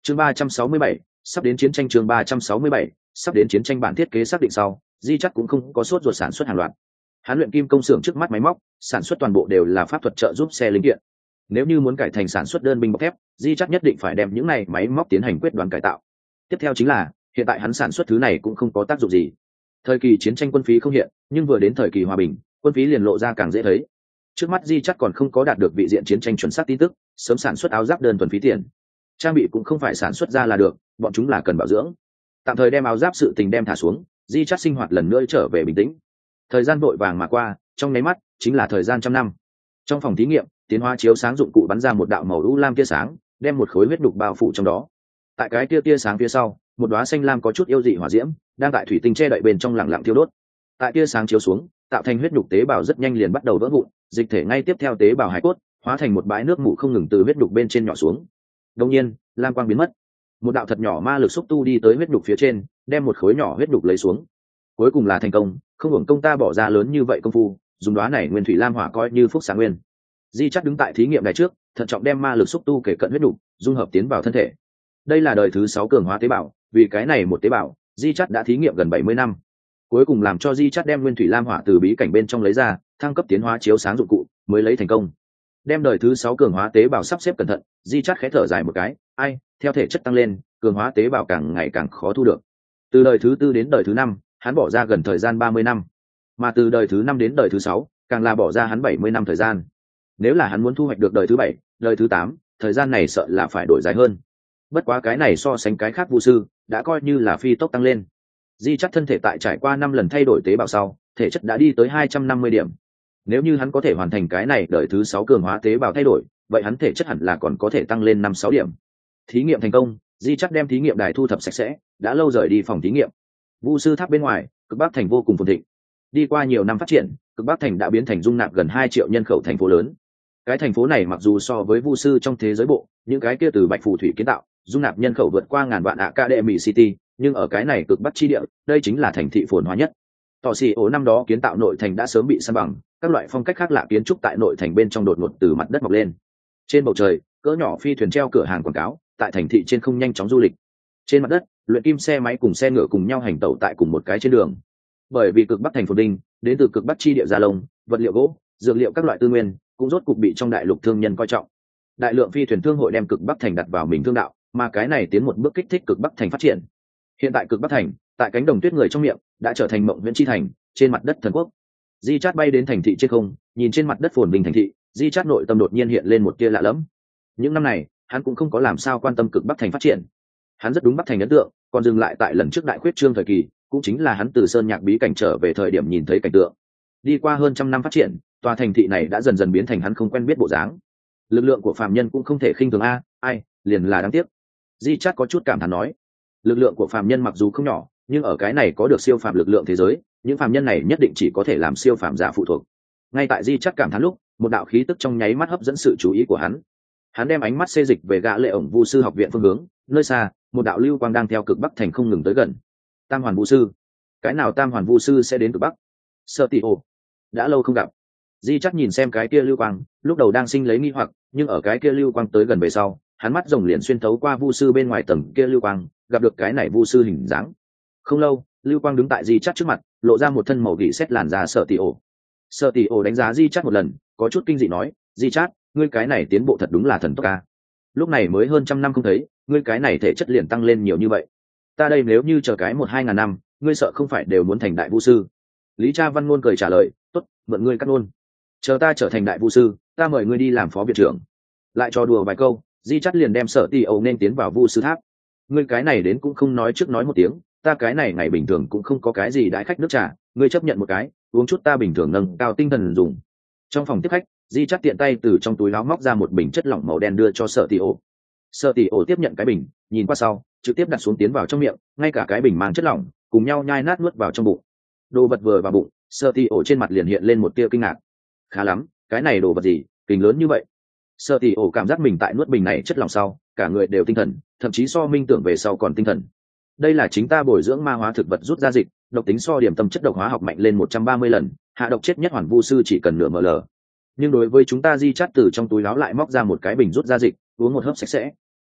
chương 367, sắp đến chiến tranh. chương 367, sắp đến chiến tranh. Bản thiết kế xác định sau, Di Chắt cũng không có sốt ruột sản xuất hàng loạt. Hắn luyện kim công xưởng trước mắt máy móc sản xuất toàn bộ đều là pháp thuật trợ giúp xe linh kiện. Nếu như muốn cải thành sản xuất đơn binh bọc thép, Di Chắt nhất định phải đem những này máy móc tiến hành quyết đoán cải tạo. Tiếp theo chính là hiện tại hắn sản xuất thứ này cũng không có tác dụng gì. Thời kỳ chiến tranh quân phí không hiện, nhưng vừa đến thời kỳ hòa bình, quân phí liền lộ ra càng dễ thấy. Trước mắt Di Chắt còn không có đạt được vị diện chiến tranh chuẩn xác tin tức, sớm sản xuất áo giáp đơn thuần phí tiền. Trang bị cũng không phải sản xuất ra là được, bọn chúng là cần bảo dưỡng. Tạm thời đem áo giáp sự tình đem thả xuống, Di Chắt sinh hoạt lần nữa trở về bình tĩnh. Thời gian vội vàng mà qua, trong nháy mắt chính là thời gian 100 năm. Trong phòng thí nghiệm, tiến hóa chiếu sáng dụng cụ bắn ra một đạo màu u lam tia sáng, đem một khối huyết đục bao phủ trong đó. Tại cái tia sáng phía sau, một đóa xanh lam có chút yêu dị hỏa diễm đang tại thủy tinh che đậy bên trong lặng lặng thiêu đốt. Tại tia sáng chiếu xuống, tạo thành huyết đục tế bào rất nhanh liền bắt đầu vỡ vụn, dịch thể ngay tiếp theo tế bào hải cốt hóa thành một bãi nước mủ không ngừng từ huyết đục bên trên nhỏ xuống. Đột nhiên, lam quang biến mất. Một đạo thật nhỏ ma lực xúc tu đi tới huyết đục phía trên, đem một khối nhỏ huyết đục lấy xuống. Cuối cùng là thành công, không hưởng công ta bỏ ra lớn như vậy công phu, dùng đóa này nguyên thủy lam hỏa coi như phúc xạ nguyên. Di Chắt đứng tại thí nghiệm này trước, thận trọng đem ma lực xúc tu kể cận huyết đục dung hợp tiến vào thân thể. Đây là đời thứ 6 cường hóa tế bào, vì cái này một tế bào, Di Chắt đã thí nghiệm gần 70 năm. Cuối cùng làm cho Di Chắt đem nguyên thủy lam hỏa từ bí cảnh bên trong lấy ra, thăng cấp tiến hóa chiếu sáng dụng cụ, mới lấy thành công. Đem đời thứ 6 cường hóa tế bào sắp xếp cẩn thận, Di Chắt khẽ thở dài một cái, ai, theo thể chất tăng lên, cường hóa tế bào càng ngày càng khó thu được. Từ đời thứ 4 đến đời thứ 5, hắn bỏ ra gần thời gian 30 năm, mà từ đời thứ 5 đến đời thứ 6, càng là bỏ ra hắn 70 năm thời gian. Nếu là hắn muốn thu hoạch được đời thứ 7, đời thứ 8, thời gian này sợ là phải đổi dài hơn. Bất quá cái này so sánh cái khác vu sư, đã coi như là phi tốc tăng lên. Di Chắt thân thể tại trải qua 5 lần thay đổi tế bào sau, thể chất đã đi tới 250 điểm. Nếu như hắn có thể hoàn thành cái này đời thứ 6 cường hóa tế bào thay đổi, vậy hắn thể chất hẳn là còn có thể tăng lên 5-6 điểm. Thí nghiệm thành công, Di Chắt đem thí nghiệm đài thu thập sạch sẽ, đã lâu rời đi phòng thí nghiệm. Vu sư tháp bên ngoài, Cực Bắc thành vô cùng phồn thịnh. Đi qua nhiều năm phát triển, Cực Bắc thành đã biến thành dung nạp gần 2 triệu nhân khẩu thành phố lớn. Cái thành phố này mặc dù so với vu sư trong thế giới bộ, những cái kia từ Bạch Phù Thủy kiến tạo, dung nạp nhân khẩu vượt qua ngàn vạn Academy City, nhưng ở cái này Cực Bắc chi địa, đây chính là thành thị phồn hoa nhất. Tỏ xì ổ năm đó kiến tạo nội thành đã sớm bị san bằng, các loại phong cách khác lạ kiến trúc tại nội thành bên trong đột ngột từ mặt đất mọc lên. Trên bầu trời, cỡ nhỏ phi thuyền treo cửa hàng quảng cáo, tại thành thị trên không nhanh chóng du lịch. Trên mặt đất, luyện kim xe máy cùng xe ngựa cùng nhau hành tẩu tại cùng một cái trên đường. Bởi vì Cực Bắc thành phồn vinh, đến từ Cực Bắc chi địa gia lông, vật liệu gỗ, dược liệu các loại tư nguyên, cũng rốt cục bị trong đại lục thương nhân coi trọng. Đại lượng phi thuyền thương hội đem Cực Bắc thành đặt vào mình thương đạo, mà cái này tiến một bước kích thích Cực Bắc thành phát triển. Hiện tại Cực Bắc thành, tại cánh đồng tuyết người trong miệng, đã trở thành mộng viễn chi thành, trên mặt đất thần quốc. Di Chát bay đến thành thị trên không, nhìn trên mặt đất phồn vinh thành thị, Di Chát nội tâm đột nhiên hiện lên một tia lạ lẫm. Những năm này, hắn cũng không có làm sao quan tâm Cực Bắc thành phát triển. Hắn rất đúng Bắc thành ấn tượng, còn dừng lại tại lần trước đại khuyết trương thời kỳ, cũng chính là hắn từ sơn nhạc bí cảnh trở về thời điểm nhìn thấy cảnh tượng. Đi qua hơn 100 năm phát triển, tòa thành thị này đã dần dần biến thành hắn không quen biết bộ dáng. Lực lượng của phàm nhân cũng không thể khinh thường ai, liền là đáng tiếc. Di Chát có chút cảm thán nói, lực lượng của phàm nhân mặc dù không nhỏ, nhưng ở cái này có được siêu phàm lực lượng thế giới, những phàm nhân này nhất định chỉ có thể làm siêu phàm giả phụ thuộc. Ngay tại Di Chát cảm thán lúc, một đạo khí tức trong nháy mắt hấp dẫn sự chú ý của hắn. Hắn đem ánh mắt xê dịch về gã lệ ổng vu sư học viện phương hướng, nơi xa, một đạo lưu quang đang theo Cực Bắc thành không ngừng tới gần. Tam hoàn vu sư, cái nào tam hoàn vu sư sẽ đến Cực Bắc? Sợ tỷ ồ, đã lâu không gặp. Di Chát nhìn xem cái kia lưu quang, lúc đầu đang sinh lấy nghi hoặc, nhưng ở cái kia lưu quang tới gần về sau, hắn mắt rồng liền xuyên thấu qua vu sư bên ngoài tầng kia lưu quang, gặp được cái này vu sư hình dáng. Không lâu, lưu quang đứng tại Di Chát trước mặt, lộ ra một thân màu gỉ sét làn da. Sợ tỷ ồ. Sợ tỷ ồ đánh giá Di Chát một lần, có chút kinh dị nói, Di Chát, ngươi cái này tiến bộ thật đúng là thần tốc ca. Lúc này mới hơn 100 năm không thấy, ngươi cái này thể chất liền tăng lên nhiều như vậy. Ta đây nếu như chờ cái 1-2 ngàn năm, ngươi sợ không phải đều muốn thành đại vu sư. Lý Cha Văn Ngôn cười trả lời, tốt, mượn ngươi cắt ngôn. Chờ ta trở thành đại vu sư, ta mời ngươi đi làm phó viện trưởng. Lại trò đùa vài câu, Di Chát liền đem Sở Tỷ ẩu nên tiến vào vu sư tháp. Ngươi cái này đến cũng không nói trước nói một tiếng, ta cái này ngày bình thường cũng không có cái gì đãi khách nước trà, ngươi chấp nhận một cái, uống chút ta bình thường nâng cao tinh thần dùng. Trong phòng tiếp khách, Di Chát tiện tay từ trong túi áo móc ra một bình chất lỏng màu đen đưa cho Sở Tỷ ẩu. Sở Tỷ ẩu tiếp nhận cái bình, nhìn qua sau, trực tiếp đặt xuống tiến vào trong miệng, ngay cả cái bình mang chất lỏng, cùng nhau nhai nát nuốt vào trong bụng. Đồ vật vừa vào bụng, Sở Tỷ ẩu trên mặt liền hiện lên một tia kinh ngạc. Khá lắm, cái này đồ vật gì, kinh lớn như vậy. Sở Tỷ ẩu cảm giác mình tại nuốt bình này chất lỏng sau, cả người đều tinh thần, thậm chí so minh tưởng về sau còn tinh thần. Đây là chính ta bồi dưỡng ma hóa thực vật rút ra dịch, độc tính so điểm tâm chất độc hóa học mạnh lên 130 lần, hạ độc chết nhất hoàn vu sư chỉ cần nửa ml. Nhưng đối với chúng ta Di Chát từ trong túi áo lại móc ra một cái bình rút ra dịch, uống một hớp sạch sẽ.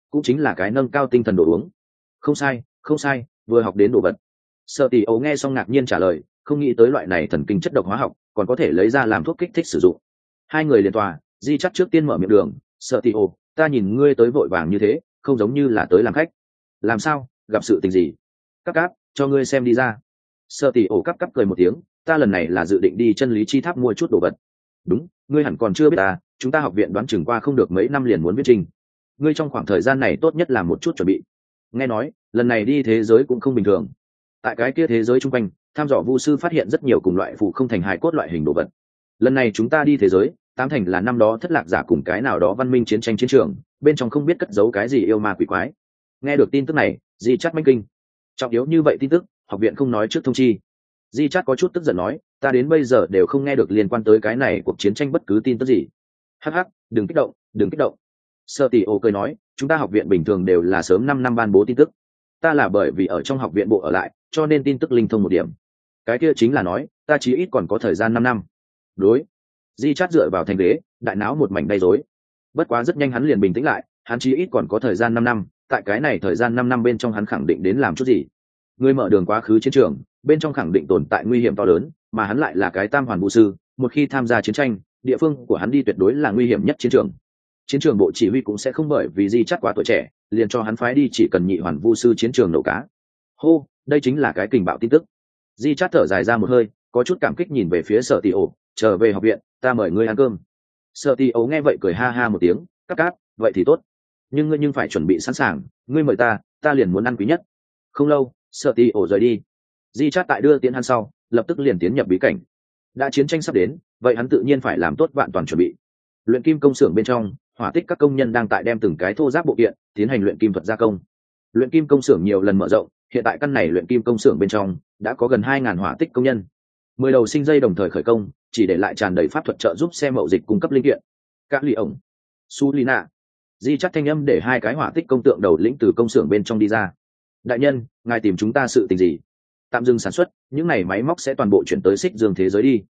cũng chính là cái nâng cao tinh thần đồ uống. Không sai, không sai, vừa học đến đồ vật. Sở Tỷ Ấu nghe xong ngạc nhiên trả lời, không nghĩ tới loại này thần kinh chất độc hóa học còn có thể lấy ra làm thuốc kích thích sử dụng. Hai người liền tòa, Di chắc trước tiên mở miệng đường, Sở Tỷ Ấu, ta nhìn ngươi tới vội vàng như thế, không giống như là tới làm khách. Làm sao, gặp sự tình gì? Cáp cáp, cho ngươi xem đi ra. Sở Tỷ Ấu cáp cáp cười một tiếng, ta lần này là dự định đi chân lý chi tháp mua chút đồ vật. Đúng, ngươi hẳn còn chưa biết ta, chúng ta học viện đoán chừng qua không được mấy năm liền muốn viết trình. Ngươi trong khoảng thời gian này tốt nhất là một chút chuẩn bị. Nghe nói, lần này đi thế giới cũng không bình thường. Tại cái kia thế giới chung quanh, tham dò vu sư phát hiện rất nhiều cùng loại phụ không thành hài cốt loại hình đồ vật. Lần này chúng ta đi thế giới, tám thành là năm đó thất lạc giả cùng cái nào đó văn minh chiến tranh chiến trường, bên trong không biết cất giấu cái gì yêu ma quỷ quái. Nghe được tin tức này, Di Chát manh kinh. Trọng yếu như vậy tin tức, học viện không nói trước thông chi. Di Chát có chút tức giận nói, ta đến bây giờ đều không nghe được liên quan tới cái này cuộc chiến tranh bất cứ tin tức gì. Hắc hắc, đừng kích động, đừng kích động. Sở Tỷ Ấu cười nói, chúng ta học viện bình thường đều là sớm 5 năm ban bố tin tức. Ta là bởi vì ở trong học viện bộ ở lại, cho nên tin tức linh thông một điểm. Cái kia chính là nói, ta chí ít còn có thời gian 5 năm. Đối. Di Chát dựa vào thành ghế, đại não một mảnh đầy rối. Bất quá rất nhanh hắn liền bình tĩnh lại, hắn chí ít còn có thời gian 5 năm, tại cái này thời gian 5 năm bên trong hắn khẳng định đến làm chút gì. Người mở đường quá khứ chiến trường, bên trong khẳng định tồn tại nguy hiểm to lớn, mà hắn lại là cái tam hoàn vũ sư, một khi tham gia chiến tranh, địa phương của hắn đi tuyệt đối là nguy hiểm nhất chiến trường. Chiến trường bộ chỉ huy cũng sẽ không bởi vì Di Chát quá tuổi trẻ, liền cho hắn phái đi chỉ cần nhị hoàn vũ sư chiến trường nấu cá. Hô, đây chính là cái kình bạo tin tức. Di Chát thở dài ra một hơi, có chút cảm kích nhìn về phía Sở Tỷ Ấu, trở về học viện, ta mời ngươi ăn cơm. Sở Tỷ Ấu nghe vậy cười ha ha một tiếng, cáp cáp, vậy thì tốt. Nhưng ngươi phải chuẩn bị sẵn sàng, ngươi mời ta liền muốn ăn quý nhất. Không lâu, Sở Tỷ Ấu rời đi. Di Chát tại đưa tiến hắn sau, lập tức liền tiến nhập bí cảnh. Đã chiến tranh sắp đến, vậy hắn tự nhiên phải làm tốt vạn toàn chuẩn bị. Luyện kim công xưởng bên trong, hỏa tích các công nhân đang tại đem từng cái thô giáp bộ kiện tiến hành luyện kim thuật gia công. Luyện kim công xưởng nhiều lần mở rộng, hiện tại căn này luyện kim công xưởng bên trong đã có gần 2.000 hỏa tích công nhân. 10 đầu sinh dây đồng thời khởi công, chỉ để lại tràn đầy pháp thuật trợ giúp xe mậu dịch cung cấp linh kiện. Các lì ổng, Sulina, Di chắc thanh âm để hai cái hỏa tích công tượng đầu lĩnh từ công xưởng bên trong đi ra. Đại nhân, ngài tìm chúng ta sự tình gì? Tạm dừng sản xuất, những này máy móc sẽ toàn bộ chuyển tới xích dương thế giới đi.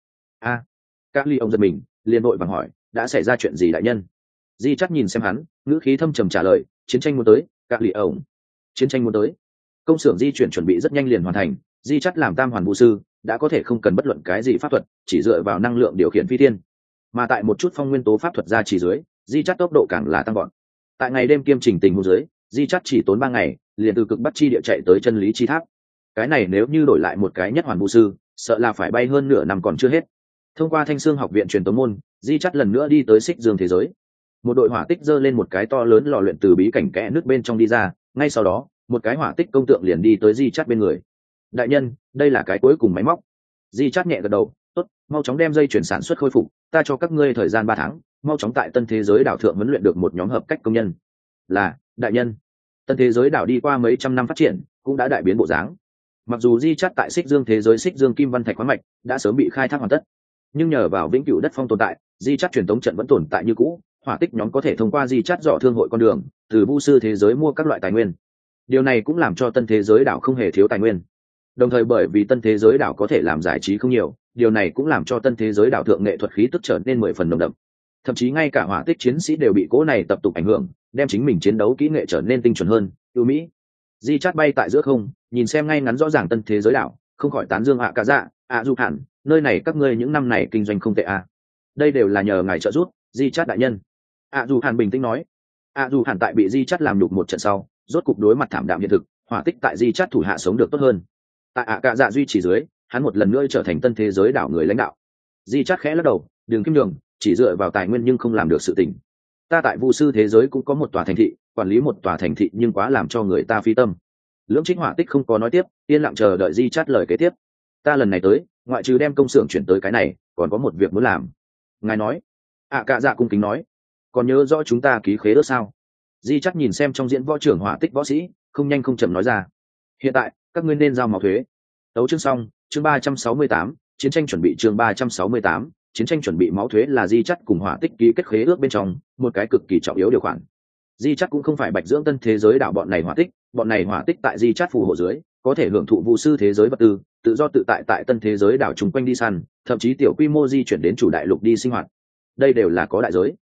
Các lì ổng giật mình, liền vội vàng hỏi, đã xảy ra chuyện gì đại nhân? Di chắc nhìn xem hắn, ngữ khí thâm trầm trả lời, chiến tranh muốn tới. Các lì ổng, chiến tranh muốn tới. Công xưởng di chuyển chuẩn bị rất nhanh liền hoàn thành, Di chắc làm tam hoàn vũ sư, đã có thể không cần bất luận cái gì pháp thuật, chỉ dựa vào năng lượng điều khiển phi tiên. Mà tại một chút phong nguyên tố pháp thuật ra chỉ dưới, Di chắc tốc độ càng là tăng gọn. Tại ngày đêm kiêm trình tình huống dưới, Di chắc chỉ tốn 3 ngày, liền từ cực bắc chi địa chạy tới chân lý chi tháp. Cái này nếu như đổi lại một cái nhất hoàn vũ sư, sợ là phải bay hơn nửa năm còn chưa hết. Thông qua Thanh Xương học viện truyền tống môn, Di chắc lần nữa đi tới xích dương thế giới. Một đội hỏa tích giơ lên một cái to lớn lò luyện từ bí cảnh kẽ nước bên trong đi ra, ngay sau đó, một cái hỏa tích công tượng liền đi tới Di chắc bên người. Đại nhân, đây là cái cuối cùng máy móc. Di chắc nhẹ gật đầu, tốt, mau chóng đem dây chuyển sản xuất khôi phục, ta cho các ngươi thời gian 3 tháng, mau chóng tại tân thế giới đảo thượng huấn luyện được một nhóm hợp cách công nhân. Là, đại nhân. Tân thế giới đảo đi qua mấy trăm năm phát triển, cũng đã đại biến bộ dáng. Mặc dù Di chắc tại xích dương thế giới xích dương kim văn thạch khoáng mạch đã sớm bị khai thác hoàn tất, nhưng nhờ vào vĩnh cửu đất phong tồn tại, Di chắc truyền thống trận vẫn tồn tại như cũ. Hỏa tích nhóm có thể thông qua Di chắc dọ thương hội con đường, từ vu sư thế giới mua các loại tài nguyên. Điều này cũng làm cho tân thế giới đảo không hề thiếu tài nguyên. Đồng thời bởi vì tân thế giới đảo có thể làm giải trí không nhiều, điều này cũng làm cho tân thế giới đảo thượng nghệ thuật khí tức trở nên 10 phần nồng đậm. Thậm chí ngay cả hỏa tích chiến sĩ đều bị cỗ này tập tục ảnh hưởng, đem chính mình chiến đấu kỹ nghệ trở nên tinh chuẩn hơn, ưu mỹ. Di chát bay tại giữa không, nhìn xem ngay ngắn rõ ràng tân thế giới đảo, không khỏi tán dương cả dạ, du hẳn, nơi này các ngươi những năm này kinh doanh không tệ đây đều là nhờ ngài trợ giúp, Di chát đại nhân. Du hẳn bình tĩnh nói. Du hẳn tại bị Di chát làm nhục một trận sau, rốt cục đối mặt thảm đạm hiện thực, hỏa tích tại Di chát thủ hạ sống được tốt hơn. Tại cả dạ duy trì dưới, hắn một lần nữa trở thành tân thế giới đảo người lãnh đạo. Di chát khẽ lắc đầu, đường kim đường, chỉ dựa vào tài nguyên nhưng không làm được sự tình. Ta tại vu sư thế giới cũng có một tòa thành thị, quản lý một tòa thành thị nhưng quá làm cho người ta phi tâm. Lưỡng Trích hỏa tích không có nói tiếp, yên lặng chờ đợi Di chát lời kế tiếp. Ta lần này tới, ngoại trừ đem công xưởng chuyển tới cái này, còn có một việc muốn làm. Ngài nói. Cả dạ cung kính nói. Còn nhớ rõ chúng ta ký khế ước sao? Di chát nhìn xem trong diễn võ trưởng hỏa tích võ sĩ, không nhanh không chậm nói ra. Hiện tại, các ngươi nên giao máu thuế. Tấu chương xong, chương 368, chiến tranh chuẩn bị chương 368, chiến tranh chuẩn bị máu thuế là Di chắt cùng hỏa tích ký kết khế ước bên trong một cái cực kỳ trọng yếu điều khoản. Di chắt cũng không phải bạch dưỡng tân thế giới đảo bọn này hỏa tích tại Di chắt phù hộ dưới có thể hưởng thụ vu sư thế giới vật tư, tự do tự tại tại tân thế giới đảo chung quanh đi săn, thậm chí tiểu quy mô di chuyển đến chủ đại lục đi sinh hoạt. Đây đều là có đại giới.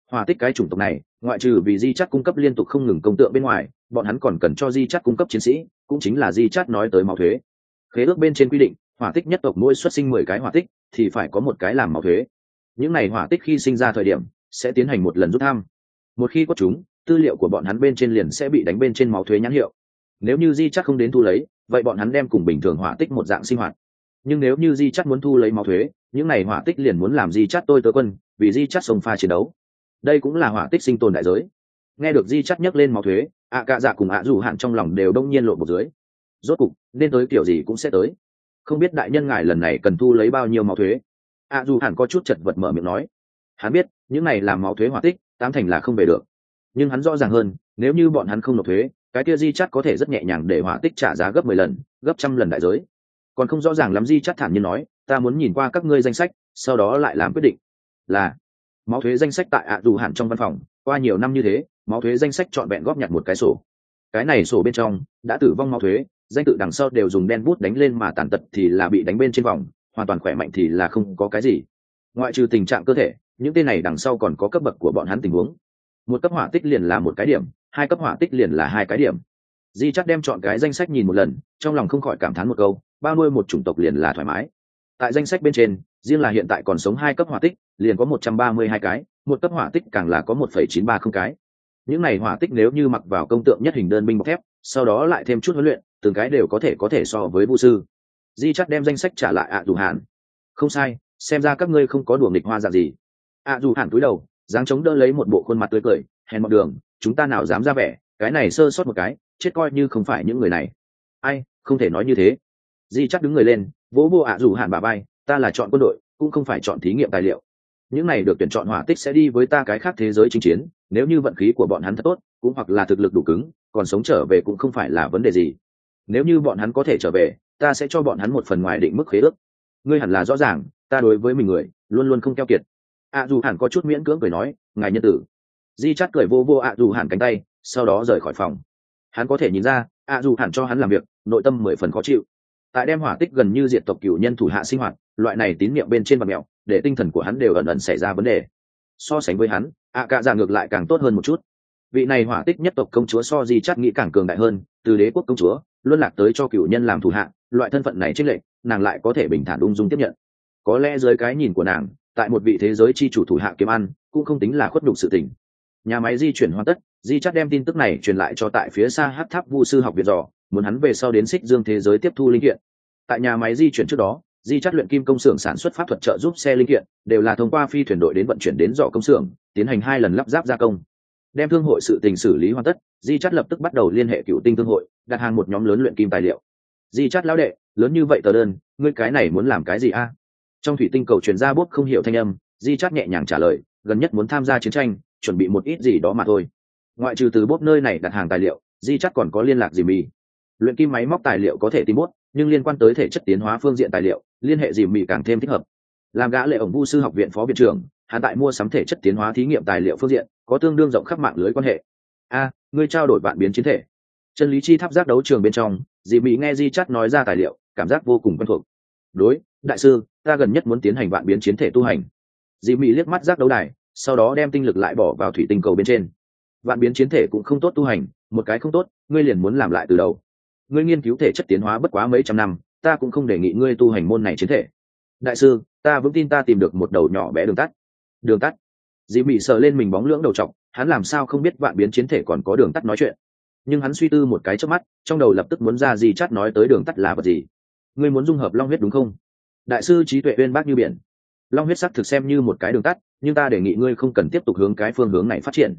Hỏa tích cái chủng tộc này ngoại trừ vì di chắt cung cấp liên tục không ngừng công tượng bên ngoài, bọn hắn còn cần cho di chắt cung cấp chiến sĩ, cũng chính là di chắt nói tới máu thuế. Khế ước bên trên quy định, hỏa tích nhất tộc mỗi xuất sinh 10 cái hỏa tích thì phải có một cái làm máu thuế. Những này hỏa tích khi sinh ra thời điểm sẽ tiến hành một lần rút thăm, một khi có chúng, tư liệu của bọn hắn bên trên liền sẽ bị đánh bên trên máu thuế nhãn hiệu. Nếu như di chắt không đến thu lấy, vậy bọn hắn đem cùng bình thường hỏa tích một dạng sinh hoạt. Nhưng nếu như di chắt muốn thu lấy máu thuế, những này hỏa tích liền muốn làm di chắt tôi tớ quân, vì di chắt sông pha chiến đấu. Đây cũng là hỏa tích sinh tồn đại giới. Nghe được di chắt nhắc lên máu thuế, cạ dạ cùng dù hạn trong lòng đều đông nhiên lộ một dưới. Rốt cục nên tới kiểu gì cũng sẽ tới. Không biết đại nhân ngài lần này cần thu lấy bao nhiêu máu thuế? Dù hạn có chút chật vật mở miệng nói. Hắn biết những này làm máu thuế hỏa tích tám thành là không về được, nhưng hắn rõ ràng hơn, nếu như bọn hắn không nộp thuế, cái kia di chắt có thể rất nhẹ nhàng để hỏa tích trả giá gấp 10 lần, gấp trăm lần đại giới. Còn không rõ ràng lắm, di chắt thản nhiên nói, ta muốn nhìn qua các ngươi danh sách, sau đó lại làm quyết định. Là máu thuế danh sách tại dù hạn trong văn phòng, qua nhiều năm như thế, máu thuế danh sách trọn vẹn góp nhặt một cái sổ. Cái này sổ bên trong đã tử vong máu thuế, danh tự đằng sau đều dùng đen bút đánh lên, mà tàn tật thì là bị đánh bên trên vòng, hoàn toàn khỏe mạnh thì là không có cái gì. Ngoại trừ tình trạng cơ thể, những tên này đằng sau còn có cấp bậc của bọn hắn tình huống. Một cấp hỏa tích liền là một cái điểm, hai cấp hỏa tích liền là hai cái điểm. Di chắc đem chọn cái danh sách nhìn một lần, trong lòng không khỏi cảm thán một câu, bao nuôi một chủng tộc liền là thoải mái. Tại danh sách bên trên, riêng là hiện tại còn sống hai cấp hỏa tích liền có 132 cái, một cấp hỏa tích càng là có 1,930 cái. Những này hỏa tích nếu như mặc vào công tượng nhất hình đơn binh bọc thép, sau đó lại thêm chút huấn luyện, từng cái đều có thể so với vũ sư. Di chắc đem danh sách trả lại dù hạn. Không sai, xem ra các ngươi không có đùa nghịch hoa dạng gì. Dù hạn cúi đầu, dáng chống đỡ lấy một bộ khuôn mặt tươi cười, hèn mọn đường, chúng ta nào dám ra vẻ, cái này sơ sót một cái, chết coi như không phải những người này. Ai, không thể nói như thế. Di chắc đứng người lên, vỗ vô dù hạn bà bay, ta là chọn quân đội, cũng không phải chọn thí nghiệm tài liệu. Những này được tuyển chọn hỏa tích sẽ đi với ta cái khác thế giới chinh chiến, nếu như vận khí của bọn hắn thật tốt, cũng hoặc là thực lực đủ cứng, còn sống trở về cũng không phải là vấn đề gì. Nếu như bọn hắn có thể trở về, ta sẽ cho bọn hắn một phần ngoài định mức khế ước. Ngươi hẳn là rõ ràng, ta đối với mình người luôn luôn không keo kiệt. Dù hẳn có chút miễn cưỡng cười nói, ngài nhân tử. Di chắt cười vô vô dù hẳn cánh tay, sau đó rời khỏi phòng. Hắn có thể nhìn ra, dù hẳn cho hắn làm việc, nội tâm 10 phần khó chịu. Tại đem hỏa tích gần như diệt tộc cửu nhân thủ hạ sinh hoạt, loại này tín niệm bên trên vật mèo, để tinh thần của hắn đều ẩn ẩn xảy ra vấn đề. So sánh với hắn, cạ dạ ngược lại càng tốt hơn một chút. Vị này hỏa tích nhất tộc công chúa so Di chắt nghĩ càng cường đại hơn, từ đế quốc công chúa luôn lạc tới cho cửu nhân làm thủ hạ, loại thân phận này chênh lệch, nàng lại có thể bình thản ung dung tiếp nhận. Có lẽ dưới cái nhìn của nàng, tại một vị thế giới chi chủ thủ hạ kiếm ăn cũng không tính là khuất nhục sự tình. Nhà máy di chuyển hoàn tất, Di chắt đem tin tức này truyền lại cho tại phía xa Hắc Tháp Vu sư học viện dò, muốn hắn về sau đến Xích Dương thế giới tiếp thu linh kiện. Tại nhà máy di chuyển trước đó, Di chắt luyện kim công xưởng sản xuất pháp thuật trợ giúp xe linh kiện đều là thông qua phi thuyền đội đến vận chuyển đến dò công xưởng, tiến hành 2 lần lắp ráp gia công. Đem thương hội sự tình xử lý hoàn tất, Di chắt lập tức bắt đầu liên hệ Cựu Tinh thương hội, đặt hàng một nhóm lớn luyện kim tài liệu. Di chắt lão đệ, lớn như vậy tờ đơn, ngươi cái này muốn làm cái gì a? Trong thủy tinh cầu truyền ra bốp không hiểu thanh âm, Di chắt nhẹ nhàng trả lời, gần nhất muốn tham gia chiến tranh, chuẩn bị một ít gì đó mà thôi. Ngoại trừ từ bốp nơi này đặt hàng tài liệu, Di chắt còn có liên lạc gì mì. Luyện kim máy móc tài liệu có thể tìm bốt, nhưng liên quan tới thể chất tiến hóa phương diện tài liệu, liên hệ gì mì càng thêm thích hợp. Làm gã lệ ổng Vu sư học viện phó viện trưởng, hắn tại mua sắm thể chất tiến hóa thí nghiệm tài liệu phương diện có tương đương rộng khắp mạng lưới quan hệ. Ngươi trao đổi vạn biến chiến thể. Chân lý chi tháp giác đấu trường bên trong, dì mỹ nghe Di chắt nói ra tài liệu, cảm giác vô cùng quen thuộc. Đối, đại sư, ta gần nhất muốn tiến hành vạn biến chiến thể tu hành. Dì mỹ liếc mắt giác đấu đài, sau đó đem tinh lực lại bỏ vào thủy tinh cầu bên trên. Vạn biến chiến thể cũng không tốt tu hành, một cái không tốt, ngươi liền muốn làm lại từ đầu. Ngươi nghiên cứu thể chất tiến hóa bất quá mấy trăm năm, ta cũng không đề nghị ngươi tu hành môn này chiến thể. Đại sư, ta vững tin ta tìm được một đầu nhỏ bé đường tắt. Đường tắt? Dì mỹ sờ lên mình bóng lưỡng đầu trọc, hắn làm sao không biết vạn biến chiến thể còn có đường tắt nói chuyện. Nhưng hắn suy tư một cái chớp mắt, trong đầu lập tức muốn ra Di chắt nói tới đường tắt là vật gì. Ngươi muốn dung hợp long huyết đúng không? Đại sư trí tuệ uyên bác như biển. Long huyết sắc thực xem như một cái đường tắt, nhưng ta đề nghị ngươi không cần tiếp tục hướng cái phương hướng này phát triển.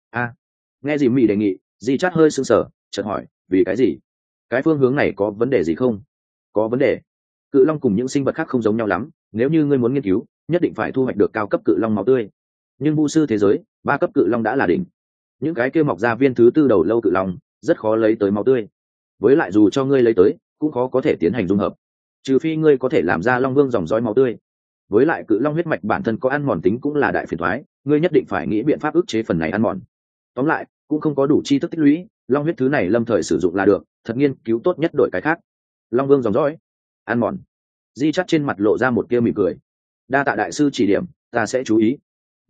Nghe dì mỹ đề nghị, Di chắt hơi sững sờ, chợt hỏi, vì cái gì? Cái phương hướng này có vấn đề gì không? Có vấn đề. Cự long cùng những sinh vật khác không giống nhau lắm, nếu như ngươi muốn nghiên cứu, nhất định phải thu hoạch được cao cấp cự long máu tươi. Nhưng Vu sư thế giới, 3 cấp cự long đã là đỉnh. Những cái kia mọc ra viên thứ 4 đầu lâu cự long, rất khó lấy tới máu tươi. Với lại dù cho ngươi lấy tới, cũng khó có thể tiến hành dung hợp. Trừ phi ngươi có thể làm ra long vương dòng dõi máu tươi. Với lại cự long huyết mạch bản thân có ăn mòn tính cũng là đại phiền toái, ngươi nhất định phải nghĩ biện pháp ức chế phần này ăn mòn. Tóm lại, cũng không có đủ tri thức tích lũy, long huyết thứ này lâm thời sử dụng là được, thật nghiên cứu tốt nhất đổi cái khác. Long vương dòng dõi, ăn mòn. Di chắt trên mặt lộ ra một tia mỉm cười. Đa tạ đại sư chỉ điểm, ta sẽ chú ý. Đi,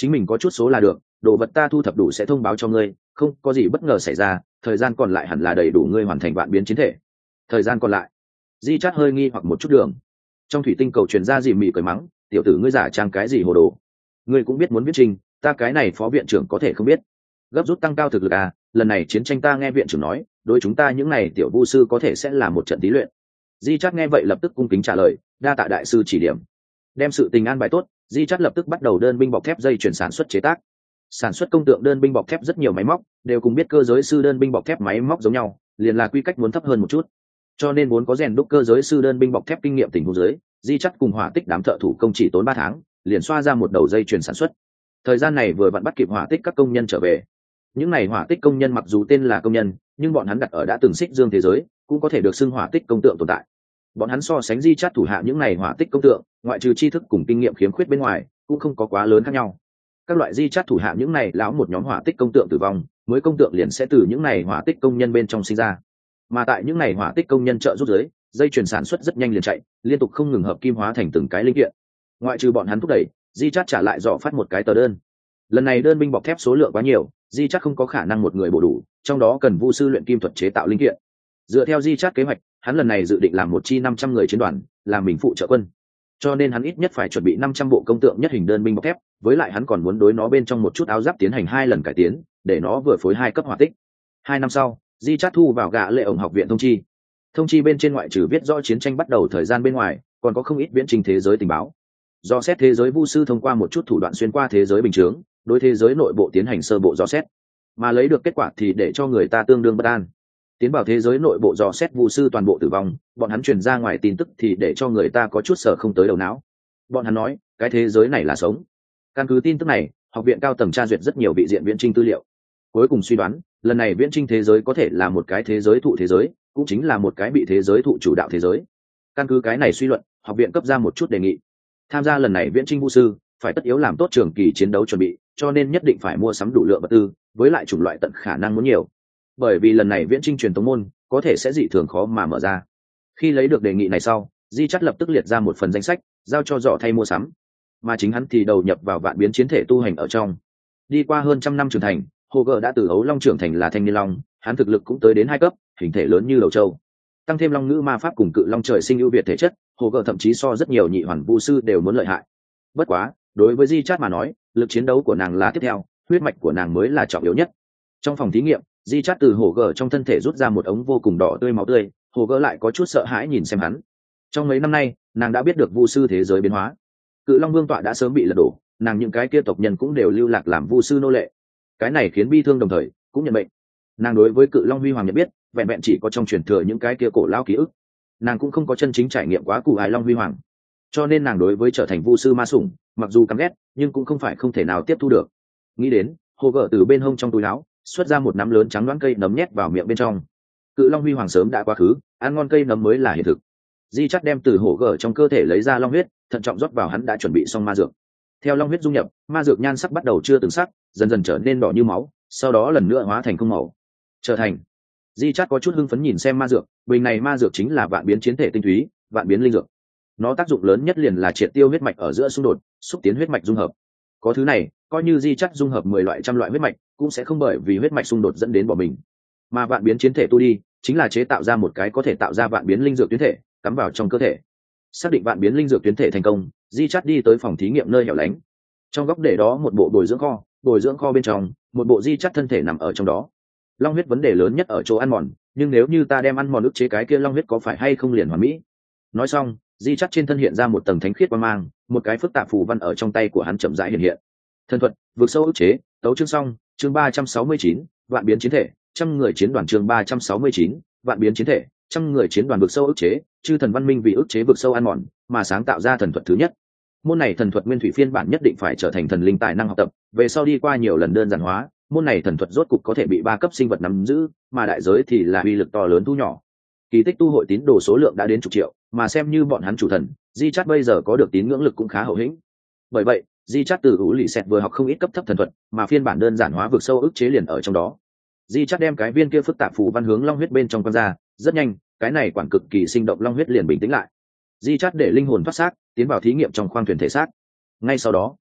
chính mình có chút số là được, đồ vật ta thu thập đủ sẽ thông báo cho ngươi, không có gì bất ngờ xảy ra, thời gian còn lại hẳn là đầy đủ ngươi hoàn thành vạn biến chiến thể. Thời gian còn lại, di chát hơi nghi hoặc một chút đường. Trong thủy tinh cầu truyền ra dì mị cười mắng, tiểu tử ngươi giả trang cái gì hồ đồ, ngươi cũng biết muốn viết trình, ta cái này phó viện trưởng có thể không biết. Gấp rút tăng cao thực lực à, lần này chiến tranh ta nghe viện trưởng nói, đối chúng ta những này tiểu vu sư có thể sẽ là một trận tí luyện. Di chát nghe vậy lập tức cung kính trả lời, đa tạ đại sư chỉ điểm. Đem sự tình an bài tốt, di chát lập tức bắt đầu đơn binh bọc thép dây chuyển sản xuất chế tác. Sản xuất công tượng đơn binh bọc thép rất nhiều máy móc, đều cùng biết cơ giới sư đơn binh bọc thép máy móc giống nhau, liền là quy cách muốn thấp hơn một chút. Cho nên muốn có rèn đúc cơ giới sư đơn binh bọc thép kinh nghiệm tình huống dưới, di chắt cùng hỏa tích đám thợ thủ công chỉ tốn 3 tháng, liền xoa ra một đầu dây chuyền sản xuất. Thời gian này vừa vặn bắt kịp hỏa tích các công nhân trở về. Những này hỏa tích công nhân mặc dù tên là công nhân, nhưng bọn hắn đặt ở đã từng xích dương thế giới, cũng có thể được xưng hỏa tích công tượng tồn tại. Bọn hắn so sánh di chắt thủ hạ những này hỏa tích công tượng, ngoại trừ tri thức cùng kinh nghiệm khiếm khuyết bên ngoài, cũng không có quá lớn khác nhau. Các loại di chắt thủ hạ những này lão một nhóm hỏa tích công tượng tử vong, mới công tượng liền sẽ từ những này hỏa tích công nhân bên trong sinh ra. Mà tại những này hỏa tích công nhân trợ giúp dưới, dây chuyền sản xuất rất nhanh liền chạy, liên tục không ngừng hợp kim hóa thành từng cái linh kiện. Ngoại trừ bọn hắn thúc đẩy, di chắt trả lại dò phát một cái tờ đơn. Lần này đơn binh bọc thép số lượng quá nhiều, di chắt không có khả năng một người bổ đủ, trong đó cần vu sư luyện kim thuật chế tạo linh kiện. Dựa theo di chắt kế hoạch, hắn lần này dự định làm một chi 500 người chiến đoàn, làm mình phụ trợ quân. Cho nên hắn ít nhất phải chuẩn bị 500 bộ công tượng nhất hình đơn binh bọc thép, với lại hắn còn muốn đối nó bên trong một chút áo giáp tiến hành 2 lần cải tiến, để nó vừa phối 2 cấp hỏa tích. 2 năm sau, di chát thu vào gã lệ ổng học viện thông chi bên trên ngoại trừ viết rõ chiến tranh bắt đầu thời gian bên ngoài, còn có không ít viễn trình thế giới tình báo. Do xét thế giới vu sư thông qua một chút thủ đoạn xuyên qua thế giới bình thường, đối thế giới nội bộ tiến hành sơ bộ dò xét, mà lấy được kết quả thì để cho người ta tương đương bất an. Tiến vào thế giới nội bộ dò xét vu sư toàn bộ tử vong, bọn hắn truyền ra ngoài tin tức thì để cho người ta có chút sở không tới đầu não. Bọn hắn nói, cái thế giới này là sống. Căn cứ tin tức này, học viện cao tầng tra duyệt rất nhiều vị diện viễn trình tư liệu. Cuối cùng suy đoán, lần này viễn trình thế giới có thể là một cái thế giới thụ thế giới, cũng chính là một cái bị thế giới thụ chủ đạo thế giới. Căn cứ cái này suy luận, học viện cấp ra một chút đề nghị. Tham gia lần này viễn trình vu sư, phải tất yếu làm tốt trường kỳ chiến đấu chuẩn bị, cho nên nhất định phải mua sắm đủ lượng vật tư, với lại chủng loại tận khả năng muốn nhiều. Bởi vì lần này viễn trình truyền tống môn có thể sẽ dị thường khó mà mở ra. Khi lấy được đề nghị này sau, di chắt lập tức liệt ra một phần danh sách, giao cho dọ thay mua sắm, mà chính hắn thì đầu nhập vào vạn biến chiến thể tu hành ở trong. Đi qua hơn 100 năm trưởng thành, Hồ Gở đã từ ấu long trưởng thành là thanh niên long, hắn thực lực cũng tới đến 2 cấp, hình thể lớn như đầu trâu. Tăng thêm long ngữ ma pháp cùng cự long trời sinh ưu việt thể chất, Hồ Gở thậm chí so rất nhiều nhị hoàn vu sư đều muốn lợi hại. Bất quá, đối với Di Chát mà nói, lực chiến đấu của nàng là tiếp theo, huyết mạch của nàng mới là trọng yếu nhất. Trong phòng thí nghiệm, Di Chát từ Hồ Gở trong thân thể rút ra một ống vô cùng đỏ tươi máu tươi, Hồ Gở lại có chút sợ hãi nhìn xem hắn. Trong mấy năm nay, nàng đã biết được vu sư thế giới biến hóa. Cự long vương tọa đã sớm bị lật đổ, nàng những cái kia tộc nhân cũng đều lưu lạc làm vu sư nô lệ. Cái này khiến bi thương đồng thời cũng nhận mệnh. Nàng đối với cự long huy hoàng nhận biết vẹn vẹn chỉ có trong truyền thừa những cái kia cổ lao ký ức, nàng cũng không có chân chính trải nghiệm quá cụ hài long huy hoàng, cho nên nàng đối với trở thành vu sư ma sủng mặc dù căm ghét nhưng cũng không phải không thể nào tiếp thu được. Nghĩ đến, Hồ Gở từ bên hông trong túi áo xuất ra một nắm lớn trắng đoán cây nấm nhét vào miệng bên trong. Cự long huy hoàng sớm đã quá khứ, ăn ngon cây nấm mới là hiện thực. Di Chát đem từ Hồ Gở trong cơ thể lấy ra long huyết, thận trọng rót vào hắn đã chuẩn bị xong ma dược. Theo long huyết dung nhập, ma dược nhan sắc bắt đầu chưa từng sắc, dần dần trở nên đỏ như máu, sau đó lần nữa hóa thành không màu, trở thành. Di Chát có chút hưng phấn nhìn xem ma dược, bình này ma dược chính là vạn biến chiến thể tinh túy, vạn biến linh dược. Nó tác dụng lớn nhất liền là triệt tiêu huyết mạch ở giữa xung đột, xúc tiến huyết mạch dung hợp. Có thứ này, coi như Di Chát dung hợp 10 loại trăm loại huyết mạch, cũng sẽ không bởi vì huyết mạch xung đột dẫn đến bỏ mình. Mà vạn biến chiến thể tu đi, chính là chế tạo ra một cái có thể tạo ra vạn biến linh dược tuyến thể, cắm vào trong cơ thể. Xác định vạn biến linh dược tuyến thể thành công, Di Chát đi tới phòng thí nghiệm nơi hẻo lánh. Trong góc để đó một bộ bồi dưỡng kho bên trong, một bộ Di Chát thân thể nằm ở trong đó. Long huyết vấn đề lớn nhất ở chỗ ăn mòn, nhưng nếu như ta đem ăn mòn ức chế cái kia long huyết có phải hay không liền hoàn mỹ. Nói xong, Di Chát trên thân hiện ra một tầng thánh khiết quang mang, một cái phức tạp phù văn ở trong tay của hắn chậm rãi hiện hiện. Thần thuật, vượt sâu ức chế, tấu chương xong, chương 369, vạn biến chiến thể, trăm người chiến đoàn chương 369, vạn biến chiến thể, trăm người chiến đoàn vượt sâu ức chế, chư thần văn minh vì ức chế vượt sâu ăn mòn, mà sáng tạo ra thần thuật thứ nhất. Môn này thần thuật nguyên thủy phiên bản nhất định phải trở thành thần linh tài năng học tập, về sau đi qua nhiều lần đơn giản hóa, môn này thần thuật rốt cục có thể bị 3 cấp sinh vật nắm giữ, mà đại giới thì là uy lực to lớn thu nhỏ. Kỳ tích tu hội tín đồ số lượng đã đến chục triệu, mà xem như bọn hắn chủ thần, Di Chát bây giờ có được tín ngưỡng lực cũng khá hậu hĩnh. Bởi vậy, Di Chát từ Ú Lì Sẹt vừa học không ít cấp thấp thần thuật, mà phiên bản đơn giản hóa vượt sâu ức chế liền ở trong đó. Di Chát đem cái viên kia phức tạp phù văn hướng long huyết bên trong quăng ra, rất nhanh, cái này quản cực kỳ sinh động long huyết liền bình tĩnh lại. Di Chát để linh hồn thoát xác, tiến vào thí nghiệm trong khoang thuyền thể xác. Ngay sau đó,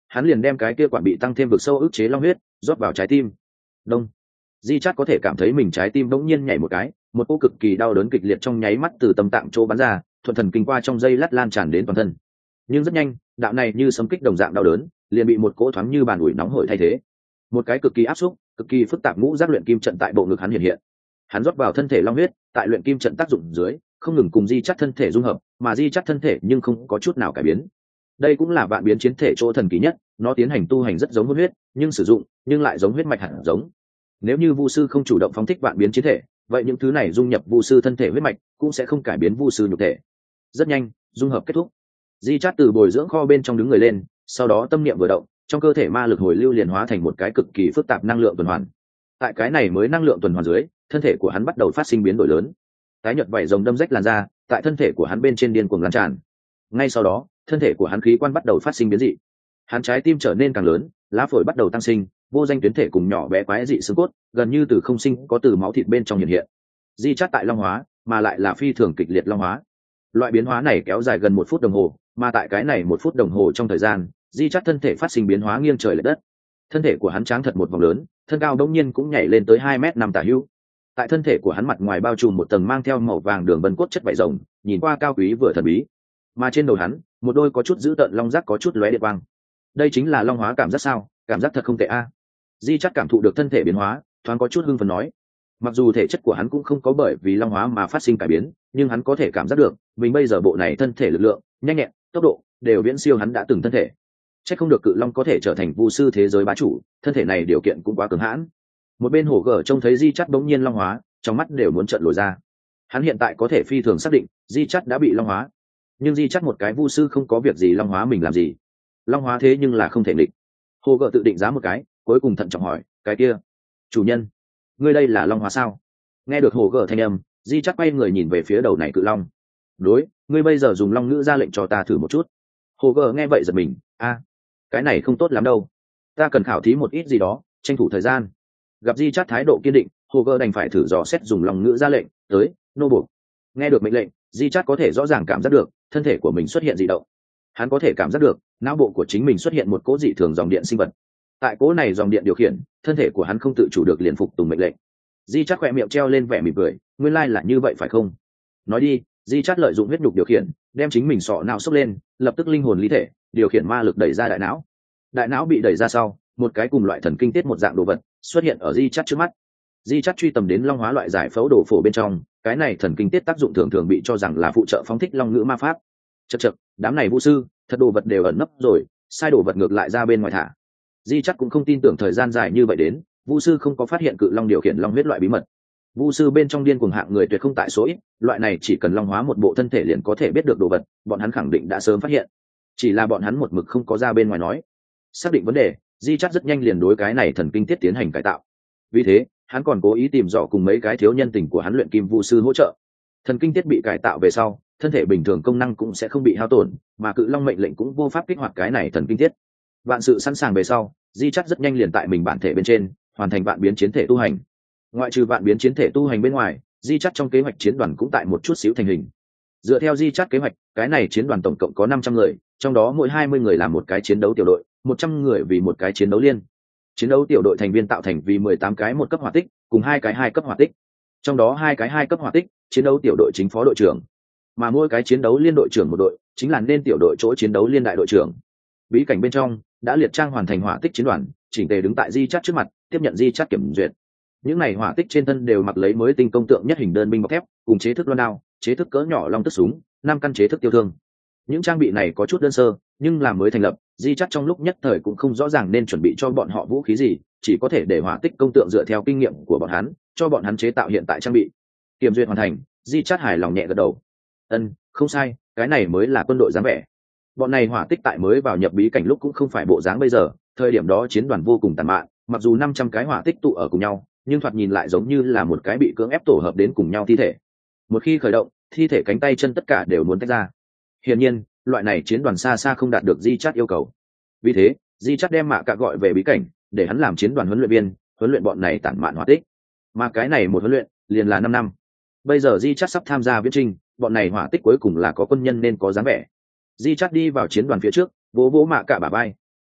hắn liền đem cái kia quản bị tăng thêm vực sâu ức chế long huyết rót vào trái tim. Đông. Di Chát có thể cảm thấy mình trái tim bỗng nhiên nhảy một cái, một cỗ cực kỳ đau đớn kịch liệt trong nháy mắt từ tâm tạng chỗ bắn ra, thuận thần kinh qua trong dây lát lan tràn đến toàn thân. Nhưng rất nhanh, đạo này như sấm kích đồng dạng đau đớn, liền bị một cỗ thoáng như bàn ủi nóng hổi thay thế. Một cái cực kỳ áp xúc, cực kỳ phức tạp ngũ giác luyện kim trận tại bộ ngực hắn hiện hiện. Hắn rót vào thân thể long huyết, tại luyện kim trận tác dụng dưới, không ngừng cùng Di Chát thân thể dung hợp, mà Di Chát thân thể nhưng không có chút nào cải biến. Đây cũng là vạn biến chiến thể chỗ thần kỳ nhất, nó tiến hành tu hành rất giống huyết, nhưng sử dụng, nhưng lại giống huyết mạch hẳn giống. Nếu như vu sư không chủ động phóng thích vạn biến chiến thể, vậy những thứ này dung nhập vu sư thân thể huyết mạch cũng sẽ không cải biến vu sư nhục thể. Rất nhanh, dung hợp kết thúc. Di Chát từ bồi dưỡng kho bên trong đứng người lên, sau đó tâm niệm vừa động, trong cơ thể ma lực hồi lưu liền hóa thành một cái cực kỳ phức tạp năng lượng tuần hoàn. Tại cái này mới năng lượng tuần hoàn dưới, thân thể của hắn bắt đầu phát sinh biến đổi lớn. Tái nhợt vảy rồng đâm rách làn da, tại thân thể của hắn bên trên điên cuồng lan tràn. Ngay sau đó, thân thể của hắn khí quan bắt đầu phát sinh biến dị. Hắn trái tim trở nên càng lớn, lá phổi bắt đầu tăng sinh, vô danh tuyến thể cùng nhỏ bé quái dị xương cốt, gần như từ không sinh có từ máu thịt bên trong hiện hiện. Di Chát tại long hóa, mà lại là phi thường kịch liệt long hóa. Loại biến hóa này kéo dài gần 1 phút đồng hồ, mà tại cái này 1 phút đồng hồ trong thời gian, Di Chát thân thể phát sinh biến hóa nghiêng trời lệch đất. Thân thể của hắn tráng thật một vòng lớn, thân cao đống nhiên cũng nhảy lên tới 2m5 tả hữu. Tại thân thể của hắn mặt ngoài bao trùm một tầng mang theo màu vàng đường vân cốt chất vảy rồng, nhìn qua cao quý vừa thần bí. Mà trên đầu hắn, một đôi có chút dữ tợn long giác có chút lóe điện quang. Đây chính là long hóa cảm giác sao? Cảm giác thật không tệ a. Di Chát cảm thụ được thân thể biến hóa, thoáng có chút hưng phấn nói. Mặc dù thể chất của hắn cũng không có bởi vì long hóa mà phát sinh cải biến, nhưng hắn có thể cảm giác được, mình bây giờ bộ này thân thể lực lượng, nhanh nhẹn, tốc độ đều viễn siêu hắn đã từng thân thể. Chắc không được cự long có thể trở thành vu sư thế giới bá chủ, thân thể này điều kiện cũng quá cường hãn. Một bên hổ gở trông thấy Di Chát bỗng nhiên long hóa, trong mắt đều muốn trợn lồi ra. Hắn hiện tại có thể phi thường xác định, Di Chát đã bị long hóa. Nhưng Di Chát một cái vu sư không có việc gì long hóa mình làm gì? Long hóa thế nhưng là không thể định. Hồ gở tự định giá một cái, cuối cùng thận trọng hỏi, cái kia, chủ nhân, ngươi đây là long hóa sao? Nghe được hồ gở thanh âm, Di Chát quay người nhìn về phía đầu này cự long. Đối, ngươi bây giờ dùng long ngữ ra lệnh cho ta thử một chút. Hồ gở nghe vậy giật mình, cái này không tốt lắm đâu, ta cần khảo thí một ít gì đó, tranh thủ thời gian. Gặp Di Chát thái độ kiên định, hồ gở đành phải thử dò xét dùng long ngữ ra lệnh, tới, nô buộc. Nghe được mệnh lệnh, Di Chát có thể rõ ràng cảm giác được thân thể của mình xuất hiện dị động. Hắn có thể cảm giác được não bộ của chính mình xuất hiện một cỗ dị thường dòng điện sinh vật. Tại cỗ này dòng điện điều khiển, thân thể của hắn không tự chủ được liền phục tùng mệnh lệnh. Di Chát khỏe miệng treo lên vẻ mỉm cười, nguyên lai là như vậy phải không? Nói đi. Di Chát lợi dụng huyết nhục điều khiển, đem chính mình sọ não xốc lên, lập tức linh hồn lý thể, điều khiển ma lực đẩy ra đại não. Đại não bị đẩy ra sau, một cái cùng loại thần kinh tiết một dạng đồ vật xuất hiện ở Di Chát trước mắt. Di Chát truy tầm đến long hóa loại giải phẫu đồ phổ bên trong, cái này thần kinh tiết tác dụng thường thường bị cho rằng là phụ trợ phóng thích long ngữ ma pháp. Chậc, đám này vu sư, thật đồ vật đều ẩn nấp rồi, sai đồ vật ngược lại ra bên ngoài thả. Di Chát cũng không tin tưởng thời gian dài như vậy đến, vu sư không có phát hiện cự long điều khiển long huyết loại bí mật. Vu sư bên trong điên cuồng hạng người tuyệt không tại số ít, loại này chỉ cần long hóa một bộ thân thể liền có thể biết được đồ vật, bọn hắn khẳng định đã sớm phát hiện. Chỉ là bọn hắn một mực không có ra bên ngoài nói. Xác định vấn đề, Di Chát rất nhanh liền đối cái này thần kinh tiết tiến hành cải tạo. Vì thế, hắn còn cố ý tìm dò cùng mấy cái thiếu nhân tình của hắn luyện kim vu sư hỗ trợ. Thần kinh tiết bị cải tạo về sau, thân thể bình thường công năng cũng sẽ không bị hao tổn, mà cự long mệnh lệnh cũng vô pháp kích hoạt cái này thần kinh tiết. Vạn sự sẵn sàng về sau, Di Chát rất nhanh liền tại mình bản thể bên trên hoàn thành vạn biến chiến thể tu hành. Ngoại trừ vạn biến chiến thể tu hành bên ngoài, Di Chát trong kế hoạch chiến đoàn cũng tại một chút xíu thành hình. Dựa theo Di Chát kế hoạch, cái này chiến đoàn tổng cộng có 500 người, trong đó mỗi 20 người làm một cái chiến đấu tiểu đội, 100 người vì một cái chiến đấu liên. Chiến đấu tiểu đội thành viên tạo thành vì 18 cái một cấp hỏa tích, cùng 2 cái 2 cấp hỏa tích. Trong đó 2 cái 2 cấp hỏa tích, chiến đấu tiểu đội chính phó đội trưởng, mà mỗi cái chiến đấu liên đội trưởng một đội, chính là nên tiểu đội chỗ chiến đấu liên đại đội trưởng. Bí cảnh bên trong đã liệt trang hoàn thành hỏa tích chiến đoàn, chỉnh tề đứng tại Di Chát trước mặt, tiếp nhận Di Chát kiểm duyệt. Những này hỏa tích trên thân đều mặc lấy mới tinh công tượng nhất hình đơn binh bọc thép, cùng chế thức loan đao, chế thức cỡ nhỏ long tức súng, 5 căn chế thức tiêu thương. Những trang bị này có chút đơn sơ, nhưng là mới thành lập, Di Chát trong lúc nhất thời cũng không rõ ràng nên chuẩn bị cho bọn họ vũ khí gì, chỉ có thể để hỏa tích công tượng dựa theo kinh nghiệm của bọn hắn, cho bọn hắn chế tạo hiện tại trang bị. Kiểm duyệt hoàn thành, Di Chát hài lòng nhẹ gật đầu. Không sai, cái này mới là quân đội dáng vẻ. Bọn này hỏa tích tại mới vào nhập bí cảnh lúc cũng không phải bộ dáng bây giờ, thời điểm đó chiến đoàn vô cùng tàn mạn, mặc dù 500 cái hỏa tích tụ ở cùng nhau, nhưng thoạt nhìn lại giống như là một cái bị cưỡng ép tổ hợp đến cùng nhau thi thể. Một khi khởi động, thi thể cánh tay chân tất cả đều muốn tách ra. Hiển nhiên, loại này chiến đoàn xa xa không đạt được Di Chát yêu cầu. Vì thế, Di Chát đem Mạ Cạ gọi về bí cảnh, để hắn làm chiến đoàn huấn luyện viên, huấn luyện bọn này tản mạn hỏa tích. Mà cái này một huấn luyện, liền là 5 năm. Bây giờ Di Chát sắp tham gia viễn chinh, bọn này hỏa tích cuối cùng là có quân nhân nên có dáng vẻ. Di Chát đi vào chiến đoàn phía trước, vỗ vỗ Mạ Cạ bả vai.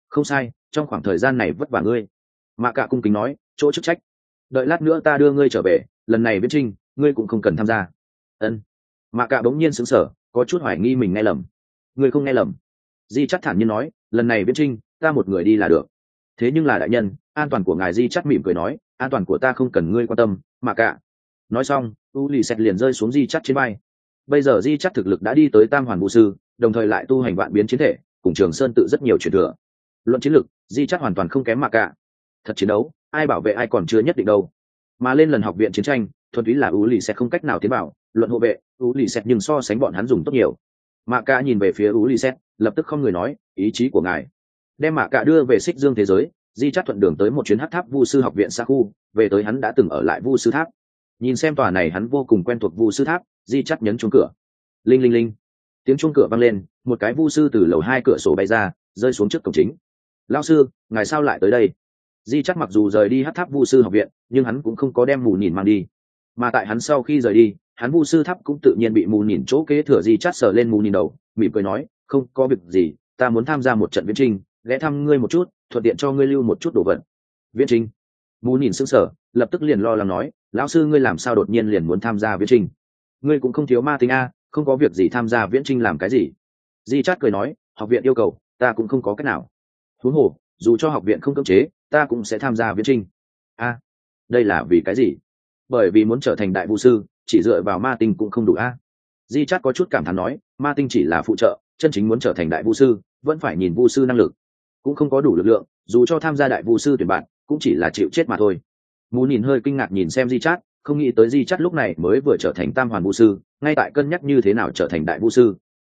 Không sai, trong khoảng thời gian này vất vả ngươi. Mạ cả cung kính nói, chỗ chức trách. Đợi lát nữa ta đưa ngươi trở về, lần này viễn trinh ngươi cũng không cần tham gia. Ân. Mạ cả bỗng nhiên sững sờ, có chút hoài nghi mình nghe lầm. Ngươi không nghe lầm. Di chắc thản nhiên nói, lần này viễn trinh ta một người đi là được. Thế nhưng là đại nhân, an toàn của ngài. Di chắc mỉm cười nói, an toàn của ta không cần ngươi quan tâm. Mạ cả. Nói xong, u lì xẹt liền rơi xuống Di chắc trên vai. Bây giờ Di chắc thực lực đã đi tới tam hoàn vũ sư, đồng thời lại tu hành vạn biến chiến thể, cùng Trường Sơn tự rất nhiều truyền thừa. Luận chiến lực, Di chắc hoàn toàn không kém Mạ cả. Thật chiến đấu, ai bảo vệ ai còn chưa nhất định đâu. Mà lên lần học viện chiến tranh, thuần túy là u lì xẹt không cách nào tiến bảo. Luận hộ vệ, u lì xẹt nhưng so sánh bọn hắn dùng tốt nhiều. Mạ cả nhìn về phía u lì xẹt, lập tức không người nói, ý chí của ngài. Đem Mạ cả đưa về xích dương thế giới, Di chắc thuận đường tới một chuyến hắc tháp vu sư học viện xa khu, về tới hắn đã từng ở lại vu sư tháp. Nhìn xem tòa này hắn vô cùng quen thuộc vu sư tháp, Di chắc nhấn chuông cửa. Linh linh linh, tiếng chuông cửa vang lên, một cái vu sư từ lầu 2 cửa sổ bay ra, rơi xuống trước cổng chính. Lão sư, ngài sao lại tới đây? Di chắc mặc dù rời đi hắc tháp vu sư học viện, nhưng hắn cũng không có đem mù nhìn mang đi. Mà tại hắn sau khi rời đi, hắn vu sư tháp cũng tự nhiên bị mù nhìn chỗ kế thừa. Di chắc sờ lên mù nhìn đầu, mỉm cười nói, không có việc gì, ta muốn tham gia một trận viễn trinh, ghé thăm ngươi một chút, thuận tiện cho ngươi lưu một chút đồ vật. Viễn trinh? Mù nhìn sững sờ, lập tức liền lo lắng nói, lão sư ngươi làm sao đột nhiên liền muốn tham gia viễn trinh? Ngươi cũng không thiếu ma tính a, không có việc gì tham gia viễn trinh làm cái gì? Di chát cười nói, học viện yêu cầu, ta cũng không có cách nào. Huống hồ, dù cho học viện không cưỡng chế, ta cũng sẽ tham gia viễn trinh. A, đây là vì cái gì? Bởi vì muốn trở thành đại vũ sư, chỉ dựa vào ma tinh cũng không đủ a. Di chát có chút cảm thán nói, ma tinh chỉ là phụ trợ, chân chính muốn trở thành đại vũ sư, vẫn phải nhìn vũ sư năng lực, cũng không có đủ lực lượng, dù cho tham gia đại vũ sư tuyển bạn, cũng chỉ là chịu chết mà thôi. Mù nhìn hơi kinh ngạc nhìn xem Di chát, không nghĩ tới Di chát lúc này mới vừa trở thành tam hoàn vũ sư, ngay tại cân nhắc như thế nào trở thành đại vũ sư.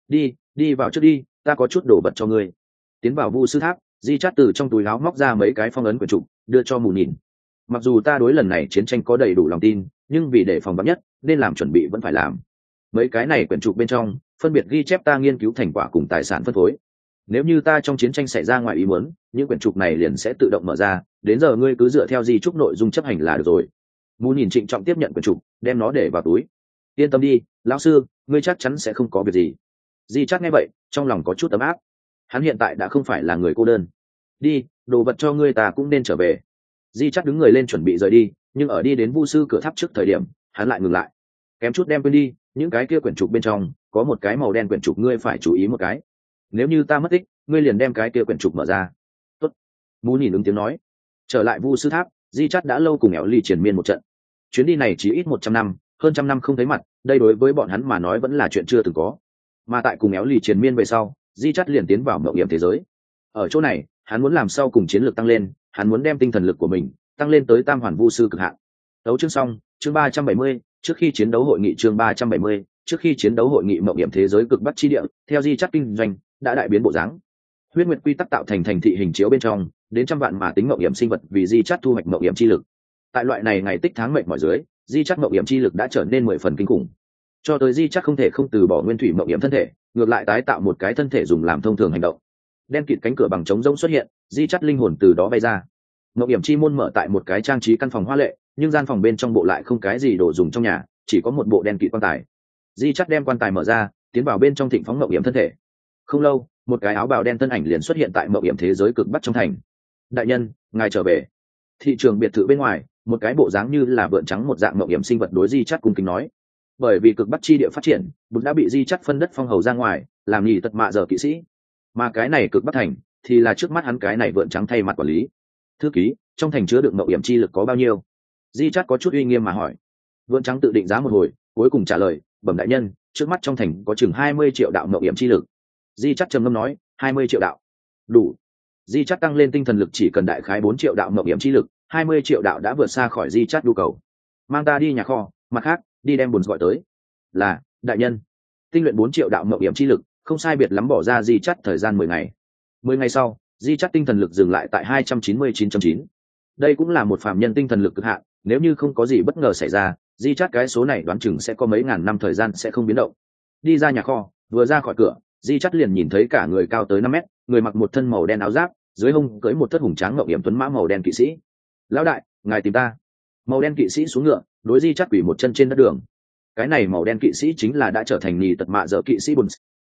Đi vào trước đi, ta có chút đồ vật cho ngươi. Tiến vào vũ sư tháp, Di chát từ trong túi áo móc ra mấy cái phong ấn quyển trục, đưa cho Mù nhìn. Mặc dù ta đối lần này chiến tranh có đầy đủ lòng tin, nhưng vì để phòng vắn nhất, nên làm chuẩn bị vẫn phải làm. Mấy cái này quyển trục bên trong, phân biệt ghi chép ta nghiên cứu thành quả cùng tài sản phân phối. Nếu như ta trong chiến tranh xảy ra ngoài ý muốn, những quyển trục này liền sẽ tự động mở ra, đến giờ ngươi cứ dựa theo di chúc nội dung chấp hành là được rồi. Mù nhìn trịnh trọng tiếp nhận quyển trục, đem nó để vào túi. Yên tâm đi, lão sư, ngươi chắc chắn sẽ không có việc gì. Di chắc nghe vậy, trong lòng có chút ấm áp. Hắn hiện tại đã không phải là người cô đơn. Đi, đồ vật cho ngươi ta cũng nên trở về. Di chắc đứng người lên chuẩn bị rời đi, nhưng ở đi đến vu sư cửa tháp trước thời điểm, hắn lại ngừng lại. Kém chút đem quên đi, những cái kia quyển trục bên trong có một cái màu đen quyển trục, ngươi phải chú ý một cái. Nếu như ta mất tích, ngươi liền đem cái kia quyển trục mở ra. Tốt. Mù nhìn ứng tiếng nói. Trở lại vu sư tháp, Di chắc đã lâu cùng éo ly triền miên một trận. Chuyến đi này chỉ ít 100 năm, hơn trăm năm không thấy mặt, đây đối với bọn hắn mà nói vẫn là chuyện chưa từng có. Mà tại cùng éo ly triền miên về sau, Di chắc liền tiến vào mạo hiểm thế giới. Ở chỗ này, hắn muốn làm sau cùng chiến lược tăng lên, hắn muốn đem tinh thần lực của mình tăng lên tới tam hoàn vu sư cực hạn. Đấu chương xong, chương 370, trước khi chiến đấu hội nghị chương 370, trước khi chiến đấu hội nghị mạo hiểm thế giới cực bắc chi địa, theo Di chắc kinh doanh đã đại biến bộ dáng. Huyết nguyệt quy tắc tạo thành thành thị hình chiếu bên trong, đến trăm vạn mà tính mạo hiểm sinh vật vì Di chắc thu hoạch mạo hiểm chi lực. Tại loại này ngày tích tháng mệnh mọi dưới, Di chắc mạo hiểm chi lực đã trở nên 10 phần kinh khủng. Cho tới Di chắc không thể không từ bỏ nguyên thủy mạo hiểm thân thể, ngược lại tái tạo một cái thân thể dùng làm thông thường hành động. Đen kịt cánh cửa bằng trống rỗng xuất hiện, Di chắc linh hồn từ đó bay ra. Mạo hiểm chi môn mở tại một cái trang trí căn phòng hoa lệ, nhưng gian phòng bên trong bộ lại không cái gì đồ dùng trong nhà, chỉ có một bộ đen kịt quan tài. Di chắc đem quan tài mở ra, tiến vào bên trong thịnh phóng mạo hiểm thân thể. Không lâu, một cái áo bào đen thân ảnh liền xuất hiện tại mạo hiểm thế giới cực bắc trong thành. Đại nhân, ngài trở về. Thị trường biệt thự bên ngoài, một cái bộ dáng như là vượn trắng một dạng mạo hiểm sinh vật đối Di chắc cung kính nói. Bởi vì cực bắc chi địa phát triển, bùn đã bị Di chắc phân đất phong hầu ra ngoài, làm nhì tật mạ giờ kỵ sĩ. Mà cái này cực bắc thành thì là trước mắt hắn cái này vượn trắng thay mặt quản lý. Thư ký, trong thành chứa được mạo hiểm chi lực có bao nhiêu? Di chắc có chút uy nghiêm mà hỏi. Vượn trắng tự định giá một hồi, cuối cùng trả lời, bẩm đại nhân, trước mắt trong thành có chừng 20 triệu đạo mạo hiểm chi lực. Di chắc trầm ngâm nói, 20 triệu đạo đủ. Di chắc tăng lên tinh thần lực chỉ cần đại khái 4 triệu đạo mạo hiểm chi lực, 20 triệu đạo đã vượt xa khỏi Di chắc nhu cầu. Mang ta đi nhà kho, mặt khác đi đem bùn gọi tới. Là đại nhân. Tinh luyện 4 triệu đạo mạo hiểm chi lực, không sai biệt lắm bỏ ra Di chắc thời gian 10 ngày. 10 ngày sau, Di chắc tinh thần lực dừng lại tại 299.9. Đây cũng là một phàm nhân tinh thần lực cực hạn, nếu như không có gì bất ngờ xảy ra, Di chắc cái số này đoán chừng sẽ có mấy ngàn năm thời gian sẽ không biến động. Đi ra nhà kho, vừa ra khỏi cửa, Di chắc liền nhìn thấy cả người cao tới 5 mét, người mặc một thân màu đen áo giáp, dưới hông cưỡi một thất hùng tráng ngọc hiểm tuấn mã màu đen kỵ sĩ. Lão đại, ngài tìm ta. Màu đen kỵ sĩ xuống ngựa, đối Di chắc quỳ một chân trên đất đường. Cái này màu đen kỵ sĩ chính là đã trở thành nhì tật mạ giờ kỵ sĩ Buns.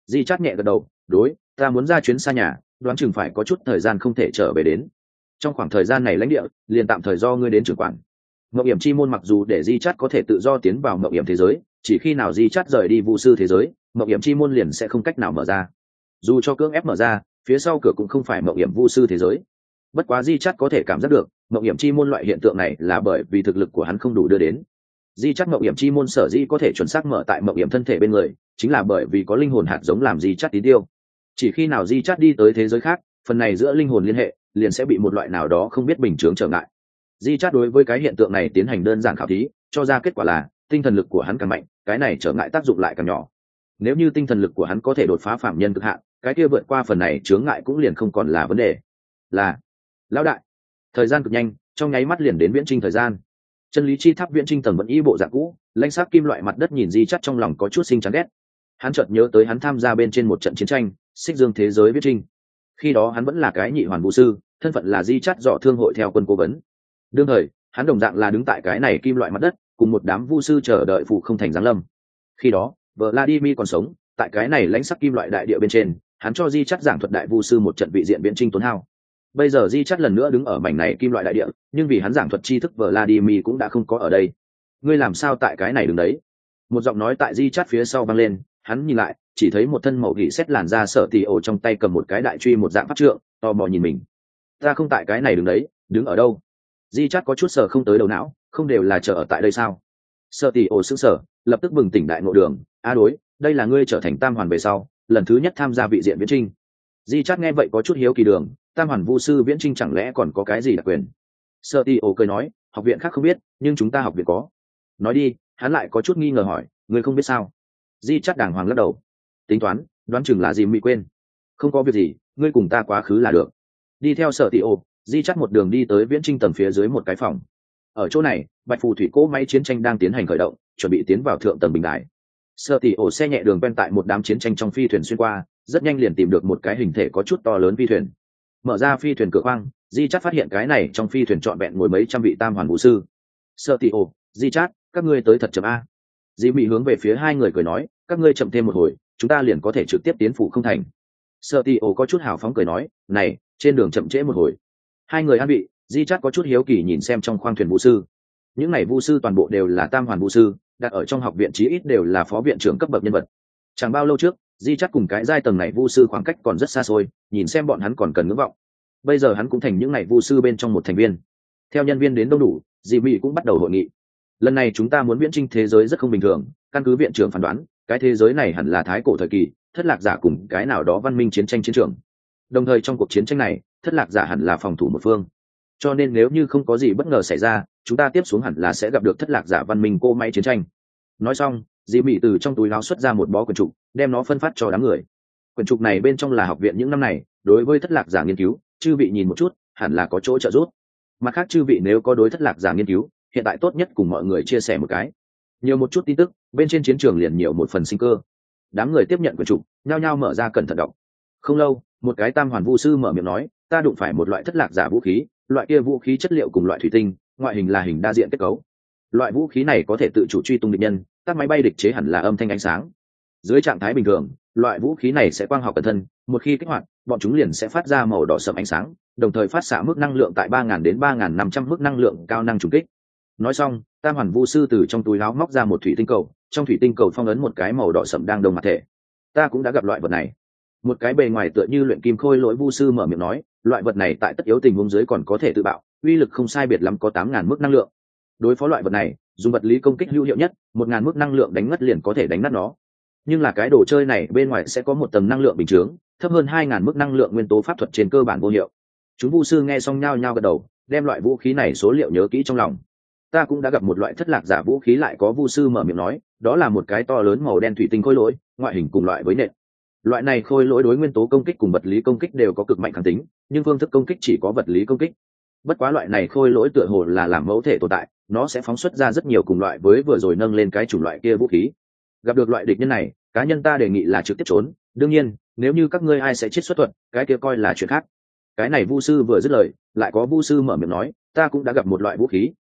Di Chát nhẹ gật đầu, đối, ta muốn ra chuyến xa nhà, đoán chừng phải có chút thời gian không thể trở về đến. Trong khoảng thời gian này lãnh địa liền tạm thời do ngươi đến trưởng quản. Mộng hiểm chi môn mặc dù để Di Chát có thể tự do tiến vào mộng hiểm thế giới, chỉ khi nào Di Chát rời đi vu sư thế giới, mộng hiểm chi môn liền sẽ không cách nào mở ra. Dù cho cưỡng ép mở ra, phía sau cửa cũng không phải mộng hiểm vu sư thế giới. Bất quá Di Chát có thể cảm giác được, mộng hiểm chi môn loại hiện tượng này là bởi vì thực lực của hắn không đủ đưa đến. Di Chát mộng hiểm chi môn sở dĩ có thể chuẩn xác mở tại mộng hiểm thân thể bên người, chính là bởi vì có linh hồn hạt giống làm Di Chát tín tiêu. Chỉ khi nào Di Chát đi tới thế giới khác, phần này giữa linh hồn liên hệ liền sẽ bị một loại nào đó không biết bình chướng trở ngại. Di Chát đối với cái hiện tượng này tiến hành đơn giản khảo thí, cho ra kết quả là tinh thần lực của hắn càng mạnh, cái này trở ngại tác dụng lại càng nhỏ. Nếu như tinh thần lực của hắn có thể đột phá phạm nhân cực hạn, cái kia vượt qua phần này chướng ngại cũng liền không còn là vấn đề. Là lão đại, thời gian cực nhanh, trong nháy mắt liền đến viễn trinh thời gian. Chân lý chi tháp viễn trinh tầng vẫn y bộ dạng cũ, lãnh sắc kim loại mặt đất nhìn Di Chát trong lòng có chút sinh chán ghét. Hắn chợt nhớ tới hắn tham gia bên trên một trận chiến tranh, xích dương thế giới viễn trinh. Khi đó hắn vẫn là cái nhị hoàn vũ sư, thân phận là Di Chát dọ thương hội theo quân cố vấn. Đương thời, hắn đồng dạng là đứng tại cái này kim loại mặt đất, cùng một đám vu sư chờ đợi phụ không thành giáng lâm. Khi đó, Vladimir còn sống, tại cái này lãnh sắc kim loại đại địa bên trên, hắn cho Di Chát giảng thuật đại vu sư một trận vị diện viễn trinh tốn hao. Bây giờ Di Chát lần nữa đứng ở mảnh này kim loại đại địa, nhưng vì hắn giảng thuật tri thức Vladimir cũng đã không có ở đây. Ngươi làm sao tại cái này đứng đấy? Một giọng nói tại Di Chát phía sau vang lên, hắn nhìn lại, chỉ thấy một thân màu gỉ xét làn da Sở Tỷ ổ trong tay cầm một cái đại truy một dạng pháp trượng, tò mò nhìn mình. Ta không tại cái này đứng đấy, đứng ở đâu? Di Chát có chút sờ không tới đầu não, không đều là chờ ở tại đây sao? Sở Tỷ ổ sững sờ, lập tức bừng tỉnh đại ngộ đường. Đối, đây là ngươi trở thành tam hoàn về sau, lần thứ nhất tham gia vị diện viễn trinh. Di Chát nghe vậy có chút hiếu kỳ đường, tam hoàn vu sư viễn trinh chẳng lẽ còn có cái gì đặc quyền? Sở Tỷ ổ cười nói, học viện khác không biết, nhưng chúng ta học viện có. Nói đi, hắn lại có chút nghi ngờ hỏi, ngươi không biết sao? Di Chát đàng hoàng lắc đầu, tính toán, đoán chừng là gì mỹ quên. Không có việc gì, ngươi cùng ta quá khứ là được. Đi theo Sở Tỷ ổ, Di Chát một đường đi tới viễn trinh tầng phía dưới một cái phòng. Ở chỗ này, bạch phù thủy cỗ máy chiến tranh đang tiến hành khởi động, chuẩn bị tiến vào thượng tầng bình đài. Sở Tỷ ổ xe nhẹ đường quen tại một đám chiến tranh trong phi thuyền xuyên qua, rất nhanh liền tìm được một cái hình thể có chút to lớn phi thuyền. Mở ra phi thuyền cửa khoang, Di Chát phát hiện cái này trong phi thuyền trọn vẹn ngồi mấy trăm vị tam hoàn vũ sư. Sở Tỷ ổ, Di Chát, các ngươi tới thật chậm a. Di Mị hướng về phía hai người cười nói, các ngươi chậm thêm một hồi, chúng ta liền có thể trực tiếp tiến phủ không thành. Sở Tỷ ổ có chút hào phóng cười nói, này, trên đường chậm trễ một hồi. Hai người an vị, Di Chát có chút hiếu kỳ nhìn xem trong khoang thuyền vũ sư. Những này vũ sư toàn bộ đều là tam hoàn vũ sư, đặt ở trong học viện chí ít đều là phó viện trưởng cấp bậc nhân vật. Chẳng bao lâu trước, Di Chát cùng cái giai tầng này vũ sư khoảng cách còn rất xa xôi, nhìn xem bọn hắn còn cần ngưỡng vọng. Bây giờ hắn cũng thành những này vũ sư bên trong một thành viên. Theo nhân viên đến đông đủ, Di Mị cũng bắt đầu hội nghị. Lần này chúng ta muốn viễn trinh thế giới rất không bình thường, căn cứ viện trưởng phán đoán, cái thế giới này hẳn là thái cổ thời kỳ, thất lạc giả cùng cái nào đó văn minh chiến tranh chiến trường. Đồng thời trong cuộc chiến tranh này, thất lạc giả hẳn là phòng thủ một phương. Cho nên nếu như không có gì bất ngờ xảy ra, chúng ta tiếp xuống hẳn là sẽ gặp được thất lạc giả văn minh cô máy chiến tranh. Nói xong, Di Mị từ trong túi áo xuất ra một bó quyển trục, đem nó phân phát cho đám người. Quyển trục này bên trong là học viện những năm này đối với thất lạc giả nghiên cứu, chư vị nhìn một chút, hẳn là có chỗ trợ giúp. Mặt khác chư vị nếu có đối thất lạc giả nghiên cứu, hiện tại tốt nhất cùng mọi người chia sẻ một cái. Nhiều một chút tin tức, bên trên chiến trường liền nhiều một phần sinh cơ. Đám người tiếp nhận quyển trục, nhao nhao mở ra cẩn thận đọc. Không lâu, một cái tam hoàn vu sư mở miệng nói, ta đụng phải một loại thất lạc giả vũ khí, loại kia vũ khí chất liệu cùng loại thủy tinh, ngoại hình là hình đa diện kết cấu. Loại vũ khí này có thể tự chủ truy tung địch nhân, các máy bay địch chế hẳn là âm thanh ánh sáng. Dưới trạng thái bình thường, loại vũ khí này sẽ quang học cẩn thân, một khi kích hoạt, bọn chúng liền sẽ phát ra màu đỏ sẫm ánh sáng, đồng thời phát xạ mức năng lượng tại 3000 đến 3500 mức năng lượng cao năng trùng kích. Nói xong, tam hoàn vu sư từ trong túi áo móc ra một thủy tinh cầu, trong thủy tinh cầu phong ấn một cái màu đỏ sẫm đang đông mặt thể. Ta cũng đã gặp loại vật này. Một cái bề ngoài tựa như luyện kim khôi lỗi vu sư mở miệng nói, loại vật này tại tất yếu tình huống dưới còn có thể tự bạo, uy lực không sai biệt lắm có 8000 mức năng lượng. Đối phó loại vật này, dùng vật lý công kích hữu hiệu nhất, 1000 mức năng lượng đánh ngất liền có thể đánh nát nó. Nhưng là cái đồ chơi này bên ngoài sẽ có một tầng năng lượng bình chướng, thấp hơn 2000 mức năng lượng nguyên tố pháp thuật trên cơ bản vô hiệu. Chúng vu sư nghe xong nhao nhao gật đầu, đem loại vũ khí này số liệu nhớ kỹ trong lòng. Ta cũng đã gặp một loại thất lạc giả vũ khí, lại có vu sư mở miệng nói, đó là một cái to lớn màu đen thủy tinh khôi lỗi, ngoại hình cùng loại với nện. Loại này khôi lỗi đối nguyên tố công kích cùng vật lý công kích đều có cực mạnh kháng tính, nhưng phương thức công kích chỉ có vật lý công kích. Bất quá loại này khôi lỗi tựa hồ là làm mẫu thể tồn tại, nó sẽ phóng xuất ra rất nhiều cùng loại với vừa rồi nâng lên cái chủng loại kia vũ khí. Gặp được loại địch nhân này, cá nhân ta đề nghị là trực tiếp trốn, đương nhiên nếu như các ngươi ai sẽ chết xuất thuật, cái kia coi là chuyện khác. Cái này vu sư vừa dứt lời, lại có vu sư mở miệng nói, ta cũng đã gặp một loại vũ khí,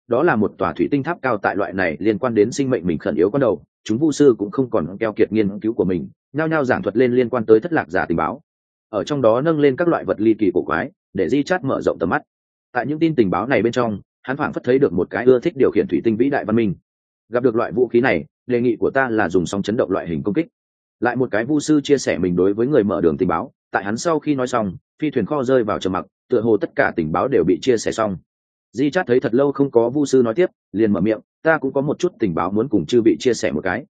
đó là một tòa thủy tinh tháp cao. Tại loại này liên quan đến sinh mệnh mình khẩn yếu con đầu, chúng vu sư cũng không còn keo kiệt nghiên cứu của mình, nhao nhao giảng thuật lên liên quan tới thất lạc giả tình báo, ở trong đó nâng lên các loại vật ly kỳ cổ quái để di chát mở rộng tầm mắt. Tại những tin tình báo này bên trong, hắn phảng phất thấy được một cái ưa thích điều khiển thủy tinh vĩ đại văn minh. Gặp được loại vũ khí này, đề nghị của ta là dùng sóng chấn động loại hình công kích. Lại một cái vu sư chia sẻ mình đối với người mở đường tình báo. Tại hắn sau khi nói xong, phi thuyền kho rơi vào trầm mặc, tựa hồ tất cả tình báo đều bị chia sẻ xong. Di chát thấy thật lâu không có vu sư nói tiếp, liền mở miệng, ta cũng có một chút tình báo muốn cùng chư bị chia sẻ một cái.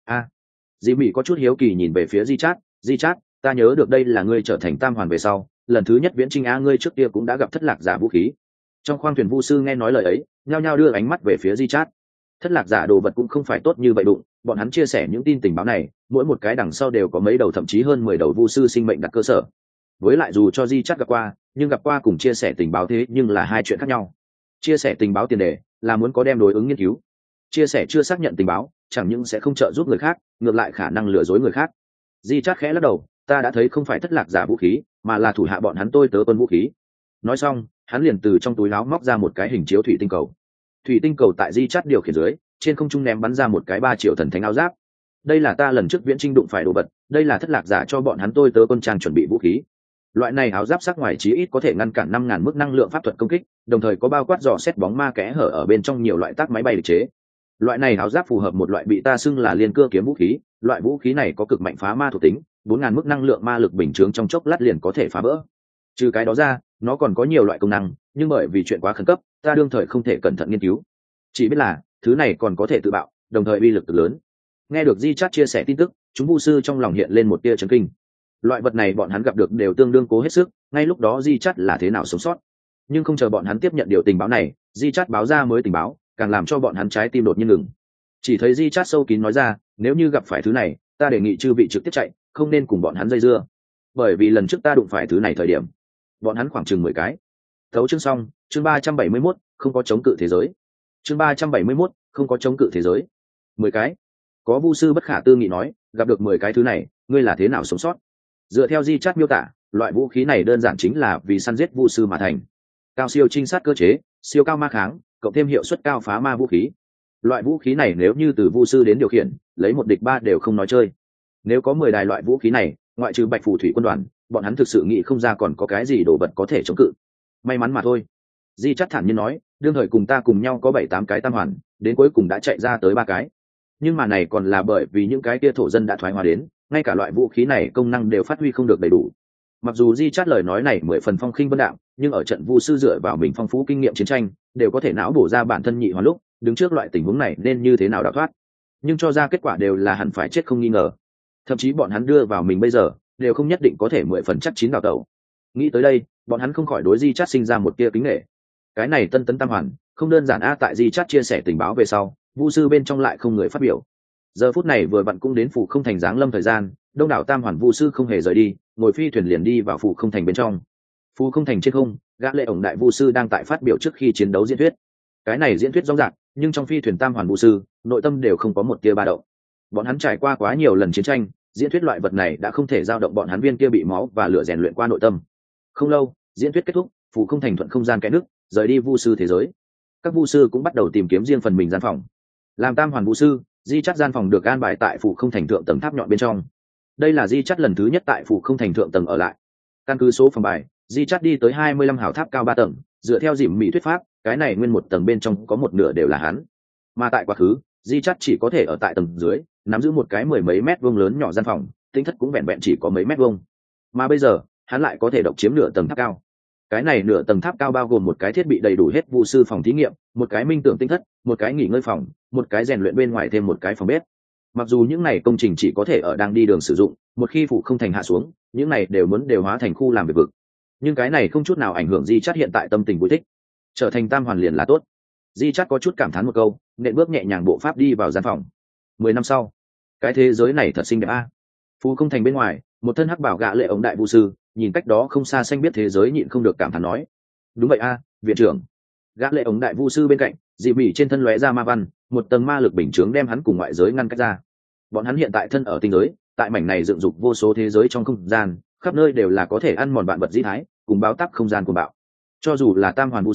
Di Mị có chút hiếu kỳ nhìn về phía Di chát, ta nhớ được đây là ngươi trở thành tam hoàn về sau, lần thứ nhất viễn trinh á, ngươi trước kia cũng đã gặp thất lạc giả vũ khí. Trong khoang thuyền vu sư nghe nói lời ấy, nhao nhao đưa ánh mắt về phía Di chát. Thất lạc giả đồ vật cũng không phải tốt như vậy đụng, bọn hắn chia sẻ những tin tình báo này, mỗi một cái đằng sau đều có mấy đầu thậm chí hơn 10 đầu vu sư sinh mệnh đặt cơ sở. Với lại dù cho Di chát gặp qua, nhưng gặp qua cùng chia sẻ tình báo thế nhưng là hai chuyện khác nhau. Chia sẻ tình báo tiền đề là muốn có đem đối ứng nghiên cứu, chia sẻ chưa xác nhận tình báo chẳng những sẽ không trợ giúp người khác, ngược lại khả năng lừa dối người khác. Di chát khẽ lắc đầu, ta đã thấy không phải thất lạc giả vũ khí, mà là thủ hạ bọn hắn tôi tớ quân vũ khí. Nói xong, hắn liền từ trong túi áo móc ra một cái hình chiếu thủy tinh cầu. Thủy tinh cầu tại Di chát điều khiển dưới, trên không trung ném bắn ra một cái 3 triệu thần thánh áo giáp. Đây là ta lần trước viễn trinh đụng phải đồ vật, đây là thất lạc giả cho bọn hắn tôi tớ quân trang chuẩn bị vũ khí. Loại này áo giáp sắc ngoài chí ít có thể ngăn cản 5.000 mức năng lượng pháp thuật công kích, đồng thời có bao quát dò xét bóng ma kẽ hở ở bên trong nhiều loại tác máy bay địch chế. Loại này áo giáp phù hợp một loại bị ta xưng là liên cưa kiếm vũ khí, loại vũ khí này có cực mạnh phá ma thuộc tính, 4.000 mức năng lượng ma lực bình chướng trong chốc lát liền có thể phá vỡ. Trừ cái đó ra, nó còn có nhiều loại công năng, nhưng bởi vì chuyện quá khẩn cấp, ta đương thời không thể cẩn thận nghiên cứu. Chỉ biết là thứ này còn có thể tự bạo, đồng thời uy lực cực lớn. Nghe được Di Chát chia sẻ tin tức, chúng vu sư trong lòng hiện lên một tia chấn kinh. Loại vật này bọn hắn gặp được đều tương đương cố hết sức, ngay lúc đó Di Chát là thế nào sống sót. Nhưng không chờ bọn hắn tiếp nhận điều tình báo này, Di Chát báo ra mới tình báo, càng làm cho bọn hắn trái tim đột nhiên ngừng. Chỉ thấy Di Chát sâu kín nói ra, nếu như gặp phải thứ này, ta đề nghị chư vị trực tiếp chạy, không nên cùng bọn hắn dây dưa. Bởi vì lần trước ta đụng phải thứ này thời điểm, bọn hắn khoảng chừng 10 cái. Thấu chương xong, chương 371, không có chống cự thế giới. Chương 371, không có chống cự thế giới. 10 cái. Có vu sư bất khả tư nghị nói, gặp được 10 cái thứ này, ngươi là thế nào sống sót? Dựa theo Di Chát miêu tả, loại vũ khí này đơn giản chính là vì săn giết vu sư mà thành. Cao siêu trinh sát cơ chế, siêu cao ma kháng, cộng thêm hiệu suất cao phá ma vũ khí. Loại vũ khí này nếu như từ vu sư đến điều khiển, lấy một địch ba đều không nói chơi. Nếu có 10 đài loại vũ khí này, ngoại trừ Bạch Phù Thủy quân đoàn, bọn hắn thực sự nghĩ không ra còn có cái gì đồ vật có thể chống cự. May mắn mà thôi. Di Chát thản nhiên nói, đương thời cùng ta cùng nhau có 7-8 cái tam hoàn, đến cuối cùng đã chạy ra tới 3 cái. Nhưng mà này còn là bởi vì những cái kia thổ dân đã thoái hóa đến, ngay cả loại vũ khí này công năng đều phát huy không được đầy đủ. Mặc dù Di Chát lời nói này 10 phần phong khinh vân đạm, nhưng ở trận vu sư dựa vào mình phong phú kinh nghiệm chiến tranh, đều có thể não bổ ra bản thân nhị hoàn lúc, đứng trước loại tình huống này nên như thế nào đào thoát. Nhưng cho ra kết quả đều là hẳn phải chết không nghi ngờ. Thậm chí bọn hắn đưa vào mình bây giờ, đều không nhất định có thể 10 phần chắc chín đào tẩu. Nghĩ tới đây, bọn hắn không khỏi đối Di Chát sinh ra một tia kính nể. Cái này tân tấn tam hoàn, không đơn giản a. Tại Di Chát chia sẻ tình báo về sau, vu sư bên trong lại không người phát biểu. Giờ phút này vừa vặn cũng đến phủ không thành giáng lâm thời gian, đông đảo tam hoàn vu sư không hề rời đi, ngồi phi thuyền liền đi vào phủ không thành bên trong. Phủ không thành trên không, gã lệ ổng đại vu sư đang tại phát biểu trước khi chiến đấu diễn thuyết. Cái này diễn thuyết rõ ràng, nhưng trong phi thuyền tam hoàn vu sư, nội tâm đều không có một tia ba động. Bọn hắn trải qua quá nhiều lần chiến tranh, diễn thuyết loại vật này đã không thể dao động bọn hắn viên kia bị máu và lửa rèn luyện qua nội tâm. Không lâu, diễn thuyết kết thúc, phủ không thành thuận không gian kẽ nước, rời đi vu sư thế giới. Các vu sư cũng bắt đầu tìm kiếm riêng phần mình gian phòng. Làm tam hoàn vu sư, Di Chát gian phòng được an bài tại phủ không thành thượng tầng tháp nhọn bên trong. Đây là Di Chát lần thứ nhất tại phủ không thành thượng tầng ở lại. Căn cứ số phòng bài, Di Chát đi tới 25 hào tháp cao 3 tầng, dựa theo dìm mỹ thuyết pháp, cái này nguyên một tầng bên trong có một nửa đều là hắn. Mà tại quá khứ, Di Chát chỉ có thể ở tại tầng dưới, nắm giữ một cái 10 mấy mét vuông lớn nhỏ gian phòng, tính thất cũng vẹn vẹn chỉ có mấy mét vuông. Mà bây giờ, hắn lại có thể độc chiếm nửa tầng tháp cao. Cái này nửa tầng tháp cao bao gồm một cái thiết bị đầy đủ hết vu sư phòng thí nghiệm, một cái minh tưởng tinh thất, một cái nghỉ ngơi phòng, một cái rèn luyện bên ngoài thêm một cái phòng bếp. Mặc dù những này công trình chỉ có thể ở đang đi đường sử dụng, một khi phủ không thành hạ xuống, những này đều hóa thành khu làm việc vực. Nhưng cái này không chút nào ảnh hưởng Di Chát hiện tại tâm tình vui thích. Trở thành tam hoàn liền là tốt. Di Chát có chút cảm thán một câu, nện bước nhẹ nhàng bộ pháp đi vào gian phòng. 10 năm sau, cái thế giới này thật xinh đẹp a. Phủ không thành bên ngoài, một thân hắc bảo gã lệ ống đại vu sư, nhìn cách đó không xa xanh biết thế giới nhịn không được cảm thán nói, đúng vậy a, viện trưởng. Gã lệ ống đại vu sư bên cạnh, dị mỉ trên thân lóe ra ma văn, một tầng ma lực bình chướng đem hắn cùng ngoại giới ngăn cách ra. Bọn hắn hiện tại thân ở tinh giới, tại mảnh này dựng dục vô số thế giới trong không gian, khắp nơi đều là có thể ăn mòn vạn vật dĩ thái, cùng báo tắc không gian cuồng bạo. Cho dù là tam hoàn vu sư,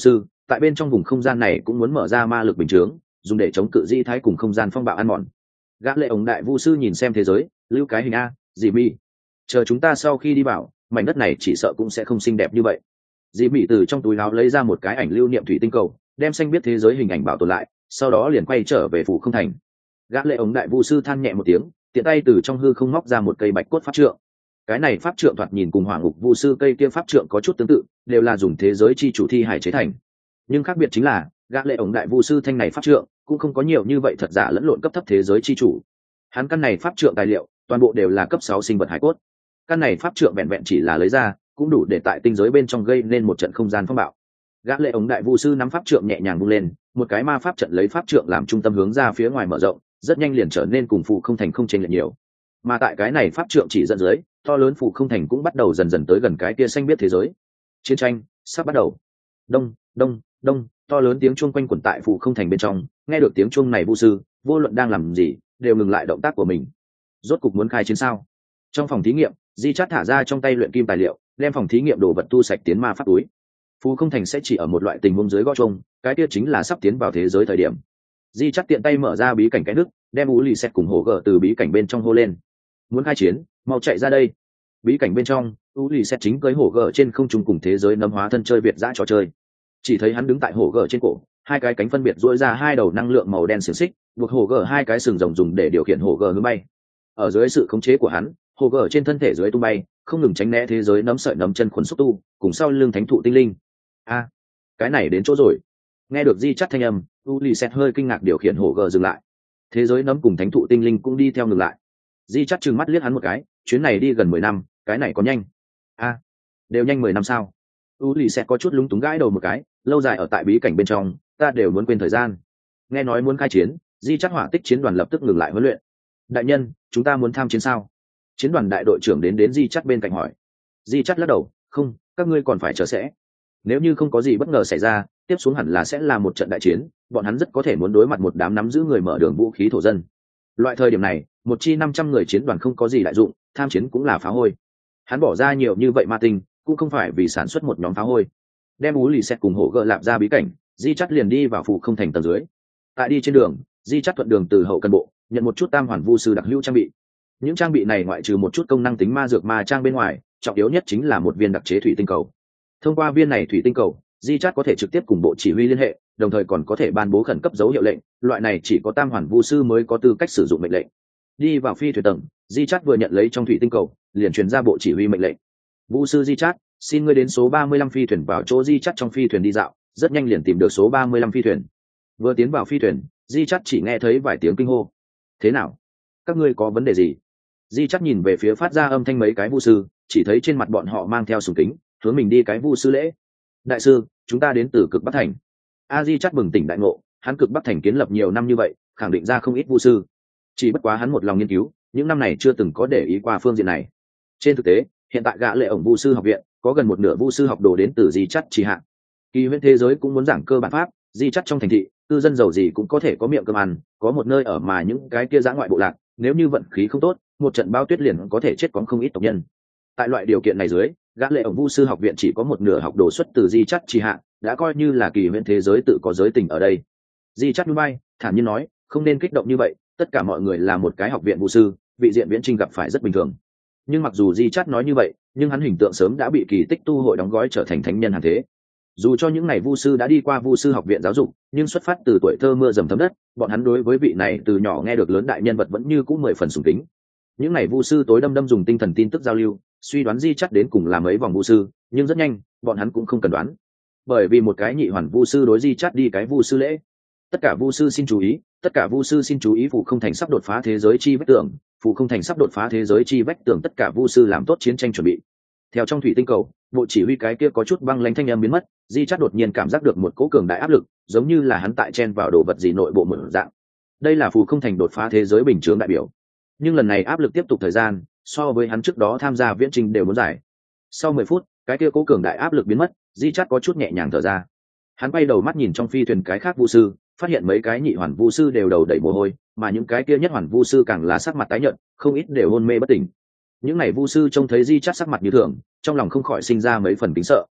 tại bên trong vùng không gian này cũng muốn mở ra ma lực bình chướng, dùng để chống cự di thái cùng không gian phong bạo ăn mòn. Gã lệ ổng đại vu sư nhìn xem thế giới, lưu cái hình a, dì mi, chờ chúng ta sau khi đi vào mảnh đất này chỉ sợ cũng sẽ không xinh đẹp như vậy. Dì mỹ từ trong túi áo lấy ra một cái ảnh lưu niệm thủy tinh cầu, đem xanh biết thế giới hình ảnh bảo tồn lại, sau đó liền quay trở về phủ không thành. Gã lệ ổng đại vu sư than nhẹ một tiếng, tiện tay từ trong hư không móc ra một cây bạch cốt pháp trượng. Cái này pháp trượng thoạt nhìn cùng hỏa ngục vu sư cây kia pháp trượng có chút tương tự, đều là dùng thế giới chi chủ thi hải chế thành. Nhưng khác biệt chính là gã lệ ổng đại vu sư thanh này pháp trượng cũng không có nhiều như vậy thật giả lẫn lộn cấp thấp thế giới chi chủ. Hắn căn này pháp trượng tài liệu toàn bộ đều là cấp 6 sinh vật hải cốt. Căn này pháp trượng vẹn vẹn chỉ là lấy ra cũng đủ để tại tinh giới bên trong gây nên một trận không gian phong bạo. Gã lệ ổng đại vu sư nắm pháp trượng nhẹ nhàng vung lên, một cái ma pháp trận lấy pháp trượng làm trung tâm hướng ra phía ngoài mở rộng, rất nhanh liền trở nên cùng phụ không thành không chênh lệch nhiều. Mà tại cái này pháp trượng chỉ dẫn dưới, to lớn phụ không thành cũng bắt đầu dần dần tới gần cái kia xanh biết thế giới. Chiến tranh sắp bắt đầu. Đông, đông, đông, to lớn tiếng chuông quanh quẩn tại phụ không thành bên trong, nghe được tiếng chuông này vu sư, vô luận đang làm gì, đều ngừng lại động tác của mình. Rốt cục muốn khai chiến sao? Trong phòng thí nghiệm, Di Chát thả ra trong tay luyện kim tài liệu, đem phòng thí nghiệm đồ vật tu sạch tiến ma pháp túi. Phù không thành sẽ chỉ ở một loại tình huống dưới gõ chung, cái kia chính là sắp tiến vào thế giới thời điểm. Di Chát tiện tay mở ra bí cảnh cái nước, đem Ú Lì Xẹt cùng hổ gở từ bí cảnh bên trong hô lên. Muốn khai chiến, mau chạy ra đây. Bí cảnh bên trong, Ú Lì Xẹt chính cưới hổ gở trên không trung cùng thế giới nấm hóa thân chơi việt dã trò chơi. Chỉ thấy hắn đứng tại hổ gở trên cổ, hai cái cánh phân biệt duỗi ra hai đầu năng lượng màu đen xiềng xích, buộc hổ gở hai cái sừng rồng dùng để điều khiển hổ gở hướng bay. Ở dưới sự khống chế của hắn, hổ gở trên thân thể dưới tung bay, không ngừng tránh né thế giới nấm sợi nấm chân khuẩn xúc tu, cùng sau lưng thánh thụ tinh linh. A, cái này đến chỗ rồi. Nghe được Di Chát thanh âm, U Lì Xẹt hơi kinh ngạc điều khiển hổ gở dừng lại. Thế giới nấm cùng thánh thụ tinh linh cũng đi theo ngừng lại. Di Chát trừng mắt liếc hắn một cái, chuyến này đi gần 10 năm, cái này có nhanh? A, đều nhanh 10 năm sao? U Lì Xẹt có chút lúng túng gãi đầu một cái, lâu dài ở tại bí cảnh bên trong, ta đều muốn quên thời gian. Nghe nói muốn khai chiến, Di Chát hỏa tích chiến đoàn lập tức ngừng lại huấn luyện. Đại nhân, chúng ta muốn tham chiến sao? Chiến đoàn đại đội trưởng đến Di Chát bên cạnh hỏi. Di Chát lắc đầu, không, các ngươi còn phải chờ sẽ. Nếu như không có gì bất ngờ xảy ra, tiếp xuống hẳn là sẽ là một trận đại chiến, bọn hắn rất có thể muốn đối mặt một đám nắm giữ người mở đường vũ khí thổ dân. Loại thời điểm này, một chi 500 người chiến đoàn không có gì đại dụng, tham chiến cũng là phá hôi. Hắn bỏ ra nhiều như vậy ma tinh, cũng không phải vì sản xuất một nhóm phá hôi. Đem Ú Lì Xẹt cùng hổ gợ lạp ra bí cảnh, Di Chát liền đi vào phủ không thành tầng dưới. Tại đi trên đường, Di Chát thuận đường từ hậu cần bộ nhận một chút tam hoàn vu sư đặc hữu trang bị. Những trang bị này ngoại trừ một chút công năng tính ma dược ma trang bên ngoài, trọng yếu nhất chính là một viên đặc chế thủy tinh cầu. Thông qua viên này thủy tinh cầu, Di Chát có thể trực tiếp cùng bộ chỉ huy liên hệ, đồng thời còn có thể ban bố khẩn cấp dấu hiệu lệnh, loại này chỉ có tam hoàn vu sư mới có tư cách sử dụng mệnh lệnh. Đi vào phi thuyền tầng, Di Chát vừa nhận lấy trong thủy tinh cầu, liền truyền ra bộ chỉ huy mệnh lệnh. Vu sư Di Chát, xin ngươi đến số 35 phi thuyền vào chỗ Di Chát trong phi thuyền đi dạo, rất nhanh liền tìm được số 35 phi thuyền. Vừa tiến vào phi thuyền, Di Chát chỉ nghe thấy vài tiếng kinh hô. Thế nào? Các ngươi có vấn đề gì? Di Chát nhìn về phía phát ra âm thanh mấy cái vu sư, chỉ thấy trên mặt bọn họ mang theo sùng kính, hướng mình đi cái vu sư lễ. Đại sư, chúng ta đến từ cực Bắc Thành. Di Chát bừng tỉnh đại ngộ, hắn cực Bắc Thành kiến lập nhiều năm như vậy, khẳng định ra không ít vu sư. Chỉ bất quá hắn một lòng nghiên cứu, những năm này chưa từng có để ý qua phương diện này. Trên thực tế, hiện tại gã lệ ổng vu sư học viện có gần một nửa vu sư học đồ đến từ Di Chát chỉ hạ. Kỳ huyễn thế giới cũng muốn giảng cơ bản pháp, Di Chát trong thành thị, cư dân giàu gì cũng có thể có miệng cơm ăn, có một nơi ở mà những cái kia dã ngoại bộ lạc, nếu như vận khí không tốt, một trận bão tuyết liền có thể chết quãng không ít tộc nhân. Tại loại điều kiện này dưới, gã lệ ổng vu sư học viện chỉ có một nửa học đồ xuất từ Di Chát chỉ hạ, đã coi như là kỳ huyễn thế giới tự có giới tình ở đây. Di Chát bay, thản nhiên nói, không nên kích động như vậy, tất cả mọi người là một cái học viện vu sư, vị diện viễn trinh gặp phải rất bình thường. Nhưng mặc dù Di Chát nói như vậy, nhưng hắn hình tượng sớm đã bị kỳ tích tu hội đóng gói trở thành thánh nhân hàng thế. Dù cho những ngày vu sư đã đi qua vu sư học viện giáo dục, nhưng xuất phát từ tuổi thơ mưa dầm thấm đất, bọn hắn đối với vị này từ nhỏ nghe được lớn đại nhân vật vẫn như cũ 10 phần sùng kính. Những ngày vu sư tối đâm dùng tinh thần tin tức giao lưu, suy đoán Di Chát đến cùng là mấy vòng vu sư, nhưng rất nhanh, bọn hắn cũng không cần đoán, bởi vì một cái nhị hoàn vu sư đối Di Chát đi cái vu sư lễ. Tất cả vu sư xin chú ý, tất cả vu sư xin chú ý, phụ không thành sắp đột phá thế giới chi vách tường, phụ không thành sắp đột phá thế giới chi vách tường, tất cả vu sư làm tốt chiến tranh chuẩn bị. Theo trong thủy tinh cầu, bộ chỉ huy cái kia có chút băng lãnh thanh âm biến mất, Di Chát đột nhiên cảm giác được một cỗ cường đại áp lực, giống như là hắn tại chen vào đồ vật gì nội bộ một dạng. Đây là phụ không thành đột phá thế giới bình chướng đại biểu. Nhưng lần này áp lực tiếp tục thời gian, so với hắn trước đó tham gia viễn trình đều muốn dài. Sau 10 phút, cái kia cỗ cường đại áp lực biến mất, Di Chát có chút nhẹ nhàng thở ra. Hắn quay đầu mắt nhìn trong phi thuyền cái khác vu sư, phát hiện mấy cái nhị hoàn vu sư đều đầu đầy mồ hôi, mà những cái kia nhất hoàn vu sư càng là sắc mặt tái nhợt, không ít đều hôn mê bất tỉnh. Những này vu sư trông thấy Di Chát sắc mặt như thường, trong lòng không khỏi sinh ra mấy phần kính sợ.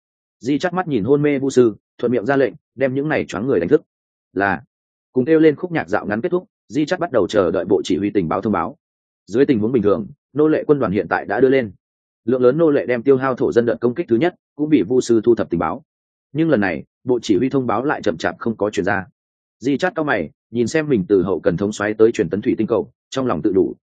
Di chắt mắt nhìn hôn mê vu sư, thuận miệng ra lệnh đem những này choáng người đánh thức. Là cùng kêu lên khúc nhạc dạo ngắn kết thúc, Di chắt bắt đầu chờ đợi bộ chỉ huy tình báo thông báo. Dưới tình huống bình thường, nô lệ quân đoàn hiện tại đã đưa lên lượng lớn nô lệ đem tiêu hao thổ dân đợt công kích thứ nhất, cũng bị vu sư thu thập tình báo. Nhưng lần này bộ chỉ huy thông báo lại chậm chạp không có chuyển ra. Di chát cao mày nhìn xem mình từ hậu cần thống xoáy tới truyền tấn thủy tinh cầu, trong lòng tự đủ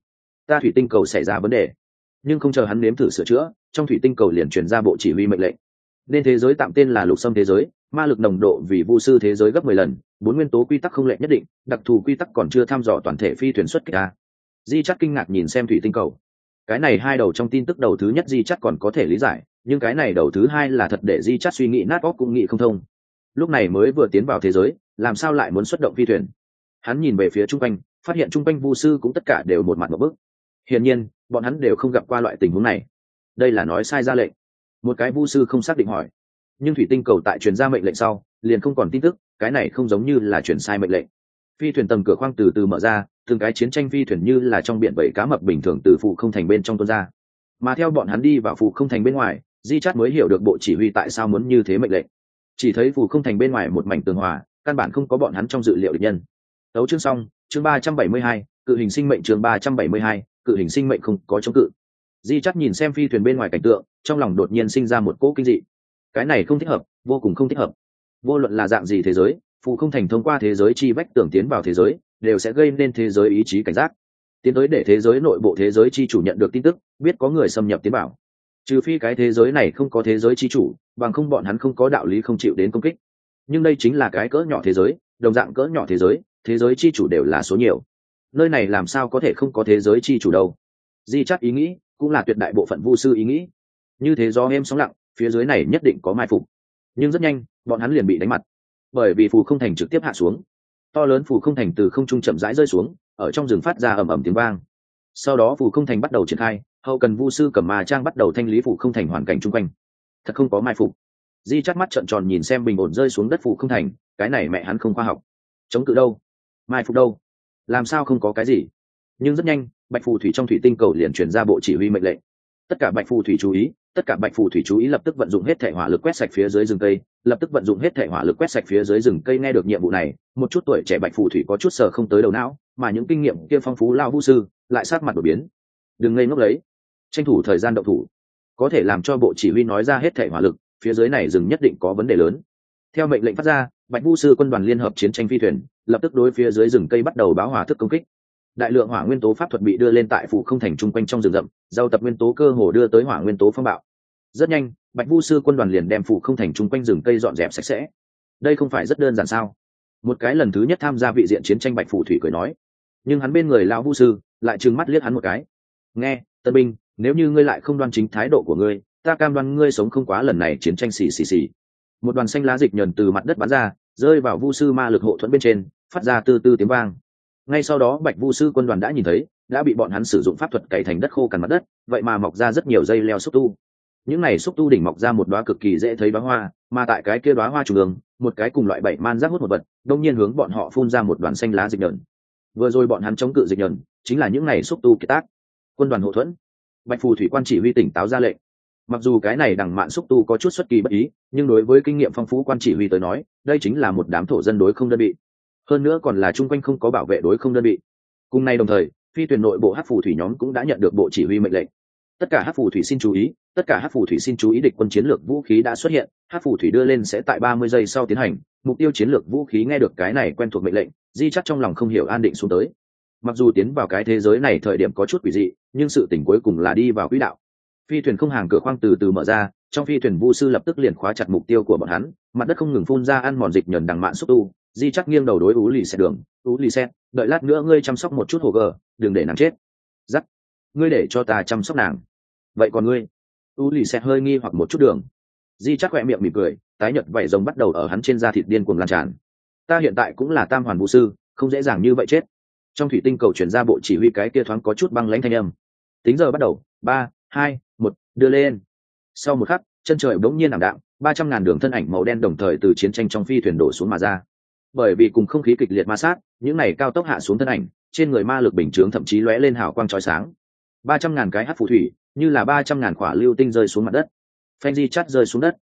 ta thủy tinh cầu xảy ra vấn đề. Nhưng không chờ hắn nếm thử sửa chữa, trong thủy tinh cầu liền truyền ra bộ chỉ huy mệnh lệnh. Nên thế giới tạm tên là lục xâm thế giới, ma lực nồng độ vì vu sư thế giới gấp 10 lần, 4 nguyên tố quy tắc không lệ nhất định, đặc thù quy tắc còn chưa thăm dò toàn thể phi thuyền xuất kích a. Di chát kinh ngạc nhìn xem thủy tinh cầu. Cái này hai đầu trong tin tức đầu thứ nhất Di chát còn có thể lý giải, nhưng cái này đầu thứ hai là thật để Di chát suy nghĩ nát óc cũng nghĩ không thông. Lúc này mới vừa tiến vào thế giới, làm sao lại muốn xuất động phi thuyền? Hắn nhìn về phía trung quanh, phát hiện trung quanh vu sư cũng tất cả đều một mặt một bức. Hiển nhiên bọn hắn đều không gặp qua loại tình huống này. Đây là nói sai ra lệnh. Một cái vu sư không xác định hỏi. Nhưng thủy tinh cầu tại truyền ra mệnh lệnh sau liền không còn tin tức, cái này không giống như là truyền sai mệnh lệnh. Phi thuyền tầng cửa khoang từ từ mở ra, từng cái chiến tranh phi thuyền như là trong biển bầy cá mập bình thường từ phụ không thành bên trong tuôn ra. Mà theo bọn hắn đi vào phụ không thành bên ngoài, Di chát mới hiểu được bộ chỉ huy tại sao muốn như thế mệnh lệnh. Chỉ thấy phụ không thành bên ngoài một mảnh tường hòa, căn bản không có bọn hắn trong dự liệu địch nhân. Đấu chương xong, chương 372, cự hình sinh mệnh chương 372, cự hình sinh mệnh không có chống cự. Di chát nhìn xem phi thuyền bên ngoài cảnh tượng, trong lòng đột nhiên sinh ra một cỗ kinh dị. Cái này không thích hợp, vô cùng không thích hợp. Vô luận là dạng gì thế giới, phụ không thành thông qua thế giới chi vách tưởng tiến vào thế giới, đều sẽ gây nên thế giới ý chí cảnh giác, tiến tới để thế giới nội bộ thế giới chi chủ nhận được tin tức, biết có người xâm nhập tiến vào. Trừ phi cái thế giới này không có thế giới chi chủ, bằng không bọn hắn không có đạo lý không chịu đến công kích. Nhưng đây chính là cái cỡ nhỏ thế giới, đồng dạng cỡ nhỏ thế giới chi chủ đều là số nhiều. Nơi này làm sao có thể không có thế giới chi chủ đâu? Di chát ý nghĩ cũng là tuyệt đại bộ phận vu sư ý nghĩ. Như thế gió êm sóng lặng, phía dưới này nhất định có mai phục. Nhưng rất nhanh bọn hắn liền bị đánh mặt, bởi vì phù không thành trực tiếp hạ xuống. To lớn phù không thành từ không trung chậm rãi rơi xuống, ở trong rừng phát ra ầm ầm tiếng vang. Sau đó phù không thành bắt đầu triển khai, hậu cần vu sư cầm ma trang bắt đầu thanh lý phù không thành hoàn cảnh chung quanh. Thật không có mai phục. Di chắt mắt trợn tròn nhìn xem bình ổn rơi xuống đất phù không thành, cái này mẹ hắn không khoa học. Chống cự đâu? Mai phục đâu? Làm sao không có cái gì? Nhưng rất nhanh, bạch phù thủy trong thủy tinh cầu liền truyền ra bộ chỉ huy mệnh lệnh. Tất cả bạch phù thủy chú ý, tất cả bạch phù thủy chú ý, lập tức vận dụng hết thể hỏa lực quét sạch phía dưới rừng cây, lập tức vận dụng hết thể hỏa lực quét sạch phía dưới rừng cây. Nghe được nhiệm vụ này, một chút tuổi trẻ bạch phù thủy có chút sờ không tới đầu não, mà những kinh nghiệm kia phong phú lao vu sư lại sát mặt đổi biến. Đừng ngây ngốc lấy, tranh thủ thời gian động thủ, có thể làm cho bộ chỉ huy nói ra hết thể hỏa lực, phía dưới này rừng nhất định có vấn đề lớn. Theo mệnh lệnh phát ra, bạch vu sư quân đoàn liên hợp chiến tranh phi thuyền lập tức đối phía dưới rừng cây bắt đầu báo hỏa thức công kích. Đại lượng hỏa nguyên tố pháp thuật bị đưa lên tại phủ không thành trung quanh trong rừng rậm, giao tập nguyên tố cơ hồ đưa tới hỏa nguyên tố phong bạo. Rất nhanh, bạch vu sư quân đoàn liền đem phủ không thành trung quanh rừng cây dọn dẹp sạch sẽ. Đây không phải rất đơn giản sao? Một cái lần thứ nhất tham gia vị diện chiến tranh bạch phù thủy cười nói. Nhưng hắn bên người lão vu sư lại trừng mắt liếc hắn một cái. Nghe, tân binh, nếu như ngươi lại không đoan chính thái độ của ngươi, ta cam đoan ngươi sống không quá lần này chiến tranh xì xì xì. Một đoàn xanh lá dịch nhờn từ mặt đất bắn ra, rơi vào vu sư ma lực hộ thuẫn bên trên, phát ra từ từ tiếng vang. Ngay sau đó bạch vu sư quân đoàn đã nhìn thấy, đã bị bọn hắn sử dụng pháp thuật cày thành đất khô cằn mặt đất, vậy mà mọc ra rất nhiều dây leo xúc tu. Những này xúc tu đỉnh mọc ra một đóa cực kỳ dễ thấy đóa hoa, mà tại cái kia đóa hoa trung ương, một cái cùng loại bảy man giác hút một vật, đông nhiên hướng bọn họ phun ra một đoàn xanh lá dịch nhờn. Vừa rồi bọn hắn chống cự dịch nhờn, chính là những này xúc tu kiệt tác. Quân đoàn hộ thuẫn, bạch phù thủy quan chỉ huy tỉnh táo ra lệnh. Mặc dù cái này đằng mạn xúc tu có chút xuất kỳ bất ý, nhưng đối với kinh nghiệm phong phú quan chỉ huy tới nói, đây chính là một đám thổ dân đối không đơn vị. Hơn nữa còn là chung quanh không có bảo vệ đối không đơn vị. Cùng nay đồng thời, phi thuyền nội bộ hắc phù thủy nhóm cũng đã nhận được bộ chỉ huy mệnh lệnh. Tất cả hắc phù thủy xin chú ý, tất cả hắc phù thủy xin chú ý, địch quân chiến lược vũ khí đã xuất hiện, hắc phù thủy đưa lên sẽ tại 30 giây sau tiến hành mục tiêu chiến lược vũ khí. Nghe được cái này quen thuộc mệnh lệnh, Di chắc trong lòng không hiểu an định xuống tới. Mặc dù tiến vào cái thế giới này thời điểm có chút quỷ dị, nhưng sự tỉnh cuối cùng là đi vào quỹ đạo. Phi thuyền không hàng cửa khoang từ từ mở ra, trong phi thuyền vu sư lập tức liền khóa chặt mục tiêu của bọn hắn, mặt đất không ngừng phun ra ăn mòn dịch nhờn đằng mạn xúc tu. Di chắc nghiêng đầu đối Ú Lì Xẹt đường, Ú Lì Xẹt, đợi lát nữa ngươi chăm sóc một chút hồ gờ, đừng để nàng chết. Dắt, ngươi để cho ta chăm sóc nàng. Vậy còn ngươi? Ú Lì Xẹt hơi nghi hoặc một chút đường. Di chắc khỏe miệng mỉm cười, tái nhợt vảy rồng bắt đầu ở hắn trên da thịt điên cuồng lan tràn. Ta hiện tại cũng là tam hoàn vũ sư, không dễ dàng như vậy chết. Trong thủy tinh cầu chuyển ra bộ chỉ huy cái kia thoáng có chút băng lãnh thanh âm. Tính giờ bắt đầu, 3, 2, 1, đưa lên. Sau một khắc, chân trời bỗng nhiên ảm đạm, 300.000 đường thân ảnh màu đen đồng thời từ chiến tranh trong phi thuyền đổ xuống mà ra. Bởi vì cùng không khí kịch liệt ma sát, những này cao tốc hạ xuống thân ảnh, trên người ma lực bình chướng thậm chí lóe lên hào quang chói sáng. 300.000 cái hắc phù thủy, như là 300.000 quả lưu tinh rơi xuống mặt đất. Phanh Di chắt rơi xuống đất.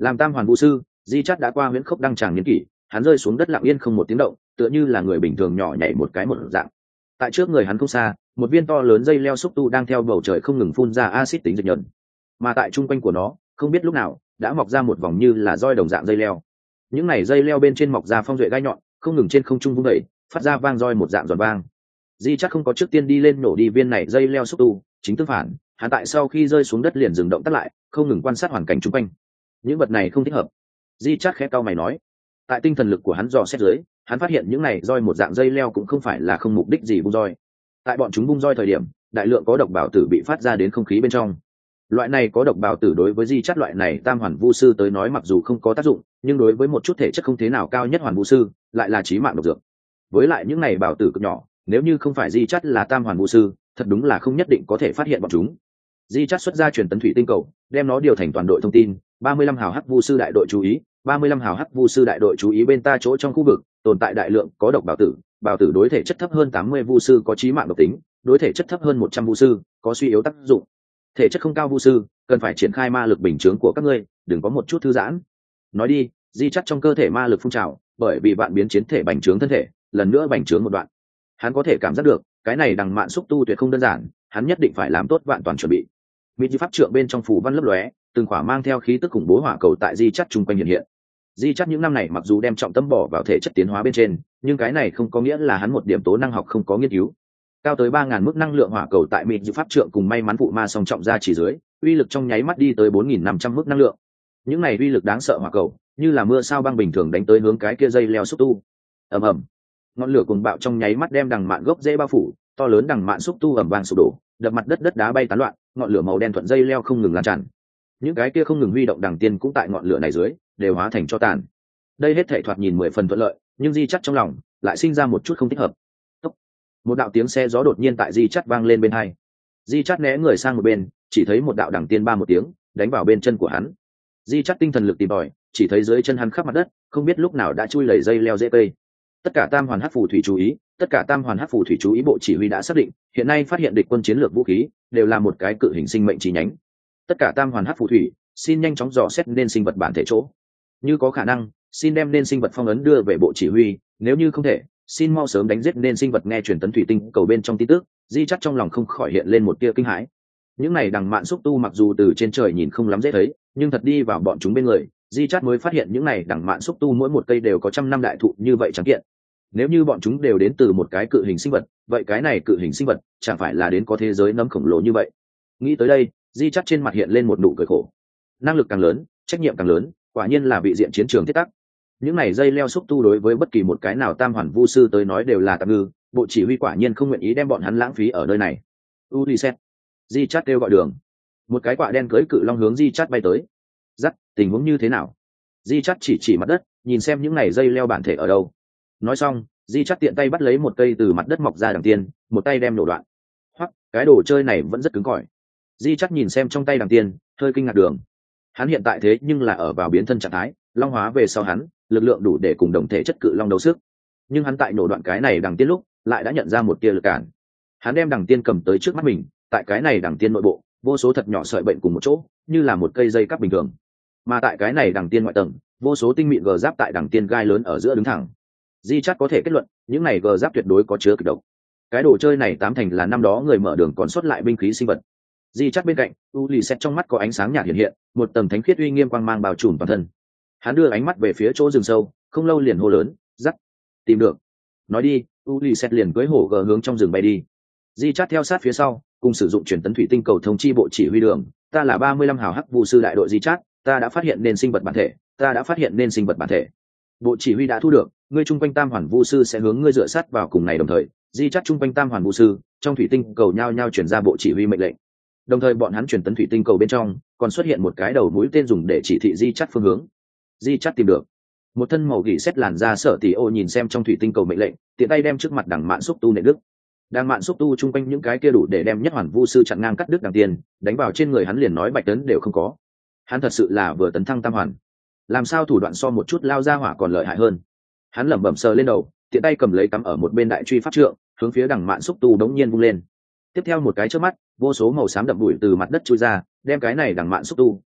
Làm tam hoàn vũ sư, di chắt đã qua huyễn khốc đăng tràng niên kỷ, hắn rơi xuống đất lặng yên không một tiếng động, tựa như là người bình thường nhỏ nhảy một cái một dạng. Tại trước người hắn không xa, một viên to lớn dây leo xúc tu đang theo bầu trời không ngừng phun ra axit tính dịch nhẫn, mà tại trung quanh của nó không biết lúc nào đã mọc ra một vòng như là roi đồng dạng dây leo. Những này dây leo bên trên mọc ra phong duệ gai nhọn, không ngừng trên không trung vung đẩy, phát ra vang roi một dạng giòn vang. Di chắc không có trước tiên đi lên nổ đi viên này dây leo xúc tu, chính tương phản, hắn tại sau khi rơi xuống đất liền dừng động tắt lại, không ngừng quan sát hoàn cảnh chung quanh. Những vật này không thích hợp. Di chắc khẽ cau mày nói. Tại tinh thần lực của hắn dò xét dưới, hắn phát hiện những này roi một dạng dây leo cũng không phải là không mục đích gì vung roi. Tại bọn chúng vung roi thời điểm, đại lượng có độc bảo tử bị phát ra đến không khí bên trong. Loại này có độc bảo tử đối với di chắt loại này tam hoàn vu sư tới nói mặc dù không có tác dụng, nhưng đối với một chút thể chất không thế nào cao nhất hoàn vu sư lại là chí mạng độc dược. Với lại những này bảo tử cực nhỏ, nếu như không phải di chắt là tam hoàn vu sư, thật đúng là không nhất định có thể phát hiện bọn chúng. Di chắt xuất ra truyền tấn thủy tinh cầu, đem nó điều thành toàn đội thông tin. 35 hào hắc vu sư đại đội chú ý, 35 hào hắc vu sư đại đội chú ý, bên ta chỗ trong khu vực tồn tại đại lượng có độc bảo tử đối thể chất thấp hơn 80 vu sư có chí mạng độc tính, đối thể chất thấp hơn 100 vu sư có suy yếu tác dụng. Thể chất không cao vu sư cần phải triển khai ma lực bình chướng của các ngươi, đừng có một chút thư giãn. Nói đi, di chắt trong cơ thể ma lực phun trào, bởi vì vạn biến chiến thể bành trướng thân thể, lần nữa bành trướng một đoạn. Hắn có thể cảm giác được, cái này đằng mạn xúc tu tuyệt không đơn giản, hắn nhất định phải làm tốt vạn toàn chuẩn bị. Mỹ pháp trượng bên trong phủ văn lấp lóe, từng khỏa mang theo khí tức khủng bố hỏa cầu tại di chắt chung quanh hiện hiện. Di chắt những năm này mặc dù đem trọng tâm bỏ vào thể chất tiến hóa bên trên, nhưng cái này không có nghĩa là hắn một điểm tố năng học không có nghiên cứu. Cao tới 3000 mức năng lượng hỏa cầu tại Mỹ pháp trượng cùng may mắn phụ ma song trọng ra chỉ dưới, uy lực trong nháy mắt đi tới 4500 mức năng lượng. Những này uy lực đáng sợ hỏa cầu, như là mưa sao băng bình thường đánh tới hướng cái kia dây leo xúc tu. Ầm ầm. Ngọn lửa cuồng bạo trong nháy mắt đem đằng mạn gốc rễ bao phủ, to lớn đằng mạn xúc tu ầm vang sụp đổ, đập mặt đất đá bay tán loạn, ngọn lửa màu đen thuận dây leo không ngừng lan tràn. Những cái kia không ngừng huy động đằng tiên cũng tại ngọn lửa này dưới, đều hóa thành tro tàn. Đây hết thảy thoạt nhìn 10 phần thuận lợi, nhưng di chắt trong lòng lại sinh ra một chút không thích hợp. Một đạo tiếng xe gió đột nhiên tại di chắt vang lên bên hai. Di chắt né người sang một bên, chỉ thấy một đạo đằng tiên ba một tiếng đánh vào bên chân của hắn. Di chắt tinh thần lực tìm tòi, chỉ thấy dưới chân hắn khắp mặt đất không biết lúc nào đã chui lầy dây leo dễ cây. Tất cả tam hoàn hắc phù thủy chú ý, tất cả tam hoàn hắc phù thủy chú ý, bộ chỉ huy đã xác định hiện nay phát hiện địch quân chiến lược vũ khí đều là một cái cự hình sinh mệnh chi nhánh. Tất cả tam hoàn hắc phù thủy xin nhanh chóng dò xét nên sinh vật bản thể chỗ, như có khả năng xin đem nên sinh vật phong ấn đưa về bộ chỉ huy, nếu như không thể xin mau sớm đánh giết nên sinh vật. Nghe truyền tấn thủy tinh cầu bên trong tin tức, di chắt trong lòng không khỏi hiện lên một tia kinh hãi. Những này đằng mạn xúc tu mặc dù từ trên trời nhìn không lắm dễ thấy, nhưng thật đi vào bọn chúng bên người, di chắt mới phát hiện những này đằng mạn xúc tu mỗi một cây đều có trăm năm đại thụ như vậy trắng kiện. Nếu như bọn chúng đều đến từ một cái cự hình sinh vật, vậy cái này cự hình sinh vật chẳng phải là đến có thế giới nấm khổng lồ như vậy. Nghĩ tới đây, di chắt trên mặt hiện lên một nụ cười khổ. Năng lực càng lớn, trách nhiệm càng lớn, quả nhiên là vị diện chiến trường thiết tắc. Những này dây leo xúc tu đối với bất kỳ một cái nào tam hoàn vu sư tới nói đều là tạm ngư, bộ chỉ huy quả nhiên không nguyện ý đem bọn hắn lãng phí ở nơi này. Ulyses, di chắt kêu gọi đường. Một cái quạ đen cưỡi cự long hướng di chắt bay tới. Dắt, tình huống như thế nào? Di chắt chỉ mặt đất, nhìn xem những này dây leo bản thể ở đâu. Nói xong, di chắt tiện tay bắt lấy một cây từ mặt đất mọc ra đằng tiên, một tay đem nổ đoạn. Hoặc cái đồ chơi này vẫn rất cứng cỏi. Di chắt nhìn xem trong tay đằng tiên, hơi kinh ngạc đường. Hắn hiện tại thế nhưng là ở vào biến thân trạng thái, long hóa về sau hắn lực lượng đủ để cùng đồng thể chất cự long đấu sức, nhưng hắn tại nổ đoạn cái này đằng tiên lúc lại đã nhận ra một tia lực cản. Hắn đem đằng tiên cầm tới trước mắt mình, tại cái này đằng tiên nội bộ vô số thật nhỏ sợi bệnh cùng một chỗ, như là một cây dây cáp bình thường, mà tại cái này đằng tiên ngoại tầng vô số tinh mịn gờ giáp tại đằng tiên gai lớn ở giữa đứng thẳng. Di chắc có thể kết luận những này gờ giáp tuyệt đối có chứa kịch độc. Cái đồ chơi này tám thành là năm đó người mở đường còn xuất lại binh khí sinh vật. Di chắc bên cạnh Ulyses trong mắt có ánh sáng nhạt hiện hiện, một tầng thánh khiết uy nghiêm quang mang bao trùm toàn thân. Hắn đưa ánh mắt về phía chỗ rừng sâu, không lâu liền hô lớn, dắt, tìm được. Nói đi, Ulyses liền cưỡi hổ gờ hướng trong rừng bay đi. Di chát theo sát phía sau, cùng sử dụng truyền tấn thủy tinh cầu thông chi bộ chỉ huy đường. Ta là 35 hào hắc vu sư đại đội Di chát, ta đã phát hiện nên sinh vật bản thể, ta đã phát hiện nên sinh vật bản thể. Bộ chỉ huy đã thu được, ngươi trung quanh tam hoàn vu sư sẽ hướng ngươi dựa sát vào cùng ngày đồng thời. Di chát trung quanh tam hoàn vu sư, trong thủy tinh cầu nhao nhao chuyển ra bộ chỉ huy mệnh lệnh. Đồng thời bọn hắn truyền tấn thủy tinh cầu bên trong còn xuất hiện một cái đầu mũi tên dùng để chỉ thị Di chát phương hướng. Di chát tìm được một thân màu gỉ xét làn da Sở Tỷ Ô nhìn xem trong thủy tinh cầu mệnh lệnh, tiện tay đem trước mặt đằng mạn xúc tu nện đứt. Đằng mạn xúc tu chung quanh những cái kia đủ để đem nhất hoàn vu sư chặn ngang cắt đứt đằng tiền đánh vào trên người hắn, liền nói bạch tấn đều không có. Hắn thật sự là vừa tấn thăng tam hoàn, làm sao thủ đoạn so một chút lao ra hỏa còn lợi hại hơn. Hắn lẩm bẩm sờ lên đầu, tiện tay cầm lấy cắm ở một bên đại truy pháp trượng, hướng phía đằng mạn xúc tu đống nhiên vung lên. Tiếp theo một cái chớp mắt, vô số màu xám đậm bụi từ mặt đất chui ra, đem cái này đằng mạn xúc tu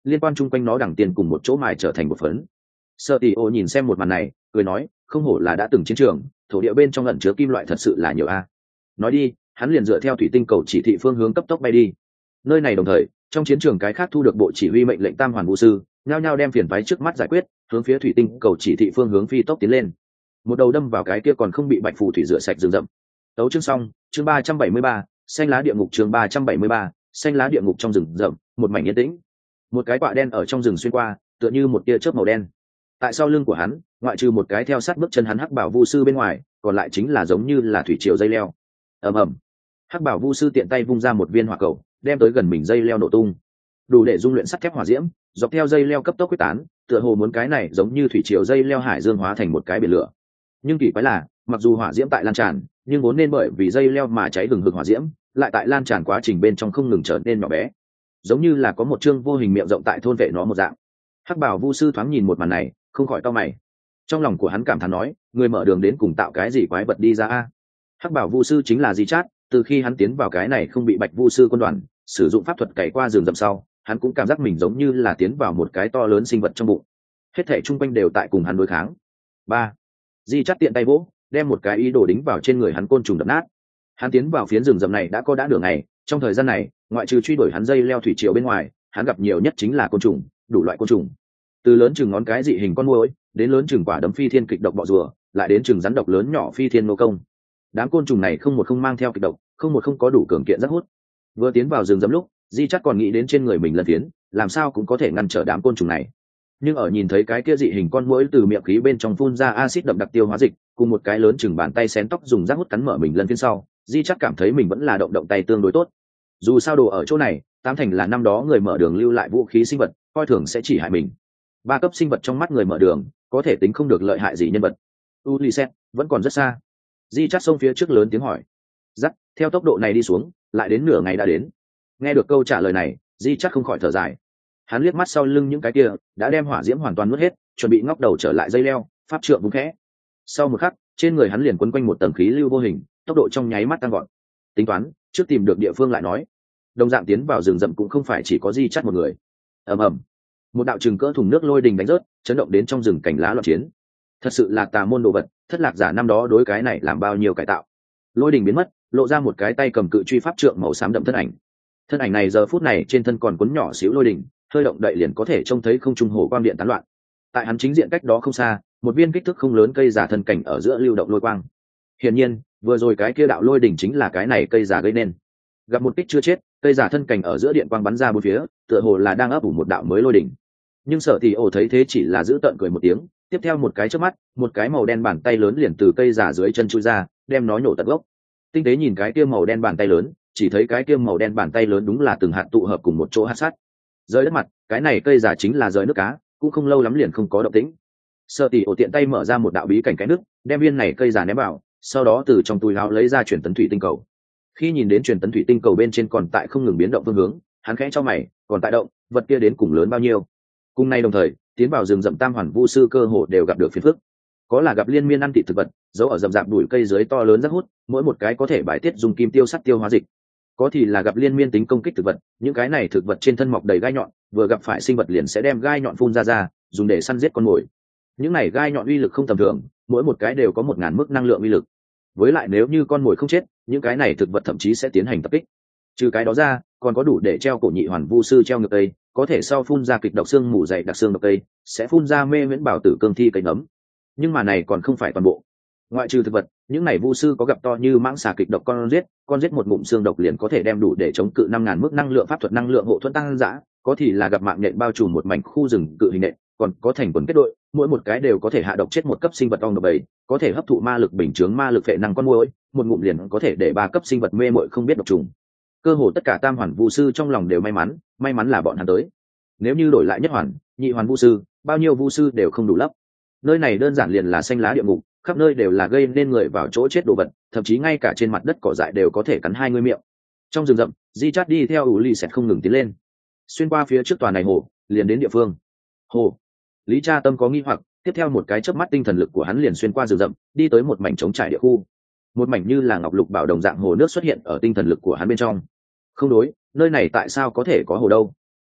liên quan chung quanh nó đằng tiền cùng một chỗ mài trở thành một phấn. Sở Tỷ Ô nhìn xem một màn này cười nói, không hổ là đã từng chiến trường, thổ địa bên trong ẩn chứa kim loại thật sự là nhiều a. Nói đi, hắn liền dựa theo thủy tinh cầu chỉ thị phương hướng cấp tốc bay đi. Nơi này đồng thời trong chiến trường cái khác thu được bộ chỉ huy mệnh lệnh tam hoàn vũ sư nhao nhao đem phiền phái trước mắt giải quyết, hướng phía thủy tinh cầu chỉ thị phương hướng phi tốc tiến lên, một đầu đâm vào cái kia còn không bị bạch phù thủy rửa sạch rừng rậm. Tấu chương xong, chương 373, xanh lá địa ngục, chương 373, xanh lá địa ngục. Trong rừng rậm một mảnh yên tĩnh, một cái quạ đen ở trong rừng xuyên qua, tựa như một tia chớp màu đen. Tại sau lưng của hắn, ngoại trừ một cái theo sát bước chân hắn hắc bảo vu sư bên ngoài, còn lại chính là giống như là thủy triều dây leo. Ầm ầm, hắc bảo vu sư tiện tay vung ra một viên hỏa cầu, đem tới gần mình dây leo nổ tung, đủ để dung luyện sắt thép hỏa diễm, dọc theo dây leo cấp tốc quyết tán, tựa hồ muốn cái này giống như thủy triều dây leo hải dương hóa thành một cái biển lửa. Nhưng kỳ quái là, mặc dù hỏa diễm tại lan tràn, nhưng vốn nên bởi vì dây leo mà cháy hừng hực hỏa diễm, lại tại lan tràn quá trình bên trong không ngừng trở nên nhỏ bé, giống như là có một chương vô hình miệng rộng tại thôn vệ nó một dạng. Hắc bảo vu sư thoáng nhìn một màn này, không khỏi cau mày. Trong lòng của hắn cảm thán nói, người mở đường đến cùng tạo cái gì quái vật đi ra a? Hắc bảo vu sư chính là Di Chát, từ khi hắn tiến vào cái này không bị bạch vu sư quân đoàn sử dụng pháp thuật cày qua rừng rậm sau, hắn cũng cảm giác mình giống như là tiến vào một cái to lớn sinh vật trong bụng, hết thảy chung quanh đều tại cùng hắn đối kháng. Ba, Di Chát tiện tay vỗ, đem một cái ý đồ đính vào trên người hắn côn trùng đập nát. Hắn tiến vào phiến rừng rậm này đã nửa ngày, trong thời gian này, ngoại trừ truy đuổi hắn dây leo thủy triều bên ngoài, hắn gặp nhiều nhất chính là côn trùng, đủ loại côn trùng, từ lớn chừng ngón cái dị hình con muỗi, đến lớn chừng quả đấm phi thiên kịch độc bọ rùa, lại đến chừng rắn độc lớn nhỏ phi thiên nô công. Đám côn trùng này không một không mang theo kịch độc, không một không có đủ cường kiện rất hút. Vừa tiến vào rừng rậm lúc, Di chắc còn nghĩ đến trên người mình lân phiến, làm sao cũng có thể ngăn trở đám côn trùng này. Nhưng ở nhìn thấy cái kia dị hình con muỗi từ miệng khí bên trong phun ra axit đậm đặc tiêu hóa dịch, cùng một cái lớn chừng bàn tay xén tóc dùng rác hút cắn mở mình lân phiến sau, Di chắc cảm thấy mình vẫn là động tay tương đối tốt. Dù sao đồ ở chỗ này, tám thành là năm đó người mở đường lưu lại vũ khí sinh vật, coi thường sẽ chỉ hại mình. Ba cấp sinh vật trong mắt người mở đường, có thể tính không được lợi hại gì nhân vật. Ulysses vẫn còn rất xa. Di chắt xông phía trước lớn tiếng hỏi. Dắt, theo tốc độ này đi xuống, lại đến nửa ngày đã đến. Nghe được câu trả lời này, Di chắt không khỏi thở dài. Hắn liếc mắt sau lưng những cái kia đã đem hỏa diễm hoàn toàn nuốt hết, chuẩn bị ngóc đầu trở lại dây leo, pháp trượng vung khẽ. Sau một khắc, trên người hắn liền quấn quanh một tầng khí lưu vô hình, tốc độ trong nháy mắt tăng gọn. Tính toán, trước tìm được địa phương lại nói. Đồng dạng tiến vào rừng rậm cũng không phải chỉ có Di chắt một người. Ầm ầm, một đạo chừng cỡ thùng nước lôi đình đánh rớt, chấn động đến trong rừng cảnh lá loạn chiến. Thật sự là tà môn đồ vật, thất lạc giả năm đó đối cái này làm bao nhiêu cải tạo. Lôi đình biến mất, lộ ra một cái tay cầm cự truy pháp trượng màu xám đậm thân ảnh. Thân ảnh này giờ phút này trên thân còn cuốn nhỏ xíu lôi đình, hơi động đậy liền có thể trông thấy không trung hồ quang điện tán loạn. Tại hắn chính diện cách đó không xa, một viên kích thước không lớn cây giả thân cảnh ở giữa lưu động lôi quang. Hiển nhiên, vừa rồi cái kia đạo lôi đỉnh chính là cái này cây giả gây nên. Gặp một kích chưa chết, cây giả thân cảnh ở giữa điện quang bắn ra bốn phía, tựa hồ là đang ấp ủ một đạo mới lôi đỉnh. Nhưng Sở Tỷ Ổ thấy thế chỉ là giữ tợn cười một tiếng, tiếp theo một cái chớp mắt, một cái màu đen bàn tay lớn liền từ cây giả dưới chân chui ra, đem nó nhổ tận gốc. Tinh tế nhìn cái kia màu đen bàn tay lớn, chỉ thấy cái kia màu đen bàn tay lớn đúng là từng hạt tụ hợp cùng một chỗ hạt sát. Rơi đất mặt, cái này cây giả chính là rơi nước cá, cũng không lâu lắm liền không có động tĩnh. Sở Tỷ Ổ tiện tay mở ra một đạo bí cảnh cái nước, đem viên này cây giả ném vào, sau đó từ trong túi áo lấy ra truyền tấn thủy tinh cầu. Khi nhìn đến truyền tấn thủy tinh cầu bên trên còn tại không ngừng biến động phương hướng, hắn khẽ cho mày, còn tại động, vật kia đến cùng lớn bao nhiêu? Cùng nay đồng thời, tiến vào rừng rậm tam hoàn vu sư cơ hồ đều gặp được phiền phức. Có là gặp liên miên ăn thịt thực vật, giấu ở rậm rạp bụi cây dưới to lớn rất hút, mỗi một cái có thể bài tiết dùng kim tiêu sắt tiêu hóa dịch. Có thì là gặp liên miên tính công kích thực vật, những cái này thực vật trên thân mọc đầy gai nhọn, vừa gặp phải sinh vật liền sẽ đem gai nhọn phun ra, dùng để săn giết con mồi. Những này gai nhọn uy lực không tầm thường, mỗi một cái đều có 1000 mức năng lượng uy lực. Với lại nếu như con mồi không chết, những cái này thực vật thậm chí sẽ tiến hành tập kích. Trừ cái đó ra, còn có đủ để treo cổ nhị hoàn vu sư treo ngược cây, có thể sau phun ra kịch độc xương mù dày đặc xương độc cây, sẽ phun ra mê miễn bảo tử cương thi cây nấm. Nhưng mà này còn không phải toàn bộ. Ngoại trừ thực vật, những này vu sư có gặp to như mãng xà kịch độc con giết một ngụm xương độc liền có thể đem đủ để chống cự 5000 mức năng lượng pháp thuật năng lượng hộ thuẫn tăng dã, có thì là gặp mạng nhện bao trùm một mảnh khu rừng cự hình nện, còn có thành quần kết đội, mỗi một cái đều có thể hạ độc chết một cấp sinh vật ong độc bầy, có thể hấp thụ ma lực bình chướng ma lực phệ năng con muỗi, một ngụm liền có thể để 3 cấp sinh vật mê muội không biết độc trùng. Cơ hồ tất cả tam hoàn vu sư trong lòng đều may mắn là bọn hắn tới. Nếu như đổi lại nhất hoàn, nhị hoàn vu sư, bao nhiêu vu sư đều không đủ lấp. Nơi này đơn giản liền là xanh lá địa ngục, khắp nơi đều là gây nên người vào chỗ chết đồ vật, thậm chí ngay cả trên mặt đất cỏ dại đều có thể cắn hai người miệng. Trong rừng rậm, Di Chát đi theo Ulysses không ngừng tiến lên. Xuyên qua phía trước tòa này hồ, liền đến địa phương. Hồ. Lý Cha Tâm có nghi hoặc, tiếp theo một cái chớp mắt tinh thần lực của hắn liền xuyên qua rừng rậm, đi tới một mảnh trống trải địa khu. Một mảnh như là ngọc lục bảo đồng dạng hồ nước xuất hiện ở tinh thần lực của hắn bên trong. Không đối, nơi này tại sao có thể có hồ đâu?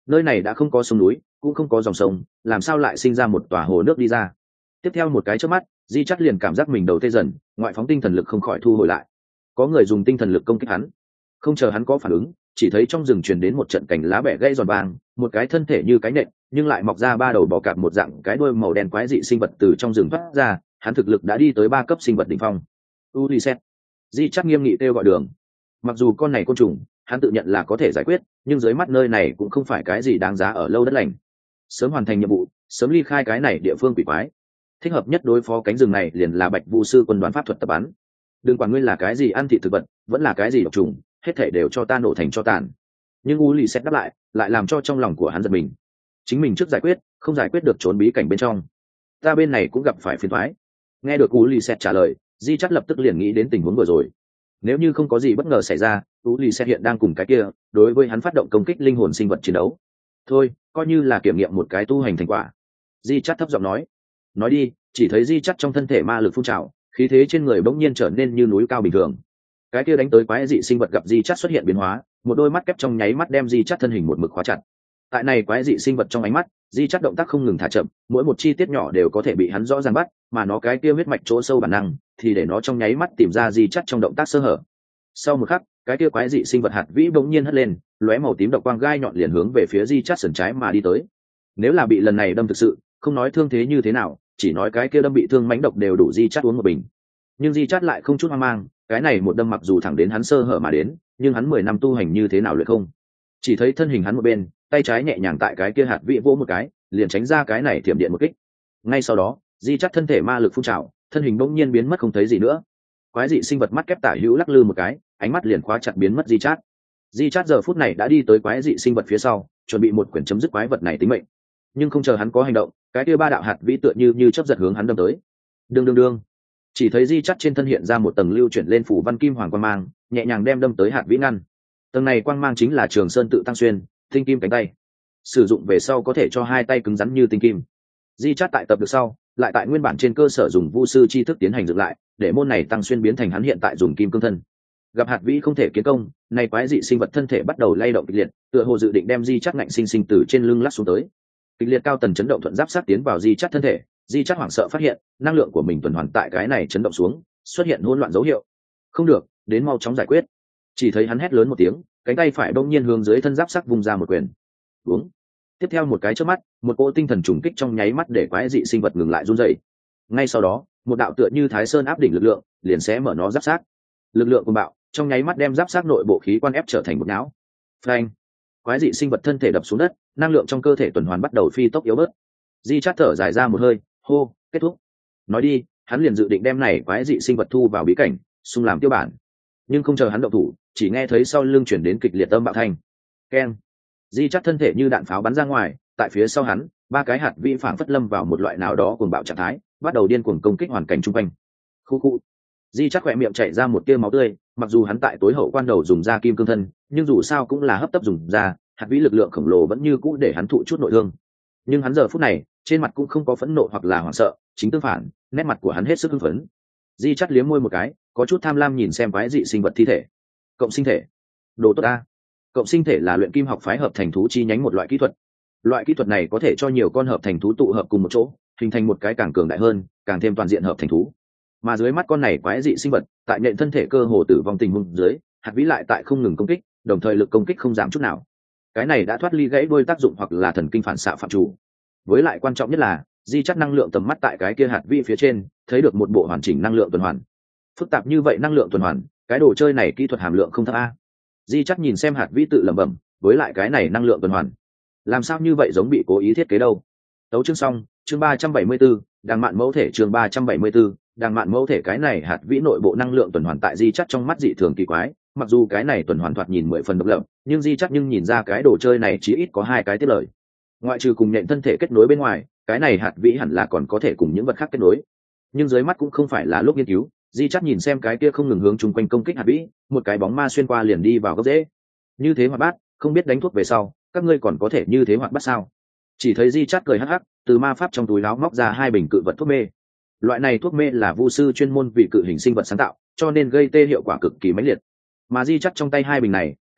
nơi này đã không có sông núi cũng không có dòng sông, làm sao lại sinh ra một tòa hồ nước đi ra. Tiếp theo một cái chớp mắt, di chắt liền cảm giác mình đầu tê dần, ngoại phóng tinh thần lực không khỏi thu hồi lại. Có người dùng tinh thần lực công kích hắn. Không chờ hắn có phản ứng, chỉ thấy trong rừng truyền đến một trận cành lá bẻ gãy giòn vang, một cái thân thể như cái nện nhưng lại mọc ra ba đầu bò cạp một dạng cái đuôi màu đen quái dị sinh vật từ trong rừng thoát ra. Hắn thực lực đã đi tới 3 cấp sinh vật đỉnh phong. Ulyses, di chắc nghiêm nghị kêu gọi đường. Mặc dù con này côn trùng hắn tự nhận là có thể giải quyết, nhưng dưới mắt nơi này cũng không phải cái gì đáng giá ở lâu đất lành. Sớm hoàn thành nhiệm vụ, sớm ly khai cái này địa phương quỷ quái. Thích hợp nhất đối phó cánh rừng này liền là Bạch Vu sư quân đoàn pháp thuật tập bắn. Đừng quản ngươi là cái gì ăn thịt thực vật, vẫn là cái gì độc trùng, hết thảy đều cho ta nổ thành cho tàn. Nhưng Ulyses đáp lại làm cho trong lòng của hắn giật mình. Chính mình trước giải quyết, không giải quyết được trốn bí cảnh bên trong, ta bên này cũng gặp phải phiền toái. Nghe được Ulyses trả lời, di chắc lập tức liền nghĩ đến tình huống vừa rồi. Nếu như không có gì bất ngờ xảy ra, Ulyses hiện đang cùng cái kia đối với hắn phát động công kích linh hồn sinh vật chiến đấu. Thôi, coi như là kiểm nghiệm một cái tu hành thành quả. Di chắc thấp giọng nói đi. Chỉ thấy di chắc trong thân thể ma lực phun trào, khí thế trên người bỗng nhiên trở nên như núi cao bình thường. Cái kia đánh tới quái dị sinh vật gặp di chắc xuất hiện biến hóa, một đôi mắt kép trong nháy mắt đem di chắc thân hình một mực khóa chặt. Tại này quái dị sinh vật trong ánh mắt, di chắc động tác không ngừng thả chậm, mỗi một chi tiết nhỏ đều có thể bị hắn rõ ràng bắt, mà nó cái kia huyết mạch chỗ sâu bản năng thì để nó trong nháy mắt tìm ra di chắc trong động tác sơ hở. Sau một khắc, cái kia quái dị sinh vật hạt vĩ bỗng nhiên hất lên, lóe màu tím độc quang gai nhọn liền hướng về phía di chắc sườn trái mà đi tới. Nếu là bị lần này đâm thực sự, không nói thương thế như thế nào, chỉ nói cái kia đâm bị thương mãnh độc đều đủ di chắc uống một bình. Nhưng di chắc lại không chút hoang mang, cái này một đâm mặc dù thẳng đến hắn sơ hở mà đến, nhưng hắn 10 năm tu hành như thế nào luyện không. Chỉ thấy thân hình hắn một bên, tay trái nhẹ nhàng tại cái kia hạt vĩ vỗ một cái, liền tránh ra cái này thiểm điện một kích. Ngay sau đó, di chắc thân thể ma lực phun trào, thân hình bỗng nhiên biến mất không thấy gì nữa. Quái dị sinh vật mắt kép tả hữu lắc lư một cái, ánh mắt liền khóa chặt biến mất di chát. Di chát giờ phút này đã đi tới quái dị sinh vật phía sau, chuẩn bị một quyển chấm dứt quái vật này tính mệnh. Nhưng không chờ hắn có hành động, cái kia 3 đạo hạt vĩ tựa như chớp giật hướng hắn đâm tới. Đương. Chỉ thấy di chát trên thân hiện ra một tầng lưu chuyển lên phủ văn kim hoàng quang mang, nhẹ nhàng đem đâm tới hạt vĩ ngăn. Tầng này quang mang chính là Trường Sơn tự tăng xuyên, tinh kim cánh tay. Sử dụng về sau có thể cho 2 tay cứng rắn như tinh kim. Di chát tại tập được sau, lại tại nguyên bản trên cơ sở dùng vu sư chi thức tiến hành dựng lại, để môn này tăng xuyên biến thành hắn hiện tại dùng kim cương thân. Gặp hạt vĩ không thể kiến công, này quái dị sinh vật thân thể bắt đầu lay động kịch liệt, tựa hồ dự định đem di chát ngạnh sinh từ trên lưng lắc xuống tới. Kịch liệt cao tần chấn động thuận giáp sát tiến vào di chát thân thể, di chát hoảng sợ phát hiện năng lượng của mình tuần hoàn tại cái này chấn động xuống, xuất hiện hỗn loạn dấu hiệu. Không được, đến mau chóng giải quyết. Chỉ thấy hắn hét lớn một tiếng, cánh tay phải bỗng nhiên hướng dưới thân giáp sắc vung ra một quyền. Uống. Tiếp theo một cái chớp mắt, một cỗ tinh thần trùng kích trong nháy mắt để quái dị sinh vật ngừng lại run rẩy. Ngay sau đó, một đạo tựa như Thái Sơn áp đỉnh lực lượng, liền xé mở nó giáp xác. Lực lượng cuồng bạo, trong nháy mắt đem giáp xác nội bộ khí quan ép trở thành một não. Phanh! Quái dị sinh vật thân thể đập xuống đất, năng lượng trong cơ thể tuần hoàn bắt đầu phi tốc yếu bớt. Di Chát thở dài ra một hơi, hô, kết thúc. Nói đi, hắn liền dự định đem này quái dị sinh vật thu vào bí cảnh, xung làm tiêu bản. Nhưng không chờ hắn động thủ, chỉ nghe thấy sau lưng chuyển đến kịch liệt âm bạo thanh. Keng! Di Chát thân thể như đạn pháo bắn ra ngoài, tại phía sau hắn, 3 cái hạt vĩ phảng phất lâm vào một loại nào đó cuồng bạo trạng thái, bắt đầu điên cuồng công kích hoàn cảnh xung quanh. Khu. Di chắc khỏe miệng chảy ra một tia máu tươi, mặc dù hắn tại tối hậu quan đầu dùng ra kim cương thân, nhưng dù sao cũng là hấp tấp dùng ra, hạt vĩ lực lượng khổng lồ vẫn như cũ để hắn thụ chút nội thương. Nhưng hắn giờ phút này, trên mặt cũng không có phẫn nộ hoặc là hoảng sợ, chính tương phản, nét mặt của hắn hết sức hưng phấn. Di chắc liếm môi một cái, có chút tham lam nhìn xem quái dị sinh vật thi thể. Cộng sinh thể, đồ tốt ta. Cộng sinh thể là luyện kim học phái hợp thành thú chi nhánh một loại kỹ thuật. Loại kỹ thuật này có thể cho nhiều con hợp thành thú tụ hợp cùng một chỗ, hình thành một cái càng cường đại hơn, càng thêm toàn diện hợp thành thú. Mà dưới mắt con này quái dị sinh vật, tại nện thân thể cơ hồ tử vong tình huống dưới, hạt vĩ lại tại không ngừng công kích, đồng thời lực công kích không giảm chút nào. Cái này đã thoát ly gãy đuôi tác dụng hoặc là thần kinh phản xạ phạm chủ. Với lại quan trọng nhất là, di chắc năng lượng tầm mắt tại cái kia hạt vĩ phía trên, thấy được một bộ hoàn chỉnh năng lượng tuần hoàn. Phức tạp như vậy năng lượng tuần hoàn, cái đồ chơi này kỹ thuật hàm lượng không thấp a. Di chắc nhìn xem hạt vĩ tự lẩm bẩm, với lại cái này năng lượng tuần hoàn, làm sao như vậy giống bị cố ý thiết kế đâu. Tấu chương xong, chương 374, đàng mạn mẫu thể chương 374, đàng mạn mẫu thể. Cái này hạt vĩ nội bộ năng lượng tuần hoàn tại di chắc trong mắt dị thường kỳ quái, mặc dù cái này tuần hoàn thoạt nhìn 10 phần độc lập, nhưng di chắc nhìn ra cái đồ chơi này chí ít có 2 cái tiết lời. Ngoại trừ cùng nện thân thể kết nối bên ngoài, cái này hạt vĩ hẳn là còn có thể cùng những vật khác kết nối. Nhưng dưới mắt cũng không phải là lúc nghiên cứu, di chắc nhìn xem cái kia không ngừng hướng chung quanh công kích hạt vĩ, một cái bóng ma xuyên qua liền đi vào gốc rễ. Như thế hoạt bát, không biết đánh thuốc về sau, các ngươi còn có thể như thế hoạt bát sao? Chỉ thấy di chát cười hắc hắc, từ ma pháp trong túi áo móc ra 2 bình cự vật thuốc mê. Loại này thuốc mê là vu sư chuyên môn vì cự hình sinh vật sáng tạo, cho nên gây tê hiệu quả cực kỳ mãnh liệt. Mà di chát trong tay 2 bình này,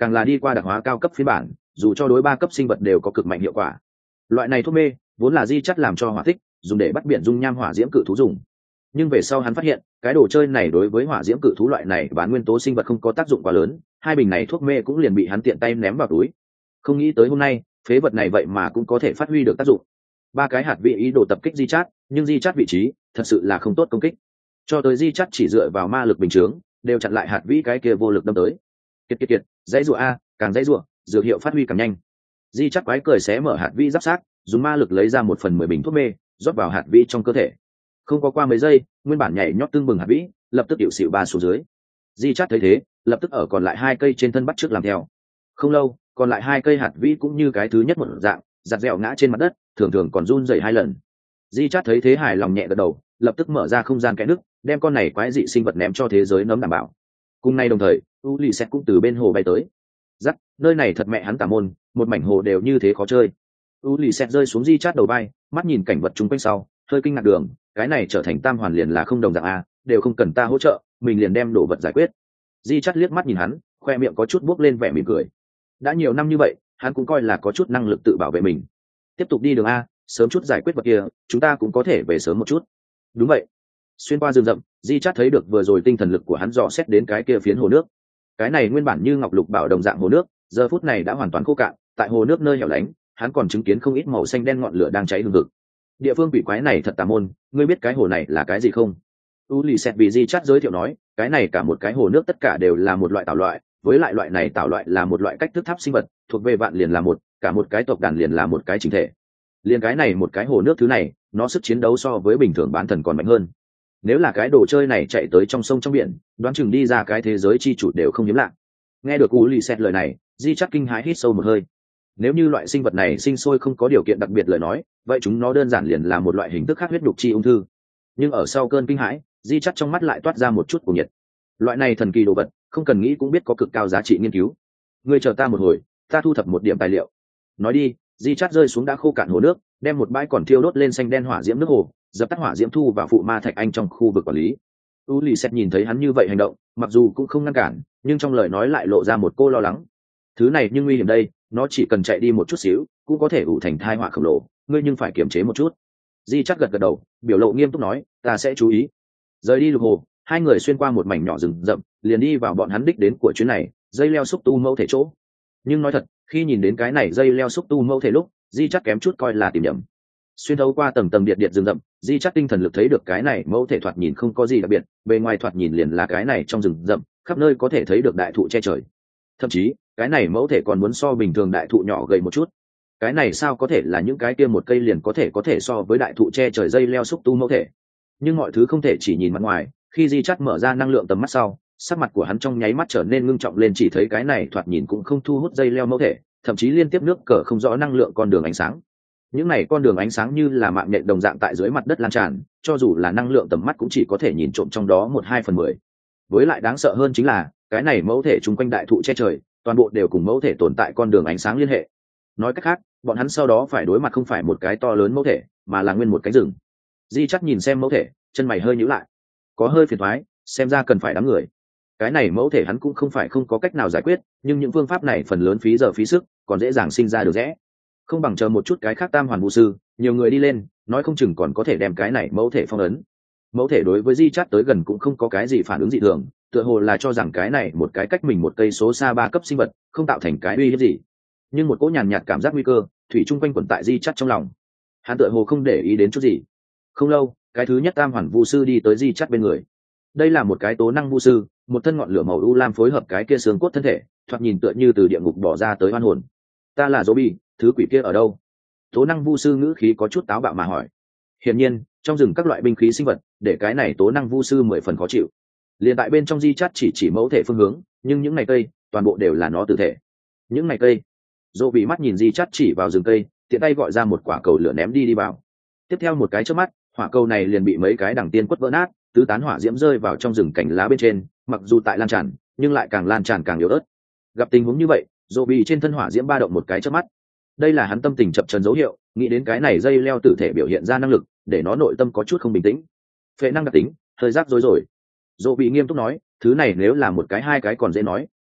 càng là đi qua đặc hóa cao cấp phiên bản, dù cho đối 3 cấp sinh vật đều có cực mạnh hiệu quả. Loại này thuốc mê vốn là di chắt làm cho hỏa thích, dùng để bắt biển dung nham hỏa diễm cự thú dùng. Nhưng về sau hắn phát hiện cái đồ chơi này đối với hỏa diễm cự thú loại này bán nguyên tố sinh vật không có tác dụng quá lớn, 2 bình này thuốc mê cũng liền bị hắn tiện tay ném vào túi. Không nghĩ tới hôm nay phế vật này vậy mà cũng có thể phát huy được tác dụng. 3 cái hạt vị ý đồ tập kích di chát, nhưng di chát vị trí thật sự là không tốt công kích, cho tới di chát chỉ dựa vào ma lực bình chướng đều chặn lại hạt vĩ cái kia vô lực đâm tới. Kiệt dãy rùa a, càng dãy rùa, dược hiệu phát huy càng nhanh. Di chát quái cười xé mở hạt vĩ giáp sát, dùng ma lực lấy ra 1/10 bình thuốc mê rót vào hạt vĩ trong cơ thể. Không có qua mấy giây, nguyên bản nhảy nhót tương bừng hạt vĩ lập tức điệu xịu ba xuống dưới. Di chát thấy thế lập tức ở còn lại 2 cây trên thân bắt trước làm theo. Không lâu, còn lại 2 cây hạt vĩ cũng như cái thứ nhất một dạng giặt dẻo ngã trên mặt đất, thường thường còn run rẩy 2 lần. Di chát thấy thế hài lòng nhẹ gật đầu, lập tức mở ra không gian kẽ nước, đem con này quái dị sinh vật ném cho thế giới nấm đảm bảo. Cùng nay đồng thời, Ulysses cũng từ bên hồ bay tới. Rắc, nơi này thật mẹ hắn tà môn, một mảnh hồ đều như thế khó chơi. Ulysses rơi xuống Di chát đầu vai, mắt nhìn cảnh vật chung quanh sau, hơi kinh ngạc đường, cái này trở thành tam hoàn liền là không đồng dạng a, đều không cần ta hỗ trợ, mình liền đem đồ vật giải quyết. Di chát liếc mắt nhìn hắn, khoe miệng có chút buốc lên vẻ mỉm cười. Đã nhiều năm như vậy, hắn cũng coi là có chút năng lực tự bảo vệ mình. Tiếp tục đi đường a, sớm chút giải quyết vật kia, chúng ta cũng có thể về sớm một chút. Đúng vậy. Xuyên qua rừng rậm, Di chát thấy được vừa rồi tinh thần lực của hắn dò xét đến cái kia phiến hồ nước. Cái này nguyên bản như ngọc lục bảo đồng dạng hồ nước, giờ phút này đã hoàn toàn khô cạn, tại hồ nước nơi hẻo lánh, hắn còn chứng kiến không ít màu xanh đen ngọn lửa đang cháy hừng hực. Địa phương quỷ quái này thật tà môn, ngươi biết cái hồ này là cái gì không? Ulysses vì Di chát giới thiệu nói, cái này cả một cái hồ nước tất cả đều là một loại tảo loại, với lại loại này tảo loại là một loại cách thức tháp sinh vật, thuộc về vạn liền là một, cả một cái tộc đàn liền là một cái chỉnh thể. Liên cái này một cái hồ nước thứ này, nó sức chiến đấu so với bình thường bán thần còn mạnh hơn. Nếu là cái đồ chơi này chạy tới trong sông trong biển, đoán chừng đi ra cái thế giới chi chủ đều không hiếm lạ. Nghe được Ulysses lời này, Di chát kinh hãi hít sâu một hơi. Nếu như loại sinh vật này sinh sôi không có điều kiện đặc biệt lời nói, vậy chúng nó đơn giản liền là một loại hình thức khác huyết nhục chi ung thư. Nhưng ở sau cơn kinh hãi, Di chát trong mắt lại toát ra một chút cuồng nhiệt. Loại này thần kỳ đồ vật, không cần nghĩ cũng biết có cực cao giá trị nghiên cứu. Ngươi chờ ta một hồi, ta thu thập một điểm tài liệu. Nói đi, Di chát rơi xuống đã khô cạn hồ nước, đem một bãi còn thiêu đốt lên xanh đen hỏa diễm nước hồ, dập tắt hỏa diễm thu vào phụ ma thạch anh trong khu vực quản lý. Ulysses nhìn thấy hắn như vậy hành động, mặc dù cũng không ngăn cản, nhưng trong lời nói lại lộ ra một cô lo lắng. Thứ này nhưng nguy hiểm đây, nó chỉ cần chạy đi một chút xíu, cũng có thể ủ thành thai họa khổng lồ, ngươi nhưng phải kiềm chế một chút. Di chát gật gật đầu, biểu lộ nghiêm túc nói, ta sẽ chú ý. Rời đi lục hồ, 2 người xuyên qua một mảnh nhỏ rừng rậm, liền đi vào bọn hắn đích đến của chuyến này, dây leo xúc tu mẫu thể chỗ. Nhưng nói thật, khi nhìn đến cái này dây leo xúc tu mẫu thể lúc, Di chát kém chút coi là tìm nhầm. Xuyên thấu qua tầng tầng điện rừng rậm, Di chát tinh thần lực thấy được cái này mẫu thể thoạt nhìn không có gì đặc biệt, bề ngoài thoạt nhìn liền là cái này trong rừng rậm, khắp nơi có thể thấy được đại thụ che trời. Thậm chí, cái này mẫu thể còn muốn so bình thường đại thụ nhỏ gầy một chút. Cái này sao có thể là những cái kia một cây liền có thể so với đại thụ che trời dây leo xúc tu mẫu thể. Nhưng mọi thứ không thể chỉ nhìn mặt ngoài, khi Di chát mở ra năng lượng tầm mắt sau, sắc mặt của hắn trong nháy mắt trở nên ngưng trọng lên, chỉ thấy cái này thoạt nhìn cũng không thu hút dây leo mẫu thể, thậm chí liên tiếp nước cờ không rõ năng lượng con đường ánh sáng. Những này con đường ánh sáng như là mạng nhện đồng dạng tại dưới mặt đất lan tràn, cho dù là năng lượng tầm mắt cũng chỉ có thể nhìn trộm trong đó 1/2/10. Với lại đáng sợ hơn chính là cái này mẫu thể chung quanh đại thụ che trời, toàn bộ đều cùng mẫu thể tồn tại con đường ánh sáng liên hệ. Nói cách khác, bọn hắn sau đó phải đối mặt không phải một cái to lớn mẫu thể, mà là nguyên một cánh rừng. Di chắt nhìn xem mẫu thể, chân mày hơi nhíu lại, có hơi phiền toái, xem ra cần phải đám người. Cái này mẫu thể hắn cũng không phải không có cách nào giải quyết, nhưng những phương pháp này phần lớn phí giờ phí sức, còn dễ dàng sinh ra được rẽ. Không bằng chờ một chút cái khác tam hoàn vũ sư, nhiều người đi lên, nói không chừng còn có thể đem cái này mẫu thể phong ấn. Mẫu thể đối với Di chát tới gần cũng không có cái gì phản ứng dị thường, tựa hồ là cho rằng cái này một cái cách mình 1 cây số xa 3 cấp sinh vật, không tạo thành cái uy hiếp gì. Nhưng một cỗ nhàn nhạt cảm giác nguy cơ thủy chung quanh quẩn tại Di chát trong lòng. Hắn tựa hồ không để ý đến chút gì. Không lâu, cái thứ nhất tam hoàn vũ sư đi tới Di chát bên người. Đây là một cái tố năng vũ sư, một thân ngọn lửa màu u lam phối hợp cái kia xương cốt thân thể, thoạt nhìn tựa như từ địa ngục bỏ ra tới oan hồn. Ta là Zombie, thứ quỷ kia ở đâu? Tố năng vu sư ngữ khí có chút táo bạo mà hỏi. Hiển nhiên, trong rừng các loại binh khí sinh vật, để cái này tố năng vu sư 10 phần khó chịu. Liền tại bên trong Di chát chỉ mẫu thể phương hướng, nhưng những này cây, toàn bộ đều là nó tự thể. Những này cây. Dô bị mắt nhìn Di chát chỉ vào rừng cây, tiện tay gọi ra một quả cầu lửa ném đi vào. Tiếp theo một cái chớp mắt, hỏa cầu này liền bị mấy cái đằng tiên quất vỡ nát, tứ tán hỏa diễm rơi vào trong rừng cành lá bên trên, mặc dù tại lan tràn, nhưng lại càng lan tràn càng yếu ớt. Gặp tình huống như vậy, Dô bị trên thân hỏa diễm ba động một cái chớp mắt. Đây là hắn tâm tình chập chờn dấu hiệu, nghĩ đến cái này dây leo tử thể biểu hiện ra năng lực, để nó nội tâm có chút không bình tĩnh. Phệ năng đặc tính, hơi rắc rối rồi. Dô bị nghiêm túc nói, thứ này nếu là một cái 2 cái còn dễ nói,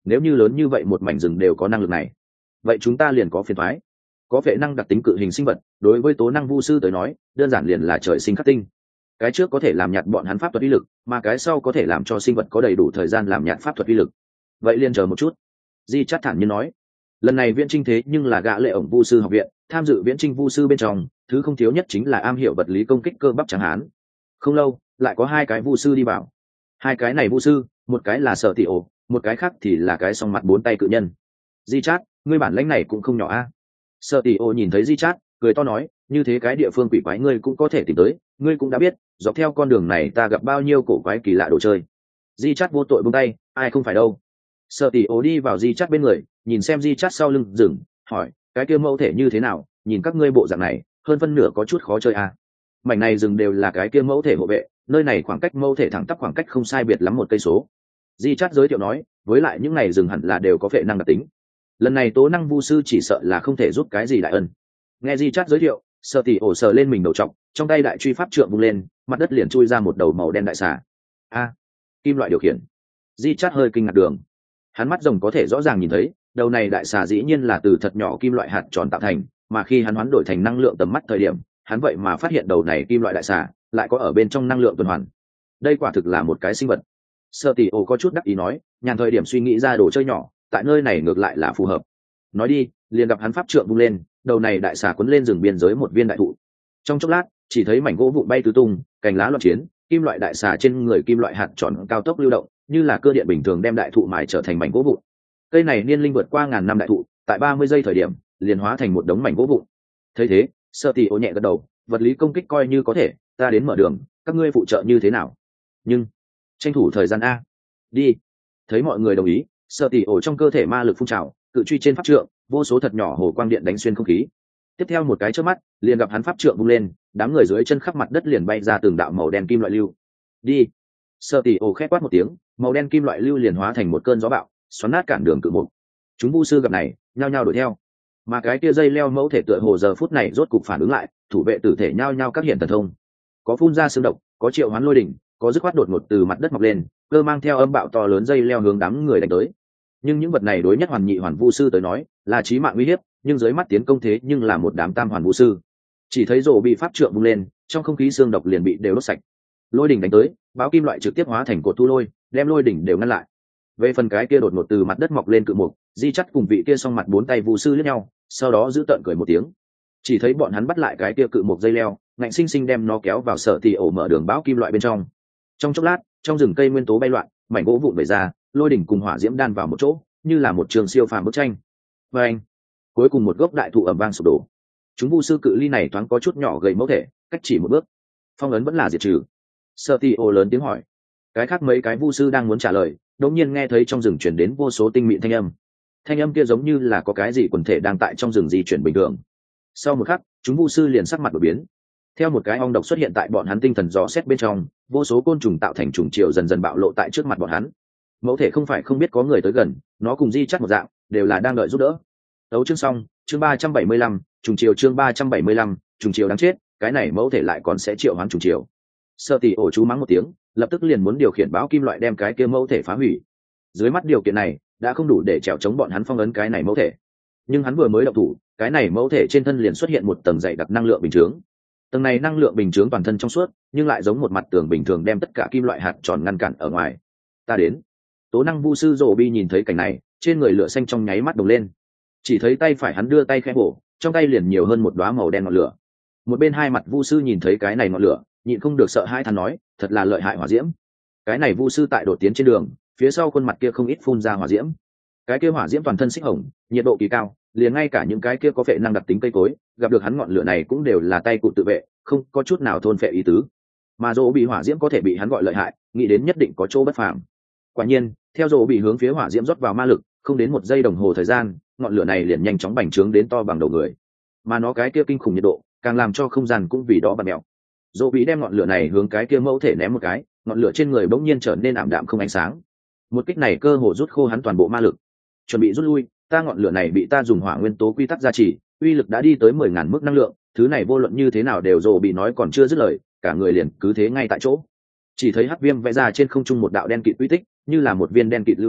nếu như lớn như vậy một mảnh rừng đều có năng lực này, vậy chúng ta liền có phiền thoái. Có vệ năng đặc tính cự hình sinh vật đối với tố năng vu sư tới nói đơn giản liền là trời sinh khắc tinh. Cái trước có thể làm nhạt bọn hắn pháp thuật uy lực, mà cái sau có thể làm cho sinh vật có đầy đủ thời gian làm nhạt pháp thuật uy lực. Vậy liền chờ một chút, di chát thản nhiên nói. Lần này viễn trinh thế nhưng là gã lệ ổng vu sư học viện, tham dự viễn trinh vu sư bên trong thứ không thiếu nhất chính là am hiểu vật lý công kích cơ bắp chẳng hán. Không lâu lại có hai cái vu sư đi vào. Hai cái này vu sư, một cái là Sở Tỷ Ổ, một cái khác thì là cái song mặt bốn tay cự nhân. Di chát, ngươi bản lĩnh này cũng không nhỏ a. Sở Tỷ Ổ nhìn thấy di chát cười to nói, như thế cái địa phương quỷ quái ngươi cũng có thể tìm tới, ngươi cũng đã biết dọc theo con đường này ta gặp bao nhiêu cổ quái kỳ lạ đồ chơi. Di chát vô tội buông tay, ai không phải đâu. Sở Tỷ Ổ đi vào di chát bên người, nhìn xem di chát sau lưng dừng, hỏi, cái kia mẫu thể như thế nào, nhìn các ngươi bộ dạng này hơn phân nửa có chút khó chơi à. Mảnh này rừng đều là cái kia mẫu thể hộ vệ, nơi này khoảng cách mẫu thể thẳng tắp khoảng cách không sai biệt lắm 1 cây số. Di chát giới thiệu nói, với lại những này rừng hẳn là đều có vệ năng đặc tính, lần này tố năng vu sư chỉ sợ là không thể giúp cái gì đại ân. Nghe di chát giới thiệu, Sở Tỷ Ổ sờ lên mình đầu trọc, trong tay đại truy pháp trượng vung lên, mặt đất liền chui ra một đầu màu đen đại xà. A, kim loại điều khiển. Di chát hơi kinh ngạc đường, hắn mắt rồng có thể rõ ràng nhìn thấy đầu này đại xà dĩ nhiên là từ thật nhỏ kim loại hạt tròn tạo thành, mà khi hắn hoán đổi thành năng lượng tầm mắt thời điểm, hắn vậy mà phát hiện đầu này kim loại đại xà lại có ở bên trong năng lượng tuần hoàn. Đây quả thực là một cái sinh vật. Sở Tỷ Ổ có chút đắc ý nói, nhàn thời điểm suy nghĩ ra đồ chơi nhỏ, tại nơi này ngược lại là phù hợp. Nói đi, liền gặp hắn pháp trượng vung lên, đầu này đại xà quấn lên rừng biên giới một viên đại thụ. Trong chốc lát, chỉ thấy mảnh gỗ vụn bay tứ tung, cành lá loạn chiến, kim loại đại xà trên người kim loại hạt tròn cao tốc lưu động, như là cơ điện bình thường đem đại thụ mài trở thành mảnh gỗ vụn. Cây này niên linh vượt qua ngàn năm đại thụ, tại 30 giây thời điểm, liền hóa thành một đống mảnh gỗ vụn. Thấy thế, Sở Tỷ Ổ nhẹ gật đầu, vật lý công kích coi như có thể, ta đến mở đường, các ngươi phụ trợ như thế nào? Nhưng tranh thủ thời gian a. Đi. Thấy mọi người đồng ý, Sở Tỷ Ổ trong cơ thể ma lực phun trào, cự truy trên pháp trượng, vô số thật nhỏ hồ quang điện đánh xuyên không khí. Tiếp theo một cái chớp mắt, liền gặp hắn pháp trượng vung lên, đám người dưới chân khắp mặt đất liền bay ra từng đạo màu đen kim loại lưu. Đi. Sở Tỷ Ổ khép quát một tiếng, màu đen kim loại lưu liền hóa thành một cơn gió bạo, xoắn nát cản đường cự mục. Chúng vu sư gặp này, nhao nhao đuổi theo. Mà cái kia dây leo mẫu thể tựa hồ giờ phút này rốt cục phản ứng lại, thủ vệ tử thể nhao nhao các hiện thần thông. Có phun ra xương độc, có triệu hoán lôi đỉnh, có dứt khoát đột ngột từ mặt đất mọc lên, cơ mang theo âm bạo to lớn dây leo hướng đám người đánh tới. Nhưng những vật này đối nhất hoàn nhị hoàn vu sư tới nói là chí mạng uy hiếp, nhưng dưới mắt tiến công thế nhưng là một đám tam hoàn vu sư. Chỉ thấy rổ bị pháp trượng vung lên, trong không khí xương độc liền bị đều đốt sạch. Lôi đỉnh đánh tới, bão kim loại trực tiếp hóa thành cột thu lôi, đem lôi đỉnh đều ngăn lại. Về phần cái kia đột ngột từ mặt đất mọc lên cự mục, di chắt cùng vị kia song mặt bốn tay vu sư liếc nhau, sau đó giữ tợn cười một tiếng. Chỉ thấy bọn hắn bắt lại cái kia cự mục dây leo, ngạnh sinh sinh đem nó kéo vào Sở Tỷ Ổ mở đường bão kim loại bên trong. Trong chốc lát, trong rừng cây nguyên tố bay loạn, mảnh gỗ vụn vẩy ra, lôi đỉnh cùng hỏa diễm đan vào một chỗ, như là một trường siêu phàm bức tranh. Và anh, cuối cùng một gốc đại thụ ầm vang sụp đổ. Chúng vu sư cự ly này thoáng có chút nhỏ gầy mẫu thể, cách chỉ một bước. Phong ấn vẫn là diệt trừ. Sở Tỷ Ổ lớn tiếng hỏi. Cái khác mấy cái vu sư đang muốn trả lời, đột nhiên nghe thấy trong rừng truyền đến vô số tinh mịn thanh âm. Thanh âm kia giống như là có cái gì quần thể đang tại trong rừng di chuyển bình thường. Sau một khắc, chúng vu sư liền sắc mặt đổi biến. Theo một cái ong độc xuất hiện tại bọn hắn tinh thần dò xét bên trong, vô số côn trùng tạo thành trùng triều dần dần bạo lộ tại trước mặt bọn hắn. Mẫu thể không phải không biết có người tới gần, nó cùng di chắt một dạng, đều là đang đợi giúp đỡ. Đấu chương xong, chương 375, trùng triều chương 375, trùng triều đáng chết, cái này mẫu thể lại còn sẽ triệu hoán trùng triều. Sở Tỷ Ổ chú mắng một tiếng, lập tức liền muốn điều khiển bão kim loại đem cái kia mẫu thể phá hủy. Dưới mắt điều kiện này đã không đủ để trèo chống bọn hắn phong ấn cái này mẫu thể, nhưng hắn vừa mới động thủ, cái này mẫu thể trên thân liền xuất hiện một tầng dày đặc năng lượng bình chướng. Tầng này năng lượng bình chướng toàn thân trong suốt, nhưng lại giống một mặt tường bình thường đem tất cả kim loại hạt tròn ngăn cản ở ngoài. Ta đến. Tố năng vu sư Rồ Bi nhìn thấy cảnh này, trên người lửa xanh trong nháy mắt đồng lên. Chỉ thấy tay phải hắn đưa tay khẽ bổ, trong tay liền nhiều hơn một đóa màu đen ngọn lửa. Một bên hai mặt vu sư nhìn thấy cái này ngọn lửa, nhịn không được sợ hãi thán nói, thật là lợi hại hỏa diễm. Cái này vu sư tại đột tiến trên đường, phía sau khuôn mặt kia không ít phun ra hỏa diễm. Cái kia hỏa diễm toàn thân xích hồng, nhiệt độ kỳ cao, liền ngay cả những cái kia có phệ năng đặc tính cây cối, gặp được hắn ngọn lửa này cũng đều là tay cụt tự vệ, không có chút nào thôn phệ ý tứ. Mà Dỗ bị hỏa diễm có thể bị hắn gọi lợi hại, nghĩ đến nhất định có chỗ bất phàm. Quả nhiên, theo Dỗ bị hướng phía hỏa diễm rót vào ma lực, không đến 1 giây đồng hồ thời gian, ngọn lửa này liền nhanh chóng bành trướng đến to bằng đầu người. Mà nó cái kia kinh khủng nhiệt độ, càng làm cho không gian cũng vì đó bật mèo. Dỗ bị đem ngọn lửa này hướng cái kia mẫu thể ném một cái, ngọn lửa trên người bỗng nhiên trở nên ảm đạm không ánh sáng. Một kích này cơ hồ rút khô hắn toàn bộ ma lực. Chuẩn bị rút lui, ta ngọn lửa này bị ta dùng hỏa nguyên tố quy tắc gia trì, uy lực đã đi tới 10.000 mức năng lượng, thứ này vô luận như thế nào đều Dỗ bị nói còn chưa dứt lời, cả người liền cứ thế ngay tại chỗ. Chỉ thấy hắc viêm vẽ ra trên không trung một đạo đen kịt quy tích, như là một viên đen kịt lưu tinh,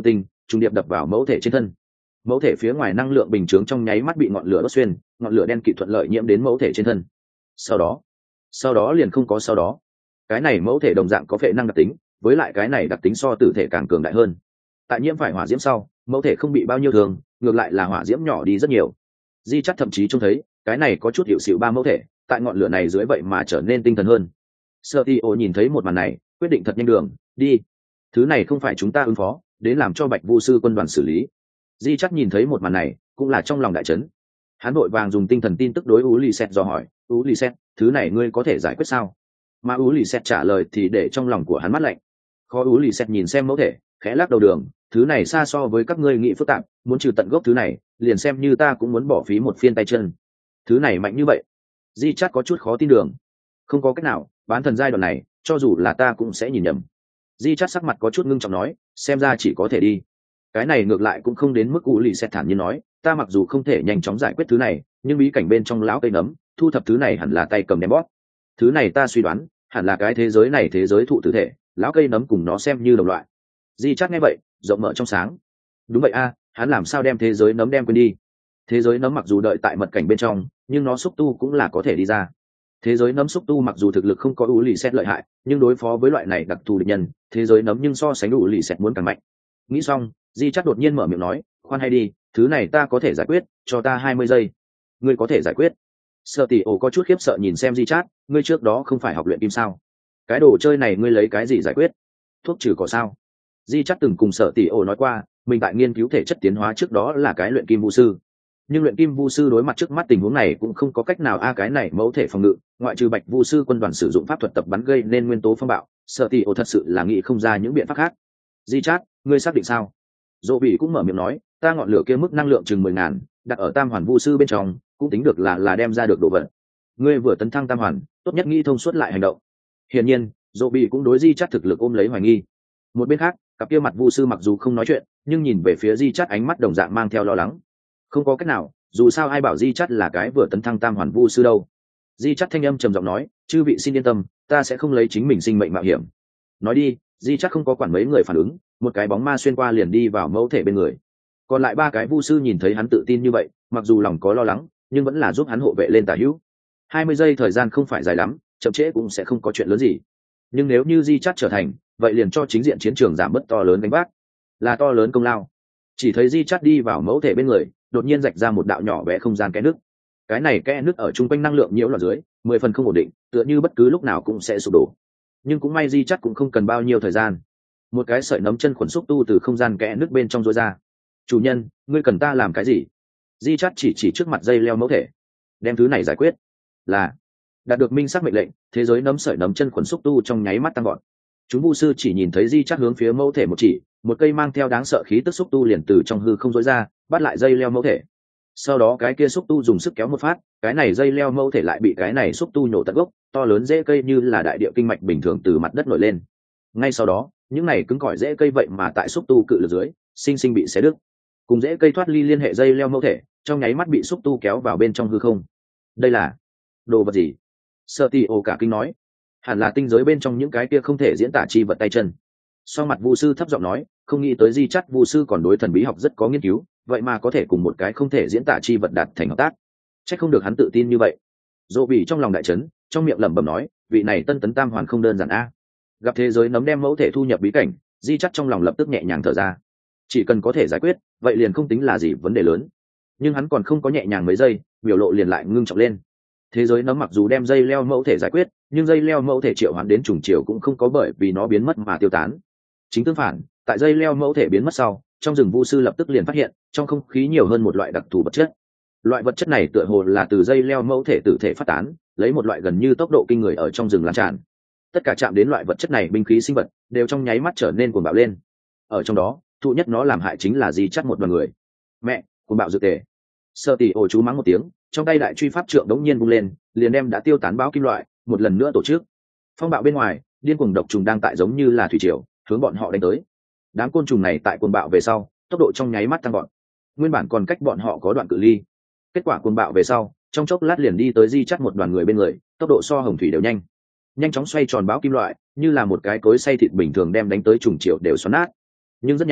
trùng điệp đập vào mẫu thể trên thân. Mẫu thể phía ngoài năng lượng bình chướng trong nháy mắt bị ngọn lửa đốt xuyên, ngọn lửa đen kịt thuận lợi nhiễm đến mẫu thể trên thân. Sau đó liền không có sau đó. Cái này mẫu thể đồng dạng có phệ năng đặc tính, với lại cái này đặc tính so tử thể càng cường đại hơn. Tại nhiễm phải hỏa diễm sau, mẫu thể không bị bao nhiêu thương, ngược lại là hỏa diễm nhỏ đi rất nhiều. Di Chắt thậm chí trông thấy cái này có chút hiệu xịu ba mẫu thể tại ngọn lửa này dưới vậy mà trở nên tinh thần hơn. Sở Ti Ô nhìn thấy một màn này, quyết định thật nhanh đường đi. Thứ này không phải chúng ta ứng phó, đến làm cho Bạch Vu sư quân đoàn xử lý. Di Chắt nhìn thấy một màn này, cũng là trong lòng đại chấn. Hắn vội vàng dùng tinh thần tin tức đối Ulysse dò hỏi, Ulysse, thứ này ngươi có thể giải quyết sao? Mà Ulysse trả lời thì để trong lòng của hắn mát lạnh. Khó Ulysse nhìn xem mẫu thể, khẽ lắc đầu đường, thứ này xa so với các ngươi nghĩ phức tạp, muốn trừ tận gốc thứ này, liền xem như ta cũng muốn bỏ phí một phiên tay chân. Thứ này mạnh như vậy. Di Chắt có chút khó tin đường. Không có cách nào, bán thần giai đoạn này, cho dù là ta cũng sẽ nhìn nhầm. Di Chắt sắc mặt có chút ngưng trọng nói, xem ra chỉ có thể đi. Cái này ngược lại cũng không đến mức Ulysse thản nhiên nói, ta mặc dù không thể nhanh chóng giải quyết thứ này, nhưng bí cảnh bên trong lão cây nấm, thu thập thứ này hẳn là tay cầm đem bóp. Thứ này ta suy đoán, hẳn là cái thế giới này thế giới thụ tử thể, lão cây nấm cùng nó xem như đồng loại. Di Chắt nghe vậy, rộng mở trong sáng. Đúng vậy a, hắn làm sao đem thế giới nấm đem quên đi? Thế giới nấm mặc dù đợi tại mật cảnh bên trong, nhưng nó xúc tu cũng là có thể đi ra. Thế giới nấm xúc tu mặc dù thực lực không có Ulysse lợi hại, nhưng đối phó với loại này đặc thù địch nhân, thế giới nấm nhưng so sánh Ulysse muốn càng mạnh. Nghĩ xong, Di Chắt đột nhiên mở miệng nói, khoan hay đi, thứ này ta có thể giải quyết, cho ta 20 giây. Ngươi có thể giải quyết? Sở Tỷ Ổ có chút khiếp sợ nhìn xem Di Chắt, ngươi trước đó không phải học luyện kim sao? Cái đồ chơi này ngươi lấy cái gì giải quyết? Thuốc trừ cỏ sao? Di Chắt từng cùng Sở Tỷ Ổ nói qua, mình tại nghiên cứu thể chất tiến hóa trước đó là cái luyện kim vu sư. Nhưng luyện kim vu sư đối mặt trước mắt tình huống này cũng không có cách nào cái này mẫu thể phòng ngự, ngoại trừ Bạch Vu sư quân đoàn sử dụng pháp thuật tập bắn gây nên nguyên tố phong bạo, Sở Tỷ Ổ thật sự là nghĩ không ra những biện pháp khác. Di Chắt, ngươi xác định sao? Dỗ Bị cũng mở miệng nói, ta ngọn lửa kia mức năng lượng chừng 10.000, đặt ở Tam Hoàn Vu sư bên trong, cũng tính được là đem ra được đồ vật. Ngươi vừa tấn thăng Tam Hoàn, tốt nhất nghĩ thông suốt lại hành động. Hiển nhiên, Dỗ Bị cũng đối Di Chắt thực lực ôm lấy hoài nghi. Một bên khác, cặp kia mặt Vu sư mặc dù không nói chuyện, nhưng nhìn về phía Di Chắt ánh mắt đồng dạng mang theo lo lắng. Không có cách nào, dù sao ai bảo Di Chắt là cái vừa tấn thăng Tam Hoàn Vu sư đâu. Di Chắt thanh âm trầm giọng nói, chư vị xin yên tâm, ta sẽ không lấy chính mình sinh mệnh mạo hiểm. Nói đi, Di Chắt không có quản mấy người phản ứng, một cái bóng ma xuyên qua liền đi vào mẫu thể bên người. Còn lại ba cái vu sư nhìn thấy hắn tự tin như vậy, mặc dù lòng có lo lắng, nhưng vẫn là giúp hắn hộ vệ lên tả hữu. 20 giây thời gian không phải dài lắm, chậm trễ cũng sẽ không có chuyện lớn gì. Nhưng nếu như Di Chắt trở thành, vậy liền cho chính diện chiến trường giảm bớt to lớn đánh vác, là to lớn công lao. Chỉ thấy Di Chắt đi vào mẫu thể bên người, đột nhiên rạch ra một đạo nhỏ bé không gian kẽ nước. Cái này kẽ nước ở trung quanh năng lượng nhiễu loạn dưới, 10 phần không ổn định, tựa như bất cứ lúc nào cũng sẽ sụp đổ. Nhưng cũng may Di Chắt cũng không cần bao nhiêu thời gian. Một cái sợi nấm chân khuẩn xúc tu từ không gian kẽ nước bên trong rối ra. Chủ nhân, ngươi cần ta làm cái gì? Di Chắt chỉ trước mặt dây leo mẫu thể, đem thứ này giải quyết. Là đạt được minh xác mệnh lệnh, thế giới nấm sợi nấm chân khuẩn xúc tu trong nháy mắt tăng gọn. Chúng vu sư chỉ nhìn thấy Di Chắt hướng phía mẫu thể một chỉ, một cây mang theo đáng sợ khí tức xúc tu liền từ trong hư không rối ra, bắt lại dây leo mẫu thể. Sau đó cái kia xúc tu dùng sức kéo một phát, cái này dây leo mẫu thể lại bị cái này xúc tu nhổ tận gốc, to lớn rễ cây như là đại địa kinh mạch bình thường từ mặt đất nổi lên. Ngay sau đó, những này cứng cỏi rễ cây vậy mà tại xúc tu cự lực dưới, sinh sinh bị xé đứt. Cùng rễ cây thoát ly liên hệ dây leo mẫu thể, trong nháy mắt bị xúc tu kéo vào bên trong hư không. Đây là đồ vật gì? Sở Tỷ Ổ cả kinh nói, hẳn là tinh giới bên trong những cái kia không thể diễn tả chi vật tay chân. Sau mặt vu sư thấp giọng nói, không nghĩ tới Di Chắt vu sư còn đối thần bí học rất có nghiên cứu, vậy mà có thể cùng một cái không thể diễn tả chi vật đạt thành hợp tác. Chắc không được hắn tự tin như vậy. Dỗ Bị trong lòng đại chấn, trong miệng lẩm bẩm nói, vị này tân tấn Tam Hoàn không đơn giản a. Gặp thế giới nấm đem mẫu thể thu nhập bí cảnh, Di Chắt trong lòng lập tức nhẹ nhàng thở ra. Chỉ cần có thể giải quyết, vậy liền không tính là gì vấn đề lớn. Nhưng hắn còn không có nhẹ nhàng mấy giây, biểu lộ liền lại ngưng trọng lên. Thế giới nấm mặc dù đem dây leo mẫu thể giải quyết, nhưng dây leo mẫu thể triệu hoán đến trùng chiều cũng không có bởi vì nó biến mất mà tiêu tán. Chính tương phản, tại dây leo mẫu thể biến mất sau, trong rừng vu sư lập tức liền phát hiện trong không khí nhiều hơn một loại đặc thù vật chất. Loại vật chất này tựa hồ là từ dây leo mẫu thể tử thể phát tán, lấy một loại gần như tốc độ kinh người ở trong rừng lan tràn. Tất cả chạm đến loại vật chất này binh khí sinh vật đều trong nháy mắt trở nên cuồng bạo lên. Ở trong đó, thụ nhất nó làm hại chính là Di Chắt một đoàn người. Mẹ, cuồng bạo dược tề. Sở Tỷ Ổ chú mắng một tiếng, trong tay đại truy pháp trượng đống nhiên vung lên, liền đem đã tiêu tán báo kim loại một lần nữa tổ chức. Phong bạo bên ngoài, điên cuồng độc trùng đang tại giống như là thủy triều hướng bọn họ đánh tới. Đám côn trùng này tại cuồng bạo về sau, tốc độ trong nháy mắt tăng gọn. Nguyên bản còn cách bọn họ có đoạn cự ly, kết quả cuồng bạo về sau, trong chốc lát liền đi tới Di Chắt một đoàn người bên người, tốc độ so hồng thủy đều nhanh chóng xoay tròn báo kim loại, như là một cái cối xay thịt bình thường đem đánh tới trùng triều đều xoắn nát. Nhưng rất nhanh,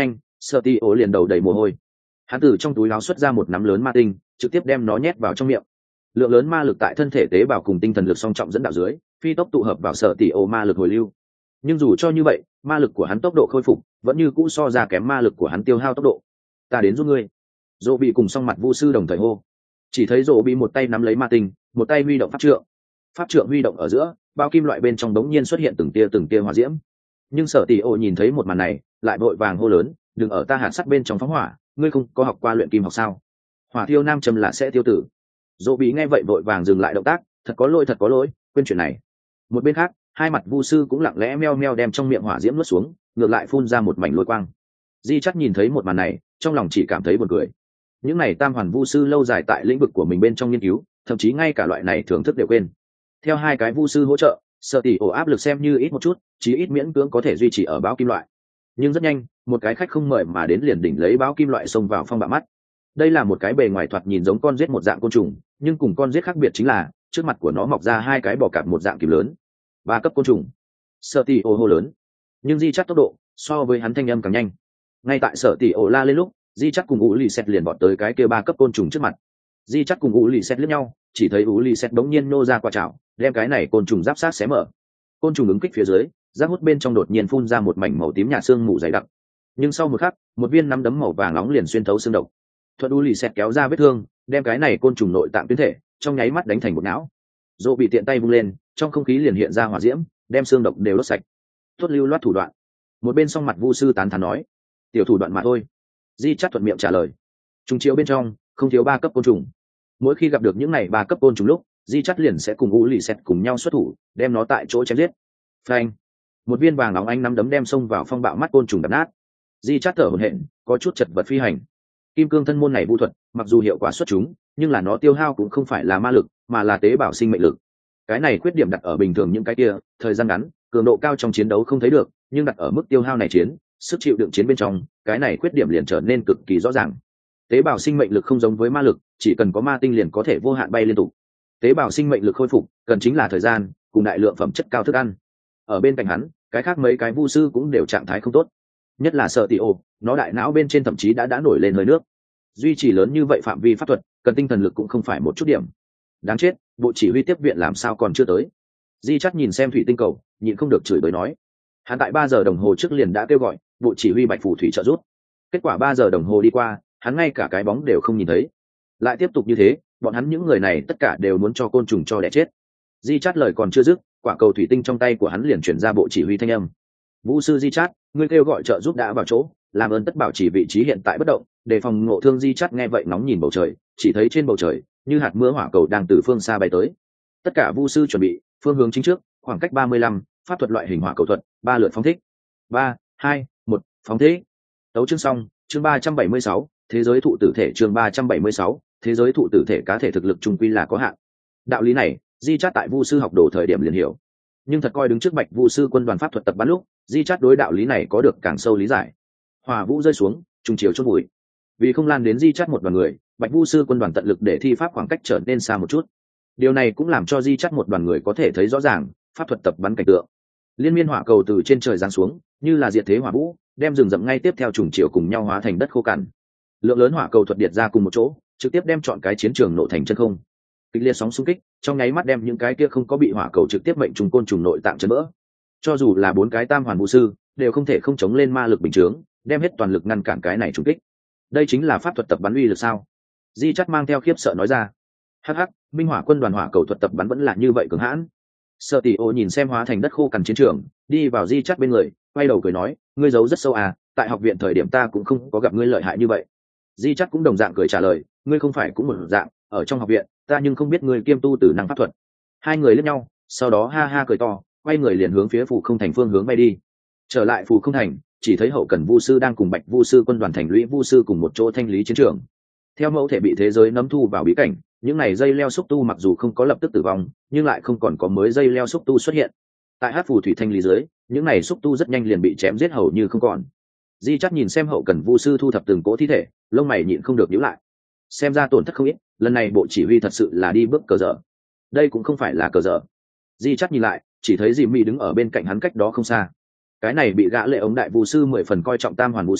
Sở Tỷ ổ liền đầu đầy mồ hôi. Hắn từ trong túi áo xuất ra một nắm lớn ma tinh, trực tiếp đem nó nhét vào trong miệng. Lượng lớn ma lực tại thân thể tế bào cùng tinh thần lực song trọng dẫn đạo dưới, phi tốc tụ hợp vào Sở Tỷ ổ ma lực hồi lưu. Nhưng dù cho như vậy, ma lực của hắn tốc độ khôi phục vẫn như cũ so ra kém ma lực của hắn tiêu hao tốc độ. Ta đến giúp ngươi. Dỗ bị cùng song mặt vu sư đồng thời hô. Chỉ thấy Dỗ bị một tay nắm lấy ma tinh, một tay huy động pháp trượng. Pháp trượng huy động ở giữa, bao kim loại bên trong đống nhiên xuất hiện từng tia hỏa diễm. Nhưng Sở Tỷ ổ nhìn thấy một màn này, lại vội vàng hô lớn, đừng ở ta hạt sắt bên trong phóng hỏa, ngươi không có học qua luyện kim học sao? Hỏa thiêu nam châm là sẽ tiêu tử. Dỗ bị nghe vậy vội vàng dừng lại động tác, thật có lỗi, quên chuyện này. Một bên khác, hai mặt vu sư cũng lặng lẽ meo meo đem trong miệng hỏa diễm nuốt xuống, ngược lại phun ra một mảnh lôi quang. Di chắc nhìn thấy một màn này, trong lòng chỉ cảm thấy buồn cười. Những này tam hoàn vu sư lâu dài tại lĩnh vực của mình bên trong nghiên cứu, thậm chí ngay cả loại này thưởng thức đều quên. Theo hai cái vu sư hỗ trợ, Sở Tỷ ổ áp lực xem như ít một chút, chí ít miễn cưỡng có thể duy trì ở báo kim loại. Nhưng rất nhanh, một cái khách không mời mà đến liền đỉnh lấy báo kim loại xông vào phong bạo mắt. Đây là một cái bề ngoài thoạt nhìn giống con giết một dạng côn trùng, nhưng cùng con giết khác biệt chính là trước mặt của nó mọc ra hai cái bò cạp một dạng kìm lớn. 3 cấp côn trùng. Sở Tỷ ổ hô lớn, nhưng Di chắc tốc độ so với hắn thanh âm càng nhanh. Ngay tại Sở Tỷ ổ la lên lúc, Di chắc cùng Ú Lì Xét liền vọt tới cái kia 3 cấp côn trùng trước mặt. Di chắc cùng Ú Lì Xét liếc nhau, chỉ thấy Ú Lì Xét bỗng nhiên nô ra quả chảo, đem cái này côn trùng giáp sát xé mở. Côn trùng ứng kích phía dưới, giáp hút bên trong đột nhiên phun ra một mảnh màu tím nhạt xương mù dày đặc. Nhưng sau một khắc, một viên nắm đấm màu vàng nóng liền xuyên thấu xương độc. Thuận Ú Lì Xét kéo ra vết thương, đem cái này côn trùng nội tạng tuyến thể trong nháy mắt đánh thành một não. Dỗ bị tiện tay vung lên, trong không khí liền hiện ra hỏa diễm, đem xương độc đều đốt sạch. Tốt lưu loát thủ đoạn. Một bên song mặt vu sư tán thán nói, tiểu thủ đoạn mà thôi. Di chắc thuận miệng trả lời. Trùng chiếu bên trong không thiếu 3 cấp côn trùng. Mỗi khi gặp được những này 3 cấp côn trùng lúc, Di chắc liền sẽ cùng Ú Lì Xét cùng nhau xuất thủ, đem nó tại chỗ chém giết. Phanh! Một viên vàng nóng ánh nắm đấm đem xông vào phong bạo mắt côn trùng đập nát. Di chắc thở hổn hển, có chút chật vật phi hành. Kim cương thân môn này vu thuật, mặc dù hiệu quả xuất chúng, nhưng là nó tiêu hao cũng không phải là ma lực, mà là tế bào sinh mệnh lực. Cái này khuyết điểm đặt ở bình thường những cái kia, thời gian ngắn, cường độ cao trong chiến đấu không thấy được, nhưng đặt ở mức tiêu hao này chiến, sức chịu đựng chiến bên trong, cái này khuyết điểm liền trở nên cực kỳ rõ ràng. Tế bào sinh mệnh lực không giống với ma lực, chỉ cần có ma tinh liền có thể vô hạn bay liên tục. Tế bào sinh mệnh lực khôi phục, cần chính là thời gian, cùng đại lượng phẩm chất cao thức ăn. Ở bên cạnh hắn, cái khác mấy cái vu sư cũng đều trạng thái không tốt. Nhất là Sở Tỷ ổ, nó đại não bên trên thậm chí đã nổi lên hơi nước. Duy trì lớn như vậy phạm vi pháp thuật, cần tinh thần lực cũng không phải một chút điểm. Đáng chết, bộ chỉ huy tiếp viện làm sao còn chưa tới? Di chắc nhìn xem thủy tinh cầu, nhịn không được chửi bới nói. Hắn tại 3 giờ đồng hồ trước liền đã kêu gọi bộ chỉ huy Bạch Phù Thủy trợ giúp. Kết quả 3 giờ đồng hồ đi qua, hắn ngay cả cái bóng đều không nhìn thấy. Lại tiếp tục như thế, bọn hắn những người này tất cả đều muốn cho côn trùng cho đẻ chết. Di chát lời còn chưa dứt, quả cầu thủy tinh trong tay của hắn liền chuyển ra bộ chỉ huy thanh âm. Vũ sư Di chát, ngươi kêu gọi trợ giúp đã vào chỗ, làm ơn tất bảo chỉ vị trí hiện tại bất động, để phòng ngộ thương. Di chát nghe vậy nóng nhìn bầu trời, chỉ thấy trên bầu trời như hạt mưa hỏa cầu đang từ phương xa bay tới. Tất cả vu sư chuẩn bị, phương hướng chính trước, khoảng cách 35, pháp thuật loại hình hỏa cầu thuật, 3 lượt phóng thích. 3, 2, 1, phóng thích. Tấu chương xong, chương 376, thế giới thụ tử thể. Chương 376, thế giới thụ tử thể. Cá thể thực lực trung quy là có hạn. Đạo lý này, Di chát tại vu sư học đồ thời điểm liền hiểu, nhưng thật coi đứng trước Bạch vu sư quân đoàn pháp thuật tập bắn lúc, Di chát đối đạo lý này có được càng sâu lý giải. Hỏa vũ rơi xuống, trùng chiều chốt bụi. Vì không lan đến Di chát một đoàn người, Bạch vu sư quân đoàn tận lực để thi pháp khoảng cách trở nên xa một chút. Điều này cũng làm cho Di chát một đoàn người có thể thấy rõ ràng pháp thuật tập bắn cảnh tượng. Liên miên hỏa cầu từ trên trời giáng xuống, như là diệt thế hỏa vũ, đem rừng rậm ngay tiếp theo trùng chiều cùng nhau hóa thành đất khô cằn. Lượng lớn hỏa cầu thuật điệt ra cùng một chỗ, trực tiếp đem chọn cái chiến trường nổ thành chân không. Kịch liệt sóng xung kích trong nháy mắt đem những cái kia không có bị hỏa cầu trực tiếp mệnh trùng côn trùng nội tạng chấn vỡ. Cho dù là 4 cái tam hoàn vũ sư đều không thể không chống lên ma lực bình chướng, đem hết toàn lực ngăn cản cái này trùng kích. Đây chính là pháp thuật tập bắn uy lực sao? Di chắt mang theo khiếp sợ nói ra. Hắc, minh hỏa quân đoàn hỏa cầu thuật tập bắn vẫn là như vậy cường hãn. Sở Tỷ ổ nhìn xem hóa thành đất khô cằn chiến trường, đi vào Di chắt bên người, quay đầu cười nói, ngươi giấu rất sâu à, tại học viện thời điểm ta cũng không có gặp ngươi lợi hại như vậy. Di chắt cũng đồng dạng cười trả lời, ngươi không phải cũng một dạng, ở trong học viện ta nhưng không biết ngươi kiêm tu tử năng pháp thuật. Hai người liếc nhau, sau đó ha ha cười to, quay người liền hướng phía Phù Không Thành phương hướng bay đi. Trở lại Phù Không Thành, chỉ thấy hậu cần vu sư đang cùng Bạch vu sư quân đoàn thành lũy vu sư cùng một chỗ thanh lý chiến trường. Theo mẫu thể bị thế giới nấm thu vào bí cảnh, những này dây leo xúc tu mặc dù không có lập tức tử vong, nhưng lại không còn có mới dây leo xúc tu xuất hiện. Tại Hát phù thủy thanh lý dưới, những này xúc tu rất nhanh liền bị chém giết hầu như không còn. Di chắc nhìn xem hậu cần vu sư thu thập từng cỗ thi thể, lông mày nhịn không được nhíu lại. Xem ra tổn thất không ít, lần này bộ chỉ huy thật sự là đi bước cờ dở. Đây cũng không phải là cờ dở. Di chắc nhìn lại, chỉ thấy Dì Mị đứng ở bên cạnh hắn cách đó không xa. Cái này bị gã lệ ống đại vu sư 10 phần coi trọng tam hoàn vu sư,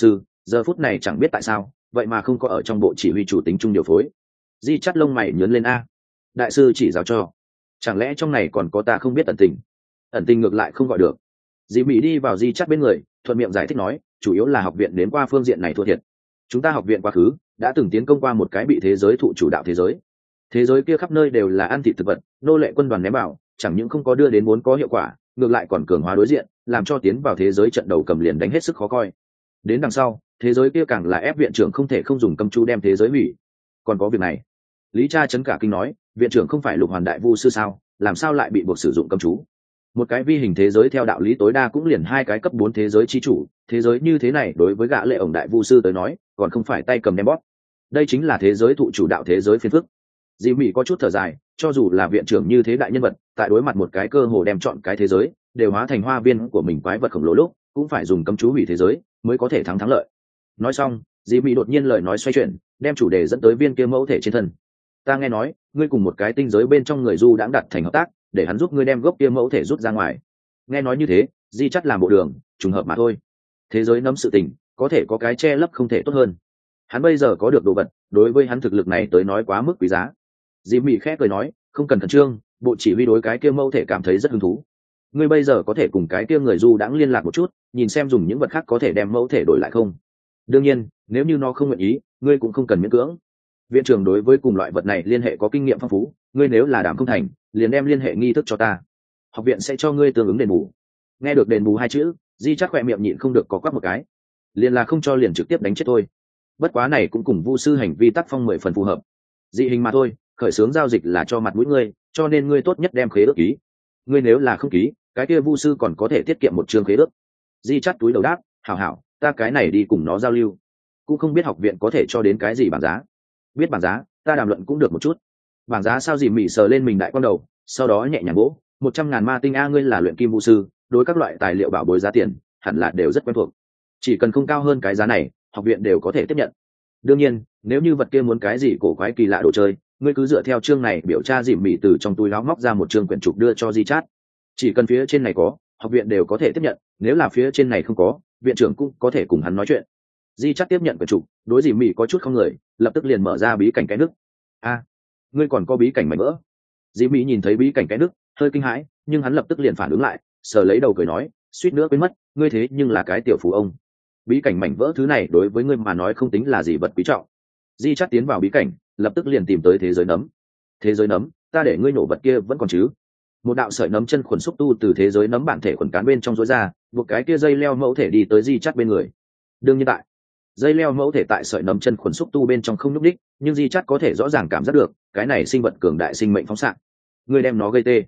giờ phút này chẳng biết tại sao vậy mà không có ở trong bộ chỉ huy chủ tính chung điều phối. Di chắt lông mày nhớn lên. A, đại sư chỉ giáo cho, chẳng lẽ trong này còn có ta không biết ẩn tình? Ẩn tình ngược lại không gọi được. Dì Mỹ đi vào Di chắt bên người, thuận miệng giải thích nói, chủ yếu là học viện đến qua phương diện này thua thiệt. Chúng ta học viện quá khứ đã từng tiến công qua một cái bị thế giới thụ chủ đạo thế giới. Thế giới kia khắp nơi đều là ăn thịt thực vật, nô lệ quân đoàn ném vào, chẳng những không có đưa đến muốn có hiệu quả, ngược lại còn cường hóa đối diện, làm cho tiến vào thế giới trận đầu cầm liền đánh hết sức khó coi. Đến đằng sau, thế giới kia càng là ép viện trưởng không thể không dùng cấm chú đem thế giới hủy. Còn có việc này, Lý Cha chấn cả kinh nói, viện trưởng không phải Lục Hoàn đại vu sư sao, làm sao lại bị buộc sử dụng cấm chú? Một cái vi hình thế giới theo đạo lý tối đa cũng liền 2 cái cấp 4 thế giới chi chủ, thế giới như thế này đối với gã lệ ổng đại vu sư tới nói, còn không phải tay cầm đem bóp. Đây chính là thế giới thụ chủ đạo thế giới phiền phức. Dì Mỹ có chút thở dài, cho dù là viện trưởng như thế đại nhân vật, tại đối mặt một cái cơ hồ đem chọn cái thế giới đều hóa thành hoa viên của mình quái vật khổng lồ lúc, cũng phải dùng cấm chú hủy thế giới mới có thể thắng lợi. Nói xong, dì Mỹ đột nhiên lời nói xoay chuyển, đem chủ đề dẫn tới viên kia mẫu thể trên thân. Ta nghe nói, ngươi cùng một cái tinh giới bên trong người du đã đặt thành hợp tác, để hắn giúp ngươi đem gốc kia mẫu thể rút ra ngoài. Nghe nói như thế, Di chắt làm bộ đường, trùng hợp mà thôi. Thế giới nắm sự tình, có thể có cái che lấp không thể tốt hơn. Hắn bây giờ có được đồ vật, đối với hắn thực lực này tới nói quá mức quý giá. Dì Mỹ khẽ cười nói, không cần khẩn trương, bộ chỉ huy đối cái kia mẫu thể cảm thấy rất hứng thú. Ngươi bây giờ có thể cùng cái kia người du đãng liên lạc một chút, nhìn xem dùng những vật khác có thể đem mẫu thể đổi lại không. Đương nhiên, nếu như nó không nguyện ý, ngươi cũng không cần miễn cưỡng. Viện trưởng đối với cùng loại vật này liên hệ có kinh nghiệm phong phú, ngươi nếu là đảm không thành, liền đem liên hệ nghi thức cho ta, học viện sẽ cho ngươi tương ứng đền bù. Nghe được đền bù 2 chữ, Di chắc khỏe miệng nhịn không được có quắc một cái, liền là không cho liền trực tiếp đánh chết thôi. Bất quá này cũng cùng vu sư hành vi tác phong 10 phần phù hợp. Dị hình mà thôi, khởi xướng giao dịch là cho mặt mũi ngươi, cho nên ngươi tốt nhất đem khế ước ký. Ngươi nếu là không ký, cái kia vu sư còn có thể tiết kiệm một chương khế ước. Di chắt túi đầu đáp, hảo hảo, ta cái này đi cùng nó giao lưu, cũng không biết học viện có thể cho đến cái gì bảng giá. Biết bảng giá, ta đàm luận cũng được một chút. Bảng giá sao? Dì Mị sờ lên mình đại quan đầu, sau đó nhẹ nhàng gỗ, 100.000 ma tinh a. Ngươi là luyện kim vu sư, đối các loại tài liệu bảo bối giá tiền hẳn là đều rất quen thuộc. Chỉ cần không cao hơn cái giá này, học viện đều có thể tiếp nhận. Đương nhiên, nếu như vật kia muốn cái gì cổ quái kỳ lạ đồ chơi, ngươi cứ dựa theo chương này biểu tra. Dì Mị từ trong túi áo móc ra một chương quyển trục đưa cho Di Chát. Chỉ cần phía trên này có, học viện đều có thể tiếp nhận, nếu là phía trên này không có, viện trưởng cũng có thể cùng hắn nói chuyện. Di Chát tiếp nhận quyển trục, đối Dì Mị có chút không người, lập tức liền mở ra bí cảnh cái nước. A, ngươi còn có bí cảnh mảnh vỡ? Dì Mị nhìn thấy bí cảnh cái nước, hơi kinh hãi, nhưng hắn lập tức liền phản ứng lại, sờ lấy đầu cười nói, suýt nữa quên mất, ngươi thế nhưng là cái tiểu phú ông. Bí cảnh mảnh vỡ thứ này đối với ngươi mà nói không tính là gì vật quý trọng. Di Chát tiến vào bí cảnh, lập tức liền tìm tới thế giới nấm. Thế giới nấm, ta để ngươi nổ vật kia vẫn còn chứ? Một đạo sợi nấm chân khuẩn xúc tu từ thế giới nấm bản thể khuẩn cán bên trong rối ra, buộc cái kia dây leo mẫu thể đi tới Di Chát bên người. Đương nhiên tại dây leo mẫu thể tại sợi nấm chân khuẩn xúc tu bên trong không nhúc đích, nhưng Di Chát có thể rõ ràng cảm giác được cái này sinh vật cường đại sinh mệnh phóng xạ. Ngươi đem nó gây tê?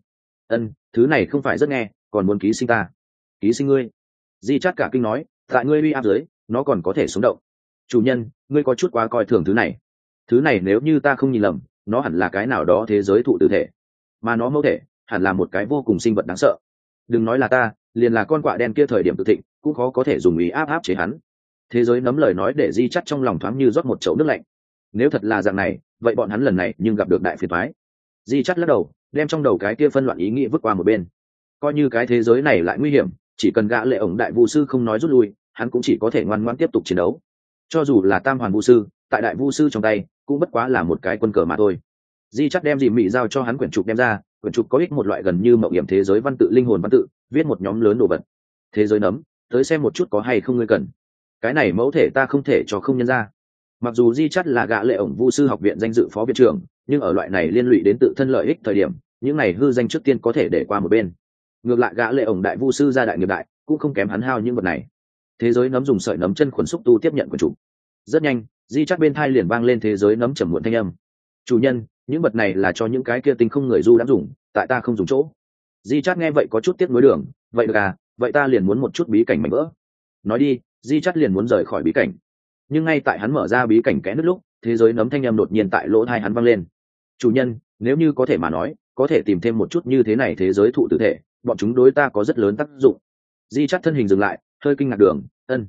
Thứ này không phải rất nghe, còn muốn ký sinh ta? Ký sinh ngươi? Di Chát cả kinh nói, tại ngươi uy áp dưới, nó còn có thể sống động. Chủ nhân, ngươi có chút quá coi thường thứ này. Thứ này nếu như ta không nhìn lầm, nó hẳn là cái nào đó thế giới thụ tử thể, mà nó mẫu thể hẳn là một cái vô cùng sinh vật đáng sợ. Đừng nói là ta, liền là con quạ đen kia thời điểm tự thịnh cũng khó có thể dùng ý áp chế hắn. Thế giới nấm lời nói để Di Chát trong lòng thoáng như rót một chậu nước lạnh. Nếu thật là dạng này, vậy bọn hắn lần này nhưng gặp được đại phiền toái. Di Chát lắc đầu, đem trong đầu cái kia phân loạn ý nghĩ vứt qua một bên. Coi như cái thế giới này lại nguy hiểm, chỉ cần gã lệ ổng đại vu sư không nói rút lui, hắn cũng chỉ có thể ngoan ngoãn tiếp tục chiến đấu. Cho dù là tam hoàn vu sư, tại đại vu sư trong tay cũng bất quá là một cái quân cờ mà thôi. Di Chát đem Dì Mị giao cho hắn quyển trục đem ra, quyển trục có ích một loại gần như mộng hiểm thế giới văn tự linh hồn văn tự, viết một nhóm lớn đồ vật. Thế giới nấm, tới xem một chút có hay không ngươi cần. Cái này mẫu thể ta không thể cho không nhân ra. Mặc dù Di Chát là gã lệ ổng vu sư học viện danh dự phó viện trưởng, nhưng ở loại này liên lụy đến tự thân lợi ích thời điểm, những này hư danh trước tiên có thể để qua một bên. Ngược lại gã lệ ổng đại vu sư gia đại nghiệp đại, cũng không kém hắn hao những vật này. Thế giới nấm dùng sợi nấm chân khuẩn xúc tu tiếp nhận quyển trục. Rất nhanh, Di Chát bên thai liền vang lên thế giới nấm trầm muộn thanh âm. Chủ nhân, những vật này là cho những cái kia tinh không người du đã dùng, tại ta không dùng chỗ. Di Chát nghe vậy có chút tiếc nuối đường, vậy được à, vậy ta liền muốn một chút bí cảnh mảnh vỡ. Nói đi, Di Chát liền muốn rời khỏi bí cảnh. Nhưng ngay tại hắn mở ra bí cảnh kẽ nứt lúc, thế giới nấm thanh âm đột nhiên tại lỗ tai hắn vang lên. Chủ nhân, nếu như có thể mà nói, có thể tìm thêm một chút như thế này thế giới thụ tử thể, bọn chúng đối ta có rất lớn tác dụng. Di Chát thân hình dừng lại, hơi kinh ngạc đường,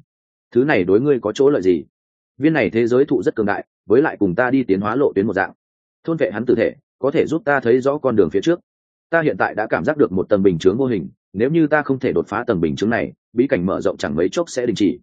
thứ này đối ngươi có chỗ lợi gì? Viên này thế giới thụ rất cường đại, với lại cùng ta đi tiến hóa lộ tuyến một dạng. Thôn vệ hắn tử thể, có thể giúp ta thấy rõ con đường phía trước. Ta hiện tại đã cảm giác được một tầng bình chướng vô hình, nếu như ta không thể đột phá tầng bình chướng này, bí cảnh mở rộng chẳng mấy chốc sẽ đình chỉ.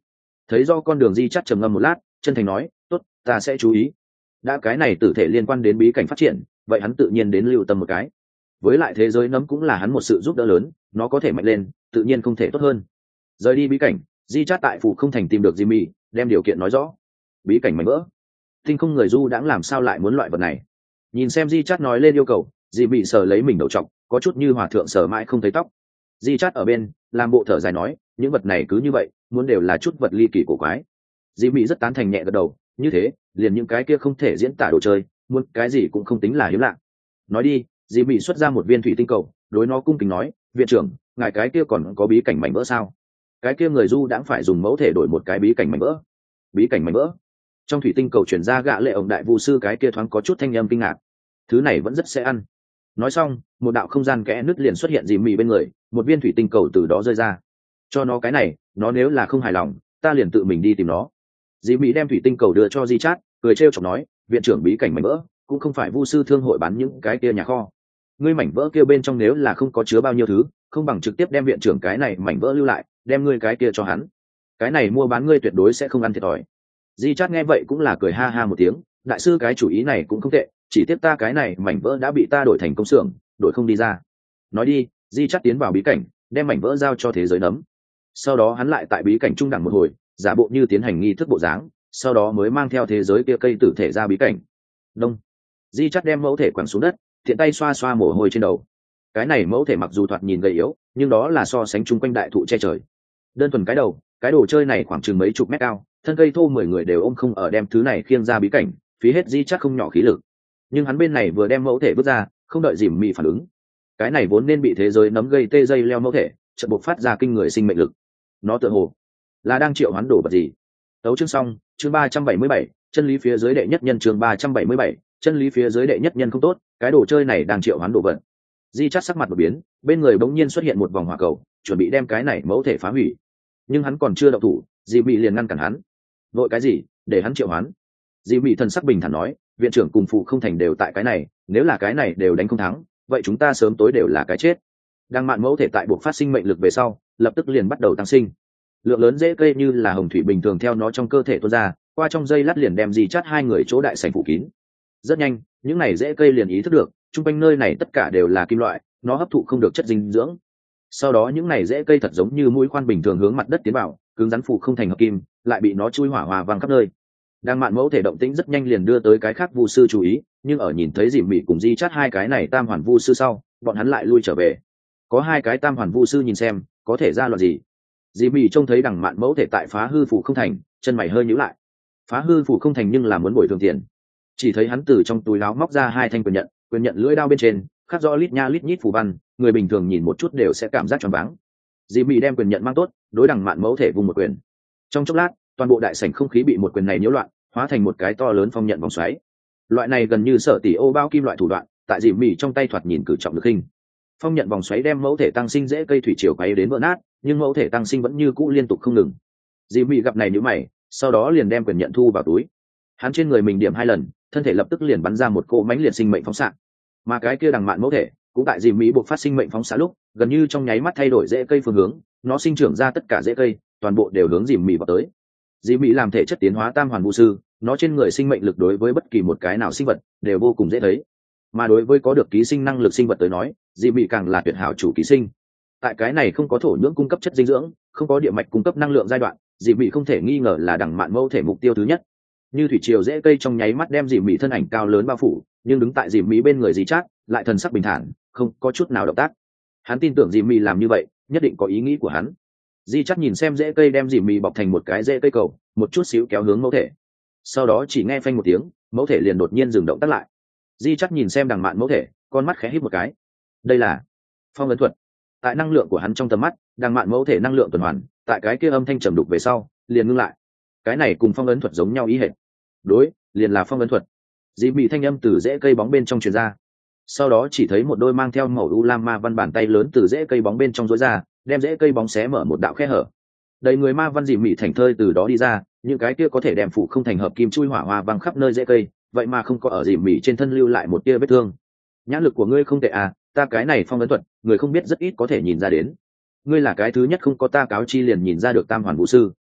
Thấy do con đường di chắt trầm ngâm một lát, chân thành nói, tốt, ta sẽ chú ý. Đã cái này tử thể liên quan đến bí cảnh phát triển, vậy hắn tự nhiên đến lưu tâm một cái. Với lại thế giới nấm cũng là hắn một sự giúp đỡ lớn, nó có thể mạnh lên, tự nhiên không thể tốt hơn. Rời đi bí cảnh, di chát tại phủ không thành tìm được Jimmy, đem điều kiện nói rõ. Bí cảnh mảnh vỡ, tinh không người du đãng làm sao lại muốn loại vật này? Nhìn xem di chát nói lên yêu cầu, Jimmy sờ lấy mình đầu trọc, có chút như hòa thượng sờ mãi không thấy tóc. Di chát ở bên làm bộ thở dài nói, những vật này cứ như vậy, muốn đều là chút vật ly kỳ cổ quái. Jimmy rất tán thành nhẹ gật đầu, như thế liền những cái kia không thể diễn tả đồ chơi, muốn cái gì cũng không tính là hiếm lạ. Nói đi, Jimmy xuất ra một viên thủy tinh cầu, đối nó cung kính nói, viện trưởng, ngài cái kia còn có bí cảnh mảnh vỡ sao? Cái kia người du đãng phải dùng mẫu thể đổi một cái bí cảnh mảnh vỡ. Bí cảnh mảnh vỡ? Trong thủy tinh cầu chuyển ra gã lệ ổng đại vu sư cái kia thoáng có chút thanh âm kinh ngạc. Thứ này vẫn rất sẽ ăn. Nói xong, một đạo không gian kẽ nứt liền xuất hiện Jimmy bên người, một viên thủy tinh cầu từ đó rơi ra. Cho nó cái này, nó nếu là không hài lòng, ta liền tự mình đi tìm nó. Jimmy đem thủy tinh cầu đưa cho Di Chát, cười trêu chọc nói, viện trưởng bí cảnh mảnh vỡ, cũng không phải vu sư thương hội bán những cái kia nhà kho. Ngươi mảnh vỡ kia bên trong nếu là không có chứa bao nhiêu thứ, không bằng trực tiếp đem viện trưởng cái này mảnh vỡ lưu lại, đem ngươi cái kia cho hắn. Cái này mua bán ngươi tuyệt đối sẽ không ăn thiệt thòi. Di Chát nghe vậy cũng là cười ha ha một tiếng, đại sư cái chủ ý này cũng không tệ, chỉ tiếp ta cái này mảnh vỡ đã bị ta đổi thành công xưởng, đổi không đi ra. Nói đi, Di Chát tiến vào bí cảnh, đem mảnh vỡ giao cho thế giới nấm. Sau đó hắn lại tại bí cảnh trung đẳng một hồi, giả bộ như tiến hành nghi thức bộ dáng, sau đó mới mang theo thế giới kia cây tử thể ra bí cảnh. Đông. Di Chát đem mẫu thể quẳng xuống đất, thiện tay xoa xoa mồ hôi trên đầu. Cái này mẫu thể mặc dù thoạt nhìn gầy yếu, nhưng đó là so sánh chung quanh đại thụ che trời. Đơn thuần cái đầu, cái đồ chơi này khoảng chừng mấy chục mét cao, thân cây thô 10 người đều ôm không ở đem thứ này khiêng ra bí cảnh, phí hết Di Chát không nhỏ khí lực. Nhưng hắn bên này vừa đem mẫu thể vứt ra, không đợi dìm mị phản ứng. Cái này vốn nên bị thế giới nấm gây tê dây leo mẫu thể, chợt bộc phát ra kinh người sinh mệnh lực. Nó tựa hồ là đang triệu hoán đồ vật gì. Tấu chương xong, chương 377, chân lý phía dưới đệ nhất nhân, chương 377, chân lý phía dưới đệ nhất nhân không tốt, cái đồ chơi này đang triệu hoán đồ vật. Di Chát sắc mặt một biến, bên người bỗng nhiên xuất hiện một vòng hỏa cầu, chuẩn bị đem cái này mẫu thể phá hủy. Nhưng hắn còn chưa động thủ, Jimmy liền ngăn cản hắn. Vội cái gì, để hắn triệu hoán. Jimmy thần sắc bình thản nói, viện trưởng cùng phụ không thành đều tại cái này, nếu là cái này đều đánh không thắng, vậy chúng ta sớm tối đều là cái chết. Đang mạn mẫu thể tại buộc phát sinh mệnh lực về sau, lập tức liền bắt đầu tăng sinh. Lượng lớn rễ cây như là hồng thủy bình thường theo nó trong cơ thể tuôn ra, qua trong dây lát liền đem Di Chát hai người chỗ đại sảnh phủ kín. Rất nhanh, những này rễ cây liền ý thức được, trung quanh nơi này tất cả đều là kim loại, nó hấp thụ không được chất dinh dưỡng. Sau đó những này rễ cây thật giống như mũi khoan bình thường hướng mặt đất tiến vào, cứng rắn phủ không thành hợp kim, lại bị nó chui hỏa hòa vang khắp nơi. Đang mạn mẫu thể động tĩnh rất nhanh liền đưa tới cái khác vu sư chú ý, nhưng ở nhìn thấy Dìm Mị cùng Di Chát hai cái này tam hoàn vu sư sau, bọn hắn lại lui trở về. Có hai cái tam hoàn vu sư nhìn xem, có thể ra loạn gì. Dìm Mị trông thấy đằng mạn mẫu thể tại phá hư phủ không thành, chân mày hơi nhíu lại. Phá hư phủ không thành nhưng là muốn bồi thường tiền. Chỉ thấy hắn từ trong túi áo móc ra hai thanh quyền nhận lưỡi đao bên trên khắc rõ lít nha lít nhít phù văn, người bình thường nhìn một chút đều sẽ cảm giác choáng váng. Dìm Mị đem quyền nhận mang tốt, đối đằng mạn mẫu thể vùng một quyền. Trong chốc lát, toàn bộ đại sảnh không khí bị một quyền này nhiễu loạn, hóa thành một cái to lớn phong nhận vòng xoáy. Loại này gần như sở tỷ ô bao kim loại thủ đoạn, tại Dìm Mị trong tay thoạt nhìn cử trọng lực hình. Phong nhận vòng xoáy đem mẫu thể tăng sinh dễ cây thủy triều quay đến vỡ nát, nhưng mẫu thể tăng sinh vẫn như cũ liên tục không ngừng. Dìm Mị gặp này nhíu mày, sau đó liền đem quyền nhận thu vào túi. Hắn trên người mình điểm 2 lần, thân thể lập tức liền bắn ra một cỗ mãnh liệt sinh mệnh phóng xạ. Mà cái kia đằng mạn mẫu thể cũng tại Dìm Mị buộc phát sinh mệnh phóng xạ lúc, gần như trong nháy mắt thay đổi rễ cây phương hướng, nó sinh trưởng ra tất cả rễ cây, toàn bộ đều hướng Dìm Mị vào tới. Dìm Mị làm thể chất tiến hóa tam hoàn vũ sư, nó trên người sinh mệnh lực đối với bất kỳ một cái nào sinh vật đều vô cùng dễ thấy. Mà đối với có được ký sinh năng lực sinh vật tới nói, Dìm Mị càng là tuyệt hảo chủ ký sinh. Tại cái này không có thổ nhưỡng cung cấp chất dinh dưỡng, không có địa mạch cung cấp năng lượng giai đoạn, Dìm Mị không thể nghi ngờ là đằng mạn mẫu thể mục tiêu thứ nhất. Như thủy triều rễ cây trong nháy mắt đem Dìm Mị thân ảnh cao lớn bao phủ, nhưng đứng tại Dìm Mị bên người Di Chát lại thần sắc bình thản, không có chút nào động tác. Hắn tin tưởng Dìm Mị làm như vậy nhất định có ý nghĩ của hắn. Di Chát nhìn xem rễ cây đem Dìm Mị bọc thành một cái rễ cây cầu, một chút xíu kéo hướng mẫu thể. Sau đó chỉ nghe phanh một tiếng, mẫu thể liền đột nhiên dừng động tác lại. Di Chát nhìn xem đằng mạn mẫu thể, con mắt khẽ híp một cái. Đây là phong ấn thuật. Tại năng lượng của hắn trong tầm mắt, đằng mạn mẫu thể năng lượng tuần hoàn, tại cái kia âm thanh trầm đục về sau, liền ngưng lại. Cái này cùng phong ấn thuật giống nhau ý hệt. Đối, liền là phong ấn thuật. Dìm Mị thanh âm từ rễ cây bóng bên trong truyền ra. Sau đó chỉ thấy một đôi mang theo màu u lam ma văn bàn tay lớn từ rễ cây bóng bên trong rối ra, đem rễ cây bóng xé mở một đạo khe hở. Đầy người ma văn Dìm Mị thành thơi từ đó đi ra, những cái kia có thể đem phụ không thành hợp kim chui hỏa hoa văng khắp nơi rễ cây, vậy mà không có ở Dìm Mị trên thân lưu lại một tia vết thương. Nhãn lực của ngươi không tệ à, ta cái này phong ấn thuật, người không biết rất ít có thể nhìn ra đến. Ngươi là cái thứ nhất không có ta cáo chi liền nhìn ra được tam hoàn vũ sư.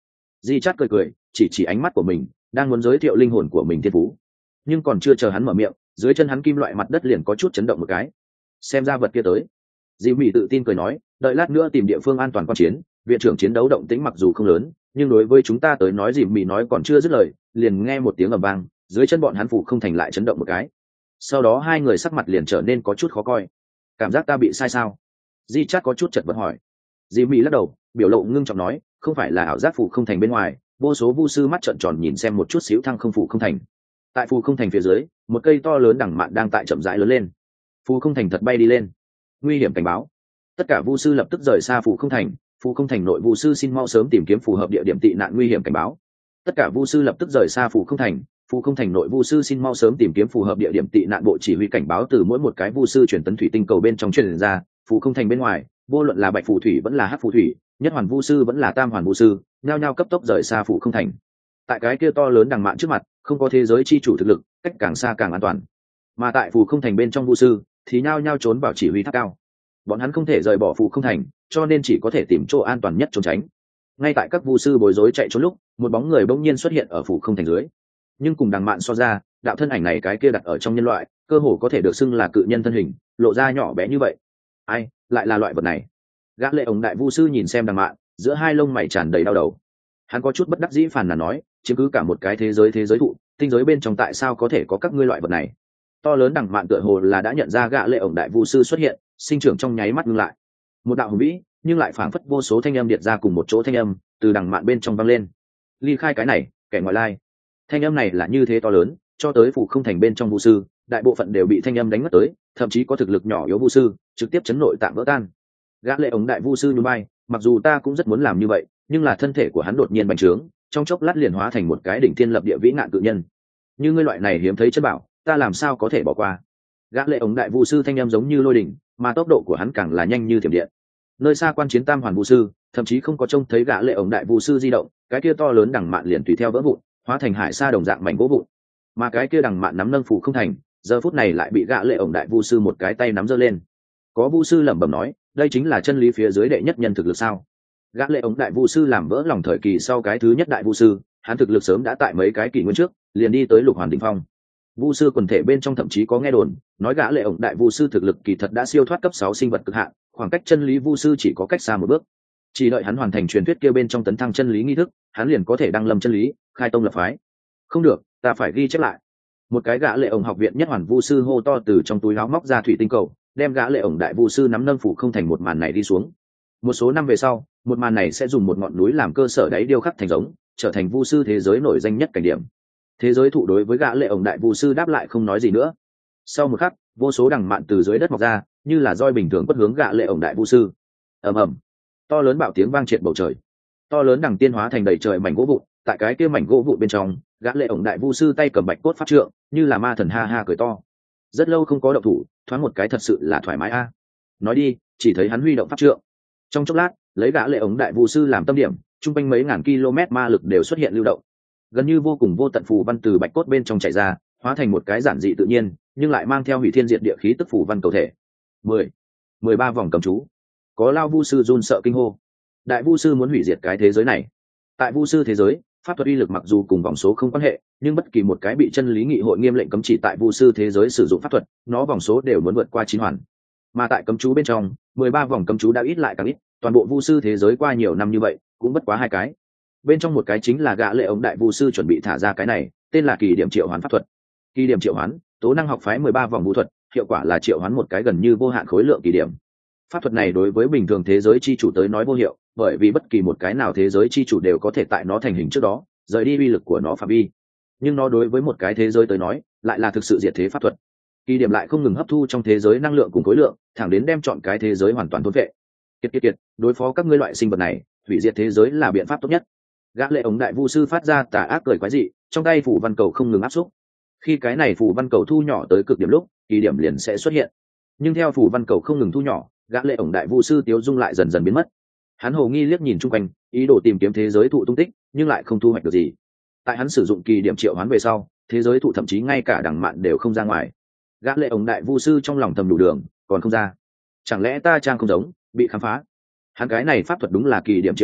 Di Chát cười cười, chỉ ánh mắt của mình, đang muốn giới thiệu linh hồn của mình thiên phú. Nhưng còn chưa chờ hắn mở miệng, dưới chân hắn kim loại mặt đất liền có chút chấn động một cái. Xem ra vật kia tới. Dì Mỹ tự tin cười nói, đợi lát nữa tìm địa phương an toàn quan chiến, viện trưởng chiến đấu động tĩnh mặc dù không lớn, nhưng đối với chúng ta tới nói Dì Mỹ nói còn chưa dứt lời, liền nghe một tiếng ầm vang, dưới chân bọn hắn phủ không thành lại chấn động một cái. Sau đó hai người sắc mặt liền trở nên có chút khó coi. Cảm giác ta bị sai sao? Di Chát có chút chật vật hỏi. Dì Mỹ lắc đầu, biểu lộ ngưng trọng nói, không phải là ảo giác phủ không thành bên ngoài, vô số vu sư mắt trợn tròn nhìn xem một chút xíu thăng không phủ không thành. Tại phủ không thành phía dưới, một cây to lớn đằng mạn đang tại chậm rãi lớn lên. Phủ không thành thật bay đi lên. Nguy hiểm cảnh báo. Tất cả vu sư lập tức rời xa phủ không thành. Phủ không thành nội vu sư xin mau sớm tìm kiếm phù hợp địa điểm tị nạn. Nguy hiểm cảnh báo. Tất cả vu sư lập tức rời xa phủ không thành. Phủ không thành nội vu sư xin mau sớm tìm kiếm phù hợp địa điểm tị nạn. Bộ chỉ huy cảnh báo từ mỗi một cái vu sư truyền tấn thủy tinh cầu bên trong truyền ra. Phủ không thành bên ngoài, vô luận là bạch phù thủy vẫn là hắc phù thủy, nhất hoàn vu sư vẫn là tam hoàn vu sư, nhao nhao cấp tốc rời xa phủ không thành. Tại cái kia to lớn đằng mạn trước mặt, không có thế giới chi chủ thực lực, cách càng xa càng an toàn. Mà tại phủ không thành bên trong vu sư thì nhao nhao trốn vào chỉ huy tháp cao. Bọn hắn không thể rời bỏ phủ không thành, cho nên chỉ có thể tìm chỗ an toàn nhất trốn tránh. Ngay tại các vu sư bối rối chạy trốn lúc, một bóng người bỗng nhiên xuất hiện ở phủ không thành dưới. Nhưng cùng đằng mạn so ra, đạo thân ảnh này cái kia đặt ở trong nhân loại, cơ hồ có thể được xưng là cự nhân thân hình, lộ ra nhỏ bé như vậy. Ai lại là loại vật này? Gã lệ ổng đại vu sư nhìn xem đằng mạn, giữa hai lông mày tràn đầy đau đầu. Hắn có chút bất đắc dĩ phàn nàn nói, chiếm cứ cả một cái thế giới thụ, tinh giới bên trong tại sao có thể có các ngươi loại vật này? To lớn đằng mạn tựa hồ là đã nhận ra gã lệ ổng đại vu sư xuất hiện, sinh trưởng trong nháy mắt ngưng lại. Một đạo hùng vĩ, nhưng lại phảng phất vô số thanh âm điệt ra cùng một chỗ thanh âm, từ đằng mạn bên trong vang lên. Ly khai cái này, kẻ ngoại lai. Thanh âm này là như thế to lớn, cho tới phủ không thành bên trong vu sư, đại bộ phận đều bị thanh âm đánh mất tới, thậm chí có thực lực nhỏ yếu vu sư, trực tiếp chấn nội tạng vỡ tan. Gã lệ ổng đại vu sư nhún vai, mặc dù ta cũng rất muốn làm như vậy, nhưng là thân thể của hắn đột nhiên bành trướng, trong chốc lát liền hóa thành một cái đỉnh thiên lập địa vĩ ngạn cự nhân. Như ngươi loại này hiếm thấy chân bảo, ta làm sao có thể bỏ qua? Gã lệ ổng đại vu sư thanh âm giống như lôi đỉnh, mà tốc độ của hắn càng là nhanh như thiểm điện. Nơi xa quan chiến tam hoàn vu sư, thậm chí không có trông thấy gã lệ ổng đại vu sư di động, cái kia to lớn đằng mạn liền tùy theo vỡ vụn, hóa thành hải sa đồng dạng mảnh gỗ vụn. Mà cái kia đằng mạn nắm nâng phủ không thành, giờ phút này lại bị gã lệ ổng đại vu sư một cái tay nắm giơ lên. Có vu sư lẩm bẩm nói, đây chính là chân lý phía dưới đệ nhất nhân thực lực sao? Gã lệ ổng đại vu sư làm vỡ lòng thời kỳ sau cái thứ nhất đại vu sư, hắn thực lực sớm đã tại mấy cái kỷ nguyên trước liền đi tới lục hoàn đỉnh phong. Vu sư quần thể bên trong thậm chí có nghe đồn nói gã lệ ổng đại vu sư thực lực kỳ thật đã siêu thoát cấp 6 sinh vật cực hạn, khoảng cách chân lý vu sư chỉ có cách xa một bước. Chỉ đợi hắn hoàn thành truyền thuyết kia bên trong tấn thăng chân lý nghi thức, hắn liền có thể đăng lâm chân lý, khai tông lập phái. Không được, ta phải ghi chép lại. Một cái gã lệ ổng học viện nhất hoàn vu sư hô to từ trong túi áo móc ra thủy tinh cầu, đem gã lệ ổng đại vu sư nắm nâng phủ không thành một màn này đi xuống. Một số năm về sau, một màn này sẽ dùng một ngọn núi làm cơ sở đáy điêu khắc thành giống, trở thành vu sư thế giới nổi danh nhất cảnh điểm. Thế giới thụ đối với gã lệ ổng đại vu sư đáp lại không nói gì nữa. Sau một khắc, vô số đằng mạn từ dưới đất mọc ra, như là roi bình thường quất hướng gã lệ ổng đại vu sư. Ầm ầm, to lớn bạo tiếng vang triệt bầu trời. To lớn đằng tiên hóa thành đầy trời mảnh gỗ vụn, tại cái kia mảnh gỗ vụn bên trong, gã lệ ổng đại vu sư tay cầm bạch cốt pháp trượng, như là ma thần ha ha cười to. Rất lâu không có động thủ, thoáng một cái thật sự là thoải mái a. Nói đi, chỉ thấy hắn huy động pháp trượng. Trong chốc lát, lấy gã lệ ổng đại vu sư làm tâm điểm, trung quanh mấy ngàn km ma lực đều xuất hiện lưu động. Gần như vô cùng vô tận phù văn từ bạch cốt bên trong chảy ra, hóa thành một cái giản dị tự nhiên, nhưng lại mang theo hủy thiên diệt địa khí tức phù văn cầu thể. 13 vòng cầm chú. Có lao vu sư run sợ kinh hô. Đại vu sư muốn hủy diệt cái thế giới này. Tại vu sư thế giới, pháp thuật uy lực mặc dù cùng vòng số không quan hệ, nhưng bất kỳ một cái bị chân lý nghị hội nghiêm lệnh cấm chỉ tại vu sư thế giới sử dụng pháp thuật, nó vòng số đều muốn vượt qua 9 hoàn. Mà tại cấm chú bên trong, 13 vòng cấm chú đã ít lại càng ít, toàn bộ vu sư thế giới qua nhiều năm như vậy, cũng bất quá 2 cái. Bên trong một cái chính là gã lệ ổng đại vu sư chuẩn bị thả ra cái này, tên là kỳ điểm triệu hoán pháp thuật. Kỳ điểm triệu hoán, tố năng học phái 13 vòng vũ thuật, hiệu quả là triệu hoán một cái gần như vô hạn khối lượng kỳ điểm. Pháp thuật này đối với bình thường thế giới chi chủ tới nói vô hiệu, bởi vì bất kỳ một cái nào thế giới chi chủ đều có thể tại nó thành hình trước đó rời đi uy lực của nó phạm vi, nhưng nó đối với một cái thế giới tới nói lại là thực sự diệt thế pháp thuật. Kỳ điểm lại không ngừng hấp thu trong thế giới năng lượng cùng khối lượng, thẳng đến đem chọn cái thế giới hoàn toàn thôn vệ. Kiệt, đối phó các ngươi loại sinh vật này, hủy diệt thế giới là biện pháp tốt nhất. Gã lệ ổng đại vu sư phát ra tà ác cười quái dị, trong tay phủ văn cầu không ngừng áp xúc. Khi cái này phủ văn cầu thu nhỏ tới cực điểm lúc, kỳ điểm liền sẽ xuất hiện. Nhưng theo phủ văn cầu không ngừng thu nhỏ, gã lệ ổng đại vu sư tiêu dung lại dần dần biến mất. Hắn hồ nghi liếc nhìn chung quanh, ý đồ tìm kiếm thế giới thụ tung tích, nhưng lại không thu hoạch được gì. Tại hắn sử dụng kỳ điểm triệu hoán về sau, thế giới thụ thậm chí ngay cả đằng mạn đều không ra ngoài. Gã lệ ổng đại vu sư trong lòng thầm đủ đường, còn không ra. Chẳng lẽ ta trang không giống, bị khám phá? Hắn cái này pháp thuật đúng là kỳ điểm triệu hoán,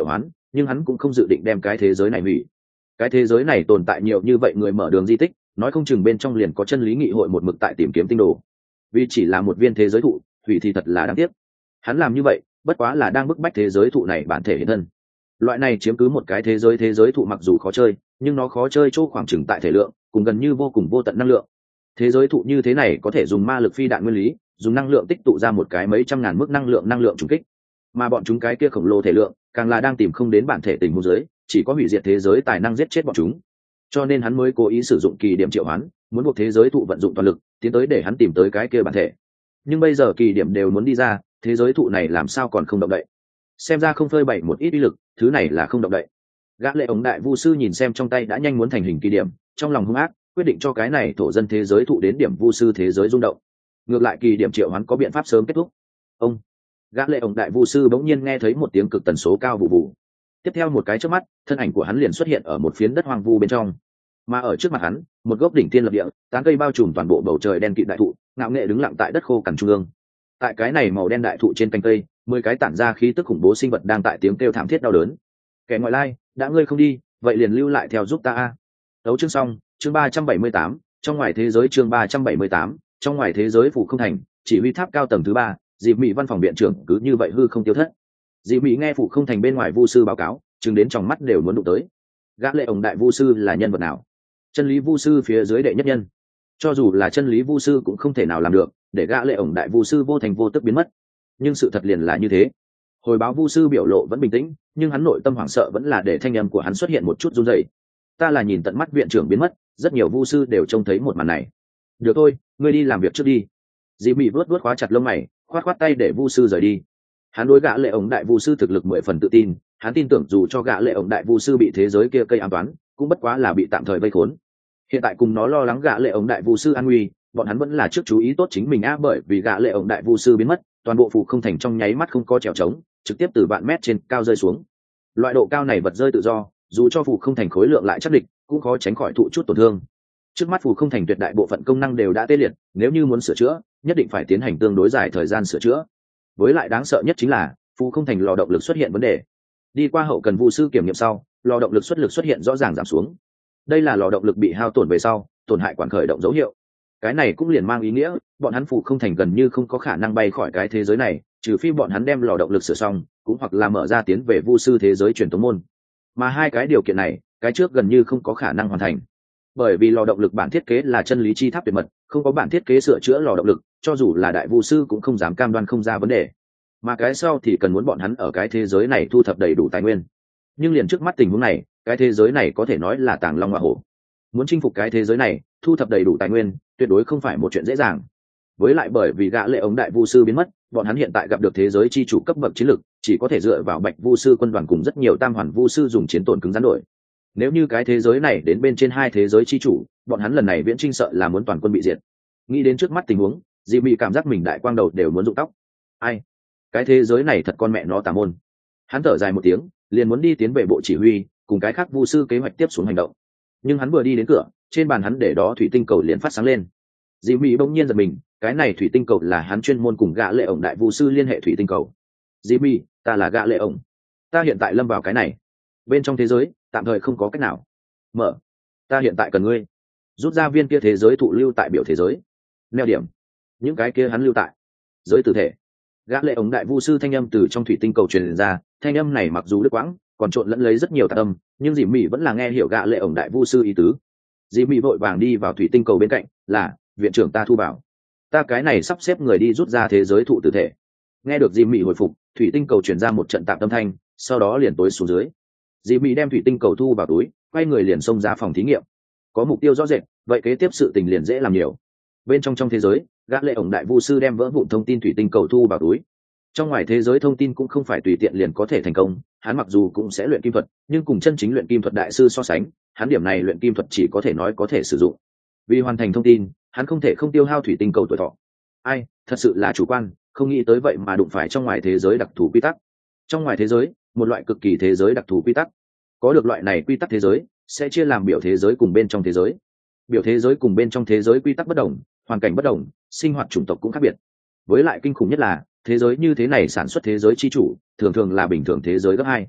nhưng hắn cũng không dự định đem cái thế giới này hủy. Cái thế giới này tồn tại nhiều như vậy người mở đường di tích, nói không chừng bên trong liền có chân lý nghị hội một mực tại tìm kiếm tinh đồ. Vì chỉ là một viên thế giới thụ, hủy thì thật là đáng tiếc. Hắn làm như vậy bất quá là đang bức bách thế giới thụ này bản thể hiện thân. Loại này chiếm cứ một cái thế giới thụ mặc dù khó chơi, nhưng nó khó chơi chỗ khoảng chừng tại thể lượng cùng gần như vô cùng vô tận năng lượng. Thế giới thụ như thế này có thể dùng ma lực phi đạn nguyên lý, dùng năng lượng tích tụ ra một cái mấy trăm ngàn mức năng lượng trùng kích, mà bọn chúng cái kia khổng lồ thể lượng càng là đang tìm không đến bản thể tình huống dưới, chỉ có hủy diệt thế giới tài năng giết chết bọn chúng. Cho nên hắn mới cố ý sử dụng kỳ điểm triệu hoán, muốn buộc thế giới thụ vận dụng toàn lực tiến tới để hắn tìm tới cái kia bản thể. Nhưng bây giờ kỳ điểm đều muốn đi ra, thế giới thụ này làm sao còn không động đậy? Xem ra không phơi bày một ít uy lực, thứ này là không động đậy. Gã lệ ống đại vu sư nhìn xem trong tay đã nhanh muốn thành hình kỳ điểm, trong lòng hung ác, quyết định cho cái này thổ dân thế giới thụ đến điểm vu sư thế giới rung động. Ngược lại kỳ điểm triệu hoán có biện pháp sớm kết thúc. Ông, gã lệ ống đại vu sư bỗng nhiên nghe thấy một tiếng cực tần số cao vụ vụ. Tiếp theo một cái chớp mắt, thân ảnh của hắn liền xuất hiện ở một phiến đất hoang vu bên trong. Mà ở trước mặt hắn, một gốc đỉnh thiên lập địa, tán cây bao trùm toàn bộ bầu trời đen kịt đại thụ, ngạo nghệ đứng lặng tại đất khô cằn trung ương. Tại cái này màu đen đại thụ trên cành cây, 10 cái tản ra khí tức khủng bố sinh vật đang tại tiếng kêu thảm thiết đau đớn. Kẻ ngoại lai, đã ngươi không đi, vậy liền lưu lại theo giúp ta a. Đấu chương xong, chương 378, trong ngoài thế giới chương 378, trong ngoài thế giới phủ không thành, chỉ huy tháp cao tầng thứ 3, Dịp Mị văn phòng viện trưởng cứ như vậy hư không tiêu thất. Dịp Mị nghe phủ không thành bên ngoài vu sư báo cáo, chừng đến trong mắt đều muốn đụng tới. Gã lệ ổng đại vu sư là nhân vật nào? Chân lý vu sư phía dưới đệ nhất nhân. Cho dù là chân lý vu sư cũng không thể nào làm được, để gã lệ ổng đại vu sư vô thành vô tức biến mất. Nhưng sự thật liền là như thế. Hồi báo vu sư biểu lộ vẫn bình tĩnh, nhưng hắn nội tâm hoảng sợ vẫn là để thanh âm của hắn xuất hiện một chút run rẩy. Ta là nhìn tận mắt viện trưởng biến mất, rất nhiều vu sư đều trông thấy một màn này. Được thôi, ngươi đi làm việc trước đi. Dĩ Mị vuốt khóa chặt lông mày, khoát tay để vu sư rời đi. Hắn đối gã lệ ổng đại vu sư thực lực 10 phần tự tin, hắn tin tưởng dù cho gã lệ ổng đại vu sư bị thế giới kia cây ám toán, cũng bất quá là bị tạm thời vây khốn. Hiện tại cùng nó lo lắng gã lệ ổng đại vu sư an nguy, bọn hắn vẫn là trước chú ý tốt chính mình bởi vì gã lệ ổng đại vu sư biến mất, toàn bộ phủ không thành trong nháy mắt không có trèo trống, trực tiếp từ vạn mét trên cao rơi xuống. Loại độ cao này vật rơi tự do, dù cho phủ không thành khối lượng lại chắc địch, cũng khó tránh khỏi thụ chút tổn thương. Trước mắt phủ không thành tuyệt đại bộ phận công năng đều đã tê liệt, nếu như muốn sửa chữa, nhất định phải tiến hành tương đối dài thời gian sửa chữa. Với lại đáng sợ nhất chính là phủ không thành lò động lực xuất hiện vấn đề. Đi qua hậu cần vu sư kiểm nghiệm sau, lò động lực xuất hiện rõ ràng giảm xuống. Đây là lò động lực bị hao tổn về sau, tổn hại quản khởi động dấu hiệu. Cái này cũng liền mang ý nghĩa bọn hắn phủ không thành gần như không có khả năng bay khỏi cái thế giới này, trừ phi bọn hắn đem lò động lực sửa xong, cũng hoặc là mở ra tiến về vu sư thế giới truyền tống môn. Mà hai cái điều kiện này, cái trước gần như không có khả năng hoàn thành, bởi vì lò động lực bản thiết kế là chân lý chi tháp tuyệt mật, không có bản thiết kế sửa chữa lò động lực, cho dù là đại vu sư cũng không dám cam đoan không ra vấn đề. Mà cái sau thì cần muốn bọn hắn ở cái thế giới này thu thập đầy đủ tài nguyên. Nhưng liền trước mắt tình huống này, cái thế giới này có thể nói là tàng long ngọa hổ. Muốn chinh phục cái thế giới này, thu thập đầy đủ tài nguyên, tuyệt đối không phải một chuyện dễ dàng. Với lại bởi vì gã lệ ống đại vu sư biến mất, bọn hắn hiện tại gặp được thế giới chi chủ cấp bậc chiến lực, chỉ có thể dựa vào bạch vu sư quân đoàn cùng rất nhiều tam hoàn vu sư dùng chiến tổn cứng rắn đổi. Nếu như cái thế giới này đến bên trên hai thế giới chi chủ, bọn hắn lần này viễn chinh sợ là muốn toàn quân bị diệt. Nghĩ đến trước mắt tình huống, Dị Mị cảm giác mình đại quang đầu đều muốn rụng tóc. Ai, cái thế giới này thật con mẹ nó tà môn. Hắn thở dài một tiếng, liền muốn đi tiến về bộ chỉ huy, cùng cái khác vu sư kế hoạch tiếp xuống hành động. Nhưng hắn vừa đi đến cửa, trên bàn hắn để đó thủy tinh cầu liền phát sáng lên. Dị Mị bỗng nhiên giật mình, cái này thủy tinh cầu là hắn chuyên môn cùng gã lệ ổng đại vu sư liên hệ thủy tinh cầu. Dị Mị, ta là gã lệ ổng, ta hiện tại lâm vào cái này bên trong thế giới, tạm thời không có cách nào mở, ta hiện tại cần ngươi rút ra viên kia thế giới thụ lưu tại biểu thế giới neo điểm, những cái kia hắn lưu tại giới tử thể. Gã lệ ổng đại vu sư thanh âm từ trong thủy tinh cầu truyền ra, thanh âm này mặc dù đứt quãng, còn trộn lẫn lấy rất nhiều tạp âm, nhưng Dị Mị vẫn là nghe hiểu gã lệ ổng đại vu sư ý tứ. Dị Mị vội vàng đi vào thủy tinh cầu bên cạnh, là viện trưởng ta thu bảo, ta cái này sắp xếp người đi rút ra thế giới thụ tử thể. Nghe được Dị Mị hồi phục, thủy tinh cầu truyền ra một trận tạp âm thanh, sau đó liền tối xuống dưới. Dị Mị đem thủy tinh cầu thu vào túi, quay người liền xông ra phòng thí nghiệm. Có mục tiêu rõ rệt, vậy kế tiếp sự tình liền dễ làm nhiều. Bên trong thế giới, gã lệ ổng đại vu sư đem vỡ vụn thông tin thủy tinh cầu thu vào túi. Trong ngoài thế giới thông tin cũng không phải tùy tiện liền có thể thành công, hắn mặc dù cũng sẽ luyện kim thuật, nhưng cùng chân chính luyện kim thuật đại sư so sánh, hắn điểm này luyện kim thuật chỉ có thể nói có thể sử dụng. Vì hoàn thành thông tin, hắn không thể không tiêu hao thủy tinh cầu tuổi thọ. Ai, thật sự là chủ quan, không nghĩ tới vậy mà đụng phải trong ngoài thế giới đặc thù quy tắc. Trong ngoài thế giới, một loại cực kỳ thế giới đặc thù quy tắc. Có được loại này quy tắc thế giới, sẽ chia làm biểu thế giới cùng bên trong thế giới. Biểu thế giới cùng bên trong thế giới quy tắc bất đồng, hoàn cảnh bất đồng, sinh hoạt chủng tộc cũng khác biệt. Với lại kinh khủng nhất là, thế giới như thế này sản xuất thế giới chi chủ, thường thường là bình thường thế giới gấp 2.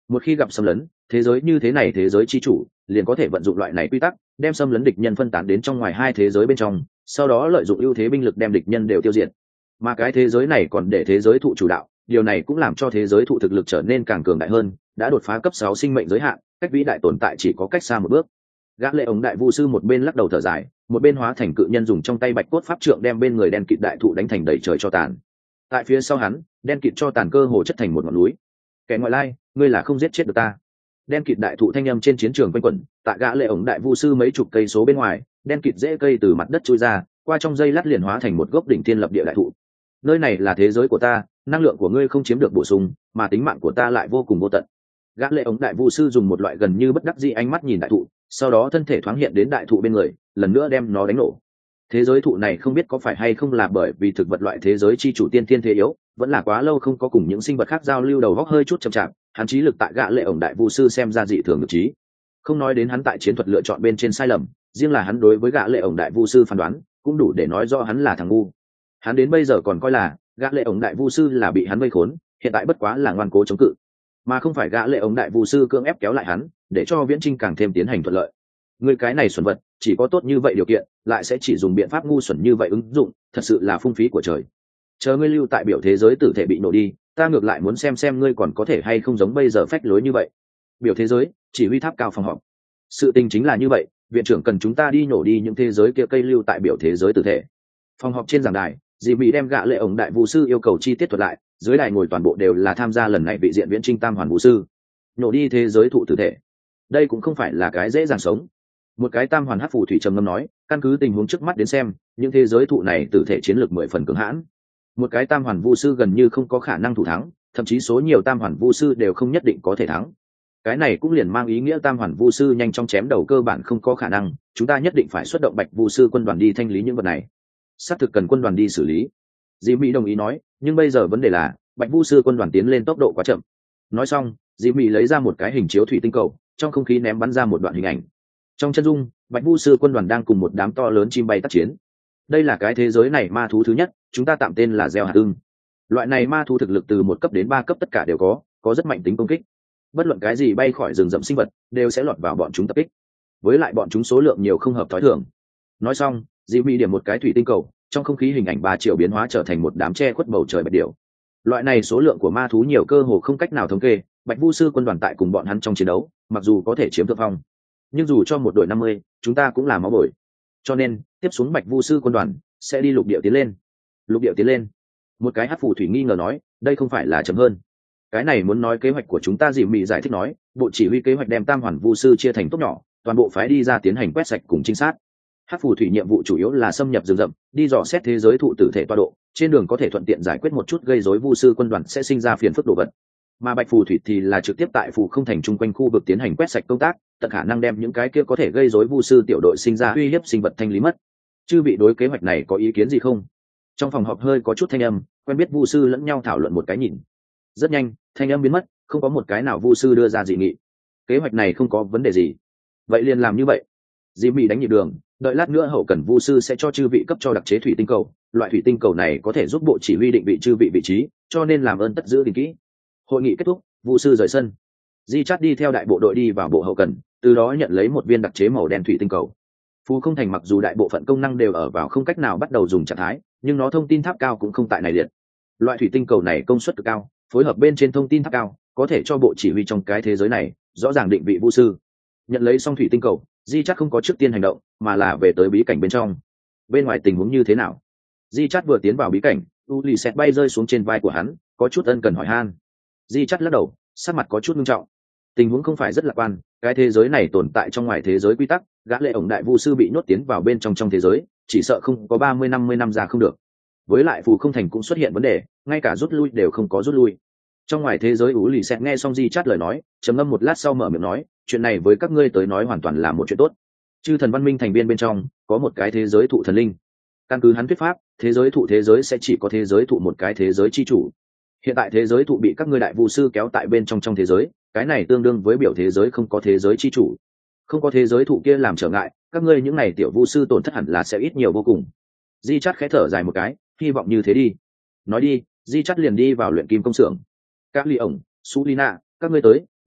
Một khi gặp xâm lấn, thế giới như thế này thế giới chi chủ liền có thể vận dụng loại này quy tắc, đem xâm lấn địch nhân phân tán đến trong ngoài hai thế giới bên trong, sau đó lợi dụng ưu thế binh lực đem địch nhân đều tiêu diệt. Mà cái thế giới này còn để thế giới thụ chủ đạo, điều này cũng làm cho thế giới thụ thực lực trở nên càng cường đại hơn, đã đột phá cấp 6 sinh mệnh giới hạn, cách vĩ đại tồn tại chỉ có cách xa một bước. Gã lệ ống đại vu sư một bên lắc đầu thở dài, một bên hóa thành cự nhân dùng trong tay bạch cốt pháp trượng đem bên người đen kịt đại thụ đánh thành đầy trời cho tàn. Tại phía sau hắn, đen kịt cho tàn cơ hồ chất thành một ngọn núi. Kẻ ngoại lai, ngươi là không giết chết được ta. Đen kịt đại thụ thanh âm trên chiến trường quanh quẩn, tại gã lệ ống đại vu sư mấy chục cây số bên ngoài, đen kịt rễ cây từ mặt đất chui ra, qua trong dây lát liền hóa thành một gốc đỉnh thiên lập địa đại thụ. Nơi này là thế giới của ta, năng lượng của ngươi không chiếm được bổ sung, mà tính mạng của ta lại vô cùng vô tận. Gã lệ ống đại vu sư dùng một loại gần như bất đắc dĩ ánh mắt nhìn đại thụ, sau đó thân thể thoáng hiện đến đại thụ bên người, lần nữa đem nó đánh nổ. Thế giới thụ này không biết có phải hay không là bởi vì thực vật loại thế giới chi chủ tiên thiên thế yếu, vẫn là quá lâu không có cùng những sinh vật khác giao lưu, đầu óc hơi chút chậm chạp, hắn trí lực tại gã lệ ống đại vu sư xem ra dị thường được trí. Không nói đến hắn tại chiến thuật lựa chọn bên trên sai lầm, riêng là hắn đối với gã lệ ống đại vu sư phán đoán, cũng đủ để nói rõ hắn là thằng ngu. Hắn đến bây giờ còn coi là gã lệ ống đại vu sư là bị hắn vây khốn, hiện tại bất quá là ngoan cố chống cự, mà không phải gã lệ ống đại vu sư cưỡng ép kéo lại hắn, để cho viễn trinh càng thêm tiến hành thuận lợi. Người cái này xuẩn vật, chỉ có tốt như vậy điều kiện, lại sẽ chỉ dùng biện pháp ngu xuẩn như vậy ứng dụng, thật sự là phung phí của trời. Chờ ngươi lưu tại biểu thế giới tử thể bị nổ đi, ta ngược lại muốn xem ngươi còn có thể hay không giống bây giờ phách lối như vậy. Biểu thế giới, chỉ huy tháp cao phòng họp. Sự tình chính là như vậy, viện trưởng cần chúng ta đi nổ đi những thế giới kia cây lưu tại biểu thế giới tử thể. Phòng họp trên giảng đài, dì mỹ đem gã lệ ống đại vu sư yêu cầu chi tiết thuật lại, dưới đài ngồi toàn bộ đều là tham gia lần này vị diện viễn trinh tam hoàn vu sư. Nổ đi thế giới thụ tử thể, đây cũng không phải là cái dễ dàng sống. Một cái tam hoàn hắc phù thủy trầm ngâm nói, căn cứ tình huống trước mắt đến xem, những thế giới thụ này tử thể chiến lược 10 phần cường hãn. Một cái tam hoàn vu sư gần như không có khả năng thủ thắng, thậm chí số nhiều tam hoàn vu sư đều không nhất định có thể thắng. Cái này cũng liền mang ý nghĩa tam hoàn vu sư nhanh chóng chém đầu cơ bản không có khả năng, chúng ta nhất định phải xuất động bạch vu sư quân đoàn đi thanh lý những vật này. Xác thực cần quân đoàn đi xử lý. Dĩ Mỹ đồng ý nói, nhưng bây giờ vấn đề là bạch vu sư quân đoàn tiến lên tốc độ quá chậm. Nói xong, Dĩ Mỹ lấy ra một cái hình chiếu thủy tinh cầu, trong không khí ném bắn ra một đoạn hình ảnh. Trong chân dung, bạch vu sư quân đoàn đang cùng một đám to lớn chim bay tác chiến. Đây là cái thế giới này ma thú thứ nhất, chúng ta tạm tên là gieo hạt ưng. Loại này ma thú thực lực từ 1 cấp đến 3 cấp tất cả đều có rất mạnh tính công kích. Bất luận cái gì bay khỏi rừng rậm sinh vật đều sẽ lọt vào bọn chúng tập kích. Với lại bọn chúng số lượng nhiều không hợp thói thường. Nói xong, Dĩ Mỹ điểm một cái thủy tinh cầu, trong không khí hình ảnh 3 triệu biến hóa trở thành một đám che khuất bầu trời bạch điểu. Loại này số lượng của ma thú nhiều cơ hồ không cách nào thống kê, bạch vu sư quân đoàn tại cùng bọn hắn trong chiến đấu, mặc dù có thể chiếm thượng phong, nhưng dù cho một đội 50, chúng ta cũng là máu bồi. Cho nên, tiếp xuống bạch vu sư quân đoàn sẽ đi lục địa tiến lên. Lục địa tiến lên. Một cái hắc phù thủy nghi ngờ nói, đây không phải là chậm hơn. Cái này muốn nói kế hoạch của chúng ta. Dĩ Mỹ giải thích nói, bộ chỉ huy kế hoạch đem tam hoàn vu sư chia thành tốt nhỏ, toàn bộ phái đi ra tiến hành quét sạch cùng trinh sát. Hắc phù thủy nhiệm vụ chủ yếu là xâm nhập rừng rậm, đi dò xét thế giới thụ tử thể tọa độ, trên đường có thể thuận tiện giải quyết một chút gây rối vu sư quân đoàn sẽ sinh ra phiền phức đồ vật. Mà bạch phù thủy thì là trực tiếp tại phù không thành chung quanh khu vực tiến hành quét sạch công tác, tận khả năng đem những cái kia có thể gây rối vu sư tiểu đội sinh ra uy hiếp sinh vật thanh lý mất. Chư vị đối kế hoạch này có ý kiến gì không? Trong phòng họp hơi có chút thanh âm, quen biết vu sư lẫn nhau thảo luận một cái nhìn. Rất nhanh, thanh âm biến mất, không có một cái nào vu sư đưa ra dị nghị. Kế hoạch này không có vấn đề gì, vậy liền làm như vậy. Dĩ Mỹ đánh nhịp đường, đợi lát nữa hậu cần vu sư sẽ cho chư vị cấp cho đặc chế thủy tinh cầu, loại thủy tinh cầu này có thể giúp bộ chỉ huy định vị chư vị vị trí, cho nên làm ơn tất giữ gìn kỹ. Hội nghị kết thúc, vu sư rời sân. Di Chát đi theo đại bộ đội đi vào bộ hậu cần, từ đó nhận lấy một viên đặc chế màu đen thủy tinh cầu. Phù không thành mặc dù đại bộ phận công năng đều ở vào không cách nào bắt đầu dùng trạng thái, nhưng nó thông tin tháp cao cũng không tại này liệt. Loại thủy tinh cầu này công suất cực cao, phối hợp bên trên thông tin tháp cao, có thể cho bộ chỉ huy trong cái thế giới này rõ ràng định vị vu sư. Nhận lấy xong thủy tinh cầu, Di Chát không có trước tiên hành động, mà là về tới bí cảnh bên trong. Bên ngoài tình huống như thế nào? Di Chát vừa tiến vào bí cảnh, Ulysses bay rơi xuống trên vai của hắn, có chút ân cần hỏi han. Di Chát lắc đầu, sắc mặt có chút nghiêm trọng. Tình huống không phải rất lạc quan, cái thế giới này tồn tại trong ngoài thế giới quy tắc, gã lệ ổng đại vu sư bị nhốt tiến vào bên trong thế giới, chỉ sợ không có 30-50 năm ra không được. Với lại phù không thành cũng xuất hiện vấn đề, ngay cả rút lui đều không có rút lui. Trong ngoài thế giới Ulysses nghe xong Di Chát lời nói, trầm ngâm một lát sau mở miệng nói, chuyện này với các ngươi tới nói hoàn toàn là một chuyện tốt. Chư thần văn minh thành viên bên trong có một cái thế giới thụ thần linh, căn cứ hắn thuyết pháp, thế giới thụ thế giới sẽ chỉ có thế giới thụ một cái thế giới chi chủ. Hiện tại thế giới thụ bị các ngươi đại vu sư kéo tại bên trong thế giới, cái này tương đương với biểu thế giới không có thế giới chi chủ, không có thế giới thụ kia làm trở ngại, các ngươi những này tiểu vu sư tổn thất hẳn là sẽ ít nhiều vô cùng. Di Chát khẽ thở dài một cái, hy vọng như thế đi. Nói đi, Di Chát liền đi vào luyện kim công xưởng. Các ly ổng, Sulina, các ngươi tới,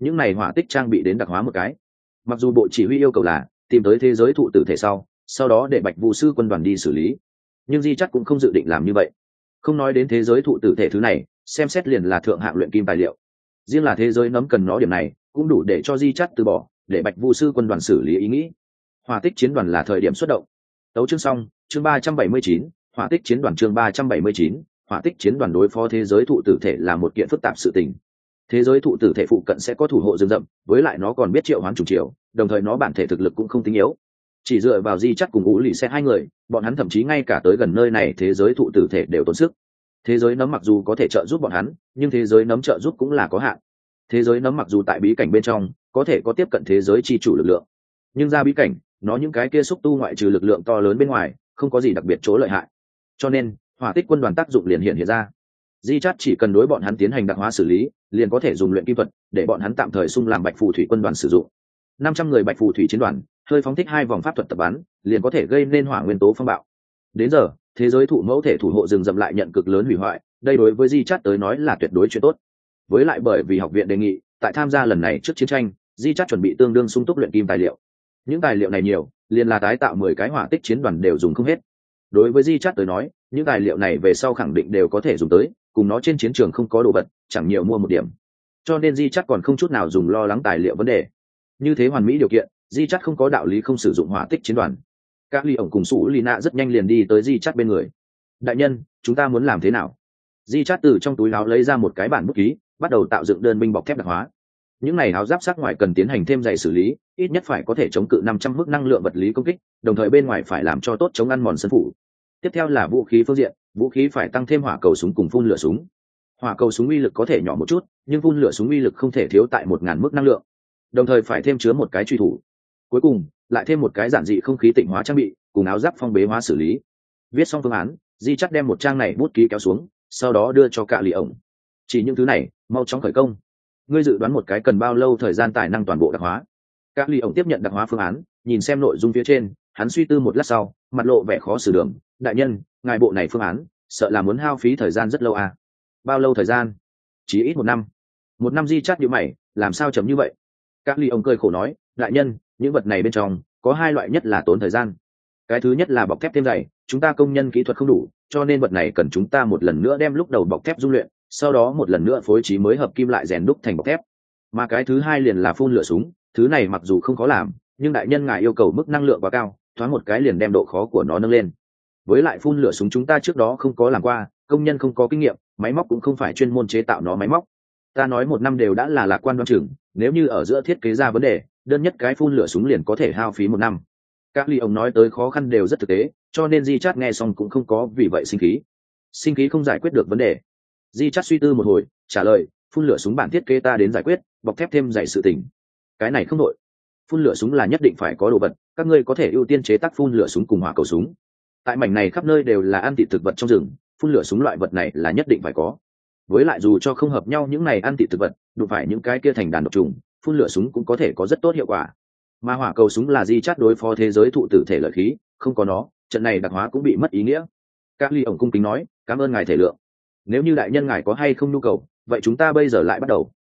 những này hỏa tích trang bị đến đặc hóa một cái. Mặc dù bộ chỉ huy yêu cầu là tìm tới thế giới thụ tử thể sau đó để Bạch Vu sư quân đoàn đi xử lý, nhưng Di Chắt cũng không dự định làm như vậy. Không nói đến thế giới thụ tử thể thứ này, xem xét liền là thượng hạng luyện kim tài liệu. Riêng là thế giới nấm cần nó điểm này, cũng đủ để cho Di Chắt từ bỏ, để Bạch Vu sư quân đoàn xử lý ý nghĩ. Hỏa tích chiến đoàn là thời điểm xuất động. Tấu chương xong, chương 379, hỏa tích chiến đoàn chương 379, hỏa tích chiến đoàn đối phó thế giới thụ tử thể là một kiện phức tạp sự tình. Thế giới thụ tử thể phụ cận sẽ có thủ hộ rừng rậm, với lại nó còn biết triệu hoán trùng chiều, đồng thời nó bản thể thực lực cũng không tính yếu. Chỉ dựa vào Di Chắt cùng Ú Lì Xe hai người, bọn hắn thậm chí ngay cả tới gần nơi này thế giới thụ tử thể đều tốn sức. Thế giới nấm mặc dù có thể trợ giúp bọn hắn, nhưng thế giới nấm trợ giúp cũng là có hạn. Thế giới nấm mặc dù tại bí cảnh bên trong có thể có tiếp cận thế giới chi chủ lực lượng, nhưng ra bí cảnh, nó những cái kia xúc tu ngoại trừ lực lượng to lớn bên ngoài, không có gì đặc biệt chỗ lợi hại. Cho nên, hỏa tích quân đoàn tác dụng liền hiện ra. Di Chát chỉ cần đối bọn hắn tiến hành đặc hóa xử lý, liền có thể dùng luyện kim thuật để bọn hắn tạm thời xung làm Bạch Phù Thủy quân đoàn sử dụng. 500 người Bạch Phù Thủy chiến đoàn, hơi phóng thích 2 vòng pháp thuật tập bắn, liền có thể gây nên hỏa nguyên tố phong bạo. Đến giờ, thế giới thụ mẫu thể thủ hộ rừng rậm lại nhận cực lớn hủy hoại, đây đối với Di Chát tới nói là tuyệt đối chuyện tốt. Với lại bởi vì học viện đề nghị, tại tham gia lần này trước chiến tranh, Di Chát chuẩn bị tương đương sung túc luyện kim tài liệu. Những tài liệu này nhiều, liền là tái tạo 10 cái hỏa tích chiến đoàn đều dùng không hết. Đối với Di Chát tới nói, những tài liệu này về sau khẳng định đều có thể dùng tới, cùng nó trên chiến trường không có đồ vật, chẳng nhiều mua một điểm. Cho nên Di Chát còn không chút nào dùng lo lắng tài liệu vấn đề. Như thế hoàn mỹ điều kiện, Di Chát không có đạo lý không sử dụng hỏa tích chiến đoàn. Các ly ổng cùng Sủ Lina rất nhanh liền đi tới Di Chát bên người. Đại nhân, chúng ta muốn làm thế nào? Di Chát từ trong túi áo lấy ra một cái bản bút ký, bắt đầu tạo dựng đơn binh bọc thép đặc hóa. Những này áo giáp sắc ngoài cần tiến hành thêm dày xử lý, ít nhất phải có thể chống cự 500 mức năng lượng vật lý công kích, đồng thời bên ngoài phải làm cho tốt chống ăn mòn sân phủ. Tiếp theo là vũ khí phương diện, vũ khí phải tăng thêm hỏa cầu súng cùng phun lửa súng. Hỏa cầu súng uy lực có thể nhỏ một chút, nhưng phun lửa súng uy lực không thể thiếu tại 1000 mức năng lượng. Đồng thời phải thêm chứa một cái truy thủ. Cuối cùng, lại thêm một cái giản dị không khí tịnh hóa trang bị, cùng áo giáp phong bế hóa xử lý. Viết xong phương án, Di Chắt đem một trang này bút ký kéo xuống, sau đó đưa cho Cạ Lì ổng. Chỉ những thứ này, mau chóng khởi công. Ngươi dự đoán một cái cần bao lâu thời gian tài năng toàn bộ đặc hóa? Cạ Lì ổng tiếp nhận đặc hóa phương án, nhìn xem nội dung phía trên, hắn suy tư một lát sau, mặt lộ vẻ khó xử đường. Đại nhân, ngài bộ này phương án, sợ là muốn hao phí thời gian rất lâu à? Bao lâu thời gian? Chỉ ít 1 năm. 1 năm Di Chắt nhíu mày, làm sao chấm như vậy? Cạ Lì ổng cười khổ nói, đại nhân, những vật này bên trong có 2 loại nhất là tốn thời gian. Cái thứ nhất là bọc thép thêm dày, chúng ta công nhân kỹ thuật không đủ, cho nên vật này cần chúng ta một lần nữa đem lúc đầu bọc thép dung luyện, sau đó một lần nữa phối trí mới hợp kim lại rèn đúc thành bọc thép. Mà cái thứ hai liền là phun lửa súng, thứ này mặc dù không khó làm, nhưng đại nhân ngài yêu cầu mức năng lượng quá cao, thoáng một cái liền đem độ khó của nó nâng lên. Với lại phun lửa súng chúng ta trước đó không có làm qua, công nhân không có kinh nghiệm, máy móc cũng không phải chuyên môn chế tạo nó máy móc. Ta nói 1 năm đều đã là lạc quan đoan chừng, nếu như ở giữa thiết kế ra vấn đề, đơn nhất cái phun lửa súng liền có thể hao phí 1 năm. Các ly ông nói tới khó khăn đều rất thực tế, cho nên Di Chát nghe xong cũng không có vì vậy sinh khí không giải quyết được vấn đề. Di Chát suy tư một hồi, trả lời, phun lửa súng bản thiết kế ta đến giải quyết, bọc thép thêm dày sự tình. Cái này không đội. Phun lửa súng là nhất định phải có đồ vật, các ngươi có thể ưu tiên chế tác phun lửa súng cùng hỏa cầu súng. Tại mảnh này khắp nơi đều là ăn thịt thực vật trong rừng, phun lửa súng loại vật này là nhất định phải có. Với lại dù cho không hợp nhau những này ăn thịt thực vật, đụng phải những cái kia thành đàn độc trùng, phun lửa súng cũng có thể có rất tốt hiệu quả. Mà hỏa cầu súng là Di Chát đối phó thế giới thụ tử thể lợi khí, không có nó, trận này đặc hóa cũng bị mất ý nghĩa. Các ly ổng cung kính nói, cảm ơn ngài thể lượng. Nếu như đại nhân ngài có hay không nhu cầu, vậy chúng ta bây giờ lại bắt đầu.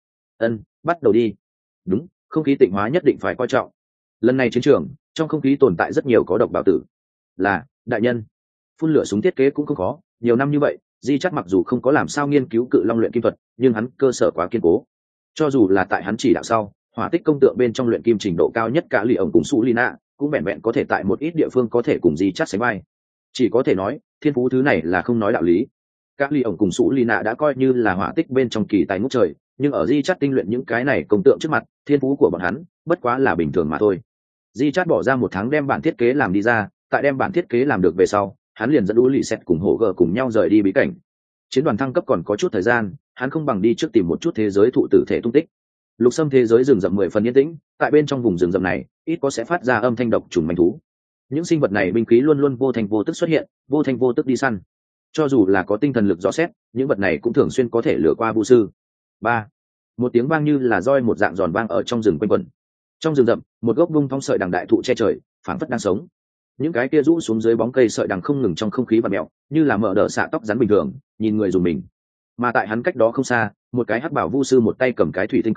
Bắt đầu đi. Đúng, không khí tịnh hóa nhất định phải coi trọng. Lần này chiến trường, trong không khí tồn tại rất nhiều có độc bạo tử. Là, đại nhân. Phun lửa súng thiết kế cũng không khó, nhiều năm như vậy, Di Chát mặc dù không có làm sao nghiên cứu cự long luyện kim thuật, nhưng hắn cơ sở quá kiên cố. Cho dù là tại hắn chỉ đạo sau, hỏa tích công tượng bên trong luyện kim trình độ cao nhất cả lì ổng cùng Su Lina cũng vẹn vẹn có thể tại một ít địa phương có thể cùng Di Chát sánh vai. Chỉ có thể nói, thiên phú thứ này là không nói đạo lý. Các ly ổng cùng Su Lina đã coi như là hỏa tích bên trong kỳ tài ngút trời, nhưng ở Di Chát tinh luyện những cái này công tượng trước mặt, thiên phú của bọn hắn bất quá là bình thường mà thôi. Di Chát bỏ ra 1 tháng đem bản thiết kế làm đi ra, tại đem bản thiết kế làm được về sau, hắn liền dẫn Ú Lì Xẹt cùng Hổ Gờ cùng nhau rời đi bí cảnh. Chiến đoàn thăng cấp còn có chút thời gian, hắn không bằng đi trước tìm một chút thế giới thụ tử thể tung tích. Lục xâm thế giới rừng rậm 10 phần yên tĩnh, tại bên trong vùng rừng rậm này, ít có sẽ phát ra âm thanh độc trùng manh thú. Những sinh vật này binh khí luôn luôn vô thành vô tức xuất hiện, vô thành vô tức đi săn. Cho dù là có tinh thần lực rõ xét, những vật này cũng thường xuyên có thể lừa qua vu sư. 3. Một tiếng vang như là roi một dạng giòn vang ở trong rừng quanh quẩn. Trong rừng rậm, một gốc bung thong sợi đằng đại thụ che trời, phảng phất đang sống. Những cái kia rũ xuống dưới bóng cây sợi đằng không ngừng trong không khí vặn mèo, như là mở đỡ xạ tóc rắn bình thường, nhìn người dùng mình. Mà tại hắn cách đó không xa, một cái hắc bảo vu sư một tay cầm cái thủy tinh cầu,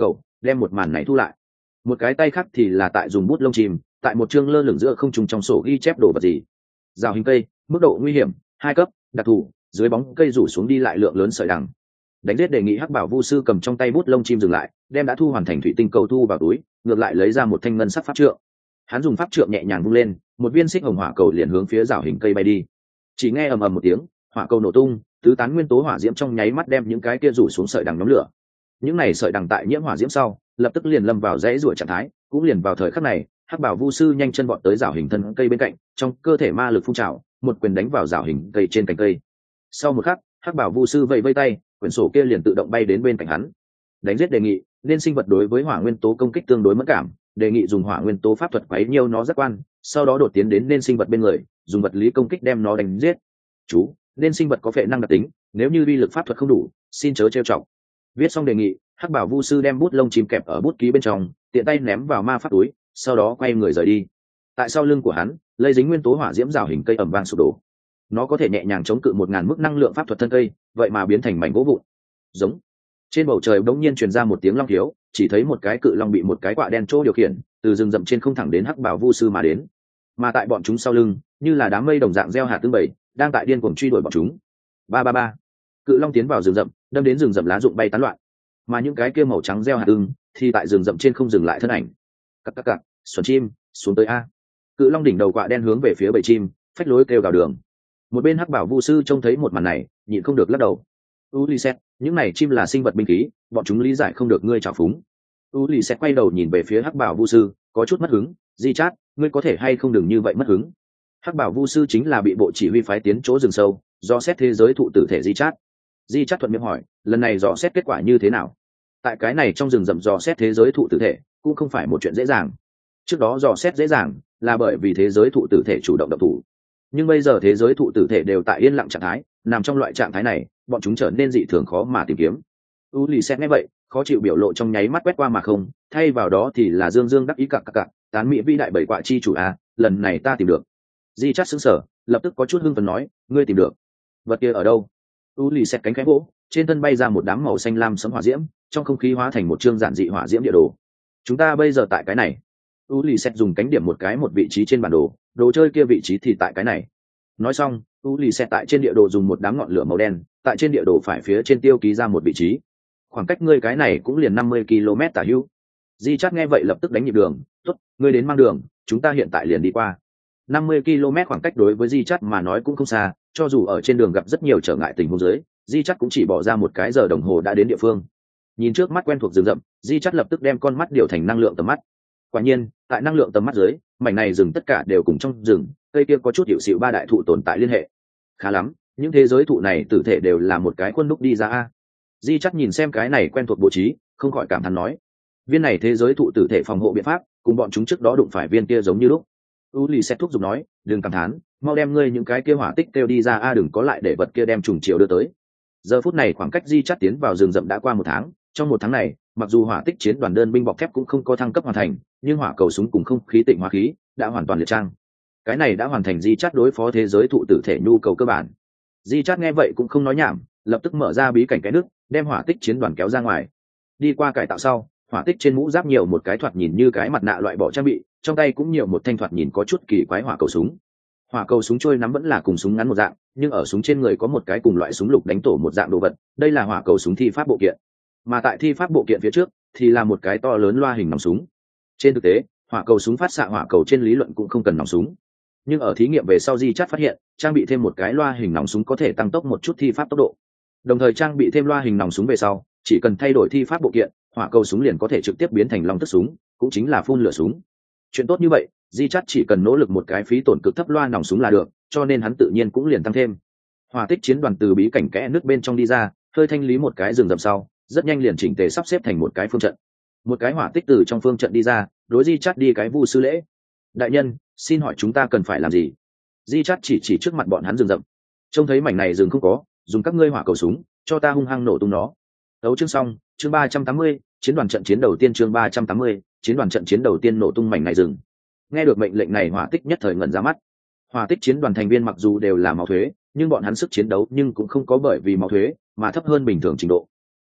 đem một màn này thu lại. Một cái tay khác thì là tại dùng bút lông chìm tại một chương lơ lửng giữa không trung trong sổ ghi chép đồ vật gì. Rào hình cây, mức độ nguy hiểm 2 cấp, đặc thù, dưới bóng cây rủ xuống đi lại lượng lớn sợi đằng. Đánh giết đề nghị hắc bảo vu sư cầm trong tay bút lông chim dừng lại, đem đã thu hoàn thành thủy tinh cầu thu vào túi, ngược lại lấy ra một thanh ngân sắc pháp trượng. Hắn dùng pháp trượng nhẹ nhàng vung lên, một viên xích hồng hỏa cầu liền hướng phía rào hình cây bay đi. Chỉ nghe ầm ầm một tiếng, hỏa cầu nổ tung, tứ tán nguyên tố hỏa diễm trong nháy mắt đem những cái kia rủ xuống sợi đằng nhóm lửa. Những này sợi đằng tại nhiễm hỏa diễm sau, lập tức liền lâm vào rẽ rủa trạng thái, cũng liền vào thời khắc này, hắc bảo vu sư nhanh chân vọt tới rào hình thân cây bên cạnh, trong cơ thể ma lực phun trào, một quyền đánh vào rào hình cây trên cành cây. Sau một khắc, hắc bảo vu sư vẫy vây tay, quyển sổ kia liền tự động bay đến bên cạnh hắn. Đánh giết đề nghị, nên sinh vật đối với hỏa nguyên tố công kích tương đối mất cảm, đề nghị dùng hỏa nguyên tố pháp thuật quấy nhiêu nó giác quan, sau đó đột tiến đến nên sinh vật bên người, dùng vật lý công kích đem nó đánh giết. Chú, nên sinh vật có phệ năng đặc tính, nếu như uy lực pháp thuật không đủ, xin chớ trêu chọc. Viết xong đề nghị, hắc bảo vu sư đem bút lông chìm kẹp ở bút ký bên trong, tiện tay ném vào ma pháp túi, sau đó quay người rời đi. Tại sau lưng của hắn, lây dính nguyên tố hỏa diễm rào hình cây ẩm vang sụp đổ. Nó có thể nhẹ nhàng chống cự 1000 mức năng lượng pháp thuật thân cây, vậy mà biến thành mảnh gỗ vụn. Giống. Trên bầu trời bỗng nhiên truyền ra một tiếng long thiếu, chỉ thấy một cái cự long bị một cái quạ đen chỗ điều khiển, từ rừng rậm trên không thẳng đến hắc bảo vu sư mà đến. Mà tại bọn chúng sau lưng, như là đám mây đồng dạng gieo hạt tương bầy, đang tại điên cuồng truy đuổi bọn chúng. Ba ba ba. Cự long tiến vào rừng rậm, đâm đến rừng rậm lá rụng bay tán loạn. Mà những cái kia màu trắng gieo hạt tương thì tại rừng rậm trên không dừng lại thân ảnh. Cặc, xuân chim, xuống tới a. Cự long đỉnh đầu quạ đen hướng về phía bầy chim, phách lối kêu gào đường. Một bên hắc bảo vu sư trông thấy một màn này, nhịn không được lắc đầu. Ulysses, những này chim là sinh vật binh khí, bọn chúng lý giải không được ngươi trào phúng. Ulysses quay đầu nhìn về phía hắc bảo vu sư, có chút mất hứng. Di Chát, ngươi có thể hay không đừng như vậy mất hứng. Hắc bảo vu sư chính là bị bộ chỉ huy phái tiến chỗ rừng sâu, do xét thế giới thụ tử thể Di Chát. Di Chát thuận miệng hỏi, lần này dò xét kết quả như thế nào? Tại cái này trong rừng rậm dò xét thế giới thụ tử thể cũng không phải một chuyện dễ dàng. Trước đó dò xét dễ dàng là bởi vì thế giới thụ tử thể chủ động động thủ, nhưng bây giờ thế giới thụ tử thể đều tại yên lặng trạng thái, nằm trong loại trạng thái này, bọn chúng trở nên dị thường khó mà tìm kiếm. Ulysses nghe vậy, khó chịu biểu lộ trong nháy mắt quét qua mà không, thay vào đó thì là dương dương đắc ý cặc cặc, tán mỹ vĩ đại bảy quạ chi chủ a, lần này ta tìm được. Di Chát sững sờ, lập tức có chút hưng phấn nói, ngươi tìm được? Vật kia ở đâu? Ulysses cánh khẽ vỗ, trên thân bay ra một đám màu xanh lam sấm hỏa diễm, trong không khí hóa thành một chương giản dị hỏa diễm địa đồ. Chúng ta bây giờ tại cái này. Ulysses dùng cánh điểm một cái một vị trí trên bản đồ, đồ chơi kia vị trí thì tại cái này. Nói xong, Ulysses tại trên địa đồ dùng một đám ngọn lửa màu đen, tại trên địa đồ phải phía trên tiêu ký ra một vị trí. Khoảng cách ngươi cái này cũng liền 50 km tả hữu. Di Chát nghe vậy lập tức đánh nhịp đường, "Tốt, ngươi đến mang đường, chúng ta hiện tại liền đi qua." 50 km khoảng cách đối với Di Chát mà nói cũng không xa, cho dù ở trên đường gặp rất nhiều trở ngại tình huống dưới, Di Chát cũng chỉ bỏ ra một cái giờ đồng hồ đã đến địa phương. Nhìn trước mắt quen thuộc rừng rậm, Di Chát lập tức đem con mắt điều thành năng lượng tầm mắt. Quả nhiên, tại năng lượng tầm mắt dưới, mảnh này rừng tất cả đều cùng trong rừng, cây kia có chút hiệu xịu ba đại thụ tồn tại liên hệ. Khá lắm, những thế giới thụ này tử thể đều là một cái khuôn đúc đi ra a. Di Chát nhìn xem cái này quen thuộc bố trí, không khỏi cảm thán nói, viên này thế giới thụ tử thể phòng hộ biện pháp, cùng bọn chúng trước đó đụng phải viên kia giống như lúc. Ulysses thúc giục nói, đừng cảm thán, mau đem ngươi những cái kia hỏa tích kêu đi ra a, đừng có lại để vật kia đem trùng chiều đưa tới. Giờ phút này khoảng cách Di Chát tiến vào rừng rậm đã qua 1 tháng, trong 1 tháng này, mặc dù hỏa tích chiến đoàn đơn binh bọc thép cũng không có thăng cấp hoàn thành, nhưng hỏa cầu súng cùng không khí tịnh hóa khí đã hoàn toàn liệt trang. Cái này đã hoàn thành Di Chát đối phó thế giới thụ tử thể nhu cầu cơ bản. Di Chát nghe vậy cũng không nói nhảm, lập tức mở ra bí cảnh cái nước, đem hỏa tích chiến đoàn kéo ra ngoài. Đi qua cải tạo sau, hỏa tích trên mũ giáp nhiều một cái thoạt nhìn như cái mặt nạ loại bỏ trang bị, trong tay cũng nhiều một thanh thoạt nhìn có chút kỳ quái hỏa cầu súng. Hỏa cầu súng trôi nắm vẫn là cùng súng ngắn một dạng, nhưng ở súng trên người có một cái cùng loại súng lục đánh tổ một dạng đồ vật, đây là hỏa cầu súng thi pháp bộ kiện. Mà tại thi pháp bộ kiện phía trước thì là một cái to lớn loa hình nòng súng. Trên thực tế, hỏa cầu súng phát xạ hỏa cầu trên lý luận cũng không cần nòng súng, nhưng ở thí nghiệm về sau Di Chát phát hiện trang bị thêm một cái loa hình nòng súng có thể tăng tốc một chút thi pháp tốc độ. Đồng thời trang bị thêm loa hình nòng súng về sau, chỉ cần thay đổi thi pháp bộ kiện, hỏa cầu súng liền có thể trực tiếp biến thành long tức súng, cũng chính là phun lửa súng. Chuyện tốt như vậy, Di Chát chỉ cần nỗ lực một cái phí tổn cực thấp loa nòng súng là được, cho nên hắn tự nhiên cũng liền tăng thêm. Hỏa tích chiến đoàn từ bí cảnh kẽ nước bên trong đi ra, hơi thanh lý một cái rừng rậm sau, rất nhanh liền chỉnh tề sắp xếp thành một cái phương trận. Một cái hỏa tích từ trong phương trận đi ra, đối Di Chát đi cái vu sư lễ. Đại nhân, xin hỏi chúng ta cần phải làm gì? Di Chát chỉ trước mặt bọn hắn rừng rậm. Trông thấy mảnh này rừng không có, dùng các ngươi hỏa cầu súng, cho ta hung hăng nổ tung nó. Đấu chương xong, chương 380, chiến đoàn trận chiến đầu tiên chương 380, chiến đoàn trận chiến đầu tiên nổ tung mảnh này rừng. Nghe được mệnh lệnh này hỏa tích nhất thời ngẩn ra mắt. Hỏa tích chiến đoàn thành viên mặc dù đều là máu thuế, nhưng bọn hắn sức chiến đấu nhưng cũng không có bởi vì máu thuế mà thấp hơn bình thường trình độ.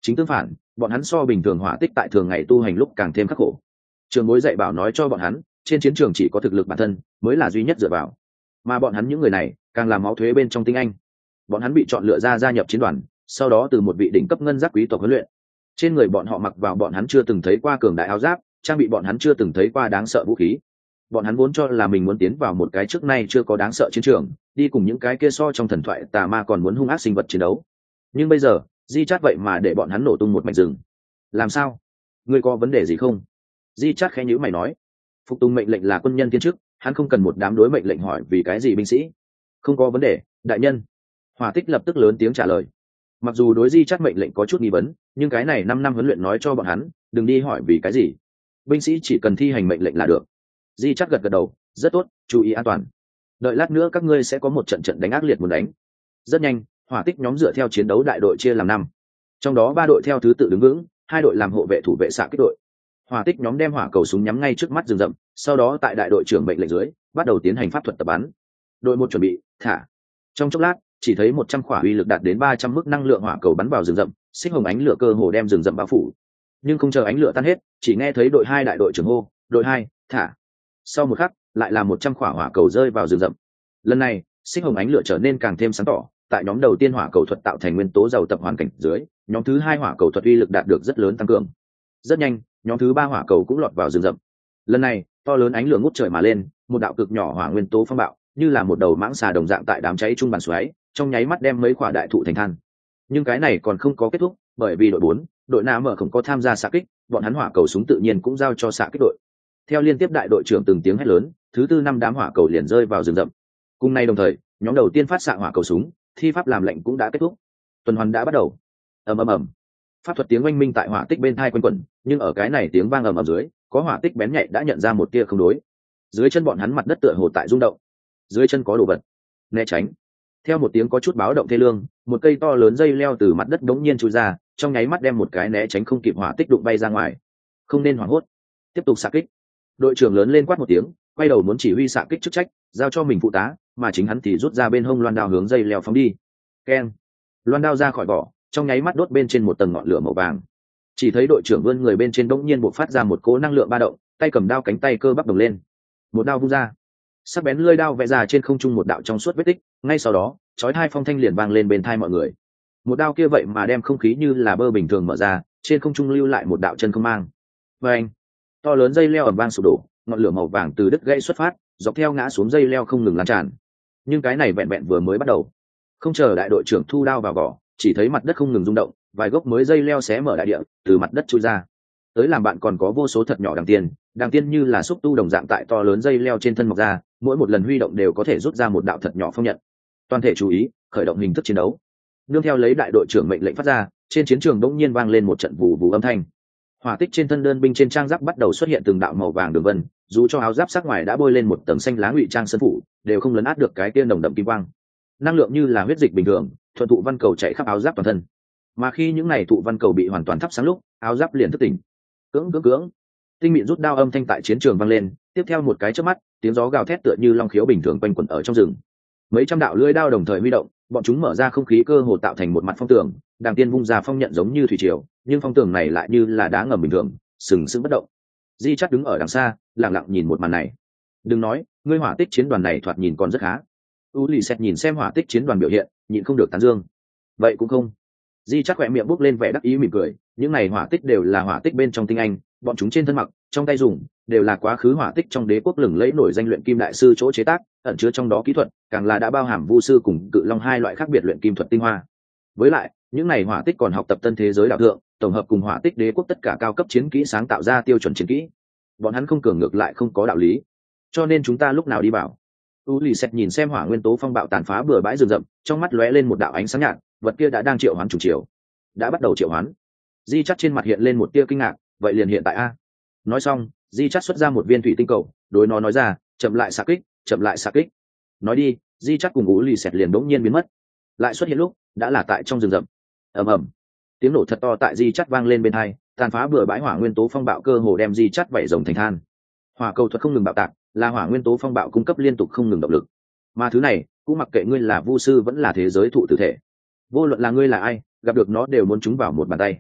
Chính tương phản, bọn hắn so bình thường hỏa tích tại thường ngày tu hành lúc càng thêm khắc khổ. Trường bối dạy bảo nói cho bọn hắn, trên chiến trường chỉ có thực lực bản thân mới là duy nhất dựa vào, mà bọn hắn những người này càng là máu thuế bên trong tinh anh. Bọn hắn bị chọn lựa ra gia nhập chiến đoàn, sau đó từ một vị đỉnh cấp ngân giáp quý tộc huấn luyện. Trên người bọn họ mặc vào bọn hắn chưa từng thấy qua cường đại áo giáp, trang bị bọn hắn chưa từng thấy qua đáng sợ vũ khí. Bọn hắn vốn cho là mình muốn tiến vào một cái trước nay chưa có đáng sợ chiến trường, đi cùng những cái kia so trong thần thoại tà ma còn muốn hung ác sinh vật chiến đấu. Nhưng bây giờ, Di Chát vậy mà để bọn hắn nổ tung một mảnh rừng. Làm sao? Ngươi có vấn đề gì không? Di Chát khẽ nhíu mày nói. Phục tùng mệnh lệnh là quân nhân tiên chức, hắn không cần một đám đối mệnh lệnh hỏi vì cái gì binh sĩ. Không có vấn đề, đại nhân. Hỏa Tích lập tức lớn tiếng trả lời. Mặc dù đối Di Chát mệnh lệnh có chút nghi vấn, nhưng cái này 5 năm huấn luyện nói cho bọn hắn, đừng đi hỏi vì cái gì. Binh sĩ chỉ cần thi hành mệnh lệnh là được. Di Chát gật gật đầu, rất tốt, chú ý an toàn. Đợi lát nữa các ngươi sẽ có một trận trận đánh ác liệt muốn đánh. Rất nhanh, Hỏa Tích nhóm dựa theo chiến đấu đại đội chia làm 5. Trong đó 3 đội theo thứ tự đứng vững, 2 đội làm hộ vệ thủ vệ xạ kích đội. Hỏa Tích nhóm đem hỏa cầu súng nhắm ngay trước mắt rừng rậm, sau đó tại đại đội trưởng mệnh lệnh dưới, bắt đầu tiến hành pháp thuật tập bắn. Đội 1 chuẩn bị, thả. Trong chốc lát, chỉ thấy 100 quả uy lực đạt đến 300 mức năng lượng hỏa cầu bắn vào rừng rậm, xích hồng ánh lửa cơ hồ đem rừng rậm bao phủ. Nhưng không chờ ánh lửa tan hết, chỉ nghe thấy đội 2 đại đội trưởng hô, "Đội 2, thả." Sau một khắc, lại là 100 quả hỏa cầu rơi vào rừng rậm. Lần này, xích hồng ánh lửa trở nên càng thêm sáng tỏ, tại nhóm đầu tiên hỏa cầu thuật tạo thành nguyên tố giàu tập hoàn cảnh dưới, nhóm thứ 2 hỏa cầu thuật uy lực đạt được rất lớn tăng cường. Rất nhanh, nhóm thứ 3 hỏa cầu cũng lọt vào rừng rậm. Lần này, to lớn ánh lửa ngút trời mà lên, một đạo cực nhỏ hỏa nguyên tố phong bạo, như là một đầu mãng xà đồng dạng tại đám cháy trung bàn xoáy, trong nháy mắt đem mấy quả đại thụ thành than. Nhưng cái này còn không có kết thúc, bởi vì đội 4, đội Nam mở không có tham gia xạ kích, bọn hắn hỏa cầu súng tự nhiên cũng giao cho xạ kích đội. Theo liên tiếp đại đội trưởng từng tiếng hét lớn, thứ tư 5 đám hỏa cầu liền rơi vào rừng rậm. Cùng nay đồng thời, nhóm đầu tiên phát xạ hỏa cầu súng, thi pháp làm lệnh cũng đã kết thúc. Tuần hoàn đã bắt đầu. Ầm ầm ầm. Pháp thuật tiếng oanh minh tại hỏa tích bên tai quanh quẩn, nhưng ở cái này tiếng vang ầm ầm dưới, có hỏa tích bén nhạy đã nhận ra một tia không đối. Dưới chân bọn hắn mặt đất tựa hồ tại rung động. Dưới chân có đồ vật. Né tránh. Theo một tiếng có chút báo động thê lương, một cây to lớn dây leo từ mặt đất đống nhiên chui ra, trong nháy mắt đem một cái né tránh không kịp hỏa tích đụng bay ra ngoài. Không nên hoảng hốt, tiếp tục xạ kích. Đội trưởng lớn lên quát một tiếng, quay đầu muốn chỉ huy xạ kích chức trách, giao cho mình phụ tá, mà chính hắn thì rút ra bên hông loan đao hướng dây leo phóng đi. Keng! Loan đao ra khỏi vỏ, trong nháy mắt đốt bên trên một tầng ngọn lửa màu vàng. Chỉ thấy đội trưởng vươn người bên trên bỗng nhiên bộc phát ra một cỗ năng lượng ba động, tay cầm đao cánh tay cơ bắp đồng lên. Một đao vung ra. Sắc bén lưỡi đao vẽ ra trên không trung một đạo trong suốt vết tích, ngay sau đó, chói tai phong thanh liền vang lên bên tai mọi người. Một đao kia vậy mà đem không khí như là bơ bình thường mở ra, trên không trung lưu lại một đạo chân không mang. Oeng! To lớn dây leo ầm vang sụp đổ, ngọn lửa màu vàng từ đứt gãy xuất phát, dọc theo ngã xuống dây leo không ngừng lan tràn. Nhưng cái này vẹn vẹn vừa mới bắt đầu. Không chờ đại đội trưởng thu đao vào vỏ, chỉ thấy mặt đất không ngừng rung động, vài gốc mới dây leo xé mở đại địa, từ mặt đất chui ra. Tới làm bạn còn có vô số thật nhỏ đằng tiên như là xúc tu đồng dạng tại to lớn dây leo trên thân mọc ra, mỗi một lần huy động đều có thể rút ra một đạo thật nhỏ phong nhận. Toàn thể chú ý, khởi động hình thức chiến đấu. Nương theo lấy đại đội trưởng mệnh lệnh phát ra, trên chiến trường bỗng nhiên vang lên một trận vù vù âm thanh. Hỏa tích trên thân đơn binh trên trang giáp bắt đầu xuất hiện từng đạo màu vàng đường vân, dù cho áo giáp sắc ngoài đã bôi lên một tầng xanh lá ngụy trang sơn phủ, đều không lấn át được cái kia nồng đậm kim quang. Năng lượng như là huyết dịch bình thường, thuận thụ văn cầu chạy khắp áo giáp toàn thân. Mà khi những này thụ văn cầu bị hoàn toàn thắp sáng lúc, áo giáp liền thức tỉnh. Cưỡng, tinh mịn rút đao âm thanh tại chiến trường vang lên, tiếp theo một cái chớp mắt, tiếng gió gào thét tựa như long khiếu bình thường quanh quẩn ở trong rừng. Mấy trăm đạo lưỡi đao đồng thời huy động, bọn chúng mở ra không khí cơ hồ tạo thành một mặt phong tường, đàng tiên vung ra phong nhận giống như thủy triều, nhưng phong tường này lại như là đá ngầm bình thường, sừng sững bất động. Di Chát đứng ở đằng xa, lặng lặng nhìn một màn này. Đừng nói, ngươi hỏa tích chiến đoàn này thoạt nhìn còn rất khá. Ulysses nhìn xem hỏa tích chiến đoàn biểu hiện, nhịn không được tán dương. Vậy cũng không. Di Chát khỏe miệng bốc lên vẻ đắc ý mỉm cười, những này hỏa tích đều là hỏa tích bên trong tinh anh, bọn chúng trên thân mặc, trong tay dùng, đều là quá khứ hỏa tích trong đế quốc lừng lẫy nổi danh luyện kim đại sư chỗ chế tác, ẩn chứa trong đó kỹ thuật, càng là đã bao hàm vu sư cùng cự long hai loại khác biệt luyện kim thuật tinh hoa. Với lại, những này hỏa tích còn học tập tân thế giới đạo thượng, tổng hợp cùng hỏa tích đế quốc tất cả cao cấp chiến kỹ sáng tạo ra tiêu chuẩn chiến kỹ. Bọn hắn không cường ngược lại không có đạo lý. Cho nên chúng ta lúc nào đi bảo. Ulysses nhìn xem hỏa nguyên tố phong bạo tàn phá bừa bãi rừng rậm, trong mắt lóe lên một đạo ánh sáng nhạt, vật kia đã đang triệu hoán chủ chiều. Đã bắt đầu triệu hoán. Di Chát trên mặt hiện lên một tia kinh ngạc, vậy liền hiện tại a. Nói xong, Di Chát xuất ra một viên thủy tinh cầu, đối nó nói ra, chậm lại xạ kích, chậm lại xạ kích. Nói đi, Di Chát cùng Ulysses liền bỗng nhiên biến mất. Lại xuất hiện lúc, đã là tại trong rừng rậm. Ầm ầm. Tiếng nổ thật to tại Di Chát vang lên bên tai, tàn phá bừa bãi hỏa nguyên tố phong bạo cơ hồ đem Di Chát vẩy rồng thành than. Hỏa cầu thuật không ngừng bạo tạc, là hỏa nguyên tố phong bạo cung cấp liên tục không ngừng động lực. Mà thứ này, cũng mặc kệ ngươi là vu sư vẫn là thế giới thụ tử thể. Vô luận là ngươi là ai, gặp được nó đều muốn trúng vào một bàn tay.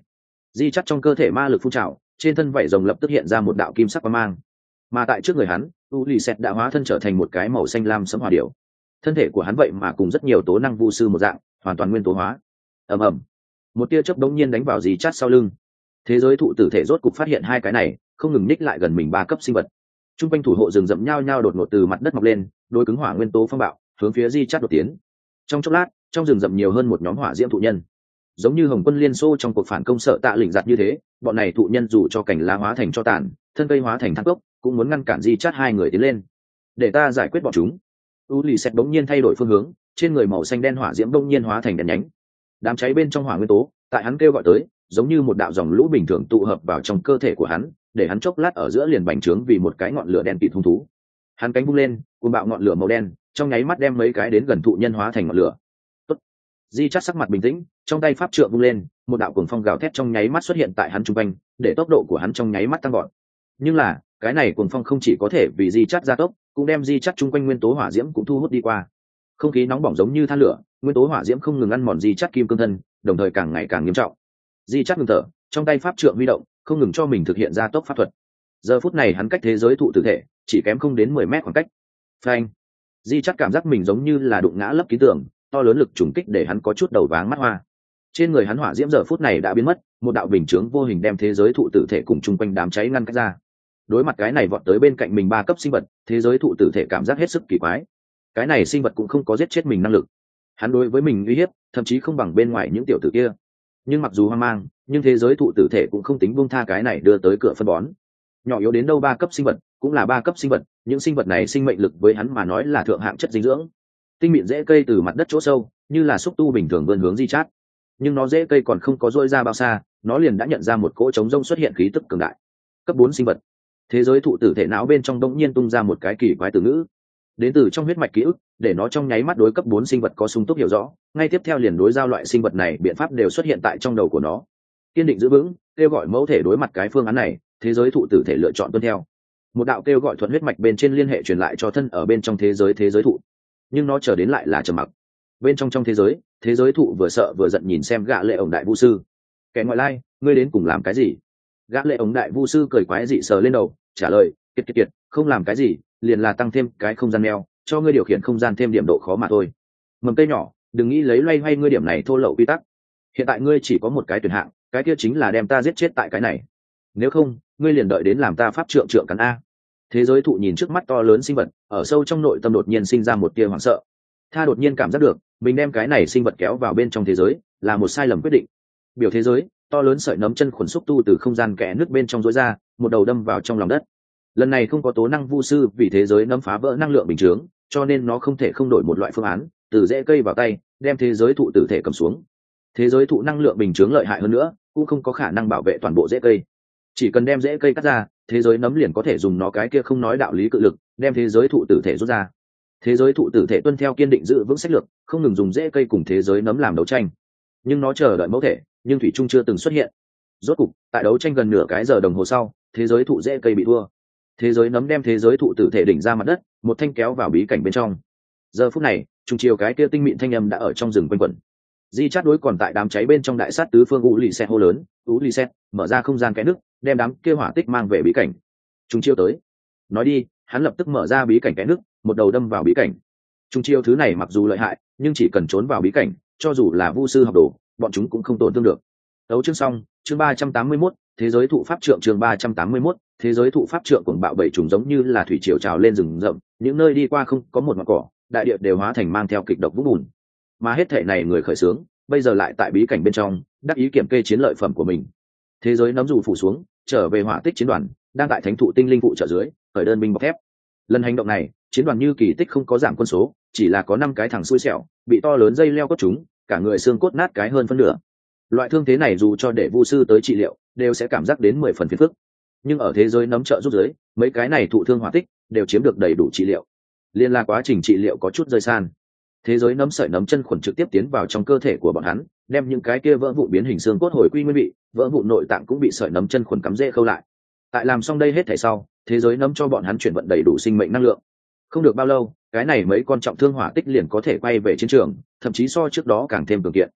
di chắt trong cơ thể ma lực phun trào, trên thân vảy rồng lập tức hiện ra một đạo kim sắc quang mang, mà tại trước người hắn u lì xẹt đã hóa thân trở thành một cái màu xanh lam sẫm hỏa điểu. Thân thể của hắn vậy mà cùng rất nhiều tố năng vu sư một dạng, hoàn toàn nguyên tố hóa. ầm ầm, một tia chớp đống nhiên đánh vào dì chát sau lưng. Thế giới thụ tử thể rốt cục phát hiện hai cái này không ngừng ních lại gần mình 3 cấp sinh vật. Trung quanh thủ hộ rừng rậm nhao nhao đột ngột từ mặt đất mọc lên, đối cứng hỏa nguyên tố phong bạo hướng phía di chát đột tiến. Trong chốc lát, trong rừng rậm nhiều hơn một nhóm hỏa diễm thụ nhân, giống như Hồng quân Liên Xô trong cuộc phản công sợ tạ lĩnh giặt như thế. Bọn này thụ nhân dù cho cảnh lá hóa thành cho tàn, thân cây hóa thành thang cốc, cũng muốn ngăn cản di chát hai người tiến lên. Để ta giải quyết bọn chúng. U lì xẹt bỗng nhiên thay đổi phương hướng, trên người màu xanh đen hỏa diễm bỗng nhiên hóa thành đèn nhánh. Đám cháy bên trong hỏa nguyên tố tại hắn kêu gọi tới, giống như một đạo dòng lũ bình thường tụ hợp vào trong cơ thể của hắn, để hắn chốc lát ở giữa liền bành trướng vì một cái ngọn lửa đen kịt hung thú. Hắn cánh vung lên, cuồng bạo ngọn lửa màu đen trong nháy mắt đem mấy cái đến gần thụ nhân hóa thành ngọn lửa. Tốt. Di chắt sắc mặt bình tĩnh, trong tay pháp trượng vung lên, một đạo cuồng phong gào thét trong nháy mắt xuất hiện tại hắn trung quanh, để tốc độ của hắn trong nháy mắt tăng gọn. Nhưng là cái này cuồng phong không chỉ có thể vì di chắt gia tốc, cũng đem di chắt chung quanh nguyên tố hỏa diễm cũng thu hút đi qua. Không khí nóng bỏng giống như than lửa, nguyên tố hỏa diễm không ngừng ăn mòn di chắt kim cương thân, đồng thời càng ngày càng nghiêm trọng. Di chắt ngừng thở, trong tay pháp trượng huy động, không ngừng cho mình thực hiện ra tốc pháp thuật. Giờ phút này hắn cách thế giới thụ tử thể chỉ kém không đến 10 mét khoảng cách. Phanh! Di chắt cảm giác mình giống như là đụng ngã lấp kín tường, to lớn lực trùng kích để hắn có chút đầu váng mắt hoa. Trên người hắn hỏa diễm giờ phút này đã biến mất, một đạo bình chướng vô hình đem thế giới thụ tử thể cùng chung quanh đám cháy ngăn cách ra. Đối mặt cái này vọt tới bên cạnh mình 3 cấp sinh vật, thế giới thụ tử thể cảm giác hết sức kỳ quái. Cái này sinh vật cũng không có giết chết mình năng lực, hắn đối với mình uy hiếp thậm chí không bằng bên ngoài những tiểu tử kia. Nhưng mặc dù hoang mang, nhưng thế giới thụ tử thể cũng không tính buông tha cái này đưa tới cửa phân bón. Nhỏ yếu đến đâu 3 cấp sinh vật cũng là 3 cấp sinh vật, những sinh vật này sinh mệnh lực với hắn mà nói là thượng hạng chất dinh dưỡng. Tinh mịn rễ cây từ mặt đất chỗ sâu như là xúc tu bình thường vươn hướng di chát, nhưng nó rễ cây còn không có dôi ra bao xa, nó liền đã nhận ra một cỗ trống rông xuất hiện khí tức cường đại. Cấp 4 sinh vật. Thế giới thụ tử thể não bên trong đống nhiên tung ra một cái kỳ quái từ ngữ, đến từ trong huyết mạch ký ức, để nó trong nháy mắt đối cấp 4 sinh vật có sung túc hiểu rõ, ngay tiếp theo liền đối giao loại sinh vật này biện pháp đều xuất hiện tại trong đầu của nó. Kiên định giữ vững, kêu gọi mẫu thể đối mặt cái phương án này, thế giới thụ tử thể lựa chọn tuân theo. Một đạo kêu gọi thuận huyết mạch bên trên liên hệ truyền lại cho thân ở bên trong thế giới thụ, nhưng nó chờ đến lại là trầm mặc. Bên trong thế giới thụ vừa sợ vừa giận nhìn xem gã lệ ổng đại vu sư. Kẻ ngoại lai, ngươi đến cùng làm cái gì? Gã lệ ổng đại vu sư cười quái dị sờ lên đầu, trả lời, kiệt, không làm cái gì, liền là tăng thêm cái không gian neo, cho ngươi điều khiển không gian thêm điểm độ khó mà thôi. Mầm cây nhỏ, đừng nghĩ lấy loay hoay ngươi điểm này thô lậu quy tắc. Hiện tại ngươi chỉ có một cái tuyển hạng, cái kia chính là đem ta giết chết tại cái này. Nếu không, ngươi liền đợi đến làm ta pháp trượng cắn a. Thế giới thụ nhìn trước mắt to lớn sinh vật, ở sâu trong nội tâm đột nhiên sinh ra một tia hoảng sợ. Tha đột nhiên cảm giác được, mình đem cái này sinh vật kéo vào bên trong thế giới, là một sai lầm quyết định. Biểu thế giới, to lớn sợi nấm chân khuẩn xúc tu từ không gian kẽ nước bên trong rối ra, một đầu đâm vào trong lòng đất. Lần này không có tố năng vu sư vì thế giới nấm phá vỡ năng lượng bình chướng, cho nên nó không thể không đổi một loại phương án, từ rễ cây vào tay, đem thế giới thụ tử thể cầm xuống. Thế giới thụ năng lượng bình chướng lợi hại hơn nữa, cũng không có khả năng bảo vệ toàn bộ rễ cây. Chỉ cần đem rễ cây cắt ra, thế giới nấm liền có thể dùng nó cái kia không nói đạo lý cự lực, đem thế giới thụ tử thể rút ra. Thế giới thụ tử thể tuân theo kiên định giữ vững sách lược, không ngừng dùng rễ cây cùng thế giới nấm làm đấu tranh. Nhưng nó chờ đợi mẫu thể, nhưng thủy trung chưa từng xuất hiện. Rốt cục, tại đấu tranh gần nửa cái giờ đồng hồ sau, thế giới thụ rễ cây bị thua. Thế giới nấm đem thế giới thụ tử thể đỉnh ra mặt đất, một thanh kéo vào bí cảnh bên trong. Giờ phút này, trùng chiều cái kia tinh mịn thanh âm đã ở trong rừng quanh quẩn. Di chát đối còn tại đám cháy bên trong đại sát tứ phương u lì xe hô lớn, u lì xe mở ra không gian cái nước, đem đám kia hỏa tích mang về bí cảnh. Trùng chiều tới. Nói đi, hắn lập tức mở ra bí cảnh cái nước, một đầu đâm vào bí cảnh. Trùng chiều thứ này mặc dù lợi hại, nhưng chỉ cần trốn vào bí cảnh, cho dù là vu sư học đồ, bọn chúng cũng không tổn thương được. Đấu chương xong, chương 381, thế giới thụ pháp trượng chương 381, thế giới thụ pháp trượng cuồng bạo bảy trùng giống như là thủy triều trào lên rừng rậm, những nơi đi qua không có một ngọn cỏ, đại địa đều hóa thành mang theo kịch độc vũng bùn. Mà hết thể này người khởi xướng, bây giờ lại tại bí cảnh bên trong, đắc ý kiểm kê chiến lợi phẩm của mình. Thế giới nấm dù phủ xuống, trở về hỏa tích chiến đoàn, đang tại thánh thụ tinh linh phụ trợ dưới, khởi đơn binh bọc thép. Lần hành động này, chiến đoàn như kỳ tích không có giảm quân số, chỉ là có 5 cái thằng xui xẻo, bị to lớn dây leo cốt chúng, cả người xương cốt nát cái hơn phân nửa. Loại thương thế này dù cho để vu sư tới trị liệu, đều sẽ cảm giác đến 10 phần phiền phức. Nhưng ở thế giới nấm trợ giúp dưới, mấy cái này thụ thương hỏa tích đều chiếm được đầy đủ trị liệu. Liên là quá trình trị liệu có chút rơi san. Thế giới nấm sợi nấm chân khuẩn trực tiếp tiến vào trong cơ thể của bọn hắn, đem những cái kia vỡ vụn biến hình xương cốt hồi quy nguyên vị, vỡ vụn nội tạng cũng bị sợi nấm chân khuẩn cắm rễ khâu lại. Tại làm xong đây hết thảy sau, thế giới nấm cho bọn hắn chuyển vận đầy đủ sinh mệnh năng lượng. Không được bao lâu, cái này mấy con trọng thương hỏa tích liền có thể quay về chiến trường, thậm chí so trước đó càng thêm cường kiện.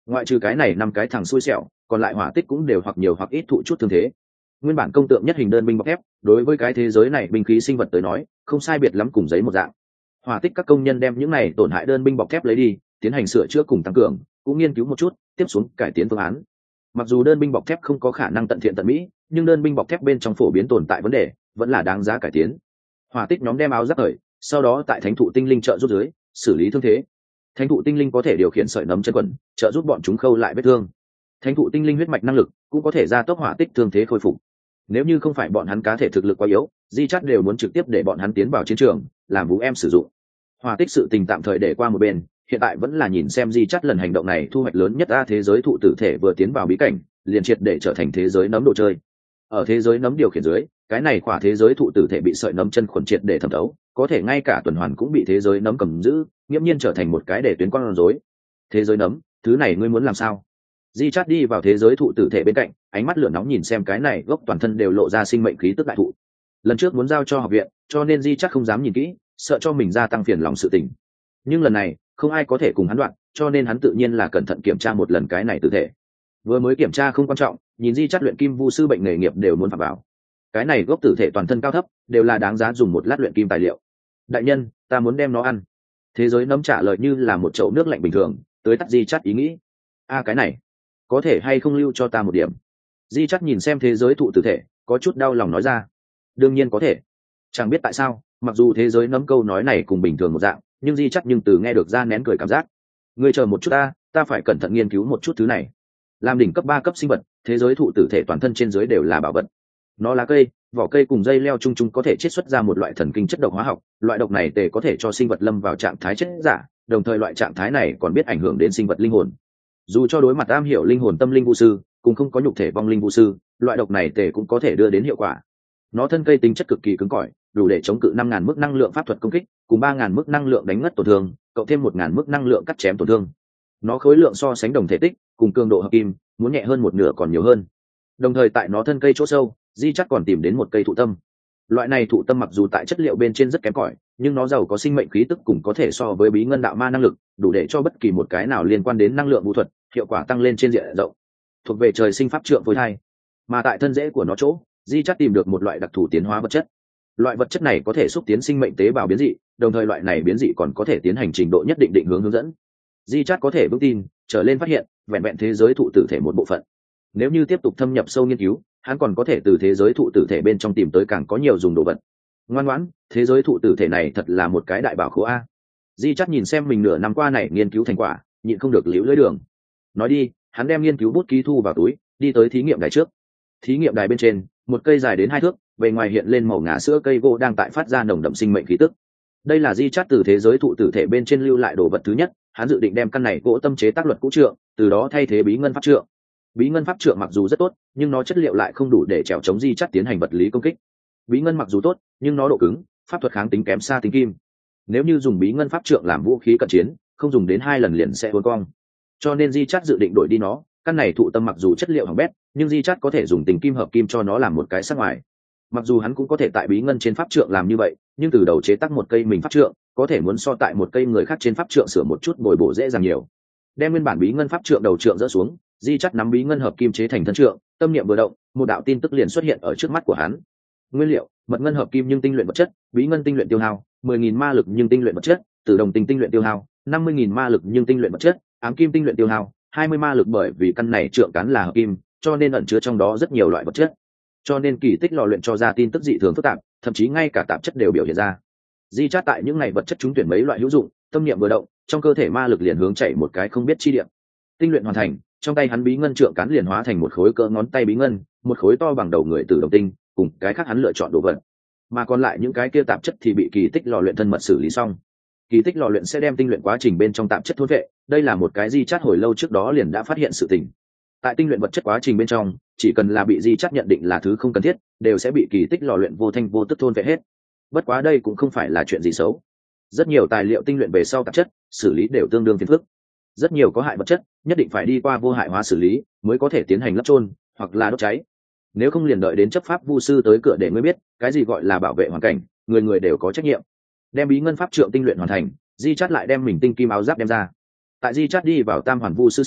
ngoại trừ cái này 5 cái thằng xui xẻo, còn lại hỏa tích cũng đều hoặc nhiều hoặc ít thụ chút thương thế. Nguyên bản công tượng nhất hình đơn binh bọc thép, đối với cái thế giới này binh khí sinh vật tới nói không sai biệt lắm cùng giấy một dạng. Hỏa tích các công nhân đem những này tổn hại đơn binh bọc thép lấy đi, tiến hành sửa chữa cùng tăng cường, cũng nghiên cứu một chút tiếp xuống cải tiến phương án. Mặc dù đơn binh bọc thép không có khả năng tận thiện tận mỹ, nhưng đơn binh bọc thép bên trong phổ biến tồn tại vấn đề vẫn là đáng giá cải tiến. Hỏa tích nhóm đem áo giáp cởi, sau đó tại thánh thụ tinh linh trợ giúp dưới xử lý thương thế. Thánh thụ tinh linh có thể điều khiển sợi nấm chân quần, trợ giúp bọn chúng khâu lại vết thương. Thánh thụ tinh linh huyết mạch năng lực cũng có thể gia tốc hỏa tích thương thế khôi phục. Nếu như không phải bọn hắn cá thể thực lực quá yếu, di chắt đều muốn trực tiếp để bọn hắn tiến vào chiến trường làm vũ em sử dụng. Hỏa tích sự tình tạm thời để qua một bên, hiện tại vẫn là nhìn xem di chắt lần hành động này thu hoạch lớn nhất. Thế giới thụ tử thể vừa tiến vào bí cảnh liền triệt để trở thành thế giới nấm đồ chơi. Ở thế giới nấm điều khiển dưới, cái này khỏa thế giới thụ tử thể bị sợi nấm chân khuẩn triệt để thẩm thấu, có thể ngay cả tuần hoàn cũng bị thế giới nấm cầm giữ, nghiễm nhiên trở thành một cái để tuyến con rối. Thế giới nấm, thứ này ngươi muốn làm sao? Di chát đi vào thế giới thụ tử thể bên cạnh, ánh mắt lửa nóng nhìn xem cái này gốc toàn thân đều lộ ra sinh mệnh khí tức đại thụ. Lần trước muốn giao cho học viện, cho nên Di chát không dám nhìn kỹ, sợ cho mình gia tăng phiền lòng sự tình. Nhưng lần này không ai có thể cùng hắn đoạn, cho nên hắn tự nhiên là cẩn thận kiểm tra một lần cái này tử thể. Vừa mới kiểm tra không quan trọng, nhìn Di chát luyện kim vu sư bệnh nghề nghiệp đều muốn phạm vào. Cái này gốc tử thể toàn thân cao thấp đều là đáng giá dùng một lát luyện kim tài liệu. Đại nhân, ta muốn đem nó ăn. Thế giới nấm trả lời như là một chậu nước lạnh bình thường, tới tắt Di chát ý nghĩ. Cái này có thể hay không lưu cho ta một điểm? Di chắt nhìn xem thế giới thụ tử thể, có chút đau lòng nói ra. Đương nhiên có thể. Chẳng biết tại sao, mặc dù thế giới nấm câu nói này cùng bình thường một dạng, nhưng Di chắt từ nghe được ra nén cười cảm giác. Ngươi chờ một chút ta phải cẩn thận nghiên cứu một chút thứ này. Làm đỉnh cấp 3 cấp sinh vật, thế giới thụ tử thể toàn thân trên dưới đều là bảo vật. Nó lá cây, vỏ cây cùng dây leo chung chung có thể chiết xuất ra một loại thần kinh chất độc hóa học, loại độc này tề có thể cho sinh vật lâm vào trạng thái chết giả, đồng thời loại trạng thái này còn biết ảnh hưởng đến sinh vật linh hồn. Dù cho đối mặt am hiểu linh hồn tâm linh vũ sư cũng không có nhục thể vong linh vũ sư, loại độc này tề cũng có thể đưa đến hiệu quả. Nó thân cây tính chất cực kỳ cứng cỏi, đủ để chống cự 5.000 mức năng lượng pháp thuật công kích cùng 3.000 mức năng lượng đánh ngất tổn thương, cộng thêm 1.000 mức năng lượng cắt chém tổn thương. Nó khối lượng so sánh đồng thể tích cùng cường độ hợp kim muốn nhẹ hơn một nửa còn nhiều hơn. Đồng thời tại nó thân cây chỗ sâu, Di chắc còn tìm đến một cây thụ tâm. Loại này thụ tâm mặc dù tại chất liệu bên trên rất kém cỏi, nhưng nó giàu có sinh mệnh khí tức cùng có thể so với bí ngân đạo ma năng lực, đủ để cho bất kỳ một cái nào liên quan đến năng lượng vũ thuật hiệu quả tăng lên trên diện rộng. Thuộc về trời sinh pháp trượng phôi thai. Mà tại thân rễ của nó chỗ, Di chắc tìm được một loại đặc thù tiến hóa vật chất. Loại vật chất này có thể xúc tiến sinh mệnh tế bào biến dị, đồng thời loại này biến dị còn có thể tiến hành trình độ nhất định định hướng dẫn. Di chắc có thể vững tin trở lên phát hiện vẹn vẹn thế giới thụ tử thể một bộ phận. Nếu như tiếp tục thâm nhập sâu nghiên cứu, hắn còn có thể từ thế giới thụ tử thể bên trong tìm tới càng có nhiều dùng đồ vật. Ngoan ngoãn, thế giới thụ tử thể này thật là một cái đại bảo khố a. Di chắc nhìn xem mình nửa năm qua này nghiên cứu thành quả, nhịn không được liễu lưỡi đường. Nói đi, hắn đem nghiên cứu bút ký thu vào túi, đi tới thí nghiệm đài trước. Thí nghiệm đài bên trên, một cây dài đến 2 thước, bề ngoài hiện lên màu ngà sữa cây gỗ đang tại phát ra nồng đậm sinh mệnh khí tức. Đây là Di chắc từ thế giới thụ tử thể bên trên lưu lại đồ vật thứ nhất, hắn dự định đem căn này gỗ tâm chế tác luật cũ trượng, từ đó thay thế bí ngân pháp trượng. Bí ngân pháp trượng mặc dù rất tốt, nhưng nó chất liệu lại không đủ để trèo chống Di chắc tiến hành vật lý công kích. Bí ngân mặc dù tốt, nhưng nó độ cứng, pháp thuật kháng tính kém xa tính kim. Nếu như dùng bí ngân pháp trượng làm vũ khí cận chiến, không dùng đến 2 lần liền sẽ uốn cong. Cho nên Di chắc dự định đổi đi nó. Căn này thụ tâm mặc dù chất liệu hỏng bét, nhưng Di chắc có thể dùng tình kim hợp kim cho nó làm một cái sắc ngoài. Mặc dù hắn cũng có thể tại bí ngân trên pháp trượng làm như vậy, nhưng từ đầu chế tác một cây mình pháp trượng, có thể muốn so tại một cây người khác trên pháp trượng sửa một chút bồi bổ dễ dàng nhiều. Đem nguyên bản bí ngân pháp trượng đầu trượng dỡ xuống, Di chắc nắm bí ngân hợp kim chế thành thân trượng, tâm niệm vừa động, một đạo tin tức liền xuất hiện ở trước mắt của hắn. Nguyên liệu: mật ngân hợp kim nhưng tinh luyện vật chất, bí ngân tinh luyện tiêu hao 10.000 ma lực nhưng tinh luyện vật chất, tử đồng tinh tinh luyện tiêu hao 50.000 ma lực nhưng tinh luyện vật chất, ám kim tinh luyện tiêu hao 20 ma lực. Bởi vì căn này trượng cán là hợp kim, cho nên ẩn chứa trong đó rất nhiều loại vật chất, cho nên kỳ tích lò luyện cho ra tin tức dị thường phức tạp, thậm chí ngay cả tạp chất đều biểu hiện ra. Di chát tại những ngày vật chất trúng tuyển mấy loại hữu dụng, tâm niệm vừa động, trong cơ thể ma lực liền hướng chạy một cái không biết chi điểm. Tinh luyện hoàn thành, trong tay hắn bí ngân trượng cán liền hóa thành một khối cỡ ngón tay bí ngân, một khối to bằng đầu người tử đồng tinh, cùng cái khác hắn lựa chọn đồ vật. Mà còn lại những cái kia tạp chất thì bị kỳ tích lò luyện thân mật xử lý xong. Kỳ tích lò luyện sẽ đem tinh luyện quá trình bên trong tạp chất thôn vệ, đây là một cái Di chát hồi lâu trước đó liền đã phát hiện sự tình. Tại tinh luyện vật chất quá trình bên trong, chỉ cần là bị Di chát nhận định là thứ không cần thiết, đều sẽ bị kỳ tích lò luyện vô thanh vô tức thôn vệ hết. Bất quá đây cũng không phải là chuyện gì xấu. Rất nhiều tài liệu tinh luyện về sau tạp chất xử lý đều tương đương phiền phức. Rất nhiều có hại vật chất nhất định phải đi qua vô hại hóa xử lý mới có thể tiến hành lấp chôn hoặc là đốt cháy. Nếu không liền đợi đến chấp pháp vu sư tới cửa để mới biết cái gì gọi là bảo vệ hoàn cảnh, người người đều có trách nhiệm. Đem bí ngân pháp trượng tinh luyện hoàn thành, Di chát lại đem mình tinh kim áo giáp đem ra. Tại Di chát đi vào tam hoàn vu sư sau,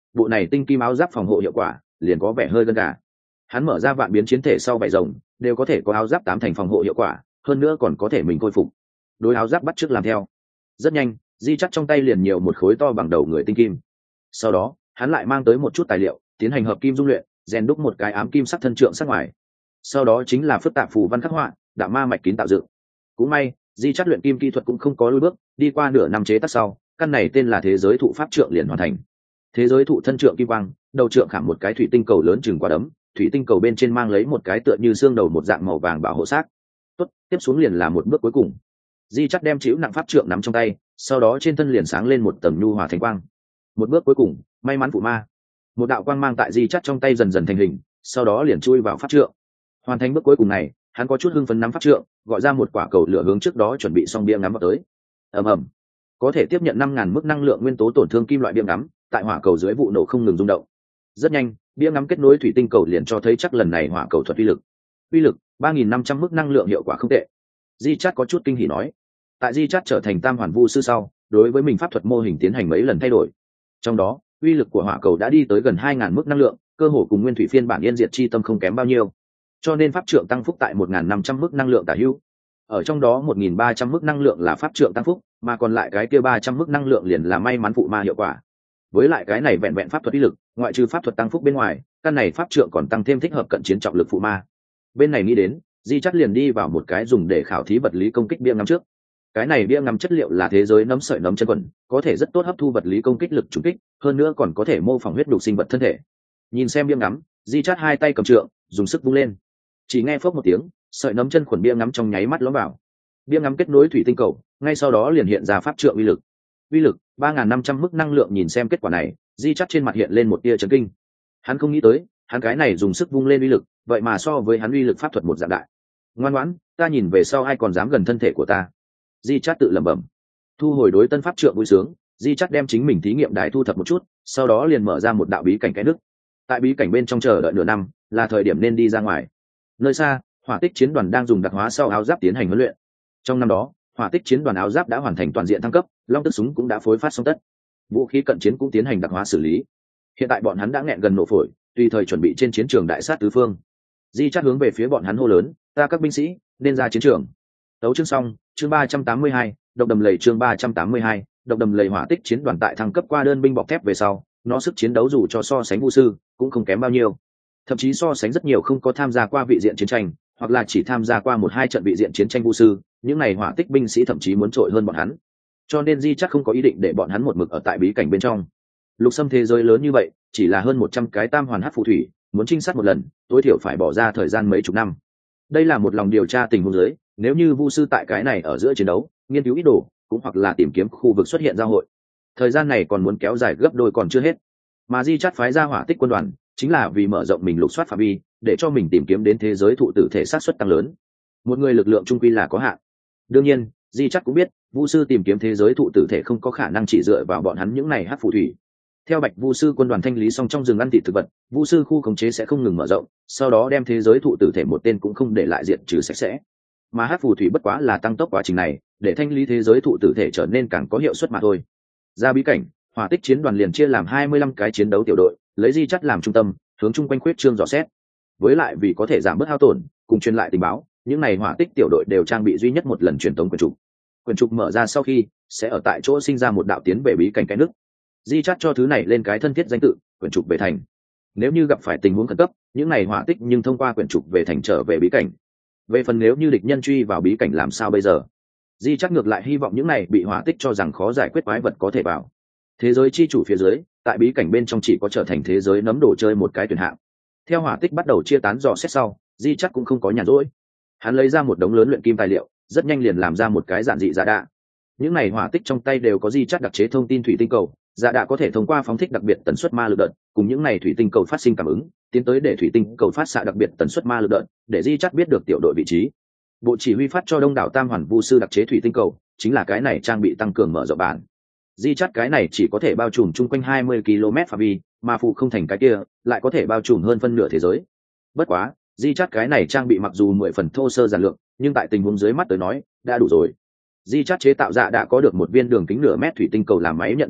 bộ này tinh kim áo giáp phòng hộ hiệu quả liền có vẻ hơi gân gà. Hắn mở ra vạn biến chiến thể sau 7 rồng đều có thể có áo giáp 8 thành phòng hộ hiệu quả, hơn nữa còn có thể mình khôi phục. Đối áo giáp bắt chước làm theo. Rất nhanh, Di Chắt trong tay liền nhiều một khối to bằng đầu người tinh kim. Sau đó, hắn lại mang tới một chút tài liệu, tiến hành hợp kim dung luyện, rèn đúc một cái ám kim sắc thân trượng sắc ngoài. Sau đó chính là phức tạp phù văn khắc họa, đạo ma mạch kín tạo dựng. Cũng may, Di Chắt luyện kim kỹ thuật cũng không có lùi bước, đi qua nửa năm chế tác sau, căn này tên là thế giới thụ pháp trượng liền hoàn thành. Thế giới thụ thân trượng kim quang, đầu trượng khảm một cái thủy tinh cầu lớn chừng quả đấm, thủy tinh cầu bên trên mang lấy một cái tựa như xương đầu một dạng màu vàng bảo hộ xác. Tốt, tiếp xuống liền là một bước cuối cùng. Di Chắt đem chịu nặng pháp trượng nắm trong tay, sau đó trên thân liền sáng lên một tầng nhu hòa thánh quang. Một bước cuối cùng, may mắn phụ ma. Một đạo quang mang tại Di Chắt trong tay dần dần thành hình, sau đó liền chui vào pháp trượng. Hoàn thành bước cuối cùng này, hắn có chút hưng phấn nắm pháp trượng, gọi ra một quả cầu lửa hướng trước đó chuẩn bị xong bia ngắm vào tới. Ầm ầm. Có thể tiếp nhận 5000 mức năng lượng nguyên tố tổn thương kim loại bia ngắm, tại hỏa cầu dưới vụ nổ không ngừng rung động. Rất nhanh, bia ngắm kết nối thủy tinh cầu liền cho thấy chắc lần này hỏa cầu thuật uy lực. Uy lực 3500 mức năng lượng hiệu quả không tệ. Di Chát có chút kinh hỉ nói. Tại Di Chát trở thành tam hoàn vu sư sau, đối với mình pháp thuật mô hình tiến hành mấy lần thay đổi. Trong đó, uy lực của hỏa cầu đã đi tới gần 2000 mức năng lượng, cơ hồ cùng nguyên thủy phiên bản yên diệt chi tâm không kém bao nhiêu. Cho nên pháp trượng tăng phúc tại 1500 mức năng lượng tả hữu. Ở trong đó 1300 mức năng lượng là pháp trượng tăng phúc, mà còn lại cái kia 300 mức năng lượng liền là may mắn phụ ma hiệu quả. Với lại cái này vẹn vẹn pháp thuật uy lực, ngoại trừ pháp thuật tăng phúc bên ngoài, căn này pháp trượng còn tăng thêm thích hợp cận chiến trọng lực phụ ma. Bên này nghĩ đến, Di Chắt liền đi vào một cái dùng để khảo thí vật lý công kích bia ngắm trước. Cái này bia ngắm chất liệu là thế giới nấm sợi nấm chân quần, có thể rất tốt hấp thu vật lý công kích lực trùng kích, hơn nữa còn có thể mô phỏng huyết đục sinh vật thân thể. Nhìn xem bia ngắm, Di Chắt hai tay cầm trượng, dùng sức vung lên. Chỉ nghe phốc một tiếng, sợi nấm chân khuẩn bia ngắm trong nháy mắt lõm vào. Bia ngắm kết nối thủy tinh cầu, ngay sau đó liền hiện ra pháp trượng uy lực. Uy lực 3500 mức năng lượng, nhìn xem kết quả này, Di Chắt trên mặt hiện lên một tia chấn kinh. Hắn không nghĩ tới, hắn cái này dùng sức vung lên uy lực, vậy mà so với hắn uy lực pháp thuật một dạng đại. Ngoan ngoãn, ta nhìn về sau ai còn dám gần thân thể của ta. Di Chát tự lẩm bẩm. Thu hồi đối tân pháp trượng vui sướng, Di Chát đem chính mình thí nghiệm đài thu thập một chút, sau đó liền mở ra một đạo bí cảnh cái nước. Tại bí cảnh bên trong chờ đợi nửa năm, là thời điểm nên đi ra ngoài. Nơi xa, hỏa tích chiến đoàn đang dùng đặc hóa sau áo giáp tiến hành huấn luyện. Trong năm đó, hỏa tích chiến đoàn áo giáp đã hoàn thành toàn diện thăng cấp, long tức súng cũng đã phối phát xong tất, vũ khí cận chiến cũng tiến hành đặc hóa xử lý. Hiện tại bọn hắn đã nghẹn gần nổ phổi, tùy thời chuẩn bị trên chiến trường đại sát tứ phương. Di Chát hướng về phía bọn hắn hô lớn, ta các binh sĩ nên ra chiến trường. Tấu chương xong, chương 382, độc đầm lầy chương 382, độc đầm lầy. Hỏa tích chiến đoàn tại thăng cấp qua đơn binh bọc thép về sau, nó sức chiến đấu dù cho so sánh vũ sư cũng không kém bao nhiêu, thậm chí so sánh rất nhiều không có tham gia qua vị diện chiến tranh, hoặc là chỉ tham gia qua 1-2 trận vị diện chiến tranh vũ sư, những này hỏa tích binh sĩ thậm chí muốn trội hơn bọn hắn. Cho nên Di Chát không có ý định để bọn hắn một mực ở tại bí cảnh bên trong. Lục xâm thế giới lớn như vậy, chỉ là hơn 100 cái tam hoàn hắc phù thủy, muốn trinh sát một lần, tối thiểu phải bỏ ra thời gian mấy chục năm. Đây là một lòng điều tra tình huống dưới, nếu như vu sư tại cái này ở giữa chiến đấu, nghiên cứu ý đồ, cũng hoặc là tìm kiếm khu vực xuất hiện giao hội, thời gian này còn muốn kéo dài gấp đôi còn chưa hết. Mà Di Chát phái ra hỏa tích quân đoàn, chính là vì mở rộng mình lục soát phạm vi, để cho mình tìm kiếm đến thế giới thụ tử thể sát suất tăng lớn. Một người lực lượng trung quy là có hạn. Đương nhiên, Di Chát cũng biết, vu sư tìm kiếm thế giới thụ tử thể không có khả năng chỉ dựa vào bọn hắn những này hắc phù thủy. Theo Bạch vu sư quân đoàn thanh lý xong trong rừng ăn thịt thực vật, vu sư khu khống chế sẽ không ngừng mở rộng, sau đó đem thế giới thụ tử thể một tên cũng không để lại diện trừ sạch sẽ. Mà hắc phù thủy bất quá là tăng tốc quá trình này, để thanh lý thế giới thụ tử thể trở nên càng có hiệu suất mà thôi. Ra bí cảnh, hỏa tích chiến đoàn liền chia làm 25 cái chiến đấu tiểu đội, lấy Di Chát làm trung tâm, hướng chung quanh khuyết trương dò xét. Với lại vì có thể giảm bớt hao tổn, cùng truyền lại tình báo, những này hỏa tích tiểu đội đều trang bị duy nhất một lần truyền tống quyển trục. Quyển trục mở ra sau khi, sẽ ở tại chỗ sinh ra một đạo tiến về bí cảnh cái nước. Di Chát cho thứ này lên cái thân thiết danh tự, quyển trục về thành. Nếu như gặp phải tình huống khẩn cấp, những này hỏa tích nhưng thông qua quyển trục về thành trở về bí cảnh. Về phần nếu như địch nhân truy vào bí cảnh làm sao bây giờ? Di Chát ngược lại hy vọng những này bị hỏa tích cho rằng khó giải quyết quái vật có thể vào. Thế giới chi chủ phía dưới, tại bí cảnh bên trong chỉ có trở thành thế giới nấm đồ chơi một cái tuyển hạng. Theo hỏa tích bắt đầu chia tán dò xét sau, Di Chát cũng không có nhàn rỗi. Hắn lấy ra một đống lớn luyện kim tài liệu, rất nhanh liền làm ra một cái giản dị giả đạ. Những này hỏa tích trong tay đều có Di Chát đặc chế thông tin thủy tinh cầu, giả đạ có thể thông qua phóng thích đặc biệt tần suất ma lực đợt, cùng những này thủy tinh cầu phát sinh cảm ứng, tiến tới để thủy tinh cầu phát xạ đặc biệt tần suất ma lực đợt, để Di Chát biết được tiểu đội vị trí. Bộ chỉ huy phát cho đông đảo tam hoàn vu sư đặc chế thủy tinh cầu, chính là cái này trang bị tăng cường mở rộng bản. Di Chát cái này chỉ có thể bao trùm chung quanh 20 km phạm vi, mà phụ không thành cái kia, lại có thể bao trùm hơn phân nửa thế giới. Bất quá, Di Chát cái này trang bị mặc dù 10 phần thô sơ giản lược, nhưng tại tình huống dưới mắt tới nói, đã đủ rồi. Di Chát chế tạo ra đã có được một viên đường kính nửa mét thủy tinh cầu làm máy nhận tín hiệu,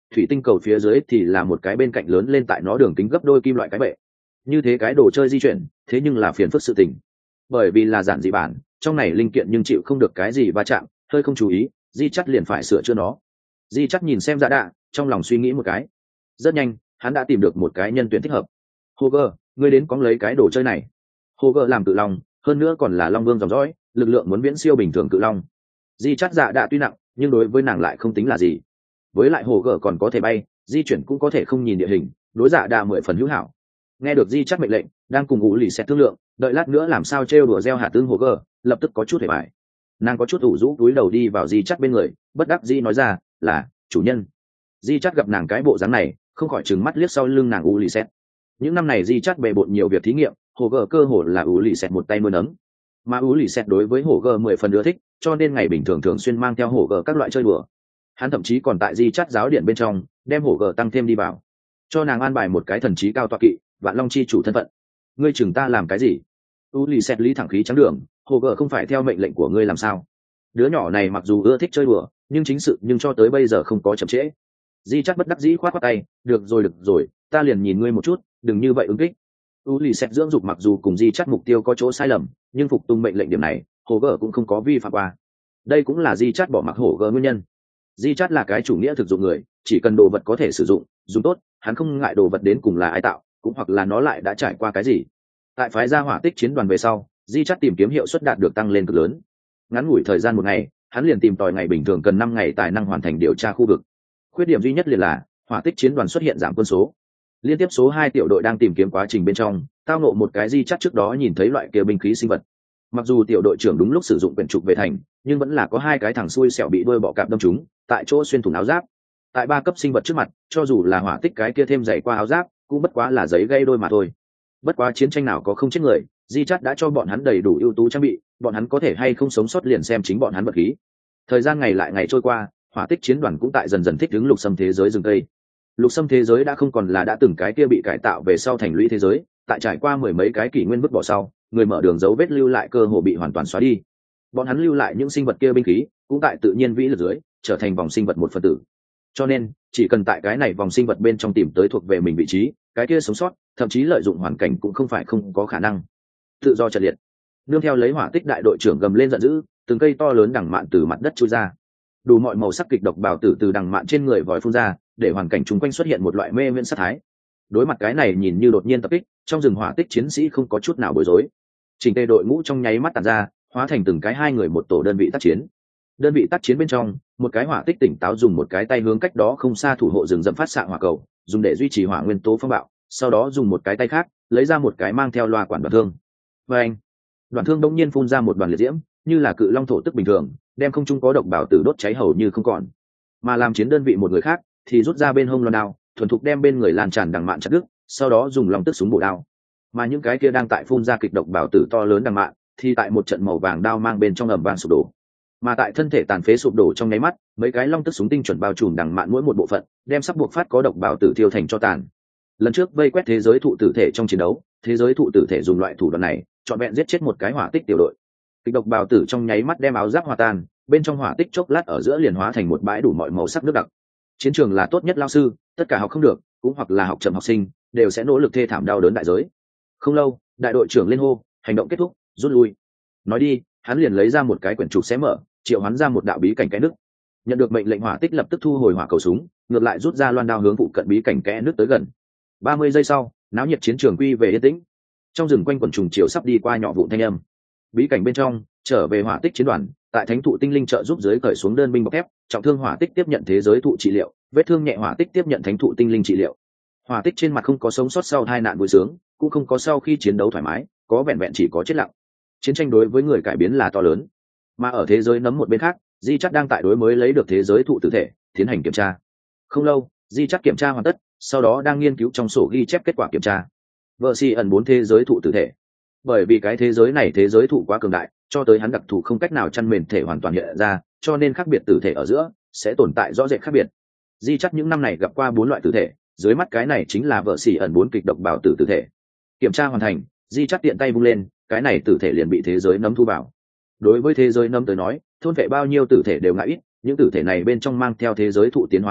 thủy tinh cầu phía dưới thì là một cái bên cạnh lớn lên tại nó đường kính gấp đôi kim loại cái bệ. Như thế cái đồ chơi di chuyển thế nhưng là phiền phức sự tình, bởi vì là giản dị bản trong này linh kiện nhưng chịu không được cái gì va chạm, hơi không chú ý di chắt liền phải sửa chữa nó. Di chắt nhìn xem dạ đạ, trong lòng suy nghĩ một cái, rất nhanh hắn đã tìm được một cái nhân tuyển thích hợp. Hoger, ngươi đến cóng lấy cái đồ chơi này. Hoger làm cự long, hơn nữa còn là long vương dòng dõi, lực lượng muốn viễn siêu bình thường cự long. Di chắt dạ đạ tuy nặng nhưng đối với nàng lại không tính là gì, với lại Hoger còn có thể bay, di chuyển cũng có thể không nhìn địa hình, đối dạ đạ 10 phần hữu hảo. Nghe được di chắt mệnh lệnh, đang cùng ủ lì xét thương lượng đợi lát nữa làm sao trêu đùa gieo hạt tương Hoger, lập tức có chút hề bại. Nàng có chút ủ rũ túi đầu đi vào di chắt bên người, bất đắc di nói ra là chủ nhân. Di chắt gặp nàng cái bộ dáng này không khỏi trừng mắt liếc sau lưng nàng Ulysses. Những năm này di chắt bề bộn nhiều việc thí nghiệm, Hoger cơ hồ là Ulysses một tay nuôi nấng, mà Ulysses đối với Hoger 10 phần ưa thích, cho nên ngày bình thường thường xuyên mang theo Hoger các loại chơi đùa. Hắn thậm chí còn tại di chắt giáo điện bên trong đem Hoger tăng thêm đi vào, cho nàng an bài một cái thần trí cao tọa kỵ, vạn long chi chủ thân phận. Ngươi chừng ta làm cái gì? Ulysses lý thẳng khí trắng đường, Hoger không phải theo mệnh lệnh của ngươi làm sao? Đứa nhỏ này mặc dù ưa thích chơi đùa nhưng chính sự nhưng cho tới bây giờ không có chậm trễ. Di chắc bất đắc dĩ khoát khoát tay, được rồi, ta liền nhìn ngươi một chút, đừng như vậy ứng kích. Ulysses dưỡng dục mặc dù cùng di chắc mục tiêu có chỗ sai lầm, nhưng phục tùng mệnh lệnh điểm này Hoger cũng không có vi phạm qua. Đây cũng là di chắc bỏ mặc Hoger nguyên nhân. Di chắc là cái chủ nghĩa thực dụng người, chỉ cần đồ vật có thể sử dụng dùng tốt, hắn không ngại đồ vật đến cùng là ai tạo, cũng hoặc là nó lại đã trải qua cái gì. Tại phái gia hỏa tích chiến đoàn về sau, di chắc tìm kiếm hiệu suất đạt được tăng lên cực lớn. Ngắn ngủi thời gian một ngày, hắn liền tìm tòi ngày bình thường cần 5 ngày tài năng hoàn thành điều tra khu vực. Khuyết điểm duy nhất liền là hỏa tích chiến đoàn xuất hiện giảm quân số. Liên tiếp số 2 tiểu đội đang tìm kiếm quá trình bên trong, tao ngộ một cái di chắc trước đó nhìn thấy loại kia binh khí sinh vật. Mặc dù tiểu đội trưởng đúng lúc sử dụng quyển trục về thành, nhưng vẫn là có 2 cái thằng xui xẻo bị đuôi bọ cạp đâm trúng, tại chỗ xuyên thủng áo giáp. Tại 3 cấp sinh vật trước mặt, cho dù là hỏa tích cái kia thêm dày qua áo giáp, cũng bất quá là giấy gây đôi mà thôi. Bất quá chiến tranh nào có không chết người, di chắt đã cho bọn hắn đầy đủ ưu tú trang bị, bọn hắn có thể hay không sống sót liền xem chính bọn hắn vật khí. Thời gian ngày lại ngày trôi qua, hỏa tích chiến đoàn cũng tại dần dần thích ứng lục xâm thế giới rừng tây. Lục xâm thế giới đã không còn là đã từng cái kia bị cải tạo về sau thành lũy thế giới, tại trải qua 10 mấy cái kỷ nguyên vứt bỏ sau, người mở đường dấu vết lưu lại cơ hồ bị hoàn toàn xóa đi. Bọn hắn lưu lại những sinh vật kia binh khí, cũng tại tự nhiên vĩ lực dưới trở thành vòng sinh vật một phần tử. Cho nên chỉ cần tại cái này vòng sinh vật bên trong tìm tới thuộc về mình vị trí, cái kia sống sót, thậm chí lợi dụng hoàn cảnh cũng không phải không có khả năng. Tự do trật liệt, nương theo lấy hỏa tích đại đội trưởng gầm lên giận dữ, từng cây to lớn đằng mạn từ mặt đất chui ra, đủ mọi màu sắc kịch độc bào tử từ đằng mạn trên người vòi phun ra, để hoàn cảnh chung quanh xuất hiện một loại mê viễn sát thái. Đối mặt cái này nhìn như đột nhiên tập kích, trong rừng hỏa tích chiến sĩ không có chút nào bối rối, chỉnh tề đội ngũ trong nháy mắt tản ra, hóa thành từng cái 2 người một tổ đơn vị tác chiến. Đơn vị tác chiến bên trong, một cái hỏa tích tỉnh táo dùng một cái tay hướng cách đó không xa thủ hộ rừng rậm phát xạ hỏa cầu, dùng để duy trì hỏa nguyên tố phong bạo, sau đó dùng một cái tay khác lấy ra một cái mang theo loa quản đoạn thương. Và anh, đoạn thương đông nhiên phun ra một đoàn liệt diễm, như là cự long thổ tức bình thường, đem không trung có độc bảo tử đốt cháy hầu như không còn. Mà làm chiến đơn vị một người khác thì rút ra bên hông loan đao, thuần thục đem bên người lan tràn đằng mạn chặt đứt, sau đó dùng long tức súng bổ đao. Mà những cái kia đang tại phun ra kịch độc bảo tử to lớn đằng mạn, thì tại một trận màu vàng đao mang bên trong ầm vang sụp đổ. Mà tại thân thể tàn phế sụp đổ trong nháy mắt, mấy cái long tức súng tinh chuẩn bao trùm đằng mạn mỗi một bộ phận, đem sắp buộc phát có độc bảo tử thiêu thành cho tàn. Lần trước vây quét thế giới thụ tử thể trong chiến đấu, thế giới thụ tử thể dùng loại thủ đoạn này chọn vẹn giết chết một cái hỏa tích tiểu đội. Kịch độc bào tử trong nháy mắt đem áo giáp hòa tan, bên trong hỏa tích chốc lát ở giữa liền hóa thành một bãi đủ mọi màu sắc nước đặc. Chiến trường là tốt nhất lao sư, tất cả học không được cũng hoặc là học chậm học sinh đều sẽ nỗ lực thê thảm đau đớn đại giới. Không lâu, đại đội trưởng lên hô, hành động kết thúc, rút lui. Nói đi, hắn liền lấy ra một cái quyển trục xé mở, triệu hoán ra một đạo bí cảnh kẽ nước. Nhận được mệnh lệnh hỏa tích lập tức thu hồi hỏa cầu súng, ngược lại rút ra loan đao hướng phụ cận bí cảnh kẽ nước tới gần. 30 giây sau, náo nhiệt chiến trường quy về yên tĩnh. Trong rừng quanh quần trùng chiều sắp đi qua nhỏ vụn thanh âm. Bí cảnh bên trong, trở về hỏa tích chiến đoàn, tại thánh thụ tinh linh trợ giúp dưới cởi xuống đơn binh bọc thép, trọng thương hỏa tích tiếp nhận thế giới thụ trị liệu, vết thương nhẹ hỏa tích tiếp nhận thánh thụ tinh linh trị liệu. Hỏa tích trên mặt không có sống sót sau tai nạn vui sướng, cũng không có sau khi chiến đấu thoải mái, có vẹn vẹn chỉ có chết lặng. Chiến tranh đối với người cải biến là to lớn. Mà ở thế giới nấm một bên khác, Di Chắc đang tại đối mới lấy được thế giới thụ tử thể, tiến hành kiểm tra. Không lâu, Di Chắc kiểm tra hoàn tất, sau đó đang nghiên cứu trong sổ ghi chép kết quả kiểm tra. Vợ si ẩn 4 thế giới thụ tử thể. Bởi vì cái thế giới này thế giới thụ quá cường đại, cho tới hắn đặc thù không cách nào chăn mền thể hoàn toàn hiện ra, cho nên khác biệt tử thể ở giữa sẽ tồn tại rõ rệt khác biệt. Di Chắc những năm này gặp qua 4 loại tử thể, dưới mắt cái này chính là vợ si ẩn 4 kịch độc bảo tử tử thể. Kiểm tra hoàn thành, Di Chắc tiện tay vung lên, cái này tử thể liền bị thế giới nấm thu vào. Đối với thế giới nấm tới nói, thôn vệ bao nhiêu tử thể đều ngại ít, những tử thể này bên trong mang theo thế giới thụ tiến hóa bí mật,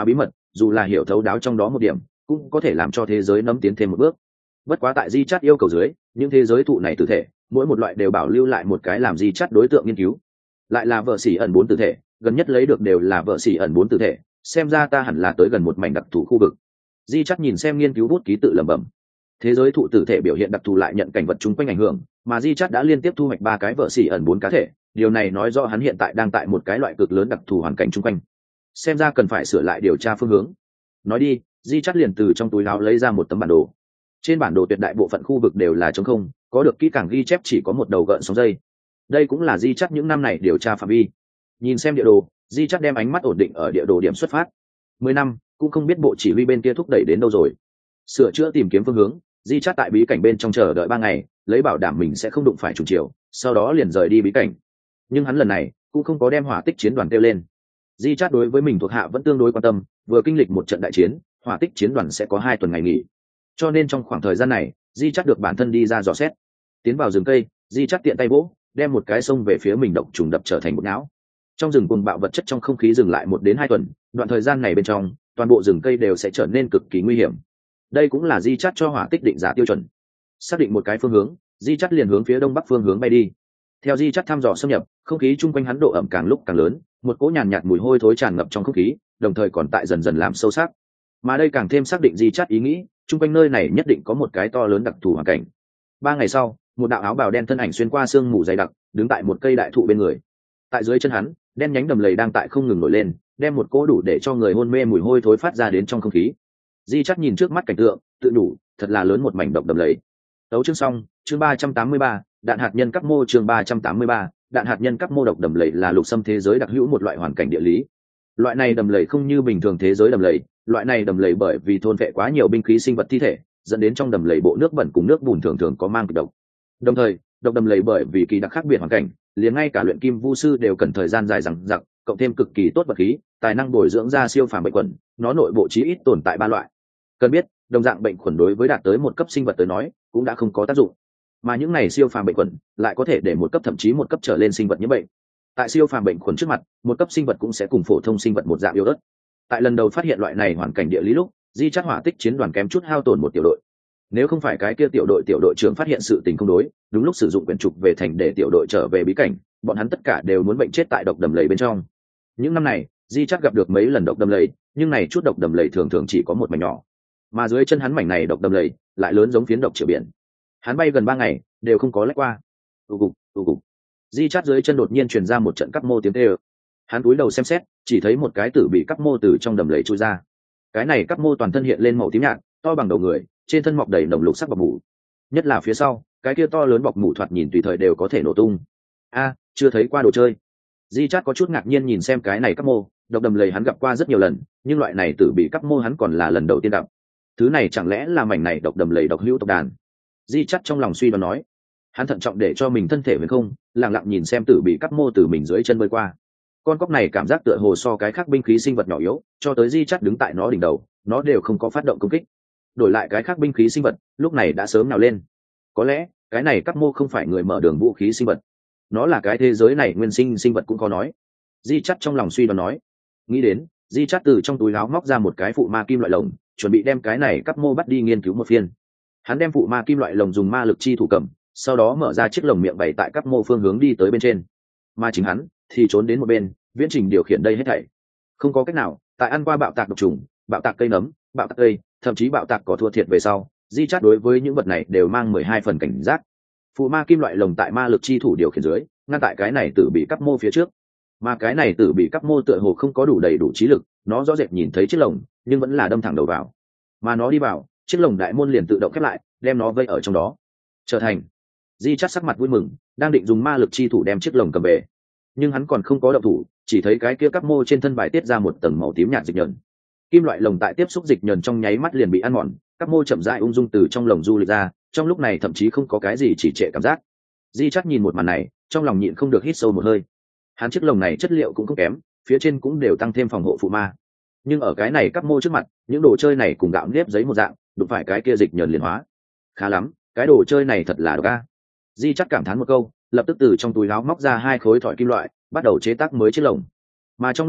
dù là hiểu thấu đáo trong đó một điểm cũng có thể làm cho thế giới nấm tiến thêm một bước. Bất quá tại di chắt yêu cầu dưới, những thế giới thụ này tử thể mỗi một loại đều bảo lưu lại một cái làm di chắt đối tượng nghiên cứu. Lại là vợ xỉ ẩn 4 tử thể, gần nhất lấy được đều là vợ xỉ ẩn 4 tử thể, xem ra ta hẳn là tới gần một mảnh đặc thù khu vực. Di chắt nhìn xem nghiên cứu bút ký tự lẩm bẩm. Thế giới thụ tử thể biểu hiện đặc thù lại nhận cảnh vật chung quanh ảnh hưởng, mà di chắt đã liên tiếp thu hoạch 3 cái vợ xỉ ẩn 4 cá thể, điều này nói rõ hắn hiện tại đang tại một cái loại cực lớn đặc thù hoàn cảnh chung quanh. Xem ra cần phải sửa lại điều tra phương hướng. Nói đi, di chắt liền từ trong túi áo lấy ra một tấm bản đồ. Trên bản đồ tuyệt đại bộ phận khu vực đều là trống không, có được kỹ càng ghi chép chỉ có một đầu gợn sóng dây. Đây cũng là di chắt những năm này điều tra phạm vi. Nhìn xem địa đồ, di chắt đem ánh mắt ổn định ở địa đồ điểm xuất phát. 10 năm cũng không biết bộ chỉ huy bên kia thúc đẩy đến đâu rồi. Sửa chữa tìm kiếm phương hướng, di chắt tại bí cảnh bên trong chờ đợi 3 ngày, lấy bảo đảm mình sẽ không đụng phải trùng chiều, sau đó liền rời đi bí cảnh. Nhưng hắn lần này cũng không có đem hỏa tích chiến đoàn kêu lên. Di chắt đối với mình thuộc hạ vẫn tương đối quan tâm, vừa kinh lịch một trận đại chiến, hỏa tích chiến đoàn sẽ có 2 tuần ngày nghỉ, cho nên trong khoảng thời gian này di chắt được bản thân đi ra dò xét. Tiến vào rừng cây, di chắt tiện tay vỗ, đem một cái sông về phía mình độc trùng đập trở thành một não. Trong rừng cuồng bạo vật chất trong không khí dừng lại 1 đến 2 tuần, đoạn thời gian này bên trong toàn bộ rừng cây đều sẽ trở nên cực kỳ nguy hiểm. Đây cũng là di chắt cho hỏa tích định giá tiêu chuẩn. Xác định một cái phương hướng, di chắt liền hướng phía đông bắc phương hướng bay đi. Theo di chắt thăm dò xâm nhập, không khí chung quanh hắn độ ẩm càng lúc càng lớn, một cỗ nhàn nhạt mùi hôi thối tràn ngập trong không khí, đồng thời còn tại dần dần làm sâu sắc. Mà đây càng thêm xác định di chắt ý nghĩ, chung quanh nơi này nhất định có một cái to lớn đặc thù hoàn cảnh. 3 ngày sau, một đạo áo bào đen thân ảnh xuyên qua sương mù dày đặc, đứng tại một cây đại thụ bên người. Tại dưới chân hắn, đen nhánh đầm lầy đang tại không ngừng nổi lên, đem một cỗ đủ để cho người hôn mê mùi hôi thối phát ra đến trong không khí. Di chắt nhìn trước mắt cảnh tượng, tự đủ, thật là lớn một mảnh độc đầm lầy. Tấu chương xong, chương 383, đạn hạt nhân các mô chương 383, đạn hạt nhân các mô. Độc đầm lầy là lục xâm thế giới đặc hữu một loại hoàn cảnh địa lý. Loại này đầm lầy không như bình thường thế giới đầm lầy, loại này đầm lầy bởi vì thôn vệ quá nhiều binh khí sinh vật thi thể, dẫn đến trong đầm lầy bộ nước bẩn cùng nước bùn thường thường có mang kịch độc. Đồng thời, độc đầm lầy bởi vì kỳ đặc khác biệt hoàn cảnh, liền ngay cả luyện kim vu sư đều cần thời gian dài dằng dặc, cộng thêm cực kỳ tốt vật khí, tài năng bồi dưỡng ra siêu phàm bệnh khuẩn, nó nội bộ chí ít tồn tại 3 loại. Cần biết, đồng dạng bệnh khuẩn đối với đạt tới một cấp sinh vật tới nói, cũng đã không có tác dụng. Mà những này siêu phàm bệnh khuẩn lại có thể để một cấp thậm chí một cấp trở lên sinh vật nhiễm bệnh. Tại siêu phàm bệnh khuẩn trước mặt, một cấp sinh vật cũng sẽ cùng phổ thông sinh vật một dạng yếu ớt. Tại lần đầu phát hiện loại này hoàn cảnh địa lý lúc, di chắt hỏa tích chiến đoàn kém chút hao tổn một tiểu đội. Nếu không phải cái kia tiểu đội trưởng phát hiện sự tình không đối, đúng lúc sử dụng quyển trục về thành để tiểu đội trở về bí cảnh, bọn hắn tất cả đều muốn bệnh chết tại độc đầm lầy bên trong. Những năm này, di chắt gặp được mấy lần độc đầm lầy, nhưng này chút độc đầm lầy thường thường chỉ có một mảnh nhỏ, mà dưới chân hắn mảnh này độc đầm lầy lại lớn giống phiến độc triệu biển. Hắn bay gần 3 ngày đều không có lách qua. Tù cục. Di chắt dưới chân đột nhiên truyền ra một trận cắp mô tiếng tê ơ. Hắn cúi đầu xem xét, chỉ thấy một cái tử bị cắp mô từ trong đầm lầy chui ra. Cái này cắp mô toàn thân hiện lên màu tím nhạt, to bằng đầu người, trên thân mọc đầy nồng lục sắc bọc mủ. Nhất là phía sau, cái kia to lớn bọc mủ thoạt nhìn tùy thời đều có thể nổ tung. Chưa thấy qua đồ chơi. Di chắt có chút ngạc nhiên nhìn xem cái này cắp mô, độc đầm lầy hắn gặp qua rất nhiều lần, nhưng loại này tử bị cắp mô hắn còn là lần đầu tiên gặp. Thứ này chẳng lẽ là mảnh này độc đầm lầy độc hữu tộc đàn? Di chắt trong lòng suy đoán nói. Hắn thận trọng để cho mình thân thể huyền không, lặng lặng nhìn xem tử bị cắp mô từ mình dưới chân bơi qua. Con cóc này cảm giác tựa hồ so cái khác binh khí sinh vật nhỏ yếu, cho tới di chắt đứng tại nó đỉnh đầu, nó đều không có phát động công kích. Đổi lại cái khác binh khí sinh vật, lúc này đã sớm nào lên. Có lẽ cái này cắp mô không phải người mở đường vũ khí sinh vật, nó là cái thế giới này nguyên sinh sinh vật cũng có nói. Di chắt trong lòng suy đoán nói. Nghĩ đến, di chắt từ trong túi áo móc ra một cái phụ ma kim loại lồng, chuẩn bị đem cái này cắp mô bắt đi nghiên cứu một phiên. Hắn đem phụ ma kim loại lồng dùng ma lực chi thủ cầm, sau đó mở ra chiếc lồng miệng bày tại cắp mô phương hướng đi tới bên trên, mà chính hắn thì trốn đến một bên viễn trình điều khiển đây hết thảy. Không có cách nào, tại ăn qua bạo tạc độc trùng, bạo tạc cây nấm, bạo tạc cây, thậm chí bạo tạc cỏ thua thiệt về sau, di chắt đối với những vật này đều mang 12 phần cảnh giác. Phụ ma kim loại lồng tại ma lực chi thủ điều khiển dưới, ngăn tại cái này tử bị cắp mô phía trước, mà cái này tử bị cắp mô tựa hồ không có đủ đầy đủ trí lực, nó rõ rệt nhìn thấy chiếc lồng nhưng vẫn là đâm thẳng đầu vào, mà nó đi vào chiếc lồng đại môn liền tự động khép lại, đem nó vây ở trong đó. Trở thành di chắt sắc mặt vui mừng, đang định dùng ma lực chi thủ đem chiếc lồng cầm về, nhưng hắn còn không có động thủ, chỉ thấy cái kia cắp mô trên thân bài tiết ra một tầng màu tím nhạt dịch nhờn. Kim loại lồng tại tiếp xúc dịch nhờn trong nháy mắt liền bị ăn mòn, cắp mô chậm rãi ung dung từ trong lồng du lịch ra, trong lúc này thậm chí không có cái gì chỉ trệ cảm giác. Di chắt nhìn một màn này, trong lòng nhịn không được hít sâu một hơi. Hắn chiếc lồng này chất liệu cũng không kém, phía trên cũng đều tăng thêm phòng hộ phụ ma, nhưng ở cái này cắp mô trước mặt, những đồ chơi này cùng gạo nếp giấy một dạng, đụng phải cái kia dịch nhờn liền hóa. Khá lắm, cái đồ chơi này thật là độc a. Di chắt cảm thán một câu, lập tức từ trong túi áo móc ra 2 khối thỏi kim loại, bắt đầu chế tác mới chiếc lồng. Mà trong lúc này,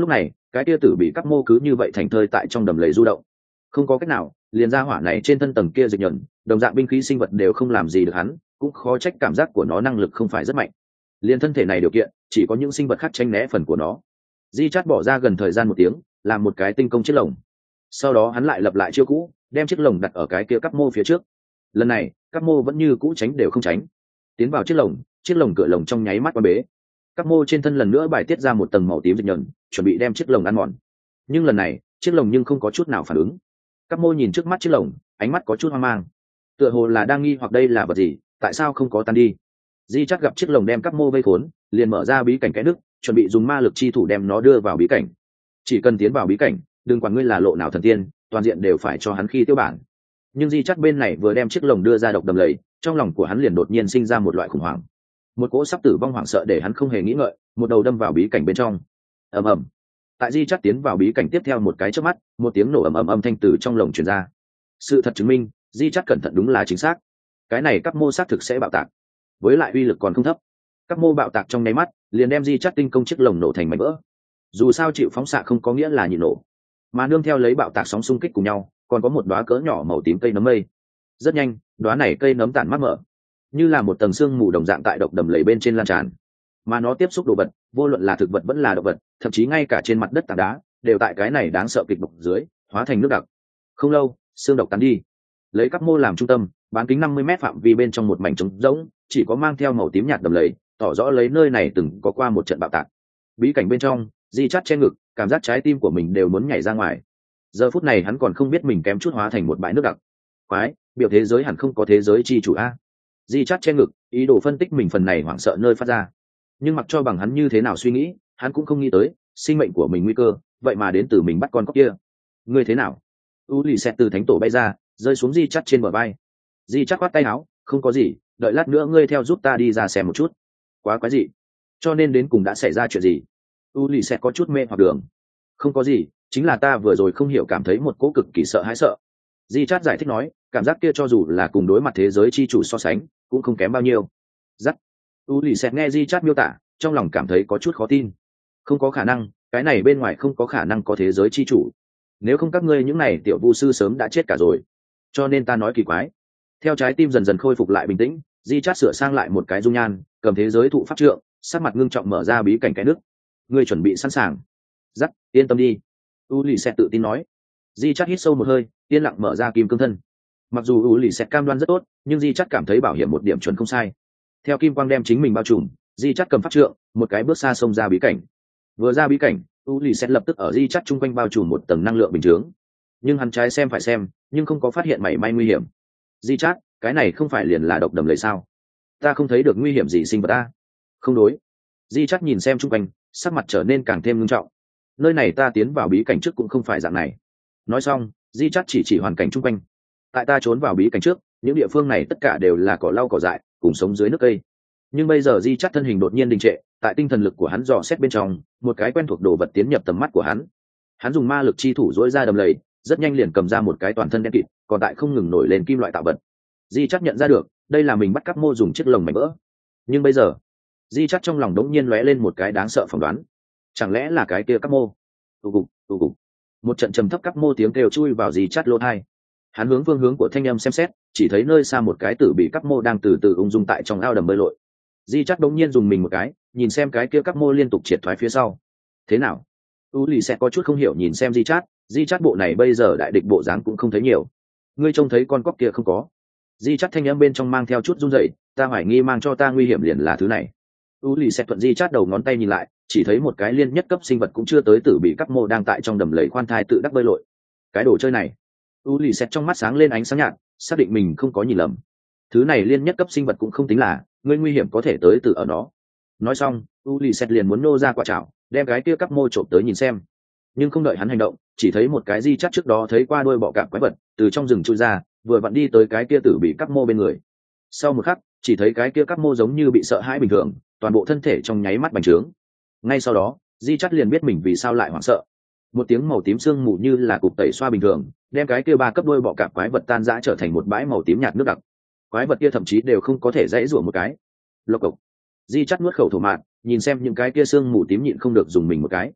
cái kia tử bị các mô cứ như vậy thành thơi tại trong đầm lầy du động. Không có cách nào, liền ra hỏa này trên thân tầng kia dịch nhuần, đồng dạng binh khí sinh vật đều không làm gì được hắn, cũng khó trách cảm giác của nó năng lực không phải rất mạnh. Liền thân thể này điều kiện, chỉ có những sinh vật khác tranh né phần của nó. Di Chát bỏ ra gần thời gian 1 tiếng, làm một cái tinh công chiếc lồng. Sau đó hắn lại lập lại chiêu cũ, đem chiếc lồng đặt ở cái kia các mô phía trước. Lần này, các mô vẫn như cũ tránh đều không tránh. Tiến vào chiếc lồng cửa lồng trong nháy mắt qua bế. Các mô trên thân lần nữa bài tiết ra một tầng màu tím dịch nhờn, chuẩn bị đem chiếc lồng ăn mòn. Nhưng lần này, chiếc lồng nhưng không có chút nào phản ứng. Các mô nhìn trước mắt chiếc lồng, ánh mắt có chút hoang mang, tựa hồ là đang nghi hoặc đây là vật gì, tại sao không có tan đi. Di Chát gặp chiếc lồng đem các mô vây khốn, liền mở ra bí cảnh cái nước, chuẩn bị dùng ma lực chi thủ đem nó đưa vào bí cảnh. Chỉ cần tiến vào bí cảnh, đừng quản ngươi là lộ nào thần tiên, toàn diện đều phải cho hắn khi tiêu bản. Nhưng Di Chát bên này vừa đem chiếc lồng đưa ra độc đầm lầy, trong lòng của hắn liền đột nhiên sinh ra một loại khủng hoảng. Một cỗ sắp tử vong hoảng sợ để hắn không hề nghĩ ngợi, một đầu đâm vào bí cảnh bên trong. Ầm ầm. Tại Di Chát tiến vào bí cảnh tiếp theo một cái chớp mắt, một tiếng nổ ầm ầm âm thanh từ trong lồng truyền ra. Sự thật chứng minh, Di Chát cẩn thận đúng là chính xác. Cái này các mô xác thực sẽ bạo tạc, với lại uy lực còn không thấp. Các mô bạo tạc trong nháy mắt, liền đem Di Chát tinh công chiếc lồng nổ thành mảnh vỡ. Dù sao chịu phóng xạ không có nghĩa là nhịn nổ, mà nương theo lấy bạo tạc sóng xung kích cùng nhau, còn có một đóa cỡ nhỏ màu tím cây nấm mây. Rất nhanh, đóa này cây nấm tản mát mở, như là một tầng sương mù đồng dạng tại độc đầm lầy bên trên lan tràn. Mà nó tiếp xúc đồ vật, vô luận là thực vật vẫn là động vật, thậm chí ngay cả trên mặt đất tảng đá, đều tại cái này đáng sợ kịch độc dưới, hóa thành nước đặc. Không lâu, xương độc tán đi. Lấy các mô làm trung tâm, bán kính 50 mét phạm vi bên trong một mảnh trống rỗng, chỉ có mang theo màu tím nhạt đầm lầy, tỏ rõ lấy nơi này từng có qua một trận bạo tạc. Bí cảnh bên trong, Di Chát che ngực, cảm giác trái tim của mình đều muốn nhảy ra ngoài. Giờ phút này hắn còn không biết mình kém chút hóa thành một bãi nước đặc. Quái, biểu thế giới hẳn không có thế giới chi chủ a. Di Chát che ngực, ý đồ phân tích mình phần này hoảng sợ nơi phát ra. Nhưng mặc cho bằng hắn như thế nào suy nghĩ, hắn cũng không nghĩ tới, sinh mệnh của mình nguy cơ, vậy mà đến từ mình bắt con cóc kia. Ngươi thế nào? U lì xẹt từ thánh tổ bay ra, rơi xuống Di Chát trên bờ vai. Di Chát khoát tay áo, không có gì, đợi lát nữa ngươi theo giúp ta đi ra xem một chút. Quá quái gì? Cho nên đến cùng đã xảy ra chuyện gì? U lì xẹt có chút mê hoặc đường. Không có gì, chính là ta vừa rồi không hiểu cảm thấy một cỗ cực kỳ sợ hãi sợ. Di Chát giải thích nói, cảm giác kia cho dù là cùng đối mặt thế giới chi chủ so sánh, cũng không kém bao nhiêu. Dắt. U lì xẹt nghe Di Chát miêu tả, trong lòng cảm thấy có chút khó tin. Không có khả năng, cái này bên ngoài không có khả năng có thế giới chi chủ. Nếu không các ngươi những này tiểu vu sư sớm đã chết cả rồi. Cho nên ta nói kỳ quái. Theo trái tim dần dần khôi phục lại bình tĩnh, Di Chát sửa sang lại một cái dung nhan, cầm thế giới thụ pháp trượng, sắc mặt ngưng trọng mở ra bí cảnh cái nước. Ngươi chuẩn bị sẵn sàng. Dắt, yên tâm đi. U lì xẹt tự tin nói. Di Chát hít sâu một hơi, yên lặng mở ra kim cương thân. Mặc dù U lì xẹt cam đoan rất tốt, nhưng Di Chát cảm thấy bảo hiểm một điểm chuẩn không sai. Theo kim quang đem chính mình bao trùm, Di Chát cầm pháp trượng, một cái bước xa xông ra bí cảnh. Vừa ra bí cảnh, U lì xẹt lập tức ở Di Chát chung quanh bao trùm một tầng năng lượng bình chướng. Nhưng hắn trái xem phải xem, nhưng không có phát hiện mảy may nguy hiểm. Di Chát, cái này không phải liền là độc đầm lầy sao? Ta không thấy được nguy hiểm gì sinh vật ta. Không đối. Di Chát nhìn xem chung quanh, sắc mặt trở nên càng thêm nghiêm trọng. Nơi này ta tiến vào bí cảnh trước cũng không phải dạng này. Nói xong, Di Chát chỉ hoàn cảnh chung quanh. Tại ta trốn vào bí cảnh trước, những địa phương này tất cả đều là cỏ lau cỏ dại, cùng sống dưới nước cây. Nhưng bây giờ Di Chát thân hình đột nhiên đình trệ, tại tinh thần lực của hắn dò xét bên trong, một cái quen thuộc đồ vật tiến nhập tầm mắt của hắn. Hắn dùng ma lực chi thủ dỗi ra đầm lầy, rất nhanh liền cầm ra một cái toàn thân đen kịt, còn tại không ngừng nổi lên kim loại tạo vật. Di Chát nhận ra được, đây là mình bắt cắp mô dùng chiếc lồng mảnh vỡ. Nhưng bây giờ, Di Chát trong lòng đống nhiên lóe lên một cái đáng sợ phỏng đoán. Chẳng lẽ là cái kia cắp mô? Tù cục. Một trận trầm thấp cắp mô tiếng kêu chui vào Di Chát lỗ tai. Hắn hướng phương hướng của thanh âm xem xét, chỉ thấy nơi xa một cái tử bị cắp mô đang từ từ ung dung tại trong ao đầm bơi lội. Di Chát đống nhiên dùng mình một cái, nhìn xem cái kia cắp mô liên tục triệt thoái phía sau. Thế nào? U lì sẽ có chút không hiểu nhìn xem Di Chát bộ này bây giờ đại địch bộ dáng cũng không thấy nhiều. Ngươi trông thấy con cóc kia không có? Di Chát thanh âm bên trong mang theo chút run rẩy, ta hoài nghi mang cho ta nguy hiểm liền là thứ này. U lì sẽ thuận Di Chát đầu ngón tay nhìn lại, chỉ thấy một cái liên nhất cấp sinh vật cũng chưa tới tử bị cắp mô đang tại trong đầm lầy khoan thai tự đắc bơi lội. Cái đồ chơi này. U lì sẽ trong mắt sáng lên ánh sáng nhạt, xác định mình không có nhìn lầm. Thứ này liên nhất cấp sinh vật cũng không tính là, ngươi nguy hiểm có thể tới từ ở nó. Nói xong, U lì sẽ liền muốn nô ra quả chảo, đem cái kia cắp mô trộm tới nhìn xem. Nhưng không đợi hắn hành động, chỉ thấy một cái Di Chát trước đó thấy qua đuôi bọ cạp quái vật từ trong rừng chui ra, vừa vặn đi tới cái kia tử bị cắp mô bên người. Sau một khắc, chỉ thấy cái kia cắp mô giống như bị sợ hãi bình thường, toàn bộ thân thể trong nháy mắt bành trướng. Ngay sau đó, Di Chát liền biết mình vì sao lại hoảng sợ. Một tiếng màu tím sương mù như là cục tẩy xoa bình thường, đem cái kia 3 cấp đuôi bọ cạp quái vật tan rã trở thành một bãi màu tím nhạt nước đặc. Quái vật kia thậm chí đều không có thể dãy rủa một cái. Lộc cộc. Di Chát nuốt khẩu thổ mạn, nhìn xem những cái kia sương mù tím nhịn không được dùng mình một cái.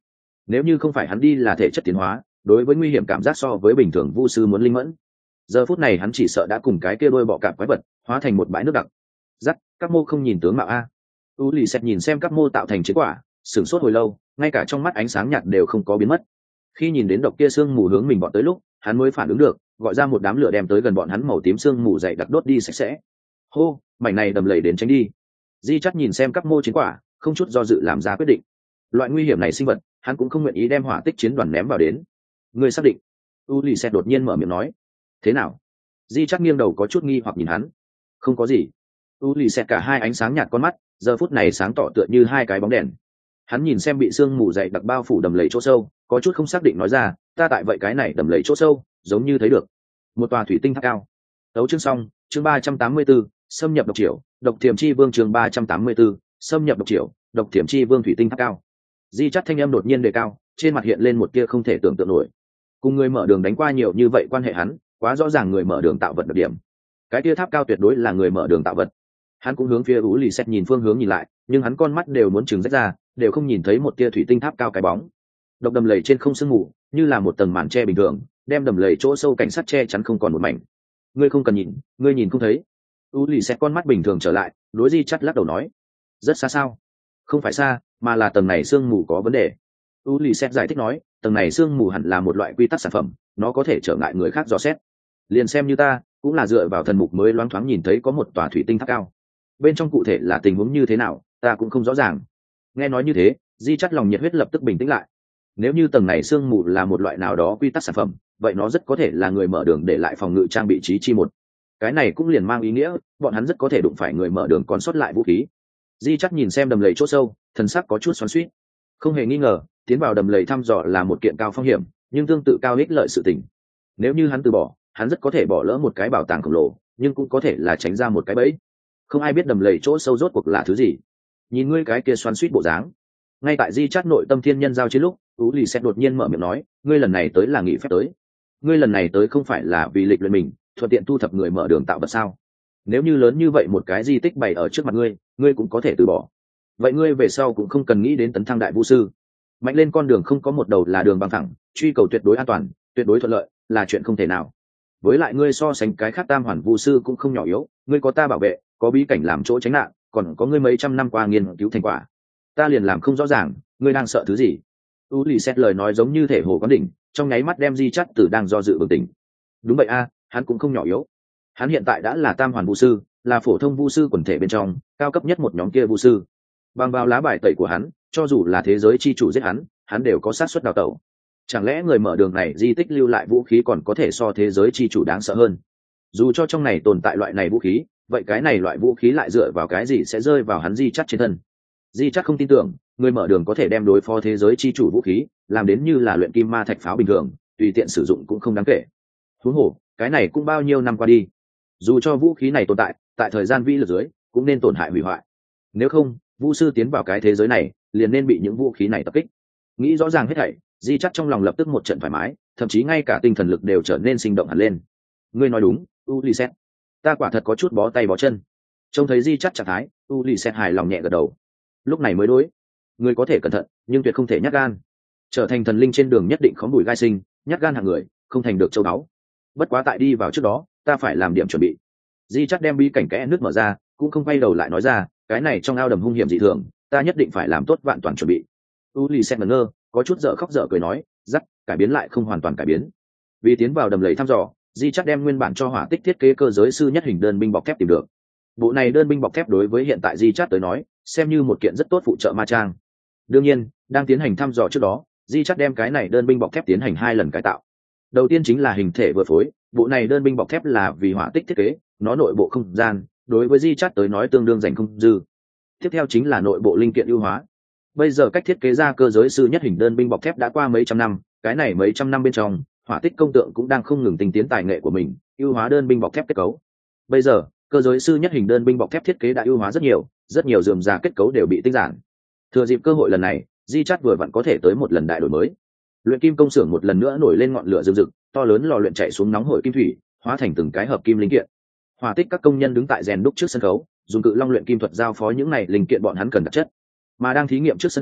nếu như không phải hắn đi là thể chất tiến hóa, đối với nguy hiểm cảm giác so với bình thường vu sư muốn linh mẫn. Giờ phút này hắn chỉ sợ đã cùng cái kia đôi bọ cạp quái vật hóa thành một bãi nước đặc. Dắt, các mô không nhìn tướng mạo a. U lì xẹt nhìn xem các mô tạo thành chiến quả, sửng sốt hồi lâu, ngay cả trong mắt ánh sáng nhạt đều không có biến mất. Khi nhìn đến độc kia xương mù hướng mình bọn tới lúc, hắn mới phản ứng được, gọi ra một đám lửa đem tới gần bọn hắn, màu tím xương mù dày đặc đốt đi sạch sẽ. Hô, mảnh này đầm lầy đến tránh đi. Di Chắt nhìn xem các mô chiến quả, không chút do dự làm ra quyết định. Loại nguy hiểm này sinh vật, hắn cũng không nguyện ý đem hỏa tích chiến đoàn ném vào đến. Người xác định? U lì xẹt đột nhiên mở miệng nói. Thế nào? Di Chắt nghiêng đầu có chút nghi hoặc nhìn hắn. Không có gì. U lì xẹt cả hai ánh sáng nhạt con mắt, giờ phút này sáng tỏ tựa như hai cái bóng đèn. Hắn nhìn xem bị sương mù dày đặc bao phủ đầm lầy chỗ sâu, có chút không xác định nói ra, ta tại vậy cái này đầm lầy chỗ sâu, giống như thấy được một tòa thủy tinh tháp cao. Đấu chương xong, chương 384, xâm nhập độc triều, độc thiểm chi vương chương 384, xâm nhập độc triều, độc thiểm chi vương thủy tinh tháp cao. Di Chắt thanh âm đột nhiên đề cao, trên mặt hiện lên một tia không thể tưởng tượng nổi. Cùng người mở đường đánh qua nhiều như vậy, quan hệ hắn quá rõ ràng người mở đường tạo vật đặc điểm. Cái tia tháp cao tuyệt đối là người mở đường tạo vật. Hắn cũng hướng phía U Lì Xét nhìn phương hướng nhìn lại, nhưng hắn con mắt đều muốn trừng rách ra, đều không nhìn thấy một tia thủy tinh tháp cao cái bóng. Độc đầm lầy trên không sương mù, như là một tầng màn che bình thường, đem đầm lầy chỗ sâu cảnh sát che chắn không còn một mảnh. Ngươi không cần nhìn, ngươi nhìn không thấy. U Lì Xét con mắt bình thường trở lại, đối Di Chắt lắc đầu nói, rất xa sao? Không phải xa, mà là tầng này sương mù có vấn đề. U Lì Xét giải thích nói, tầng này sương mù hẳn là một loại quy tắc sản phẩm, nó có thể trở ngại người khác dò xét. Liền xem như ta, cũng là dựa vào thần mục mới loáng thoáng nhìn thấy có một tòa thủy tinh tháp cao. Bên trong cụ thể là tình huống như thế nào, ta cũng không rõ ràng. Nghe nói như thế, Di Chắt lòng nhiệt huyết lập tức bình tĩnh lại. Nếu như tầng này sương mù là một loại nào đó quy tắc sản phẩm, vậy nó rất có thể là người mở đường để lại phòng ngự trang bị chí chi một. Cái này cũng liền mang ý nghĩa, bọn hắn rất có thể đụng phải người mở đường còn sót lại vũ khí. Di Chắt nhìn xem đầm lầy chỗ sâu, thần sắc có chút xoắn xuýt. Không hề nghi ngờ, tiến vào đầm lầy thăm dò là một kiện cao phong hiểm, nhưng tương tự cao ích lợi sự tình. Nếu như hắn từ bỏ, hắn rất có thể bỏ lỡ một cái bảo tàng khổng lồ, nhưng cũng có thể là tránh ra một cái bẫy. Không ai biết đầm lầy chỗ sâu rốt cuộc là thứ gì. Nhìn ngươi cái kia xoắn xuýt bộ dáng. Ngay tại Di Chắt nội tâm thiên nhân giao chiến lúc, Ú Lì Xét đột nhiên mở miệng nói, ngươi lần này tới là nghỉ phép tới. Ngươi lần này tới không phải là vì lịch luyện mình, thuận tiện thu thập người mở đường tạo vật sao? Nếu như lớn như vậy một cái di tích bày ở trước mặt ngươi, ngươi cũng có thể từ bỏ. Vậy ngươi về sau cũng không cần nghĩ đến tấn thăng đại vũ sư. Mạnh lên con đường không có một đầu là đường bằng thẳng, truy cầu tuyệt đối an toàn, tuyệt đối thuận lợi là chuyện không thể nào. Với lại ngươi so sánh cái khác tam hoàn vũ sư cũng không nhỏ yếu, ngươi có ta bảo vệ, có bí cảnh làm chỗ tránh nạn, còn có ngươi mấy trăm năm qua nghiên cứu thành quả. Ta liền làm không rõ ràng, ngươi đang sợ thứ gì? U Lì Xét lời nói giống như thể hồ quán đỉnh, trong nháy mắt đem Di Chắt từ đang do dự bừng tỉnh. Đúng vậy a, hắn cũng không nhỏ yếu. Hắn hiện tại đã là tam hoàn vũ sư, là phổ thông vũ sư quần thể bên trong cao cấp nhất một nhóm kia vũ sư. Bằng vào lá bài tẩy của hắn, cho dù là thế giới chi chủ giết hắn, hắn đều có xác suất đào tẩu. Chẳng lẽ người mở đường này di tích lưu lại vũ khí còn có thể so thế giới chi chủ đáng sợ hơn? Dù cho trong này tồn tại loại này vũ khí, vậy cái này loại vũ khí lại dựa vào cái gì sẽ rơi vào hắn Di Chắt trên thân? Di Chắt không tin tưởng người mở đường có thể đem đối phó thế giới chi chủ vũ khí làm đến như là luyện kim ma thạch pháo bình thường, tùy tiện sử dụng cũng không đáng kể. Huống hồ, cái này cũng bao nhiêu năm qua đi, dù cho vũ khí này tồn tại tại thời gian vĩ lực dưới cũng nên tổn hại hủy hoại. Nếu không, vũ sư tiến vào cái thế giới này liền nên bị những vũ khí này tập kích. Nghĩ rõ ràng hết thảy, Di Chắt trong lòng lập tức một trận thoải mái, thậm chí ngay cả tinh thần lực đều trở nên sinh động hẳn lên. Ngươi nói đúng, Ulysses, ta quả thật có chút bó tay bó chân. Trông thấy Di Chắt trạng thái, Ulysses hài lòng nhẹ gật đầu. Lúc này mới đối, ngươi có thể cẩn thận nhưng tuyệt không thể nhát gan. Trở thành thần linh trên đường nhất định khó bùi gai sinh, nhát gan hạng người không thành được châu báu. Bất quá tại đi vào trước đó, ta phải làm điểm chuẩn bị. Di Chắt đem bí cảnh kẽ nước mở ra, cũng không quay đầu lại nói ra, cái này trong ao đầm hung hiểm dị thường, ta nhất định phải làm tốt vạn toàn chuẩn bị. Ulysses ngẩn ngơ, có chút dở khóc dở cười nói, dắt, cải biến lại không hoàn toàn cải biến. Vì tiến vào đầm lầy thăm dò, Di Chắt đem nguyên bản cho hỏa tích thiết kế cơ giới sư nhất hình đơn binh bọc thép tìm được. Bộ này đơn binh bọc thép đối với hiện tại Di Chắt tới nói, xem như một kiện rất tốt phụ trợ ma trang. Đương nhiên, đang tiến hành thăm dò trước đó, Di Chắt đem cái này đơn binh bọc thép tiến hành 2 lần cải tạo. Đầu tiên chính là hình thể vừa phối, bộ này đơn binh bọc thép là vì hỏa tích thiết kế, nó nội bộ không gian, đối với Di Chắt tới nói tương đương dành không dư. Tiếp theo chính là nội bộ linh kiện ưu hóa. Bây giờ cách thiết kế ra cơ giới sư nhất hình đơn binh bọc thép đã qua mấy trăm năm, cái này mấy trăm năm bên trong, hỏa tích công tượng cũng đang không ngừng tinh tiến tài nghệ của mình, ưu hóa đơn binh bọc thép kết cấu. Bây giờ, cơ giới sư nhất hình đơn binh bọc thép thiết kế đã ưu hóa rất nhiều rườm rà kết cấu đều bị tinh giản. Thừa dịp cơ hội lần này, Di Chắt vừa vặn có thể tới một lần đại đổi mới. Luyện kim công xưởng một lần nữa nổi lên ngọn lửa rực rực, to lớn lò luyện chạy xuống nóng hổi kim thủy, hóa thành từng cái hợp kim linh kiện. Hỏa tích các công nhân đứng tại rèn đúc trước sân khấu, dùng cự long luyện kim thuật giao phó những này linh kiện bọn hắn cần đặc chất. Mà đang thí nghiệm trước sân khấu,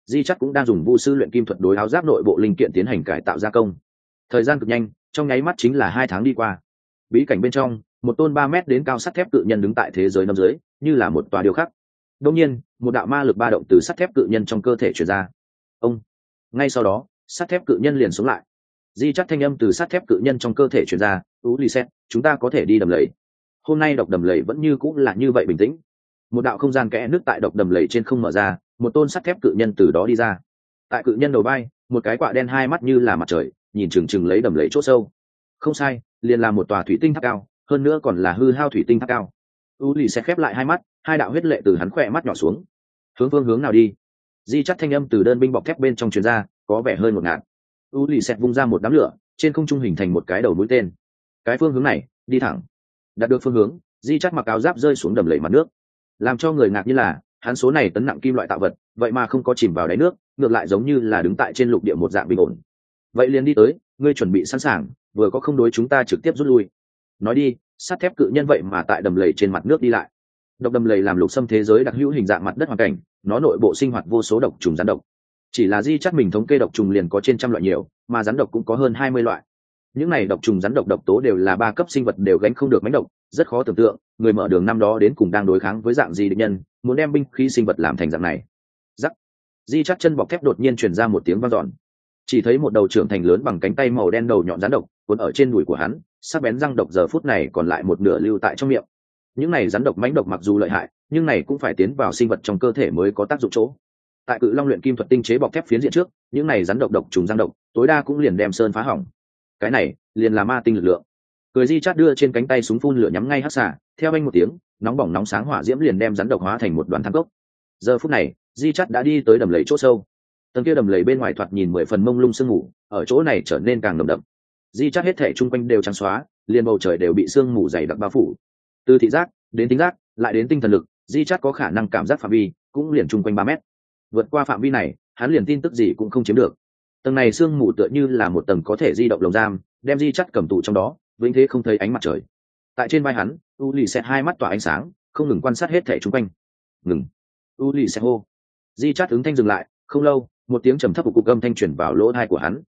di chắc cũng đang dùng vu sư luyện kim thuật đối áo giáp nội bộ linh kiện tiến hành cải tạo gia công. Thời gian cực nhanh, trong nháy mắt chính là 2 tháng đi qua. Bí cảnh bên trong, một tôn 3 mét đến cao sắt thép cự nhân đứng tại thế giới nằm dưới, như là một tòa điêu khắc. Đương nhiên, một đạo ma lực ba động từ sắt thép cự nhân trong cơ thể truyền ra. Ông. Ngay sau đó, sắt thép cự nhân liền sống lại. Di chắc thanh âm từ sắt thép cự nhân trong cơ thể truyền ra, "Ulysses, chúng ta có thể đi đầm lầy." Hôm nay độc đầm lầy vẫn như cũng là như vậy bình tĩnh. Một đạo không gian kẽ nước tại độc đầm lầy trên không mở ra, một tôn sắt thép cự nhân từ đó đi ra. Tại cự nhân đầu vai, một cái quạ đen hai mắt như là mặt trời, nhìn chừng chừng lấy đầm lầy chỗ sâu. Không sai, liền là một tòa thủy tinh tháp cao, hơn nữa còn là hư hao thủy tinh tháp cao. Ulysses khép lại hai mắt, hai đạo huyết lệ từ hắn khỏe mắt nhỏ xuống. Hướng nào đi? Di chắc thanh âm từ đơn binh bọc thép bên trong truyền ra, có vẻ hơi ngột ngạt. Ulysses vung ra một đám lửa, trên không trung hình thành một cái đầu mũi tên. Cái phương hướng này, đi thẳng. Đạt được phương hướng, Di chắc mặc áo giáp rơi xuống đầm lầy mặt nước. Làm cho người ngạc như là, hắn số này tấn nặng kim loại tạo vật, vậy mà không có chìm vào đáy nước, ngược lại giống như là đứng tại trên lục địa một dạng bình ổn. Vậy liền đi tới, ngươi chuẩn bị sẵn sàng, vừa có không đối chúng ta trực tiếp rút lui. Nói đi, sắt thép cự nhân vậy mà tại đầm lầy trên mặt nước đi lại. Độc đầm lầy làm lục xâm thế giới đặc hữu hình dạng mặt đất hoàn cảnh, nó nội bộ sinh hoạt vô số độc trùng rắn độc. Chỉ là Di chắc mình thống kê độc trùng liền có trên trăm loại nhiều, mà rắn độc cũng có hơn 20 loại. Những này độc trùng rắn độc độc tố đều là 3 cấp sinh vật đều gánh không được mãnh độc, rất khó tưởng tượng, người mở đường năm đó đến cùng đang đối kháng với dạng gì địch nhân, muốn đem binh khí sinh vật làm thành dạng này. Rắc. Di chắc chân bọc thép đột nhiên truyền ra một tiếng vang dọn. Chỉ thấy một đầu trưởng thành lớn bằng cánh tay màu đen đầu nhọn rắn độc cuốn ở trên đùi của hắn, sắc bén răng độc giờ phút này còn lại một nửa lưu tại trong miệng. Những này rắn độc mãnh độc mặc dù lợi hại, nhưng này cũng phải tiến vào sinh vật trong cơ thể mới có tác dụng chỗ. Tại Cự Long luyện kim thuật tinh chế bọc thép phiến diện trước, những này rắn độc độc trùng răng độc, tối đa cũng liền đem sơn phá hỏng. Cái này, liền là ma tinh lực lượng. Cười Di chát đưa trên cánh tay súng phun lửa nhắm ngay hắc xà, theo anh một tiếng, nóng bỏng nóng sáng hỏa diễm liền đem rắn độc hóa thành một đoàn than cốc. Giờ phút này, Di chát đã đi tới đầm lầy chỗ sâu. Tầng kia đầm lầy bên ngoài thoạt nhìn 10 phần mông lung sương mù, ở chỗ này trở nên càng nồng đậm. Di chát hết thảy chung quanh đều trắng xóa, liền bầu trời đều bị sương mù dày đặc bao phủ. Từ thị giác đến tính giác, lại đến tinh thần lực, Di chát có khả năng cảm giác phạm vi cũng liền chung quanh 3 mét. Vượt qua phạm vi này, hắn liền tin tức gì cũng không chiếm được. Tầng này sương mù tựa như là một tầng có thể di động lồng giam, đem Di chát cầm tù trong đó, vĩnh thế không thấy ánh mặt trời. Tại trên vai hắn, Ulysses hai mắt tỏa ánh sáng, không ngừng quan sát hết thảy chung quanh. Ngừng. Ulysses hô. Di chát ứng thanh dừng lại, không lâu, một tiếng trầm thấp của cục âm thanh truyền vào lỗ tai của hắn.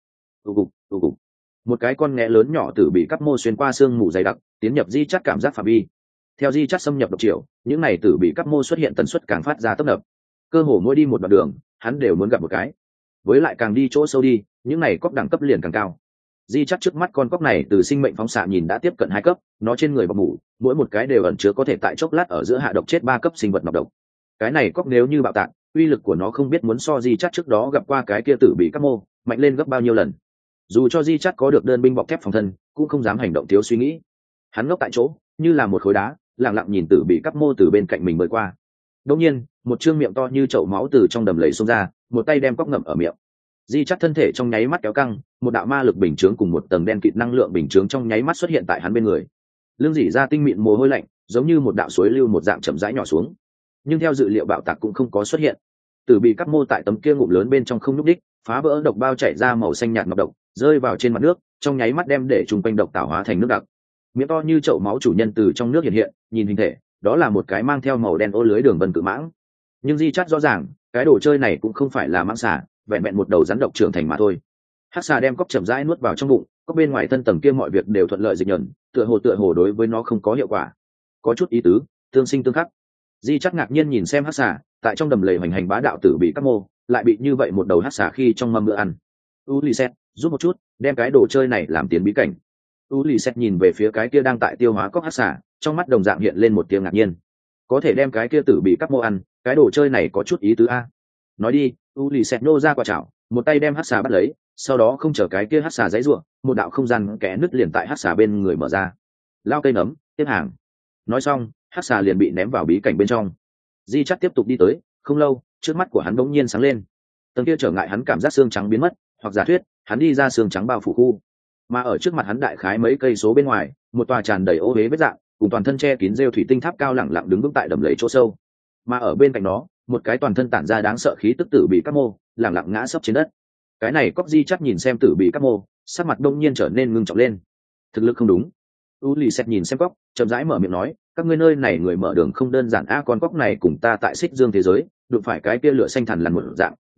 Cục. Một cái con nghé lớn nhỏ tử bị cắp mô xuyên qua xương mù dày đặc, tiến nhập Di chát cảm giác phạm vi. Theo Di chát xâm nhập độc chiều, những này tử bị cắp mô xuất hiện tần suất càng phát ra tấp nập. Cơ hồ mỗi đi một đoạn đường, hắn đều muốn gặp một cái. Với lại càng đi chỗ sâu đi, những này cóc đẳng cấp liền càng cao. Di chắc trước mắt con cóc này từ sinh mệnh phóng xạ nhìn đã tiếp cận 2 cấp, nó trên người bọc mủ, mỗi một cái đều ẩn chứa có thể tại chốc lát ở giữa hạ độc chết 3 cấp sinh vật nọc độc. Cái này cóc nếu như bạo tạc, uy lực của nó không biết muốn so Di chắc trước đó gặp qua cái kia tử bị cắp mô mạnh lên gấp bao nhiêu lần. Dù cho Di chắc có được đơn binh bọc thép phòng thân, cũng không dám hành động thiếu suy nghĩ. Hắn ngốc tại chỗ, như là một khối đá, lặng lặng nhìn tử bị cắp mô từ bên cạnh mình bơi qua. Đột nhiên, một trương miệng to như chậu máu từ trong đầm lầy xông ra, một tay đem cóc ngậm ở miệng. Di chắc thân thể trong nháy mắt kéo căng, một đạo ma lực bình chướng cùng một tầng đen kịt năng lượng bình chướng trong nháy mắt xuất hiện tại hắn bên người. Lưng dỉ ra tinh mịn mồ hôi lạnh, giống như một đạo suối lưu một dạng chậm rãi nhỏ xuống. Nhưng theo dự liệu bạo tạc cũng không có xuất hiện. Tử bị cắp mô tại tấm kia ngụm lớn bên trong không nhúc đích, phá vỡ độc bao chảy ra màu xanh nhạt ngọc độc, rơi vào trên mặt nước, trong nháy mắt đem để trùng quanh độc tạo hóa thành nước đặc. Miệng to như chậu máu chủ nhân từ trong nước hiện hiện, nhìn hình thể, đó là một cái mang theo màu đen ô lưới đường vân cự mãng. Nhưng Di chắc rõ ràng, cái đồ chơi này cũng không phải là mãng xà, vẹn vẹn một đầu rắn độc trưởng thành mà thôi. Hắc xà đem cóc chậm rãi nuốt vào trong bụng, cóc bên ngoài thân tầng kia mọi việc đều thuận lợi dịch nhẫn, tựa hồ đối với nó không có hiệu quả. Có chút ý tứ, tương sinh tương khắc. Di chắc ngạc nhiên nhìn xem hắc xà, tại trong đầm lầy hoành hành bá đạo tử bị cắp mô, lại bị như vậy một đầu hắc xà khi trong mâm bữa ăn. Ulysses, giúp một chút, đem cái đồ chơi này làm tiến bí cảnh. Ulysses nhìn về phía cái kia đang tại tiêu hóa cóc hắc xà, trong mắt đồng dạng hiện lên một tiếng ngạc nhiên. Có thể đem cái kia tử bị cắp mô ăn, cái đồ chơi này có chút ý tứ a. Nói đi, Ulysses nô ra quả chảo, một tay đem hắc xà bắt lấy, sau đó không chờ cái kia hắc xà giãy giụa, một đạo không gian kẽ nứt liền tại hắc xà bên người mở ra. Lao cây nấm, tiếp hàng. Nói xong, hắc xà liền bị ném vào bí cảnh bên trong. Di chắc tiếp tục đi tới, không lâu, trước mắt của hắn bỗng nhiên sáng lên. Tầng kia trở ngại hắn cảm giác xương trắng biến mất, hoặc giả thuyết, hắn đi ra xương trắng bao phủ khu. Mà ở trước mặt hắn đại khái mấy cây số bên ngoài, một tòa tràn đầy ô uế vết dạng, cùng toàn thân che kín rêu thủy tinh tháp cao lẳng lặng đứng vững tại đầm lầy chỗ sâu. Mà ở bên cạnh nó, một cái toàn thân tản ra đáng sợ khí tức tử bị cắp mô lẳng lặng ngã sấp trên đất. Cái này cóc Di chắc nhìn xem tử bị cắp mô, sắc mặt đông nhiên trở nên ngưng trọng lên. Thực lực không đúng. Ulysses nhìn xem cóc, chậm rãi mở miệng nói, các ngươi nơi này người mở đường không đơn giản a, con cóc này cùng ta tại Xích Dương thế giới đụng phải cái kia lửa xanh thẳn lằn một dạng,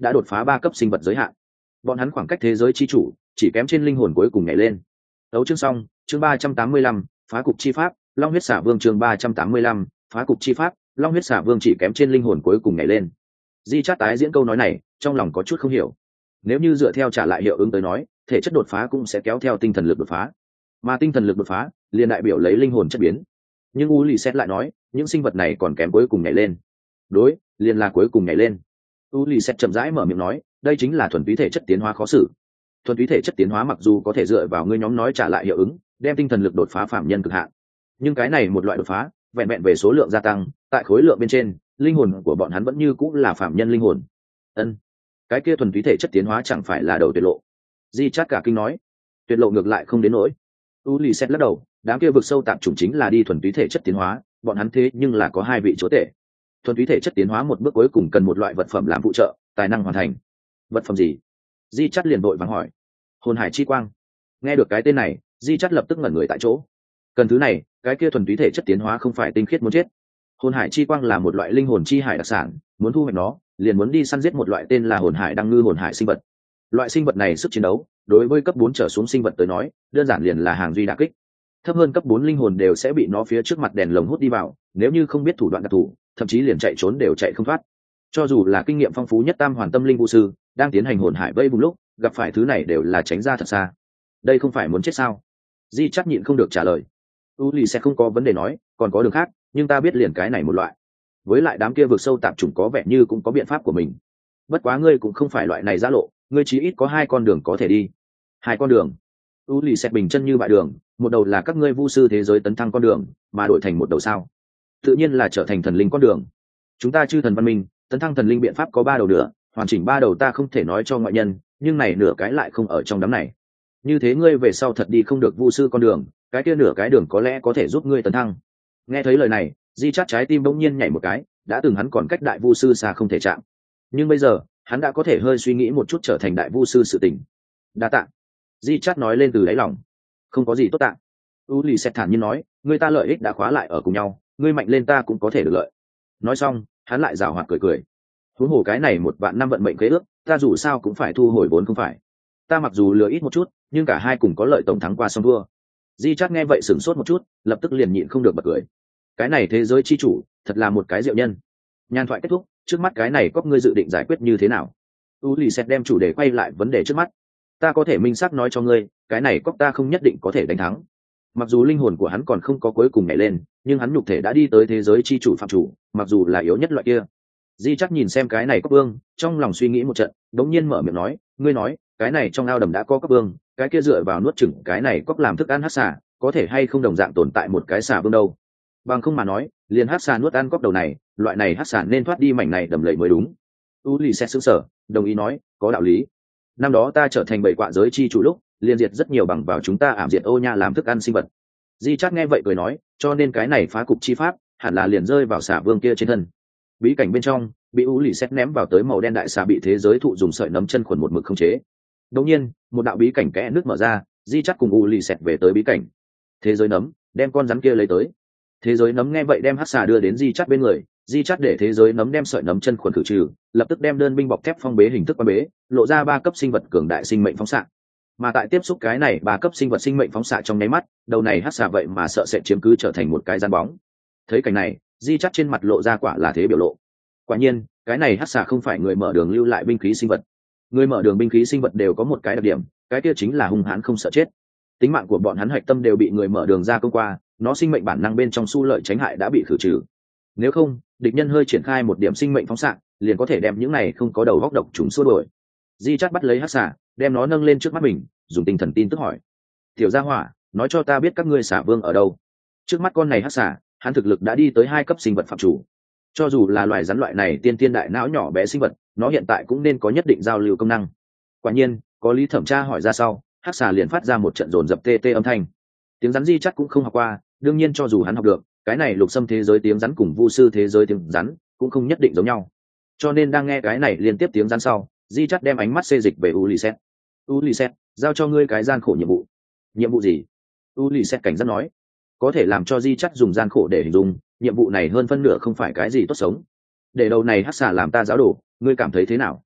đã đột phá 3 cấp sinh vật giới hạn. Bọn hắn khoảng cách thế giới chi chủ chỉ kém trên linh hồn cuối cùng nhảy lên. Đấu chương xong, chương 385, phá cục chi pháp, Long huyết xả vương chương 385, phá cục chi pháp, Long huyết xả vương chỉ kém trên linh hồn cuối cùng nhảy lên. Di Chát tái diễn câu nói này, trong lòng có chút không hiểu. Nếu như dựa theo trả lại hiệu ứng tới nói, thể chất đột phá cũng sẽ kéo theo tinh thần lực đột phá, mà tinh thần lực đột phá liền đại biểu lấy linh hồn chất biến. Nhưng U Lì Xét lại nói, những sinh vật này còn kém cuối cùng nhảy lên. Đối, liền là cuối cùng nhảy lên. U Lì Xét chậm rãi mở miệng nói, đây chính là thuần túy thể chất tiến hóa khó xử. Thuần túy thể chất tiến hóa mặc dù có thể dựa vào ngươi nhóm nói trả lại hiệu ứng, đem tinh thần lực đột phá phạm nhân cực hạn, nhưng cái này một loại đột phá, vẹn vẹn về số lượng gia tăng, tại khối lượng bên trên, linh hồn của bọn hắn vẫn như cũng là phạm nhân linh hồn. Ân, cái kia thuần túy thể chất tiến hóa chẳng phải là đầu tuyệt lộ? Di Chát cả kinh nói. Tuyệt lộ ngược lại không đến nỗi. U Lì Xét lắc đầu, đám kia vực sâu tạp chủng chính là đi thuần túy thể chất tiến hóa, bọn hắn thế nhưng là có hai vị chúa tể. Thuần túy thể chất tiến hóa một bước cuối cùng cần một loại vật phẩm làm phụ trợ, tài năng hoàn thành. Vật phẩm gì? Di Chát liền vội vàng hỏi. Hồn hải chi quang. Nghe được cái tên này, Di Chát lập tức ngẩn người tại chỗ. Cần thứ này, cái kia thuần túy thể chất tiến hóa không phải tinh khiết muốn chết. Hồn hải chi quang là một loại linh hồn chi hải đặc sản, muốn thu hoạch nó, liền muốn đi săn giết một loại tên là hồn hải đăng ngư hồn hải sinh vật. Loại sinh vật này sức chiến đấu, đối với cấp 4 trở xuống sinh vật tới nói, đơn giản liền là hàng duy đả kích. Thấp hơn cấp 4 linh hồn đều sẽ bị nó phía trước mặt đèn lồng hút đi vào, nếu như không biết thủ đoạn đặc thù, thậm chí liền chạy trốn đều chạy không thoát. Cho dù là kinh nghiệm phong phú nhất tam hoàn tâm linh vũ sư, đang tiến hành hồn hải vây vùng lúc, gặp phải thứ này đều là tránh ra thật xa. Đây không phải muốn chết sao? Di chắc nhịn không được trả lời. U Lì sẽ không có vấn đề nói, còn có đường khác, nhưng ta biết liền cái này một loại. Với lại đám kia vực sâu tạp chủng có vẻ như cũng có biện pháp của mình. Bất quá ngươi cũng không phải loại này giã lộ, ngươi chí ít có 2 con đường có thể đi. 2 con đường? U Lì sẽ bình chân như bại đường, một đầu là các ngươi vu sư thế giới tấn thăng con đường, mà đổi thành một đầu sao? Tự nhiên là trở thành thần linh con đường. Chúng ta chư thần văn minh, tấn thăng thần linh biện pháp có 3 đầu nữa, hoàn chỉnh 3 đầu ta không thể nói cho ngoại nhân, nhưng này nửa cái lại không ở trong đám này. Như thế ngươi về sau thật đi không được vu sư con đường, cái kia nửa cái đường có lẽ có thể giúp ngươi tấn thăng. Nghe thấy lời này, Di Chát trái tim bỗng nhiên nhảy một cái, đã từng hắn còn cách đại vu sư xa không thể chạm, nhưng bây giờ hắn đã có thể hơi suy nghĩ một chút trở thành đại vu sư sự tình. Đa tạ. Di Chát nói lên từ đáy lòng. Không có gì tốt tạ. U Lì Xét thản nhiên nói, người ta lợi ích đã khóa lại ở cùng nhau, ngươi mạnh lên ta cũng có thể được lợi. Nói xong, hắn lại giảo hoạt cười cười. Huống hồ cái này 1 vạn năm vận mệnh khế ước, ta dù sao cũng phải thu hồi vốn không phải. Ta mặc dù lừa ít một chút, nhưng cả hai cùng có lợi tổng thắng qua song thua. Di Chát nghe vậy sửng sốt một chút, lập tức liền nhịn không được bật cười. Cái này thế giới chi chủ, thật là một cái diệu nhân. Nhan thoại kết thúc, trước mắt cái này có ngươi dự định giải quyết như thế nào? U Lì Xét đem chủ đề quay lại vấn đề trước mắt. Ta có thể minh xác nói cho ngươi, cái này cóc ta không nhất định có thể đánh thắng. Mặc dù linh hồn của hắn còn không có cuối cùng nhảy lên, nhưng hắn nhục thể đã đi tới thế giới chi chủ phạm chủ, mặc dù là yếu nhất loại kia. Di chắc nhìn xem cái này cóc vương, trong lòng suy nghĩ một trận, đống nhiên mở miệng nói, ngươi nói, cái này trong ao đầm đã có cóc vương, cái kia dựa vào nuốt chửng cái này cóc làm thức ăn hắc xà, có thể hay không đồng dạng tồn tại một cái xà vương đâu? Bằng không mà nói, liền hắc xà nuốt ăn cóc đầu này, loại này hắc xà nên thoát đi mảnh này đầm lầy mới đúng. U Lì sẽ sững sờ, đồng ý nói, có đạo lý. Năm đó ta trở thành bảy quạ giới chi chủ lúc, liên diệt rất nhiều bằng vào chúng ta ảm diệt ô nha làm thức ăn sinh vật. Di Chát nghe vậy cười nói, cho nên cái này phá cục chi pháp, hẳn là liền rơi vào xà vương kia trên thân. Bí cảnh bên trong, bị U Lì xét ném vào tới màu đen đại xà bị thế giới thụ dùng sợi nấm chân khuẩn một mực khống chế. Đột nhiên, một đạo bí cảnh kẽ nước mở ra, Di Chát cùng U Lì xét về tới bí cảnh. Thế giới nấm, đem con rắn kia lấy tới. Thế giới nấm nghe vậy đem hắc xà đưa đến Di Chát bên người, Di Chát để thế giới nấm đem sợi nấm chân khuẩn khử trừ, lập tức đem đơn binh bọc thép phong bế hình thức quan bế, lộ ra 3 cấp sinh vật cường đại sinh mệnh phóng xạ. Mà tại tiếp xúc cái này 3 cấp sinh vật sinh mệnh phóng xạ trong nháy mắt, đầu này hắc xà vậy mà sợ sẽ chiếm cứ trở thành một cái gian bóng. Thấy cảnh này, Di Chát trên mặt lộ ra quả là thế biểu lộ. Quả nhiên, cái này hắc xà không phải người mở đường lưu lại binh khí sinh vật. Người mở đường binh khí sinh vật đều có một cái đặc điểm, cái kia chính là hung hãn không sợ chết. Tính mạng của bọn hắn hạch tâm đều bị người mở đường ra công qua, nó sinh mệnh bản năng bên trong xu lợi tránh hại đã bị khử trừ. Nếu không, địch nhân hơi triển khai một điểm sinh mệnh phóng xạ, liền có thể đem những này không có đầu góc độc chúng xua đuổi. Di Chát bắt lấy hắc xà, đem nó nâng lên trước mắt mình, dùng tinh thần tin tức hỏi: "Tiểu gia hỏa, nói cho ta biết các ngươi xà vương ở đâu?" Trước mắt con này hắc xà, hắn thực lực đã đi tới 2 cấp sinh vật phạm chủ. Cho dù là loài rắn loại này tiên tiên đại não nhỏ bé sinh vật, nó hiện tại cũng nên có nhất định giao lưu công năng. Quả nhiên, có lý thẩm tra hỏi ra sau, hắc xà liền phát ra một trận dồn dập tê tê âm thanh. Tiếng rắn Di Chát cũng không học qua, đương nhiên cho dù hắn học được, cái này lục xâm thế giới tiếng rắn cùng vu sư thế giới tiếng rắn cũng không nhất định giống nhau. Cho nên đang nghe cái này liên tiếp tiếng rắn sau, Di Chát đem ánh mắt xê dịch về Ulysses. "Ulysses, giao cho ngươi cái gian khổ nhiệm vụ." "Nhiệm vụ gì?" Ulysses cảnh giác nói. Có thể làm cho Di Chát dùng gian khổ để hình dung, nhiệm vụ này hơn phân nửa không phải cái gì tốt sống. "Để đầu này hắc xà làm ta giáo đồ, ngươi cảm thấy thế nào?"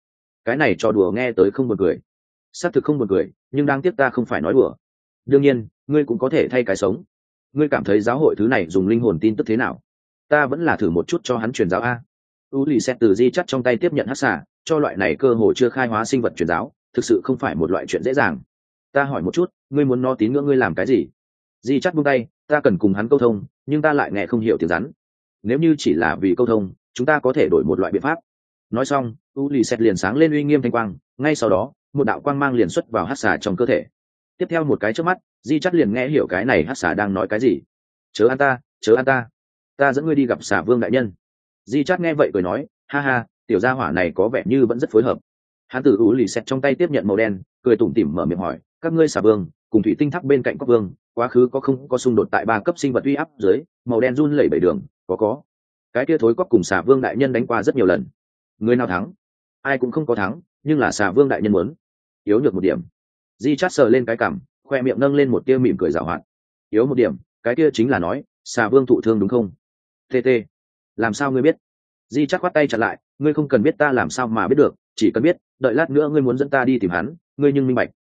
cái này trò đùa nghe tới không buồn cười. Xác thực không buồn cười, nhưng đáng tiếc ta không phải nói đùa. Đương nhiên ngươi cũng có thể thay cái sống. Ngươi cảm thấy giáo hội thứ này dùng linh hồn tin tức thế nào? Ta vẫn là thử một chút cho hắn truyền giáo a. U lì xét từ di chắt trong tay tiếp nhận hắc xà, cho loại này cơ hồ chưa khai hóa sinh vật truyền giáo thực sự không phải một loại chuyện dễ dàng. Ta hỏi một chút, ngươi muốn nó tín ngưỡng ngươi làm cái gì? Di chắt buông tay, ta cần cùng hắn câu thông, nhưng ta lại nghe không hiểu tiếng rắn. Nếu như chỉ là vì câu thông, chúng ta có thể đổi một loại biện pháp. Nói xong, u lì xét liền sáng lên uy nghiêm thanh quang, ngay sau đó một đạo quang mang liền xuất vào hắc xà trong cơ thể. Tiếp theo một cái chớp mắt, di chắt liền nghe hiểu cái này hắc xà đang nói cái gì. Chớ ăn ta, chớ ăn ta, ta dẫn ngươi đi gặp xà vương đại nhân. Di chắt nghe vậy cười nói, ha ha, tiểu gia hỏa này có vẻ như vẫn rất phối hợp. Hắn từ u lì xét trong tay tiếp nhận màu đen, cười tủm tỉm mở miệng hỏi, các ngươi xà vương cùng thủy tinh tháp bên cạnh cốc vương quá khứ có không có xung đột tại 3 cấp sinh vật uy áp dưới? Màu đen run lẩy bẩy đường, có. Cái kia thối cóc cùng xà vương đại nhân đánh qua rất nhiều lần. Người nào thắng? Ai cũng không có thắng, nhưng là xà vương đại nhân muốn yếu nhược một điểm. Di chát sờ lên cái cằm, khoe miệng nâng lên một tia mỉm cười giảo hoạt. Yếu một điểm, cái kia chính là nói xà vương thụ thương đúng không? TT, làm sao ngươi biết? Di chát khoát tay chặn lại, ngươi không cần biết ta làm sao mà biết được, chỉ cần biết đợi lát nữa ngươi muốn dẫn ta đi tìm hắn, ngươi nhưng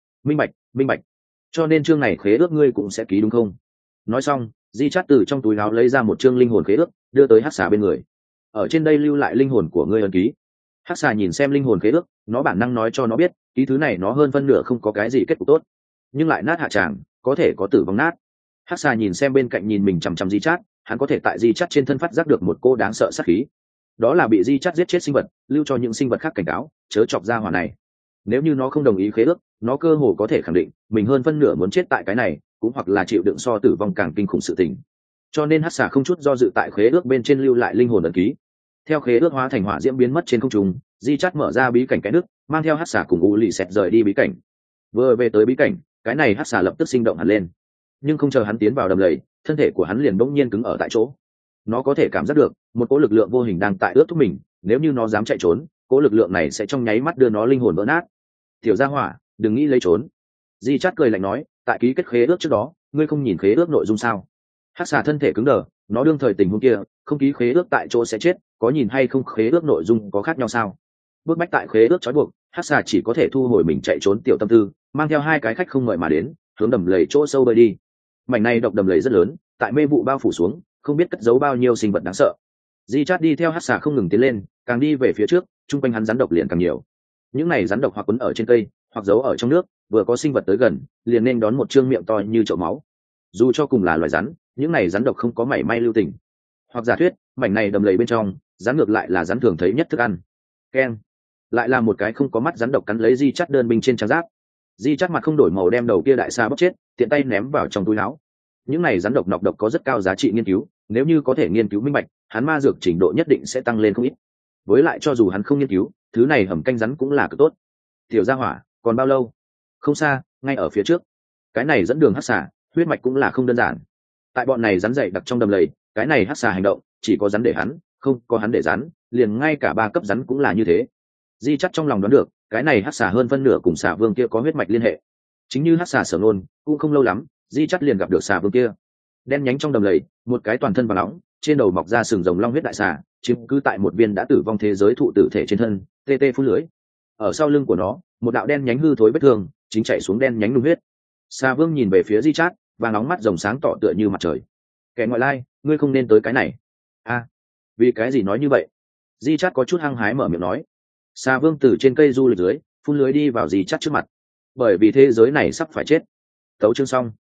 minh bạch. Cho nên chương này khế ước ngươi cũng sẽ ký đúng không? Nói xong, Di chát từ trong túi áo lấy ra một chương linh hồn khế ước, đưa tới hắc xà bên người. Ở trên đây lưu lại linh hồn của ngươi ấn ký. Hắc xà nhìn xem linh hồn khế ước, nó bản năng nói cho nó biết ký thứ này nó hơn phân nửa không có cái gì kết cục tốt, nhưng lại nát hạ tràng, có thể có tử vong nát. Hắc xà nhìn xem bên cạnh nhìn mình chằm chằm Di chát, hắn có thể tại Di chát trên thân phát giác được một cô đáng sợ sát khí. Đó là bị Di chát giết chết sinh vật, lưu cho những sinh vật khác cảnh cáo, chớ chọc ra hỏa này. Nếu như nó không đồng ý khế ước, nó cơ hồ có thể khẳng định mình hơn phân nửa muốn chết tại cái này, cũng hoặc là chịu đựng so tử vong càng kinh khủng sự tình. Cho nên hắc xà không chút do dự tại khế ước bên trên lưu lại linh hồn ấn ký. Theo khế ước hóa thành hỏa diễm biến mất trên không trung, Di chát mở ra bí cảnh cái nước, mang theo hắc xà cùng u lì xẹt rời đi bí cảnh. Vừa về tới bí cảnh, cái này hắc xà lập tức sinh động hẳn lên, nhưng không chờ hắn tiến vào đầm lầy, thân thể của hắn liền bỗng nhiên cứng ở tại chỗ. Nó có thể cảm giác được một cỗ lực lượng vô hình đang tại ướt thúc mình, nếu như nó dám chạy trốn, cỗ lực lượng này sẽ trong nháy mắt đưa nó linh hồn vỡ nát. Tiểu gia hỏa, đừng nghĩ lấy trốn. Di chát cười lạnh nói, tại ký kết khế ước trước đó, ngươi không nhìn khế ước nội dung sao? Hắc xà thân thể cứng đờ, nó đương thời tình huống kia không ký khế ước tại chỗ sẽ chết, có nhìn hay không khế ước nội dung có khác nhau sao? Bước bách tại khế ước trói buộc, hắc xà chỉ có thể thu hồi mình chạy trốn tiểu tâm tư, mang theo 2 cái khách không mời mà đến, hướng đầm lầy chỗ sâu bơi đi. Mảnh này độc đầm lầy rất lớn, tại mê vụ bao phủ xuống, không biết cất giấu bao nhiêu sinh vật đáng sợ. Di chát đi theo hắc xà không ngừng tiến lên, càng đi về phía trước, chung quanh hắn rắn độc liền càng nhiều. Những này rắn độc hoặc quấn ở trên cây, hoặc giấu ở trong nước, vừa có sinh vật tới gần, liền nên đón một trương miệng to như chậu máu. Dù cho cùng là loài rắn, những này rắn độc không có mảy may lưu tình. Hoặc giả thuyết, mảnh này đầm lầy bên trong, rắn ngược lại là rắn thường thấy nhất thức ăn. Keng, lại là một cái không có mắt rắn độc cắn lấy Di chát đơn binh trên trang giáp. Di chát mặt không đổi màu đem đầu kia đại xa bóc chết, tiện tay ném vào trong túi áo. Những này rắn độc nọc độc có rất cao giá trị nghiên cứu, nếu như có thể nghiên cứu minh bạch, hắn ma dược trình độ nhất định sẽ tăng lên không ít. Với lại cho dù hắn không nghiên cứu, thứ này hầm canh rắn cũng là cực tốt. Tiểu gia hỏa, còn bao lâu? Không xa, ngay ở phía trước. Cái này dẫn đường hắc xà, huyết mạch cũng là không đơn giản. Tại bọn này rắn dày đặc trong đầm lầy, cái này hắc xà hành động, chỉ có rắn để hắn, không có hắn để rắn, liền ngay cả 3 cấp rắn cũng là như thế. Di chắt trong lòng đoán được, cái này hắc xà hơn phân nửa cùng xà vương kia có huyết mạch liên hệ. Chính như hắc xà sở nôn, cũng không lâu lắm, Di chắt liền gặp được xà vương kia. Đen nhánh trong đầm lầy, một cái toàn thân vàng nóng, trên đầu mọc ra sừng rồng long huyết đại xà, chiếm cứ tại một viên đã tử vong thế giới thụ tử thể trên thân, tê tê phun lưới. Ở sau lưng của nó, một đạo đen nhánh hư thối vết thương, chính chạy xuống đen nhánh nung huyết. Xà vương nhìn về phía Di chát, và nóng mắt rồng sáng tỏ tựa như mặt trời. Kẻ ngoại lai, ngươi không nên tới cái này. A, vì cái gì nói như vậy? Di chát có chút hăng hái mở miệng nói. Xà vương từ trên cây du lịch dưới, phun lưới đi vào Di chát trước mặt. Bởi vì thế giới này sắp phải chết. Tấu chương xong.